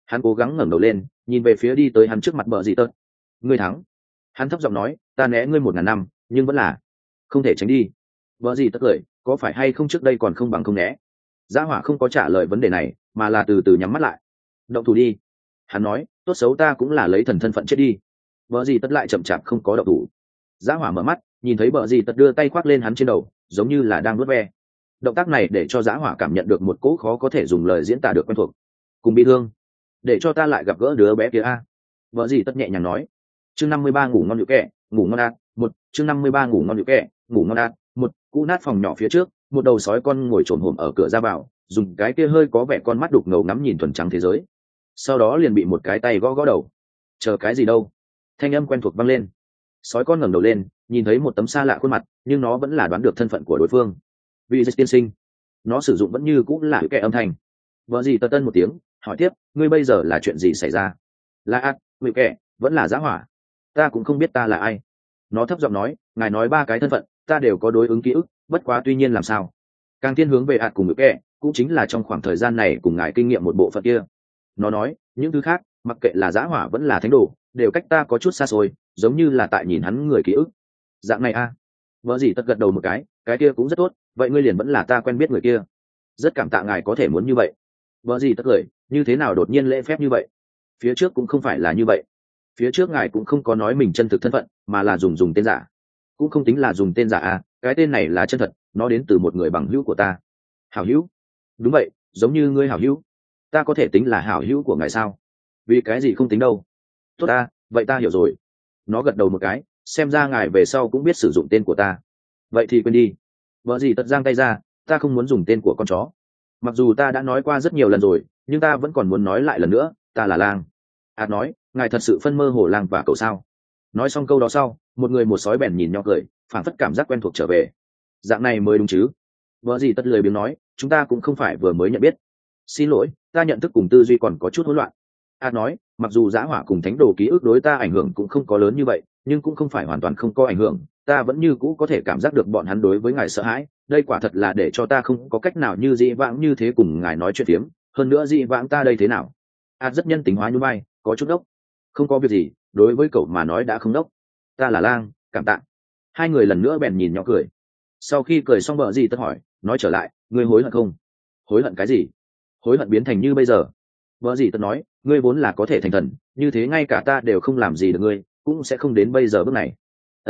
S1: Hắn cố gắng ngẩng đầu lên nhìn về phía đi tới hắn trước mặt bờ gì tật. Ngươi thắng. Hắn thấp giọng nói, ta né ngươi 1000 năm nhưng vẫn là không thể tránh đi. Bờ gì tật cười, có phải hay không trước đây còn không bằng không né. Giá hỏa không có trả lời vấn đề này mà là từ từ nhắm mắt lại. Động thủ đi. Hắn nói, tốt xấu ta cũng là lấy thần thân phận chết đi. Bờ gì tất lại chậm chạp không có động thủ. Giá hỏa mở mắt nhìn thấy bờ gì tất đưa tay khoác lên hắn trên đầu giống như là đang nuốt ve. Động tác này để cho Giá hỏa cảm nhận được một cỗ khó có thể dùng lời diễn tả được quen thuộc cùng bị thương. Để cho ta lại gặp gỡ đứa bé kia a. Bờ gì tất nhẹ nhàng nói. Chương 53 ngủ ngon nhự kẹ ngủ ngon đạt một. Chương 53 ngủ ngon nhự kẹ ngủ ngon đạt một. Cũ nát phòng nhỏ phía trước, một đầu sói con ngồi trồn hổm ở cửa ra vào, dùng cái kia hơi có vẻ con mắt đục ngầu ngắm nhìn thuần trắng thế giới. Sau đó liền bị một cái tay gõ gõ đầu. Chờ cái gì đâu? Thanh âm quen thuộc vang lên. Sói con ngẩng đầu lên nhìn thấy một tấm xa lạ khuôn mặt, nhưng nó vẫn là đoán được thân phận của đối phương. Vì dịch tiên sinh. Nó sử dụng vẫn như cũng là kẻ âm thanh. Vợ gì tờ tân một tiếng hỏi tiếp, ngươi bây giờ là chuyện gì xảy ra? Là ác ngụy kẻ vẫn là Giá hỏa? Ta cũng không biết ta là ai. Nó thấp giọng nói, ngài nói 3 cái thân phận ta đều có đối ứng ký ức, bất quá tuy nhiên làm sao càng thiên hướng về ạt cùng ngữ kẹ cũng chính là trong khoảng thời gian này cùng ngài kinh nghiệm một bộ phận kia. Nó nói, những thứ khác mặc kệ là Giá hỏa vẫn là thánh đồ đều cách ta có chút xa xôi, giống như là tại nhìn hắn người ký ức. Dạng này a. Vợ gì tất gật đầu một cái kia cũng rất tốt, vậy ngươi liền vẫn là ta quen biết người kia. Rất cảm tạ ngài có thể muốn như vậy. Vợ gì tất cười, như thế nào đột nhiên lễ phép như vậy? Phía trước cũng không phải là như vậy. Phía trước ngài cũng không có nói mình chân thực thân phận mà là dùng tên giả. Cũng không tính là dùng tên giả à, cái tên này là chân thật, nó đến từ một người bằng hữu của ta. Hảo hữu? Đúng vậy, giống như ngươi hảo hữu. Ta có thể tính là hảo hữu của ngài sao? Vì cái gì không tính đâu. Tốt ta, vậy ta hiểu rồi. Nó gật đầu một cái, xem ra ngài về sau cũng biết sử dụng tên của ta. Vậy thì quên đi. Vợ gì tật giang tay ra, ta không muốn dùng tên của con chó. Mặc dù ta đã nói qua rất nhiều lần rồi, nhưng ta vẫn còn muốn nói lại lần nữa, ta là lang. Nói, ngài thật sự phân mơ hồ lang và cậu sao? Nói xong câu đó sau, một người một sói bèn nhìn nhau cười, phản phất cảm giác quen thuộc trở về. Dạng này mới đúng chứ? Vợ gì tất lười biếng nói, chúng ta cũng không phải vừa mới nhận biết. Xin lỗi, ta nhận thức cùng tư duy còn có chút hỗn loạn. Nói, mặc dù Giá hỏa cùng thánh đồ ký ức đối ta ảnh hưởng cũng không có lớn như vậy, nhưng cũng không phải hoàn toàn không có ảnh hưởng, ta vẫn như cũ có thể cảm giác được bọn hắn đối với ngài sợ hãi. Đây quả thật là để cho ta không có cách nào như dị vãng như thế cùng ngài nói chuyện phiếm. Hơn nữa dị vãng ta đây thế nào? Rất nhân tính hóa như bay, có chút đốc. Không có việc gì, đối với cậu mà nói đã không đốc. Ta là lang, cảm tạ. Hai người lần nữa bèn nhìn nhỏ cười. Sau khi cười xong bờ gì tất hỏi, nói trở lại, ngươi hối hận không? Hối hận cái gì? Hối hận biến thành như bây giờ. Bờ gì tất nói, ngươi vốn là có thể thành thần, như thế ngay cả ta đều không làm gì được ngươi, cũng sẽ không đến bây giờ bước này.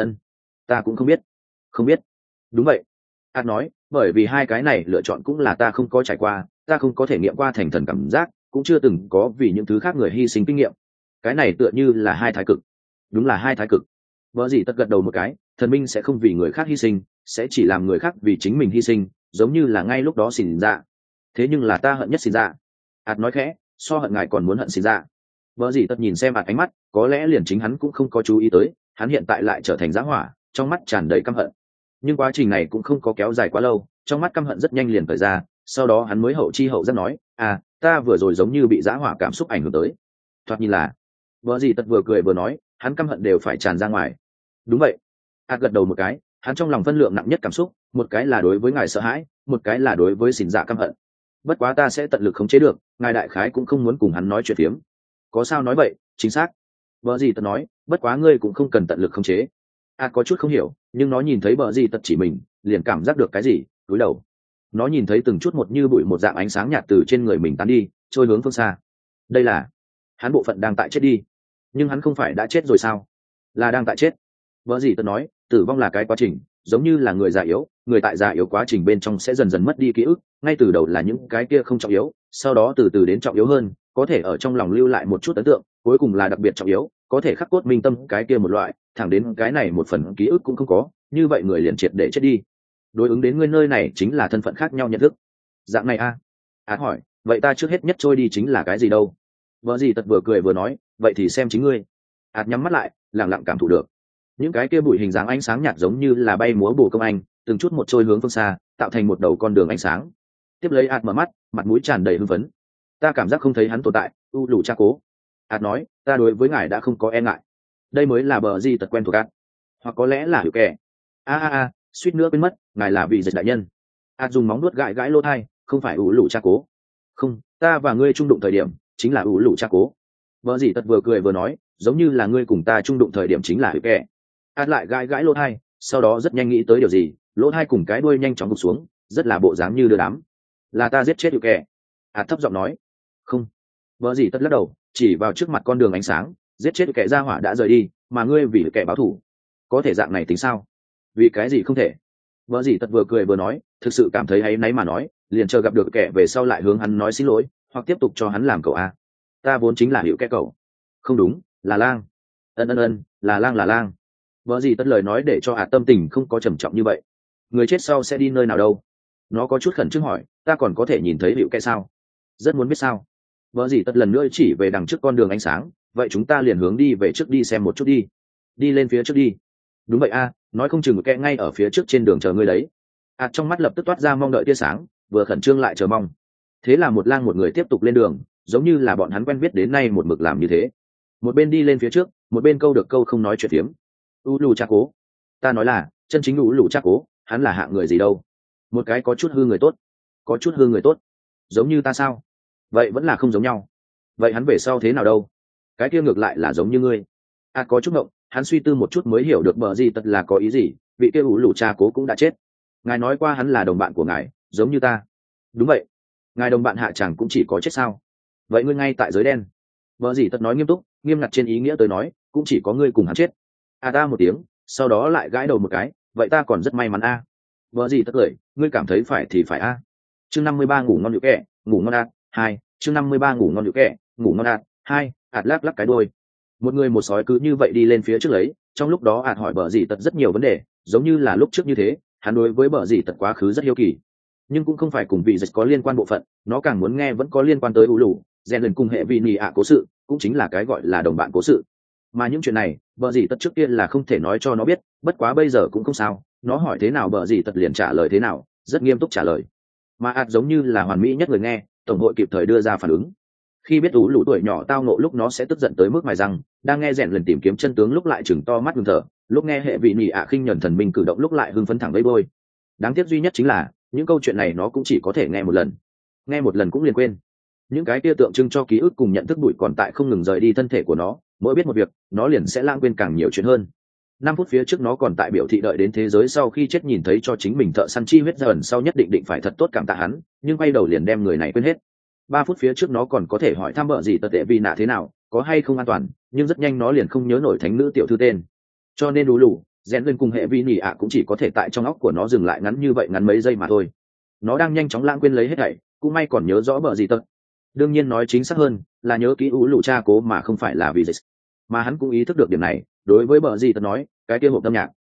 S1: Ta cũng không biết. Không biết. Đúng vậy. Nói, bởi vì hai cái này lựa chọn cũng là ta không có trải qua, ta không có thể nghiệm qua thành thần cảm giác, cũng chưa từng có vì những thứ khác người hy sinh kinh nghiệm. Cái này tựa như là hai thái cực. Đúng là hai thái cực. Vợ gì tất gật đầu một cái, thần minh sẽ không vì người khác hy sinh, sẽ chỉ làm người khác vì chính mình hy sinh, giống như là ngay lúc đó xỉn ra. Thế nhưng là ta hận nhất xỉn ra. Nói khẽ, so hận ngài còn muốn hận xỉn ra. Vợ gì tất nhìn xem ánh mắt, có lẽ liền chính hắn cũng không có chú ý tới, hắn hiện tại lại trở thành Giá hỏa, trong mắt tràn đầy căm hận. Nhưng quá trình này cũng không có kéo dài quá lâu, trong mắt căm hận rất nhanh liền khởi ra, sau đó hắn mới hậu chi hậu giác nói, ta vừa rồi giống như bị Giá hỏa cảm xúc ảnh hưởng tới. Thoạt nhìn là. Vợ gì tất vừa cười vừa nói, hắn căm hận đều phải tràn ra ngoài. Đúng vậy. Gật đầu một cái, hắn trong lòng phân lượng nặng nhất cảm xúc, một cái là đối với ngài sợ hãi, một cái là đối với xỉn dạ căm hận. Bất quá ta sẽ tận lực khống chế được, ngài đại khái cũng không muốn cùng hắn nói chuyện phiếm. Có sao nói vậy, chính xác. Vợ gì tất nói, bất quá ngươi cũng không cần tận lực khống chế. Có chút không hiểu, nhưng nó nhìn thấy vợ gì tất chỉ mình, liền cảm giác được cái gì, cúi đầu. Nó nhìn thấy từng chút một như bụi một dạng ánh sáng nhạt từ trên người mình tán đi, trôi hướng phương xa. Đây là hắn bộ phận đang tại chết đi. Nhưng hắn không phải đã chết rồi sao? Là đang tại chết. Vợ gì tất nói, tử vong là cái quá trình, giống như là người già yếu, người tại già yếu quá trình bên trong sẽ dần dần mất đi ký ức, ngay từ đầu là những cái kia không trọng yếu, sau đó từ từ đến trọng yếu hơn, có thể ở trong lòng lưu lại một chút ấn tượng, cuối cùng là đặc biệt trọng yếu, có thể khắc cốt minh tâm cái kia một loại, thẳng đến cái này một phần ký ức cũng không có, như vậy người liền triệt để chết đi. Đối ứng đến ngươi nơi này chính là thân phận khác nhau nhận thức. Dạng này hỏi, vậy ta trước hết nhất trôi đi chính là cái gì đâu? Vợ gì tật vừa cười vừa nói, vậy thì xem chính ngươi. Nhắm mắt lại, lặng lặng cảm thụ được những cái kia bụi hình dáng ánh sáng nhạt giống như là bay múa bồ công anh, từng chút một trôi hướng phương xa, tạo thành một đầu con đường ánh sáng. Tiếp lấy mở mắt, mặt mũi tràn đầy hưng phấn. Ta cảm giác không thấy hắn tồn tại, u lù cha cố. Nói, ta đối với ngài đã không có e ngại. Đây mới là bờ di tật quen thuộc hoặc có lẽ là hiểu kẻ. Suýt nữa quên mất, ngài là vị dịch đại nhân. Dùng móng nuốt gãi gãi lỗ thai, không phải u lù cha cố. Không, ta và ngươi trung đụng thời điểm, chính là ủ lũ cha cố. Vợ gì tật vừa cười vừa nói, giống như là ngươi cùng ta chung đụng thời điểm chính là hữu kẻ. Ạt lại gãi gãi lỗ thai, sau đó rất nhanh nghĩ tới điều gì, lỗ thai cùng cái đuôi nhanh chóng gục xuống, rất là bộ dáng như đưa đám. Là ta giết chết hữu kẻ. Ạt thấp giọng nói. Không. Vợ gì tất lắc đầu, chỉ vào trước mặt con đường ánh sáng, giết chết kẻ ra hỏa đã rời đi, mà ngươi vì kẻ báo thù, có thể dạng này tính sao? Vì cái gì không thể? Vợ gì tất vừa cười vừa nói, thực sự cảm thấy hay náy mà nói, liền chờ gặp được kẻ về sau lại hướng hắn nói xin lỗi, hoặc tiếp tục cho hắn làm cậu a. Ta vốn chính là hữu kẻ cậu. Không đúng, là lang. Ân, là lang. Vợ gì tất lời nói để cho Ạt tâm tình không có trầm trọng như vậy. Người chết sau sẽ đi nơi nào đâu? Nó có chút khẩn trương hỏi, ta còn có thể nhìn thấy hữu kẻ sao? Rất muốn biết sao. Vợ gì tất lần nữa chỉ về đằng trước con đường ánh sáng, vậy chúng ta liền hướng đi về trước đi xem một chút đi. Đi lên phía trước đi. Đúng vậy a, nói không chừng kẻ ngay ở phía trước trên đường chờ ngươi đấy. Ạt trong mắt lập tức toát ra mong đợi tia sáng, vừa khẩn trương lại chờ mong. Thế là một lang một người tiếp tục lên đường, giống như là bọn hắn quen biết đến nay một mực làm như thế. Một bên đi lên phía trước, một bên câu được câu không nói chuyện phiếm. U lù cha cố. Ta nói là, chân chính u lù cha cố, hắn là hạng người gì đâu? Một cái có chút hư người tốt. Có chút hư người tốt. Giống như ta sao? Vậy vẫn là không giống nhau. Vậy hắn về sau thế nào đâu? Cái kia ngược lại là giống như ngươi. Có chút ngộng, hắn suy tư một chút mới hiểu được bờ gì tật là có ý gì. Vị kia ủ lũ cha cố cũng đã chết. Ngài nói qua hắn là đồng bạn của ngài, giống như ta. Đúng vậy. Ngài đồng bạn hạ chẳng cũng chỉ có chết sao? Vậy ngươi ngay tại giới đen. Bờ gì tật nói nghiêm túc, nghiêm ngặt trên ý nghĩa tới nói, cũng chỉ có ngươi cùng hắn chết. Ta một tiếng, sau đó lại gãi đầu một cái, vậy ta còn rất may mắn a. Bờ gì tất cười, ngươi cảm thấy phải thì phải a. Chương 53 ngủ ngon nhũ kẹ, ngủ ngon đạt. 2, chương 53 ngủ ngon nhũ kẹ, ngủ ngon đạt. 2, Ạt lắc lắc cái đuôi. Một người một sói cứ như vậy đi lên phía trước lấy, trong lúc đó Ạt hỏi bờ gì tật rất nhiều vấn đề, giống như là lúc trước như thế, hắn đối với bờ gì tật quá khứ rất hiếu kỳ, nhưng cũng không phải cùng vị dịch có liên quan bộ phận, nó càng muốn nghe vẫn có liên quan tới u lù, rèn lần cùng hệ vị nhị ạ cố sự, cũng chính là cái gọi là đồng bạn cố sự. Mà những chuyện này, bờ gì tật trước tiên là không thể nói cho nó biết, bất quá bây giờ cũng không sao, nó hỏi thế nào bờ gì tật liền trả lời thế nào, rất nghiêm túc trả lời. Mà Ạt giống như là hoàn mỹ nhất người nghe, tổng hội kịp thời đưa ra phản ứng. Khi biết ủ lũ tuổi nhỏ tao ngộ lúc nó sẽ tức giận tới mức mài răng, đang nghe rèn lần tìm kiếm chân tướng lúc lại chừng to mắt ngừng thở, lúc nghe hệ vị nhị ạ khinh nhẫn thần minh cử động lúc lại hưng phấn thẳng vây bôi. Đáng tiếc duy nhất chính là những câu chuyện này nó cũng chỉ có thể nghe một lần cũng liền quên. Những cái kia tượng trưng cho ký ức cùng nhận thức bụi còn tại không ngừng rời đi thân thể của nó, mỗi biết một việc nó liền sẽ lãng quên càng nhiều chuyện hơn. 5 phút phía trước nó còn tại biểu thị đợi đến thế giới sau khi chết nhìn thấy cho chính mình thợ săn chi huyết ra ẩn sau nhất định phải thật tốt cảm tạ hắn, nhưng quay đầu liền đem người này quên hết. 3 phút phía trước nó còn có thể hỏi thăm vợ gì tật tệ vì nạ thế nào, có hay không an toàn, nhưng rất nhanh nó liền không nhớ nổi thánh nữ tiểu thư tên. Cho nên đủ lù rèn lên cùng hệ vi nỉ ạ cũng chỉ có thể tại trong óc của nó dừng lại ngắn như vậy, ngắn mấy giây mà thôi. Nó đang nhanh chóng lãng quên lấy hết thảy, cũng may còn nhớ rõ vợ gì tật. Đương nhiên nói chính xác hơn là nhớ kỹ ủ lù cha cố mà không phải là vì dịch. Mà hắn cũng ý thức được điểm này, đối với vợ gì tật nói, cái kia hộp âm nhạc.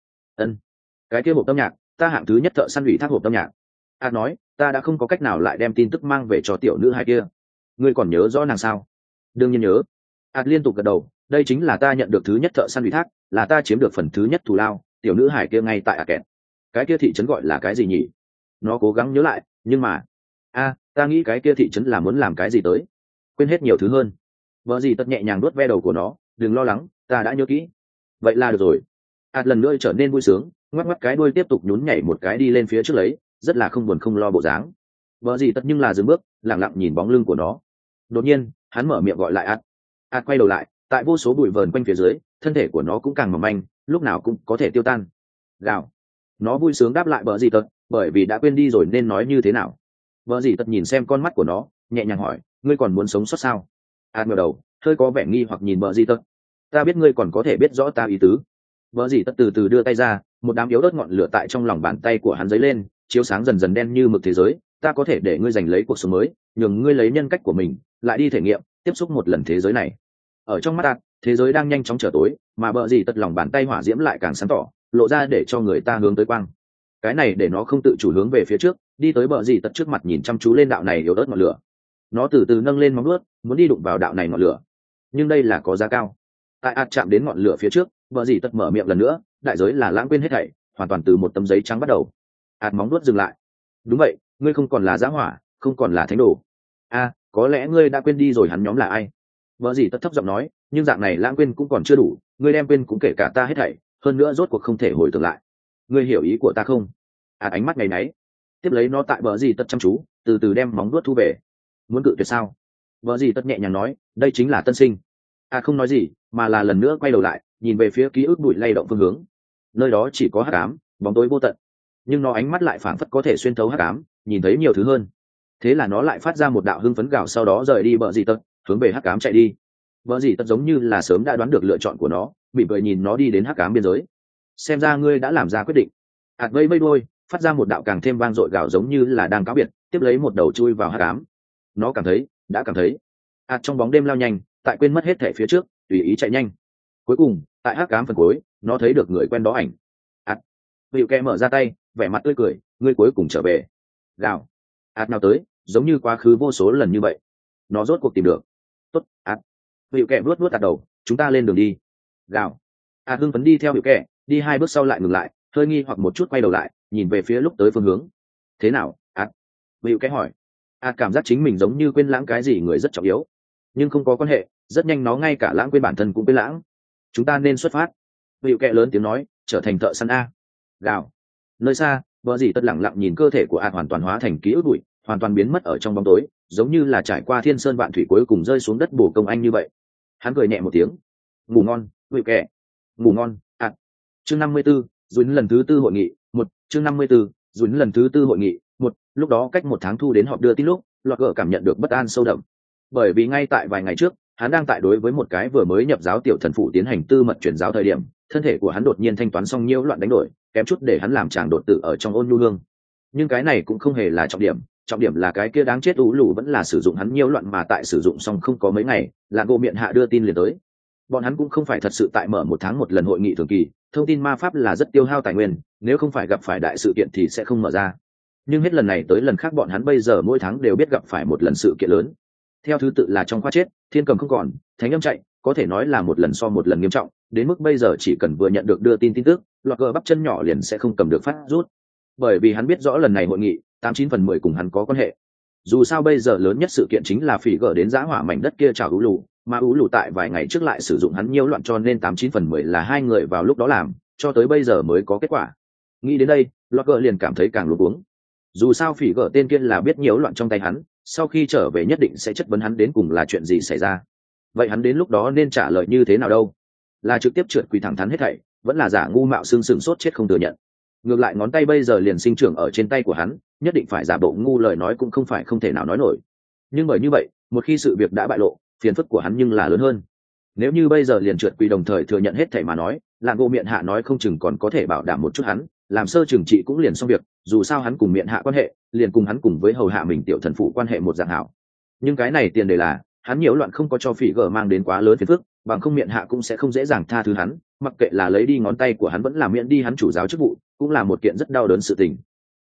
S1: Cái kia hộp âm nhạc, ta hạng thứ nhất thợ săn ủy thác hộp âm nhạc. Nói, ta đã không có cách nào lại đem tin tức mang về cho tiểu nữ hài kia. Ngươi còn nhớ rõ nàng sao? Đương nhiên nhớ. Liên tục gật đầu, đây chính là ta nhận được thứ nhất thợ săn ủy thác, là ta chiếm được phần thứ nhất thù lao, tiểu nữ hải kia ngay tại kẹt. Cái kia thị trấn gọi là cái gì nhỉ? Nó cố gắng nhớ lại, nhưng mà ta nghĩ cái kia thị trấn là muốn làm cái gì tới, quên hết nhiều thứ hơn. Vợ gì tất nhẹ nhàng đuốt ve đầu của nó, đừng lo lắng, ta đã nhớ kỹ. Vậy là được rồi. Lần nữa trở nên vui sướng, ngoắc ngoắc cái đuôi tiếp tục nhún nhảy một cái đi lên phía trước lấy, rất là không buồn không lo bộ dáng. Vợ gì tất nhưng là dừng bước, lặng lặng nhìn bóng lưng của nó. Đột nhiên hắn mở miệng gọi lại quay đầu lại, tại vô số bụi vờn quanh phía dưới, thân thể của nó cũng càng mỏng manh, lúc nào cũng có thể tiêu tan. Gào. Nó vui sướng đáp lại bờ gì tật, bởi vì đã quên đi rồi nên nói như thế nào. Bờ gì tật nhìn xem con mắt của nó, nhẹ nhàng hỏi, ngươi còn muốn sống sót sao? Ngẩng đầu, hơi có vẻ nghi hoặc nhìn bờ gì tật. Ta biết ngươi còn có thể biết rõ ta ý tứ. Bờ gì tật từ từ đưa tay ra, một đám yếu ớt ngọn lửa tại trong lòng bàn tay của hắn dấy lên, chiếu sáng dần dần đen như mực thế giới. Ta có thể để ngươi giành lấy cuộc sống mới, nhường ngươi lấy nhân cách của mình lại đi thể nghiệm, tiếp xúc một lần thế giới này. Ở trong mắt thế giới đang nhanh chóng trở tối, mà bờ gì tật lòng bàn tay hỏa diễm lại càng sáng tỏ, lộ ra để cho người ta hướng tới quang. Cái này để nó không tự chủ hướng về phía trước, đi tới bờ gì tật trước mặt, nhìn chăm chú lên đạo này yếu ớt ngọn lửa. Nó từ từ nâng lên móng vuốt, muốn đi đụng vào đạo này ngọn lửa, nhưng đây là có giá cao. Tại chạm đến ngọn lửa phía trước, bờ gì tật mở miệng lần nữa, đại giới là lãng quên hết thảy, hoàn toàn từ một tấm giấy trắng bắt đầu. Móng vuốt dừng lại. Đúng vậy, ngươi không còn là dã hỏa, không còn là thánh đồ. Có lẽ ngươi đã quên đi rồi hắn nhóm là ai. Vợ gì tất thấp giọng nói, nhưng dạng này lãng quên cũng còn chưa đủ, ngươi đem quên cũng kể cả ta hết thảy, hơn nữa rốt cuộc không thể hồi tưởng lại. Ngươi hiểu ý của ta không? Ánh mắt ngày nấy tiếp lấy nó tại vợ gì tất chăm chú, từ từ đem móng vuốt thu về. Muốn cự tuyệt sao? Vợ gì tất nhẹ nhàng nói, đây chính là tân sinh. Không nói gì mà là lần nữa quay đầu lại nhìn về phía ký ức bụi lay động phương hướng. Nơi đó chỉ có hắc ám, bóng tối vô tận, nhưng nó ánh mắt lại phảng phất có thể xuyên thấu hắc ám, nhìn thấy nhiều thứ hơn. Thế là nó lại phát ra một đạo hưng phấn gào, sau đó rời đi bờ gì tật, hướng về hắc ám chạy đi. Bờ gì tật giống như là sớm đã đoán được lựa chọn của nó, mỉm cười nhìn nó đi đến hắc ám biên giới. Xem ra ngươi đã làm ra quyết định. Vây vây đuôi, phát ra một đạo càng thêm vang dội gào, giống như là đang cáo biệt, tiếp lấy một đầu chui vào hắc ám. Nó đã cảm thấy trong bóng đêm lao nhanh, tại quên mất hết thể phía trước, tùy ý chạy nhanh. Cuối cùng tại hắc ám phần cuối, nó thấy được người quen đó ảnh. Hữu Kẹ mở ra tay, vẻ mặt tươi cười, ngươi cuối cùng trở về. Gào. Nào tới, giống như quá khứ vô số lần như vậy. Nó rốt cuộc tìm được. Tốt. Hữu Kẹ vuốt vuốt đầu, chúng ta lên đường đi. Gào. Hưng phấn đi theo Hữu Kẹ, đi 2 bước sau lại ngừng lại, hơi nghi hoặc một chút quay đầu lại, nhìn về phía lúc tới phương hướng. Thế nào? Hữu Kẹ hỏi. Cảm giác chính mình giống như quên lãng cái gì người rất trọng yếu, nhưng không có quan hệ, rất nhanh nó ngay cả lãng quên bản thân cũng quên lãng. Chúng ta nên xuất phát. Hữu Kẹ lớn tiếng nói, trở thành thợ săn a. Gào. Nơi xa, vợ dì tất lẳng lặng nhìn cơ thể của hoàn toàn hóa thành ký ức bụi, hoàn toàn biến mất ở trong bóng tối, giống như là trải qua thiên sơn vạn thủy cuối cùng rơi xuống đất bổ công anh như vậy. Hắn cười nhẹ một tiếng, ngủ ngon, Hữu Kẹ. Ngủ ngon. Chương 54, Dùn lần thứ 4 hội nghị. Chương 54, Dùn lần thứ 4 hội nghị. Lúc đó cách 1 tháng thu đến họp đưa tin lúc, Lọt Gở cảm nhận được bất an sâu đậm, bởi vì ngay tại vài ngày trước, hắn đang tại đối với một cái vừa mới nhập giáo tiểu thần phụ tiến hành tư mật chuyển giáo thời điểm, thân thể của hắn đột nhiên thanh toán xong nhiễu loạn đánh đổi, kém chút để hắn làm chàng đột tử ở trong ôn nhu hương. Nhưng cái này cũng không hề là trọng điểm là cái kia đáng chết ú lù vẫn là sử dụng hắn nhiễu loạn, mà tại sử dụng xong không có mấy ngày, là gỗ miệng hạ đưa tin liền tới. Bọn hắn cũng không phải thật sự tại mở 1 tháng 1 lần hội nghị thường kỳ, thông tin ma pháp là rất tiêu hao tài nguyên, nếu không phải gặp phải đại sự kiện thì sẽ không mở ra. Nhưng hết lần này tới lần khác bọn hắn bây giờ mỗi tháng đều biết gặp phải một lần sự kiện lớn, theo thứ tự là trong khoa chết, thiên cầm không còn, thánh âm chạy, có thể nói là một lần so một lần nghiêm trọng, đến mức bây giờ chỉ cần vừa nhận được đưa tin tức, Lọt Gở bắp chân nhỏ liền sẽ không cầm được phát rút, bởi vì hắn biết rõ lần này hội nghị 89/10 cùng hắn có quan hệ. Dù sao bây giờ lớn nhất sự kiện chính là Phỉ Gở đến giã hỏa mảnh đất kia chào ú lù, mà ú lù tại vài ngày trước lại sử dụng hắn nhiễu loạn, cho nên 89/10 là hai người vào lúc đó làm, cho tới bây giờ mới có kết quả. Nghĩ đến đây, Lọt Gở liền cảm thấy càng luống cuống. Dù sao Phỉ Gở tên kia là biết nhiễu loạn trong tay hắn, sau khi trở về nhất định sẽ chất vấn hắn đến cùng là chuyện gì xảy ra. Vậy hắn đến lúc đó nên trả lời như thế nào đâu? Là trực tiếp trượt quỳ thẳng thắn hết thảy, vẫn là giả ngu mạo sừng sốt chết không thừa nhận? Ngược lại ngón tay bây giờ liền sinh trưởng ở trên tay của hắn, nhất định phải giả bộ ngu, lời nói cũng không phải không thể nào nói nổi. Nhưng bởi như vậy, một khi sự việc đã bại lộ, phiền phức của hắn nhưng là lớn hơn. Nếu như bây giờ liền trượt quỳ đồng thời thừa nhận hết thảy mà nói, là gỗ miệng hạ nói không chừng còn có thể bảo đảm một chút hắn, làm sơ trừng trị cũng liền xong việc, dù sao hắn cùng miệng hạ quan hệ, liền cùng hắn cùng với hầu hạ mình tiểu thần phụ quan hệ một dạng hảo. Nhưng cái này tiền đề là hắn nhiễu loạn không có cho Phỉ Gở mang đến quá lớn phiền phức, bằng không miệng hạ cũng sẽ không dễ dàng tha thứ hắn, mặc kệ là lấy đi ngón tay của hắn vẫn là miễn đi hắn chủ giáo chức vụ, cũng là một kiện rất đau đớn sự tình.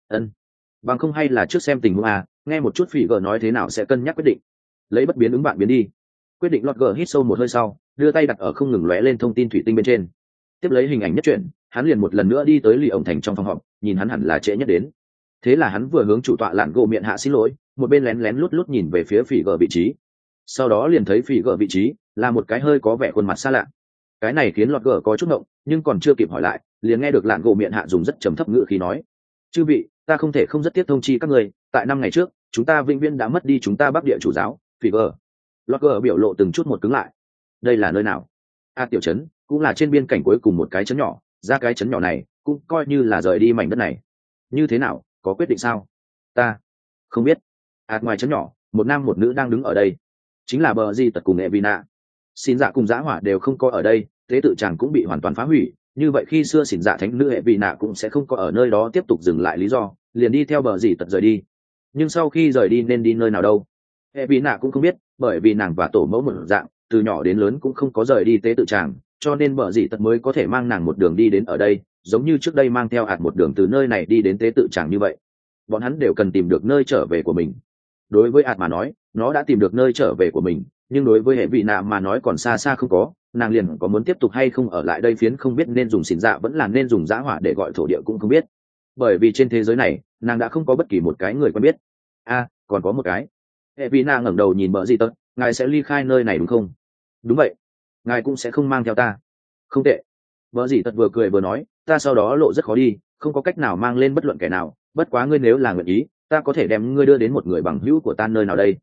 S1: Bằng không hay là trước xem tình huống nghe một chút Phỉ Gở nói thế nào sẽ cân nhắc quyết định. Lấy bất biến ứng bạn biến đi. Quyết định. Lọt Gở hít sâu một hơi sau, đưa tay đặt ở không ngừng lóe lên thông tin thủy tinh bên trên. Tiếp lấy hình ảnh nhất chuyển, hắn liền một lần nữa đi tới Lì ổng thành trong phòng họp, nhìn hắn hẳn là trễ nhất đến. Thế là hắn vừa hướng chủ tọa lạn gỗ miệng hạ xin lỗi, một bên lén lén lút lút nhìn về phía Phỉ Gở vị trí. Sau đó liền thấy Phỉ Gở vị trí là một cái hơi có vẻ khuôn mặt xa lạ. Cái này khiến Lọt Gở có chút ngộng, nhưng còn chưa kịp hỏi lại, liền nghe được lạn gỗ miệng hạ dùng rất trầm thấp ngữ khí nói: "Chư vị, ta không thể không rất tiếc thông chi các người, tại 5 ngày trước, chúng ta vĩnh viễn đã mất đi chúng ta Bắc Địa chủ giáo, Phỉ Gở." Lọt Gở biểu lộ từng chút một cứng lại. Đây là nơi nào? Tiểu trấn, cũng là trên biên cảnh cuối cùng một cái trấn nhỏ, ra cái trấn nhỏ này cũng coi như là rời đi mảnh đất này. Như thế nào, có quyết định sao? Ta không biết. Ngoài trấn nhỏ, một nam một nữ đang đứng ở đây, chính là bờ di tật cùng Evina. Xin dạ cùng giã hỏa đều không có ở đây, tế tự chàng cũng bị hoàn toàn phá hủy, như vậy khi xưa xỉn dạ thánh nữ Evina cũng sẽ không có ở nơi đó tiếp tục dừng lại lý do, liền đi theo bờ di tật rời đi. Nhưng sau khi rời đi nên đi nơi nào đâu? Evina cũng không biết, bởi vì nàng và tổ mẫu một dạng, từ nhỏ đến lớn cũng không có rời đi tế tự chàng, cho nên bờ di tật mới có thể mang nàng một đường đi đến ở đây, giống như trước đây mang theo một đường từ nơi này đi đến tế tự chàng như vậy. Bọn hắn đều cần tìm được nơi trở về của mình. Đối với mà nói, nó đã tìm được nơi trở về của mình, nhưng đối với hệ vị nạ mà nói còn xa xa không có. Nàng liền có muốn tiếp tục hay không ở lại đây phiến không biết nên dùng xỉn dạ vẫn là nên dùng giã hỏa để gọi thổ địa cũng không biết, bởi vì trên thế giới này nàng đã không có bất kỳ một cái người quen biết. Còn có một cái. Hệ vị nạ ngẩng đầu nhìn bờ di tật, ngài sẽ ly khai nơi này đúng không? Đúng vậy. Ngài cũng sẽ không mang theo ta? Không tệ. Bờ di tật vừa cười vừa nói, ta sau đó lộ rất khó đi, không có cách nào mang lên bất luận kẻ nào, bất quá ngươi nếu là nguyện ý, ta có thể đem ngươi đưa đến một người bằng hữu của ta nơi nào đây.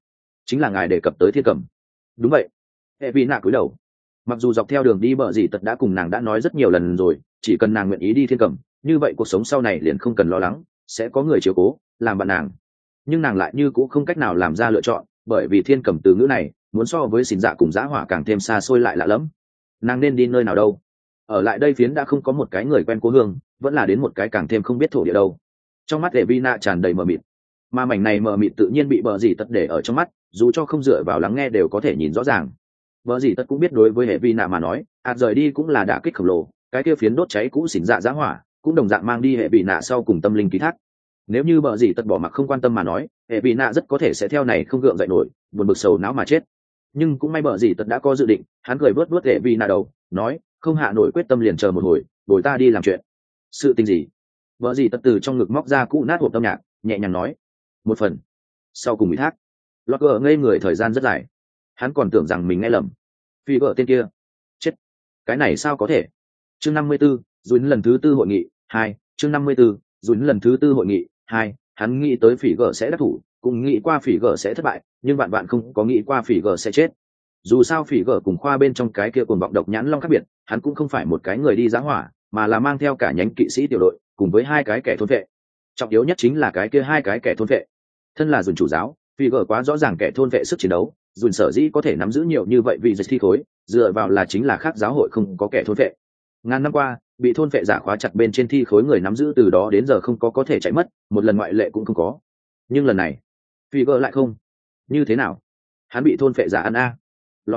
S1: chính là ngài đề cập tới thiên cầm. Đúng vậy. Hệ vị nạ cúi đầu. Mặc dù dọc theo đường đi bờ dì tật đã cùng nàng đã nói rất nhiều lần rồi, chỉ cần nàng nguyện ý đi thiên cầm, như vậy cuộc sống sau này liền không cần lo lắng sẽ có người chiếu cố làm bạn nàng. Nhưng nàng lại như cũng không cách nào làm ra lựa chọn, bởi vì thiên cầm từ ngữ này muốn so với xỉn dạ cùng dã hỏa càng thêm xa xôi lại lạ lẫm. Nàng nên đi nơi nào đâu? Ở lại đây phiến đã không có một cái người quen cố hương, vẫn là đến một cái càng thêm không biết thổ địa đâu. Trong mắt hệ vi nạ tràn đầy mờ mịt, mà mảnh này mờ mịt tự nhiên bị bờ dì tật để ở trong mắt, dù cho không dựa vào lắng nghe đều có thể nhìn rõ ràng. Bờ dì tật cũng biết đối với hệ vi nạ mà nói, rời đi cũng là đả kích khổng lồ, cái kia phiến đốt cháy cũ xỉn dạ dã hỏa cũng đồng dạng mang đi hệ vi nạ sau cùng tâm linh ký thác. Nếu như bờ dì tật bỏ mặc không quan tâm mà nói, hệ vi nạ rất có thể sẽ theo này không gượng dậy nổi, buồn bực sầu não mà chết. Nhưng cũng may bờ dì tật đã có dự định, hắn cười vớt vớt hệ vi nạ đầu, nói không hạ nổi quyết tâm liền chờ một hồi, đổi ta đi làm chuyện. Sự tình gì? Bờ dì tật từ trong ngực móc ra cũ nát hộp âm nhạc, nhẹ nhàng nói một phần. Sau cùng ủy thác, lọt gờ ngây người thời gian rất dài, hắn còn tưởng rằng mình nghe lầm. Phi vợ tên kia chết, cái này sao có thể? Chương 54, dùn lần thứ tư hội nghị 2. Chương 54, dùn lần thứ tư hội nghị 2. Hắn nghĩ tới phỉ gờ sẽ đắc thủ, cũng nghĩ qua phỉ gờ sẽ thất bại, nhưng bạn bạn không có nghĩ qua phỉ gờ sẽ chết. Dù sao phỉ gờ cùng khoa bên trong cái kia cuồng vọng độc nhãn long khác biệt, hắn cũng không phải một cái người đi giá hỏa, mà là mang theo cả nhánh kỵ sĩ tiểu đội cùng với hai cái kẻ thôn vệ. Trọng yếu nhất chính là cái kia hai cái kẻ thôn vệ. Thân là dùn chủ giáo, phỉ gờ quá rõ ràng kẻ thôn vệ sức chiến đấu, dùn sở dĩ có thể nắm giữ nhiều như vậy vì dịch thi khối, dựa vào là chính là khác giáo hội không có kẻ thôn vệ. Ngàn năm qua, bị thôn vệ giả khóa chặt bên trên thi khối người nắm giữ từ đó đến giờ không có thể chạy mất, một lần ngoại lệ cũng không có. Nhưng lần này phỉ gờ lại không. Như thế nào? Hắn bị thôn vệ giả ăn a?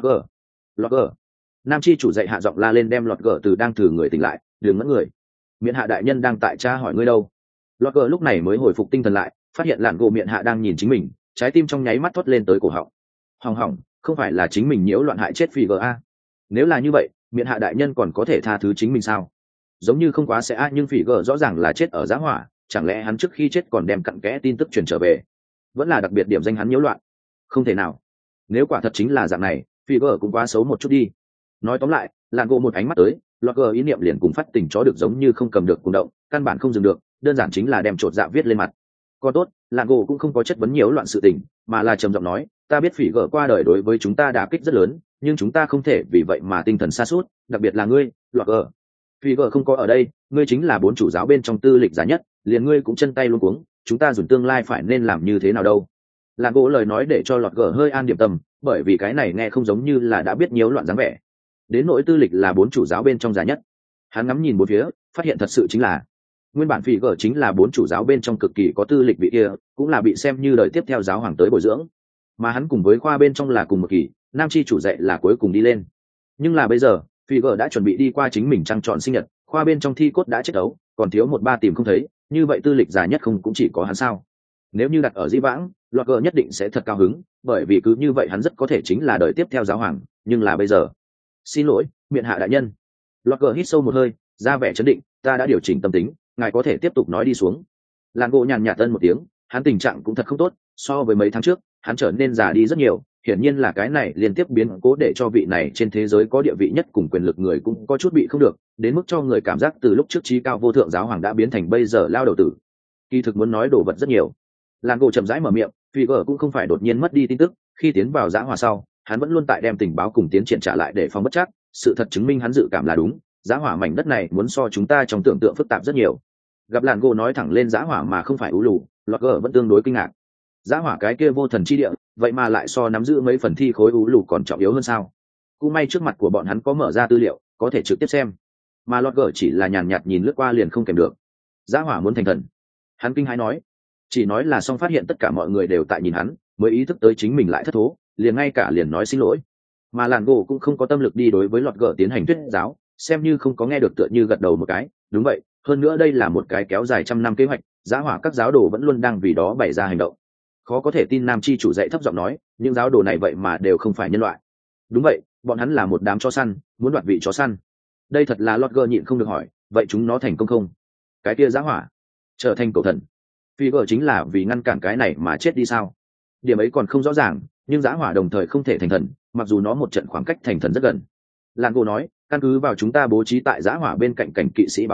S1: Lọt gờ. Nam chi chủ dạy hạ giọng la lên, đem lọt gờ từ đang thử người tỉnh lại, đường ngẩn người. Miện hạ đại nhân đang tại tra hỏi ngươi đâu? Lọt gờ lúc này mới hồi phục tinh thần lại, phát hiện lạn gỗ miện hạ đang nhìn chính mình, trái tim trong nháy mắt thoát lên tới cổ họng. Hỏng, không phải là chính mình nhiễu loạn hại chết phỉ gờ a? Nếu là như vậy, miện hạ đại nhân còn có thể tha thứ chính mình sao? Giống như không quá sẽ a, nhưng phỉ gờ rõ ràng là chết ở giá hỏa, chẳng lẽ hắn trước khi chết còn đem cặn kẽ tin tức truyền trở về? Vẫn là đặc biệt điểm danh hắn nhiễu loạn? Không thể nào. Nếu quả thật chính là dạng này, phỉ gờ cũng quá xấu một chút đi. Nói tóm lại, lạn gỗ một ánh mắt tới, lọt gờ ý niệm liền cùng phát tình chó được giống như không cầm được cùng động, căn bản không dừng được, đơn giản chính là đem chột dạ viết lên mặt. Còn tốt, lạn gỗ cũng không có chất vấn nhiễu loạn sự tình, mà là trầm giọng nói, ta biết phỉ gờ qua đời đối với chúng ta đả kích rất lớn, nhưng chúng ta không thể vì vậy mà tinh thần sa sút, đặc biệt là ngươi, lọt gờ. Phỉ gờ không có ở đây, ngươi chính là bốn chủ giáo bên trong tư lịch giá nhất, liền ngươi cũng chân tay luống cuống, chúng ta dùng tương lai phải nên làm như thế nào đâu? Lạn gỗ lời nói để cho lọt gờ hơi an điểm tâm, bởi vì cái này nghe không giống như là đã biết nhiễu loạn dáng vẻ. Đến nỗi tư lịch là bốn chủ giáo bên trong giá nhất, hắn ngắm nhìn bốn phía, phát hiện thật sự chính là nguyên bản phỉ gờ chính là bốn chủ giáo bên trong cực kỳ có tư lịch vị kia, cũng là bị xem như đời tiếp theo giáo hoàng tới bồi dưỡng, mà hắn cùng với khoa bên trong là cùng một kỳ, nam chi chủ dạy là cuối cùng đi lên. Nhưng là bây giờ phỉ gờ đã chuẩn bị đi qua chính mình trăng tròn sinh nhật, khoa bên trong thi cốt đã chết đấu, còn thiếu một ba tìm không thấy, như vậy tư lịch dài nhất không cũng chỉ có hắn sao? Nếu như đặt ở dĩ vãng, lọt gờ nhất định sẽ thật cao hứng, bởi vì cứ như vậy hắn rất có thể chính là đời tiếp theo giáo hoàng, nhưng là bây giờ. Xin lỗi, miện hạ đại nhân. Lọt gờ hít sâu một hơi, ra vẻ trấn định, ta đã điều chỉnh tâm tính, ngài có thể tiếp tục nói đi xuống. Làn gỗ nhàn nhạt tân một tiếng, hắn tình trạng cũng thật không tốt, so với mấy tháng trước hắn trở nên già đi rất nhiều, hiển nhiên là cái này liên tiếp biến cố để cho vị này trên thế giới có địa vị nhất cùng quyền lực người cũng có chút bị không được, đến mức cho người cảm giác từ lúc trước trí cao vô thượng giáo hoàng đã biến thành bây giờ lao đầu tử. Kỳ thực muốn nói đồ vật rất nhiều. Làn gỗ chậm rãi mở miệng, vì gờ cũng không phải đột nhiên mất đi tin tức, khi tiến vào giã hòa sau hắn vẫn luôn tại đem tình báo cùng tiến triển trả lại để phòng bất chắc, sự thật chứng minh hắn dự cảm là đúng, giã hỏa mảnh đất này muốn so chúng ta trong tưởng tượng phức tạp rất nhiều. Gặp làn gỗ nói thẳng lên giã hỏa mà không phải ú lù, lọt gờ vẫn tương đối kinh ngạc. Giã hỏa cái kia vô thần chi địa, vậy mà lại so nắm giữ mấy phần thi khối ú lù còn trọng yếu hơn sao? Cũng may trước mặt của bọn hắn có mở ra tư liệu, có thể trực tiếp xem, mà lọt gờ chỉ là nhàn nhạt nhìn lướt qua liền không kèm được. Giã hỏa muốn thành thần? Hắn kinh hãi nói, chỉ nói là xong phát hiện tất cả mọi người đều tại nhìn hắn, mới ý thức tới chính mình lại thất thố, liền ngay cả liền nói xin lỗi. Mà làn gỗ cũng không có tâm lực đi đối với lọt gờ tiến hành thuyết giáo, xem như không có nghe được, tựa như gật đầu một cái, đúng vậy, hơn nữa đây là một cái kéo dài trăm năm kế hoạch, giã hỏa các giáo đồ vẫn luôn đang vì đó bày ra hành động. Khó có thể tin nam chi chủ dạy thấp giọng nói, những giáo đồ này vậy mà đều không phải nhân loại. Đúng vậy, bọn hắn là một đám chó săn, muốn đoạt vị chó săn. Đây thật là lọt gờ nhịn không được hỏi, vậy chúng nó thành công không? Cái kia giã hỏa trở thành cầu thần, phi gờ chính là vì ngăn cản cái này mà chết đi sao? Điểm ấy còn không rõ ràng, nhưng giã hỏa đồng thời không thể thành thần, mặc dù nó một trận khoảng cách thành thần rất gần. Làn gỗ nói, căn cứ vào chúng ta bố trí tại giã hỏa bên cạnh cảnh kỵ sĩ báo cáo,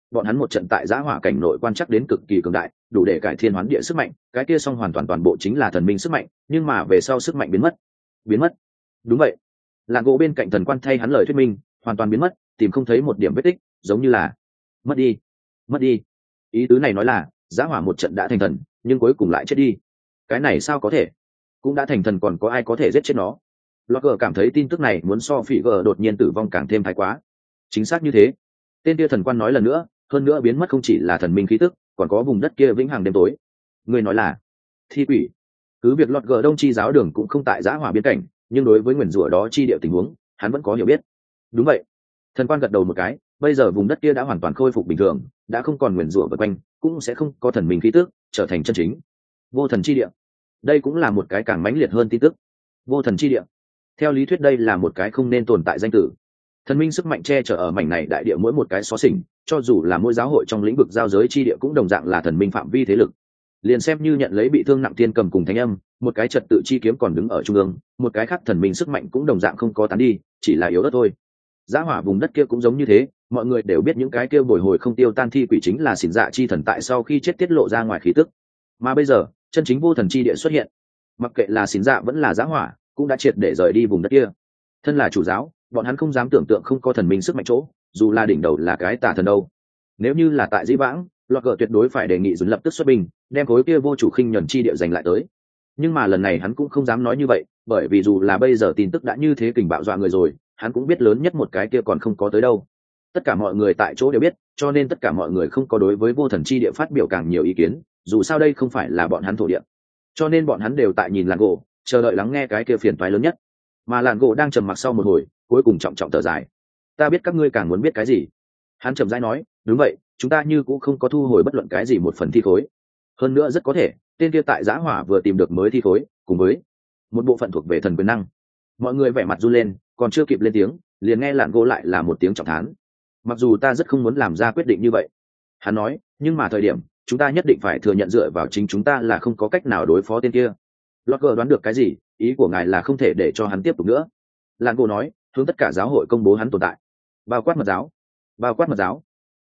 S1: bọn hắn một trận tại giã hỏa cảnh nội quan chắc đến cực kỳ cường đại, đủ để cải thiên hoán địa sức mạnh, cái kia xong hoàn toàn toàn bộ chính là thần minh sức mạnh, nhưng mà về sau sức mạnh biến mất. Đúng vậy, lạn gỗ bên cạnh thần quan thay hắn lời thuyết minh, hoàn toàn biến mất, tìm không thấy một điểm vết tích, giống như là mất đi. Ý tứ này nói là giã hỏa một trận đã thành thần, nhưng cuối cùng lại chết đi. Cái này sao có thể? Cũng đã thành thần còn có ai có thể giết chết nó? Logger cảm thấy tin tức này muốn so phỉ gờ đột nhiên tử vong càng thêm thái quá. Chính xác như thế. Tên kia thần quan nói lần nữa, hơn nữa biến mất không chỉ là thần minh khí tức, còn có vùng đất kia vĩnh hằng đêm tối. Người nói là thi quỷ. Cứ việc Logger đông chi giáo đường cũng không tại giã hỏa biên cảnh, nhưng đối với nguyền rủa đó chi địa tình huống, hắn vẫn có hiểu biết. Đúng vậy. Thần quan gật đầu một cái, bây giờ vùng đất kia đã hoàn toàn khôi phục bình thường, đã không còn nguyền rủa vây quanh, cũng sẽ không có thần minh khí tức, trở thành chân chính vô thần chi địa. Đây cũng là một cái càng mãnh liệt hơn tin tức. Vô thần chi địa, theo lý thuyết đây là một cái không nên tồn tại danh tử. Thần minh sức mạnh che chở ở mảnh này đại địa mỗi một cái xó xỉnh, cho dù là mỗi giáo hội trong lĩnh vực giao giới chi địa cũng đồng dạng là thần minh phạm vi thế lực. Liền xem như nhận lấy bị thương nặng tiên cầm cùng thánh âm, một cái trật tự chi kiếm còn đứng ở trung ương, một cái khác thần minh sức mạnh cũng đồng dạng không có tán đi, chỉ là yếu ớt thôi. Giá hỏa vùng đất kia cũng giống như thế, mọi người đều biết những cái kia bồi hồi không tiêu tan thi quỷ chính là xỉn dạ chi thần tại sau khi chết tiết lộ ra ngoài khí tức. Mà bây giờ, chân chính vô thần chi địa xuất hiện, mặc kệ là xỉn dạ vẫn là giá hỏa, cũng đã triệt để rời đi vùng đất kia. Thân là chủ giáo, bọn hắn không dám tưởng tượng không có thần minh sức mạnh chỗ, dù là đỉnh đầu là cái tà thần đâu. Nếu như là tại Dĩ Vãng, Lọt Gở tuyệt đối phải đề nghị dùn lập tức xuất binh, đem khối kia vô chủ khinh nhuần chi địa giành lại tới. Nhưng mà lần này hắn cũng không dám nói như vậy, bởi vì dù là bây giờ tin tức đã như thế kình bạo dọa người rồi, hắn cũng biết lớn nhất một cái kia còn không có tới đâu. Tất cả mọi người tại chỗ đều biết, cho nên tất cả mọi người không có đối với vô thần chi địa phát biểu càng nhiều ý kiến, dù sao đây không phải là bọn hắn thổ địa. Cho nên bọn hắn đều tại nhìn làn gỗ, chờ đợi lắng nghe cái kia phiền toái lớn nhất. Mà làn gỗ đang trầm mặc sau một hồi, cuối cùng trọng trọng thở dài. Ta biết các ngươi càng muốn biết cái gì. Hắn trầm rãi nói, đúng vậy, chúng ta như cũng không có thu hồi bất luận cái gì một phần thi khối. Hơn nữa rất có thể, tên kia tại Giã Hỏa vừa tìm được mới thi khối, cùng với một bộ phận thuộc về thần quyền năng. Mọi người vẻ mặt run lên, còn chưa kịp lên tiếng, liền nghe lạn gỗ lại là một tiếng trọng thán. Mặc dù ta rất không muốn làm ra quyết định như vậy, hắn nói, nhưng mà thời điểm chúng ta nhất định phải thừa nhận dựa vào chính chúng ta là không có cách nào đối phó tên kia. Logger đoán được cái gì, ý của ngài là không thể để cho hắn tiếp tục nữa. Lạn gỗ nói, hướng tất cả giáo hội công bố hắn tồn tại, bao quát mật giáo.